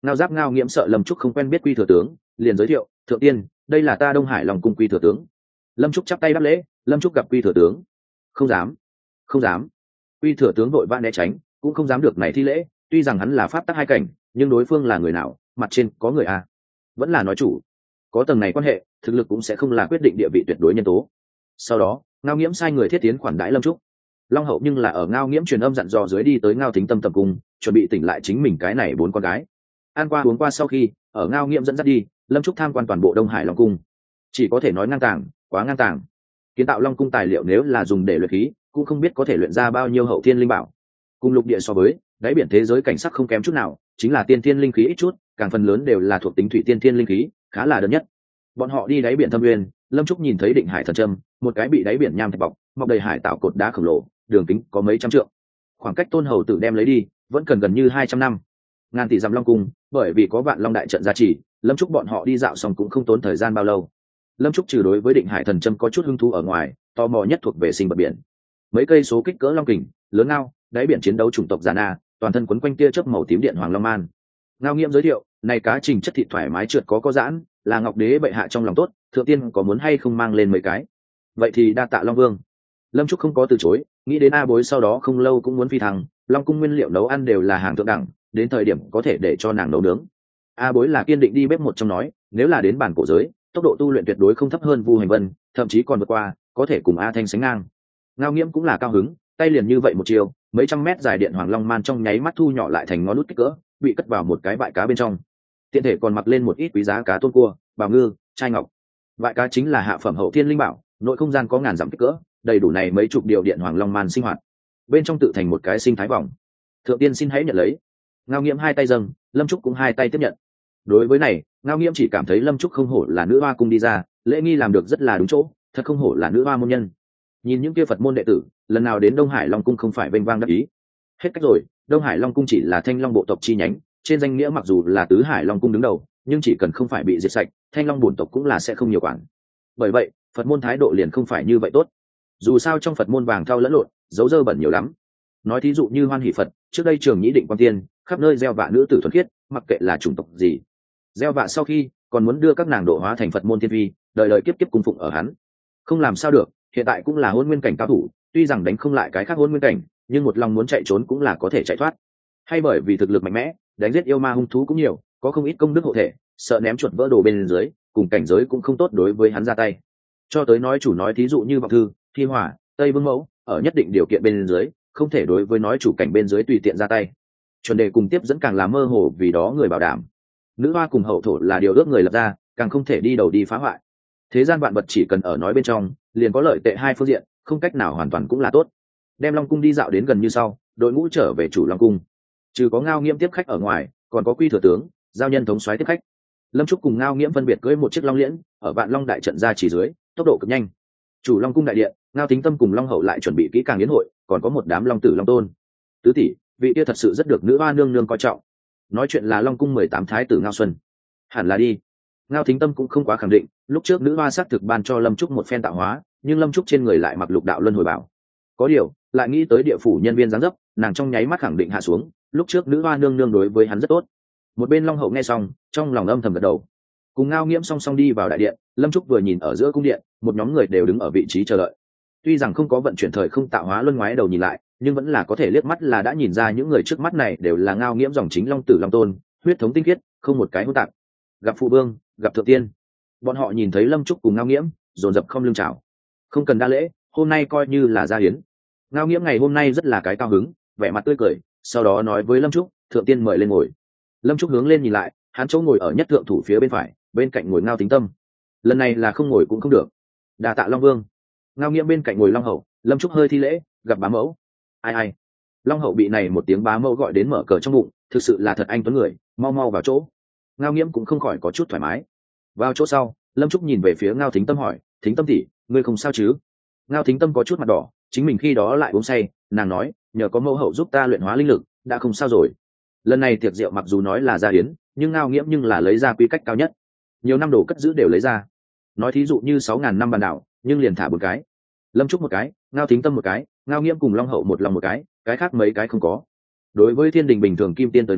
Ngao Giáp Ngao Nghiễm sợ Lâm Trúc không quen biết Quy thừa tướng, liền giới thiệu, thượng tiên, đây là ta Đông Hải Long cung Quy thừa tướng. Lâm Trúc chắp tay đáp lễ. Lâm Trúc gặp Quy thừa tướng. Không dám, không dám. Quy thừa tướng vội vã né tránh, cũng không dám được này thi lễ, tuy rằng hắn là pháp tắc hai cảnh, nhưng đối phương là người nào, mặt trên có người a, vẫn là nói chủ, có tầng này quan hệ, thực lực cũng sẽ không là quyết định địa vị tuyệt đối nhân tố. Sau đó, Ngao Nghiễm sai người thiết tiến khoản đãi Lâm Trúc. Long hậu nhưng là ở Ngao Nghiễm truyền âm dặn dò dưới đi tới Ngao Thính Tâm tập cung, chuẩn bị tỉnh lại chính mình cái này bốn con gái. Ăn qua uống qua sau khi, ở Ngao Nghiễm dẫn dắt đi, Lâm Trúc tham quan toàn bộ Đông Hải Long cung. Chỉ có thể nói ngang tàng, quá ngang tàng. Kiến tạo Long cung tài liệu nếu là dùng để luyện khí, cũng không biết có thể luyện ra bao nhiêu hậu thiên linh bảo. Cùng lục địa so với, đáy biển thế giới cảnh sắc không kém chút nào, chính là tiên thiên linh khí ít chút, càng phần lớn đều là thuộc tính thủy tiên thiên linh khí, khá là đơn nhất. Bọn họ đi đáy biển thâm nguyên, Lâm Trúc nhìn thấy Định Hải thần châm, một cái bị đáy biển nham thạch bọc, mọc đầy hải tạo cột đá khổng lồ, đường kính có mấy trăm trượng. Khoảng cách Tôn hầu tử đem lấy đi, vẫn cần gần như hai trăm năm. Ngàn tỷ dặm Long cung, bởi vì có Vạn Long đại trận gia trì, Lâm Trúc bọn họ đi dạo xong cũng không tốn thời gian bao lâu. Lâm Trúc trừ đối với Định Hải thần châm có chút hứng thú ở ngoài, tò mò nhất thuộc về sinh vật biển. Mấy cây số kích cỡ long kình, lớn ngao, đáy biển chiến đấu chủng tộc già na, toàn thân quấn quanh tia chớp màu tím điện hoàng long man. Ngao Nghiễm giới thiệu, này cá trình chất thịt thoải mái trượt có có giãn, là ngọc đế bệ hạ trong lòng tốt, thượng tiên có muốn hay không mang lên mấy cái. Vậy thì đa tạ Long vương. Lâm Trúc không có từ chối, nghĩ đến A Bối sau đó không lâu cũng muốn phi thăng, Long cung nguyên liệu nấu ăn đều là hàng thượng đẳng, đến thời điểm có thể để cho nàng nấu nướng. A Bối là kiên định đi bếp một trong nói, nếu là đến bản cổ giới, tốc độ tu luyện tuyệt đối không thấp hơn Vu Hành Vân, thậm chí còn vượt qua, có thể cùng A Thanh sánh ngang. Ngao Nghiễm cũng là cao hứng, tay liền như vậy một chiều, mấy trăm mét dài điện hoàng long man trong nháy mắt thu nhỏ lại thành ngón nút kích cỡ, bị cất vào một cái bãi cá bên trong. Tiện thể còn mặc lên một ít quý giá cá tôm cua, bào ngư, trai ngọc. Bãi cá chính là hạ phẩm hậu thiên linh bảo, nội không gian có ngàn dặm kích cỡ, đầy đủ này mấy chục điều điện hoàng long man sinh hoạt. Bên trong tự thành một cái sinh thái vòng. Thượng tiên xin hãy nhận lấy. Ngao Nghiễm hai tay dâng, Lâm Trúc cũng hai tay tiếp nhận. Đối với này, Ngao Nghiễm chỉ cảm thấy Lâm Trúc không hổ là nữ hoa cung đi ra, lễ nghi làm được rất là đúng chỗ, thật không hổ là nữ hoa môn nhân. Nhìn những kia Phật môn đệ tử, lần nào đến Đông Hải Long cung không phải vênh vang đắc ý. Hết cách rồi, Đông Hải Long cung chỉ là Thanh Long bộ tộc chi nhánh, trên danh nghĩa mặc dù là tứ Hải Long cung đứng đầu, nhưng chỉ cần không phải bị diệt sạch, Thanh Long bổn tộc cũng là sẽ không nhiều quản. Bởi vậy, Phật môn thái độ liền không phải như vậy tốt. Dù sao trong Phật môn vàng thau lẫn lộn, dấu dơ bẩn nhiều lắm. Nói thí dụ như Hoan Hỷ Phật, trước đây Trường Nhĩ Định Quan Tiên, khắp nơi gieo vạ nữ tử thuần khiết, mặc kệ là chủng tộc gì. Gieo vạ sau khi, còn muốn đưa các nàng độ hóa thành Phật môn tiên vi, đời đời kiếp kiếp cung phụng ở hắn. Không làm sao được, hiện tại cũng là hôn nguyên cảnh cao thủ, tuy rằng đánh không lại cái khác hôn nguyên cảnh, nhưng một lòng muốn chạy trốn cũng là có thể chạy thoát. Hay bởi vì thực lực mạnh mẽ, đánh giết yêu ma hung thú cũng nhiều, có không ít công đức hộ thể, sợ ném chuột vỡ đồ bên dưới, cùng cảnh giới cũng không tốt đối với hắn ra tay. Cho tới nói chủ nói thí dụ như Vọng Thư, Thi Hỏa, Tây Vương Mẫu, ở nhất định điều kiện bên dưới, không thể đối với nói chủ cảnh bên dưới tùy tiện ra tay. Chuẩn đề cùng tiếp dẫn càng là mơ hồ vì đó người bảo đảm. Nữ hoa cùng hậu thổ là điều ước người lập ra, càng không thể đi đầu đi phá hoại. Thế gian vạn vật chỉ cần ở nói bên trong, liền có lợi tệ hai phương diện, không cách nào hoàn toàn cũng là tốt. Đem Long cung đi dạo đến gần như sau, đội ngũ trở về chủ Long cung. Trừ có Ngao Nghiễm tiếp khách ở ngoài, còn có Quy thừa tướng, giao nhân thống soái tiếp khách. Lâm Trúc cùng Ngao Nghiễm phân biệt cưỡi một chiếc long liễn, ở Vạn Long đại trận ra chỉ dưới, tốc độ cực nhanh. Chủ Long cung đại điện, Ngao Thính Tâm cùng Long hậu lại chuẩn bị kỹ càng yến hội, còn có một đám long tử long tôn. Tứ tỷ, vị kia thật sự rất được nữ hoa nương nương coi trọng. Nói chuyện là Long cung mười tám thái tử Ngao Xuân. Hẳn là đi. Ngao Thính Tâm cũng không quá khẳng định, lúc trước nữ hoa xác thực ban cho Lâm Trúc một phen tạo hóa, nhưng Lâm Trúc trên người lại mặc lục đạo luân hồi bảo. Có điều, lại nghĩ tới địa phủ nhân viên giáng dấp, nàng trong nháy mắt khẳng định hạ xuống, lúc trước nữ hoa nương nương đối với hắn rất tốt. Một bên Long hậu nghe xong, trong lòng âm thầm gật đầu. Cùng Ngao Nghiễm song song đi vào đại điện, Lâm Trúc vừa nhìn ở giữa cung điện, một nhóm người đều đứng ở vị trí chờ đợi. Tuy rằng không có vận chuyển thời không tạo hóa luân ngoái đầu nhìn lại, nhưng vẫn là có thể liếc mắt là đã nhìn ra những người trước mắt này đều là Ngao Nghiễm dòng chính Long tử Long tôn, huyết thống tinh khiết, không một cái hỗn tạp. Gặp phụ vương, gặp thượng tiên. Bọn họ nhìn thấy Lâm Trúc cùng Ngao Nghiễm, dồn dập không lưng chào. Không cần đa lễ, hôm nay coi như là gia hiến. Ngao Nghiễm ngày hôm nay rất là cái cao hứng, vẻ mặt tươi cười, sau đó nói với Lâm Trúc, thượng tiên mời lên ngồi. Lâm Trúc hướng lên nhìn lại, hắn chỗ ngồi ở nhất thượng thủ phía bên phải, bên cạnh ngồi Ngao Thính Tâm. Lần này là không ngồi cũng không được. Đà tạ Long vương. Ngao Nghiễm bên cạnh ngồi Long hậu, Lâm Trúc hơi thi lễ, gặp bá mẫu. Ai ai. Long hậu bị này một tiếng bá mẫu gọi đến mở cờ trong bụng, thực sự là thật anh tuấn người, mau mau vào chỗ. Ngao Nghiễm cũng không khỏi có chút thoải mái. Vào chỗ sau, Lâm Trúc nhìn về phía Ngao Thính Tâm hỏi, Thính Tâm tỷ, ngươi không sao chứ? Ngao Thính Tâm có chút mặt đỏ, chính mình khi đó lại uống say, nàng nói, nhờ có mẫu hậu giúp ta luyện hóa linh lực, đã không sao rồi. Lần này tiệc rượu mặc dù nói là gia hiến, nhưng Ngao Nghiễm nhưng là lấy ra quy cách cao nhất, nhiều năm đồ cất giữ đều lấy ra. Nói thí dụ như sáu ngàn năm bàn đảo, nhưng liền thả một cái. Lâm Trúc một cái, Ngao Thính Tâm một cái, Ngao Nghiễm cùng Long hậu một lòng một cái, cái khác mấy cái không có. Đối với thiên đình bình thường kim tiên tới nói,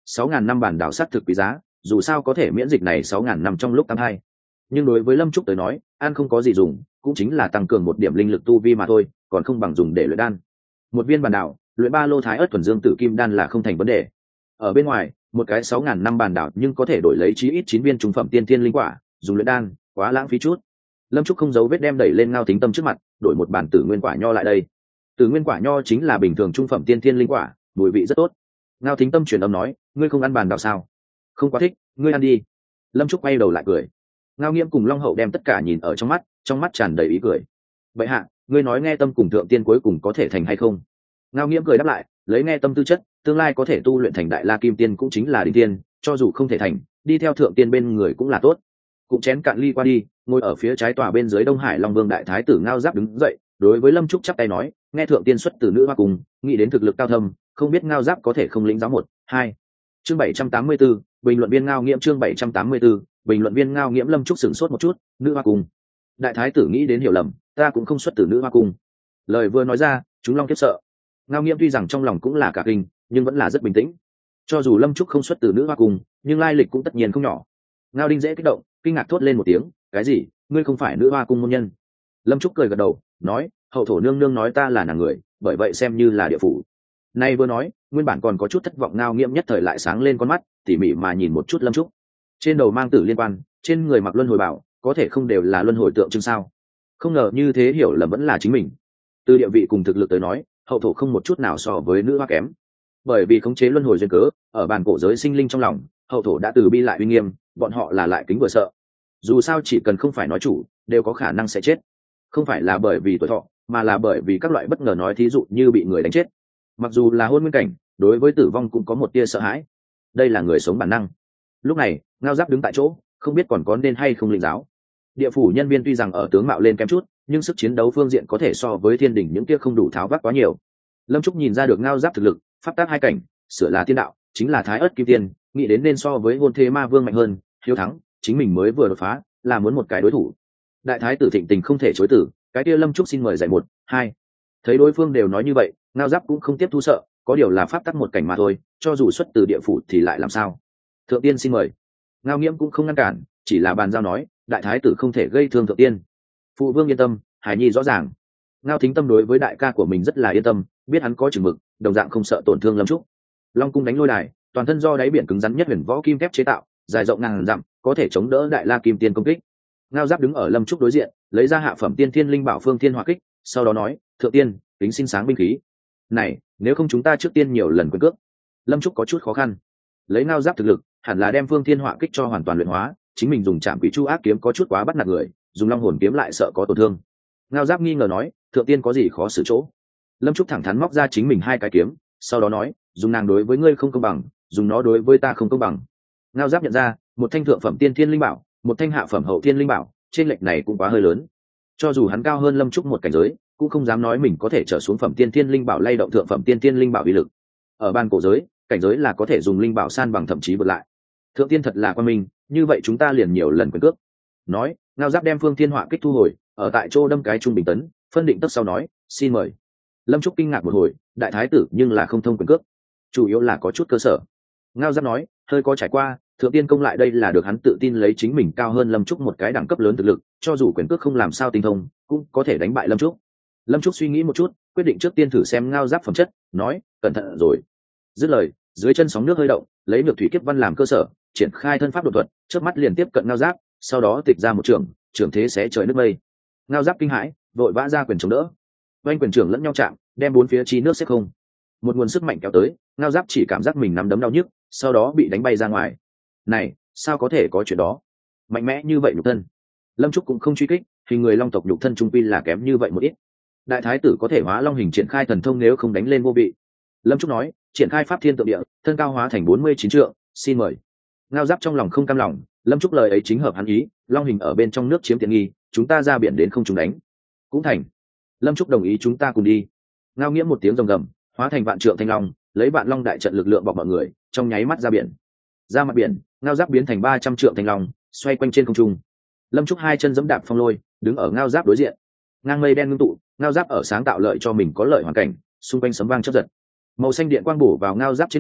sáu ngàn năm bản đảo sát thực quý giá, dù sao có thể miễn dịch này sáu ngàn năm trong lúc tám hai. Nhưng đối với Lâm Trúc tới nói, ăn không có gì dùng, cũng chính là tăng cường một điểm linh lực tu vi mà thôi, còn không bằng dùng để luyện đan. Một viên bản đảo, luyện ba lô thái ớt thuần dương tử kim đan là không thành vấn đề. Ở bên ngoài, một cái sáu ngàn năm bản đảo nhưng có thể đổi lấy chí ít chín viên trung phẩm tiên thiên linh quả, dùng luyện đan, quá lãng phí chút. Lâm Trúc không giấu vết đem đẩy lên Ngao Thính Tâm trước mặt, đổi một bản tử nguyên quả nho lại đây. Tử nguyên quả nho chính là bình thường trung phẩm tiên thiên linh quả, mùi vị rất tốt. Ngao Thính Tâm truyền âm nói, ngươi không ăn bản đảo sao? Không quá thích, ngươi ăn đi. Lâm Trúc quay đầu lại cười. Ngao Nghiễm cùng Long Hậu đem tất cả nhìn ở trong mắt, trong mắt tràn đầy ý cười. Bệ hạ, ngươi nói nghe tâm cùng thượng tiên cuối cùng có thể thành hay không? Ngao Nghiễm cười đáp lại, lấy nghe tâm tư chất, tương lai có thể tu luyện thành đại la kim tiên cũng chính là đỉnh tiên, cho dù không thể thành, đi theo thượng tiên bên người cũng là tốt. Cũng chén cạn ly qua đi, ngồi ở phía trái tòa bên dưới Đông Hải Long Vương đại thái tử Ngao Giáp đứng dậy, đối với Lâm Trúc chắp tay nói, nghe thượng tiên xuất từ nữ hoa cùng, nghĩ đến thực lực cao thâm, không biết Ngao Giáp có thể không lĩnh giáo một, hai. Chương bảy trăm tám mươi tư, bình luận viên Ngao Nghiễm chương bảy trăm tám mươi tư, bình luận viên Ngao Nghiễm. Lâm Trúc sửng sốt một chút, nữ hoa cung. Đại thái tử nghĩ đến hiểu lầm, ta cũng không xuất từ nữ hoa cung. Lời vừa nói ra, chúng long khiếp sợ. Ngao Nghiễm tuy rằng trong lòng cũng là cả kinh, nhưng vẫn là rất bình tĩnh. Cho dù Lâm Trúc không xuất từ nữ hoa cung, nhưng lai lịch cũng tất nhiên không nhỏ. Ngao Đinh dễ kích động, kinh ngạc thốt lên một tiếng, cái gì? Ngươi không phải nữ hoa cung môn nhân? Lâm Trúc cười gật đầu, nói, hậu thổ nương nương nói ta là nàng người, bởi vậy xem như là địa phủ. Nay vừa nói, nguyên bản còn có chút thất vọng Ngao Nghiễm nhất thời lại sáng lên con mắt, tỉ mỉ mà nhìn một chút Lâm Trúc. Trên đầu mang tử liên quan, trên người mặc luân hồi bảo, có thể không đều là luân hồi tượng trưng sao? Không ngờ như thế hiểu lầm vẫn là chính mình. Từ địa vị cùng thực lực tới nói, hậu thổ không một chút nào so với nữ hoa kém. Bởi vì khống chế luân hồi duyên cớ, ở bàn cổ giới sinh linh trong lòng, hậu thổ đã từ bi lại uy nghiêm, bọn họ là lại kính vừa sợ. Dù sao chỉ cần không phải nói chủ, đều có khả năng sẽ chết. Không phải là bởi vì tuổi thọ, mà là bởi vì các loại bất ngờ nói, thí dụ như bị người đánh chết. Mặc dù là hôn nguyên cảnh, đối với tử vong cũng có một tia sợ hãi. Đây là người sống bản năng. Lúc này, Ngao Giáp đứng tại chỗ, không biết còn có nên hay không lĩnh giáo. Địa phủ nhân viên tuy rằng ở tướng mạo lên kém chút, nhưng sức chiến đấu phương diện có thể so với thiên đình những kia không đủ tháo vác quá nhiều. Lâm Trúc nhìn ra được Ngao Giáp thực lực, pháp tác hai cảnh, sửa là tiên đạo, chính là thái ớt kim tiên, nghĩ đến nên so với hôn thế ma vương mạnh hơn, hiếu thắng, chính mình mới vừa đột phá, là muốn một cái đối thủ. Đại thái tử Thịnh Tình không thể chối từ, cái kia Lâm Trúc xin mời dạy một, hai. Thấy đối phương đều nói như vậy, Ngao Giáp cũng không tiếp thu sợ, có điều là pháp tắc một cảnh mà thôi, cho dù xuất từ địa phủ thì lại làm sao? Thượng tiên xin mời. Ngao Nghiễm cũng không ngăn cản, chỉ là bàn giao nói, đại thái tử không thể gây thương thượng tiên. Phụ vương yên tâm, Hải Nhi rõ ràng. Ngao Thính Tâm đối với đại ca của mình rất là yên tâm, biết hắn có chừng mực, đồng dạng không sợ tổn thương Lâm Trúc. Long cung đánh lôi đài, toàn thân do đáy biển cứng rắn nhất huyền võ kim thép chế tạo, dài rộng ngàn dặm, có thể chống đỡ đại la kim tiên công kích. Ngao Giáp đứng ở Lâm Trúc đối diện, lấy ra hạ phẩm tiên thiên linh bảo Phương Thiên Hỏa Kích, sau đó nói, thượng tiên, tính xin sáng binh khí. Này, nếu không chúng ta trước tiên nhiều lần quyền cước. Lâm Trúc có chút khó khăn. Lấy Ngao Giáp thực lực, hẳn là đem Phương Thiên Hỏa Kích cho hoàn toàn luyện hóa, chính mình dùng Trảm Quỷ Chu Ác kiếm có chút quá bắt nạt người, dùng Long Hồn kiếm lại sợ có tổn thương. Ngao Giáp nghi ngờ nói, thượng tiên có gì khó xử chỗ? Lâm Trúc thẳng thắn móc ra chính mình hai cái kiếm, sau đó nói, dùng nàng đối với ngươi không công bằng, dùng nó đối với ta không công bằng. Ngao Giáp nhận ra, một thanh thượng phẩm tiên thiên linh bảo, một thanh hạ phẩm hậu thiên linh bảo, trên lệch này cũng quá hơi lớn. Cho dù hắn cao hơn Lâm Trúc một cảnh giới, cũng không dám nói mình có thể trở xuống phẩm tiên thiên linh bảo lay động thượng phẩm tiên thiên linh bảo uy lực. Ở ban cổ giới, cảnh giới là có thể dùng linh bảo san bằng thậm chí vượt lại. Thượng tiên thật là quan minh, như vậy chúng ta liền nhiều lần quyền cước. Nói, Ngao Giáp đem Phương Thiên Hỏa Kích thu hồi, ở tại chỗ đâm cái trung bình tấn, phân định tất sau nói, xin mời. Lâm Trúc kinh ngạc một hồi, đại thái tử nhưng là không thông quyền cước, chủ yếu là có chút cơ sở. Ngao Giáp nói, hơi có trải qua, thượng tiên công lại đây là được hắn tự tin lấy chính mình cao hơn Lâm Trúc một cái đẳng cấp lớn thực lực, cho dù quyền cước không làm sao tinh thông, cũng có thể đánh bại Lâm Trúc. Lâm Trúc suy nghĩ một chút, quyết định trước tiên thử xem Ngao Giáp phẩm chất, nói, cẩn thận rồi. Dứt lời, dưới chân sóng nước hơi động, lấy Nhược Thủy Kiếp Văn làm cơ sở, triển khai thân pháp đột thuật, trước mắt liền tiếp cận Ngao Giáp, sau đó tịch ra một trường, trường thế xé trời nước mây. Ngao Giáp kinh hãi, vội vã ra quyền chống đỡ. Oanh quyền trưởng lẫn nhau chạm, đem bốn phía chi nước xếp không. Một nguồn sức mạnh kéo tới, Ngao Giáp chỉ cảm giác mình nắm đấm đau nhức, sau đó bị đánh bay ra ngoài. Này, sao có thể có chuyện đó? Mạnh mẽ như vậy nhục thân. Lâm Trúc cũng không truy kích, hình người long tộc nhục thân trung quy là kém như vậy một ít. Đại thái tử có thể hóa long hình triển khai thần thông nếu không đánh lên vô vị. Lâm Trúc nói, triển khai pháp thiên tượng địa, thân cao hóa thành bốn mươi chín trượng, xin mời. Ngao Giáp trong lòng không cam lòng, Lâm Trúc lời ấy chính hợp hắn ý, long hình ở bên trong nước chiếm tiện nghi, chúng ta ra biển đến không chúng đánh. Cũng thành. Lâm Trúc đồng ý chúng ta cùng đi. Ngao Nghiễm một tiếng rồng gầm, hóa thành vạn trượng thanh long, lấy vạn long đại trận lực lượng bọc mọi người, trong nháy mắt ra biển. Ra mặt biển, Ngao Giáp biến thành ba trăm trượng thanh long, xoay quanh trên không trung. Lâm Trúc hai chân giẫm đạp phong lôi, đứng ở Ngao Giáp đối diện. Ngang mây đen ngưng tụ, Ngao Giáp ở sáng tạo lợi cho mình có lợi hoàn cảnh, xung quanh sấm vang chớp giật. Màu xanh điện quang bổ vào Ngao Giáp trên người,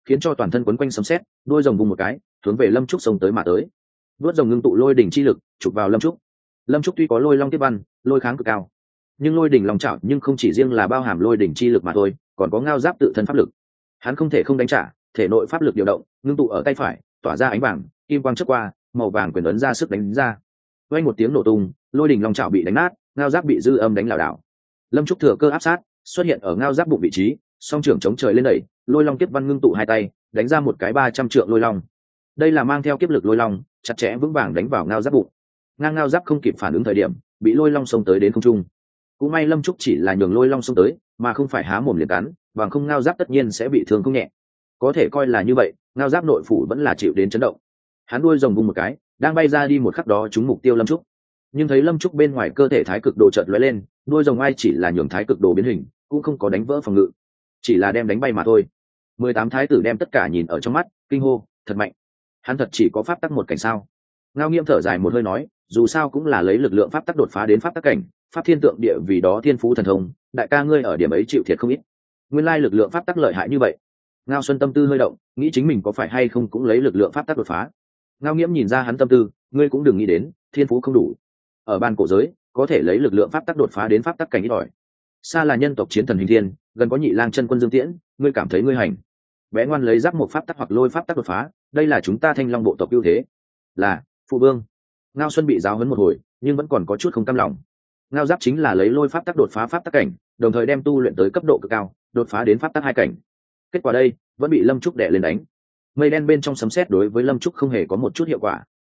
khiến cho toàn thân quấn quanh sấm sét, đôi rồng vùng một cái hướng về lâm trúc xông tới mà tới. Vớt rồng ngưng tụ lôi đỉnh chi lực chụp vào lâm trúc. Lâm trúc tuy có lôi long tiếp văn, lôi kháng cực cao, nhưng lôi đỉnh lòng chảo nhưng không chỉ riêng là bao hàm lôi đỉnh chi lực mà thôi, còn có ngao giáp tự thân pháp lực. Hắn không thể không đánh trả, thể nội pháp lực điều động ngưng tụ ở tay phải, tỏa ra ánh vàng, kim quang chớp qua, màu vàng quyền ấn ra sức đánh ra. Vang một tiếng nổ tung, lôi đỉnh long chảo bị đánh nát, ngao giáp bị dư âm đánh lảo đảo. Lâm trúc thừa cơ áp sát, xuất hiện ở ngao giáp bụng vị trí, song trưởng chống trời lên đẩy, lôi long tiếp văn ngưng tụ hai tay, đánh ra một cái ba trăm trượng lôi long. Đây là mang theo kiếp lực lôi long, chặt chẽ vững vàng đánh vào ngao giáp bụng. Ngang ngao giáp không kịp phản ứng thời điểm, bị lôi long xông tới đến không trung. Cũng may lâm trúc chỉ là nhường lôi long xông tới, mà không phải há mồm liền cắn, bằng không ngao giáp tất nhiên sẽ bị thương không nhẹ. Có thể coi là như vậy, ngao giáp nội phủ vẫn là chịu đến chấn động. Hắn đuôi rồng vung một cái, đang bay ra đi một khắc đó trúng mục tiêu lâm trúc. Nhưng thấy lâm trúc bên ngoài cơ thể thái cực đồ chợt lóe lên, đuôi rồng ai chỉ là nhường thái cực đồ biến hình, cũng không có đánh vỡ phòng ngự, chỉ là đem đánh bay mà thôi. Mười tám thái tử đem tất cả nhìn ở trong mắt, kinh hô, thật mạnh. Hắn thật chỉ có pháp tắc một cảnh sao? Ngao Nghiêm thở dài một hơi nói, dù sao cũng là lấy lực lượng pháp tắc đột phá đến pháp tắc cảnh, pháp thiên tượng địa vì đó thiên phú thần thông, đại ca ngươi ở điểm ấy chịu thiệt không ít. Nguyên lai lực lượng pháp tắc lợi hại như vậy. Ngao Xuân tâm tư hơi động, nghĩ chính mình có phải hay không cũng lấy lực lượng pháp tắc đột phá. Ngao Nghiễm nhìn ra hắn tâm tư, ngươi cũng đừng nghĩ đến, thiên phú không đủ. Ở ban cổ giới, có thể lấy lực lượng pháp tắc đột phá đến pháp tắc cảnh ít ỏi. Xa là nhân tộc chiến thần hình thiên, gần có nhị lang chân quân Dương Tiễn, ngươi cảm thấy ngươi hành. Bé ngoan lấy giáp một pháp tắc hoặc lôi pháp tắc đột phá, đây là chúng ta Thanh Long bộ tộc ưu thế. Là, phụ vương. Ngao Xuân bị giáo huấn một hồi, nhưng vẫn còn có chút không cam lòng. Ngao giáp chính là lấy lôi pháp tắc đột phá pháp tắc cảnh, đồng thời đem tu luyện tới cấp độ cực cao, đột phá đến pháp tắc hai cảnh. Kết quả đây, vẫn bị Lâm Trúc đè lên đánh. Mây đen bên trong sấm sét đối với Lâm Trúc không hề có một chút hiệu quả.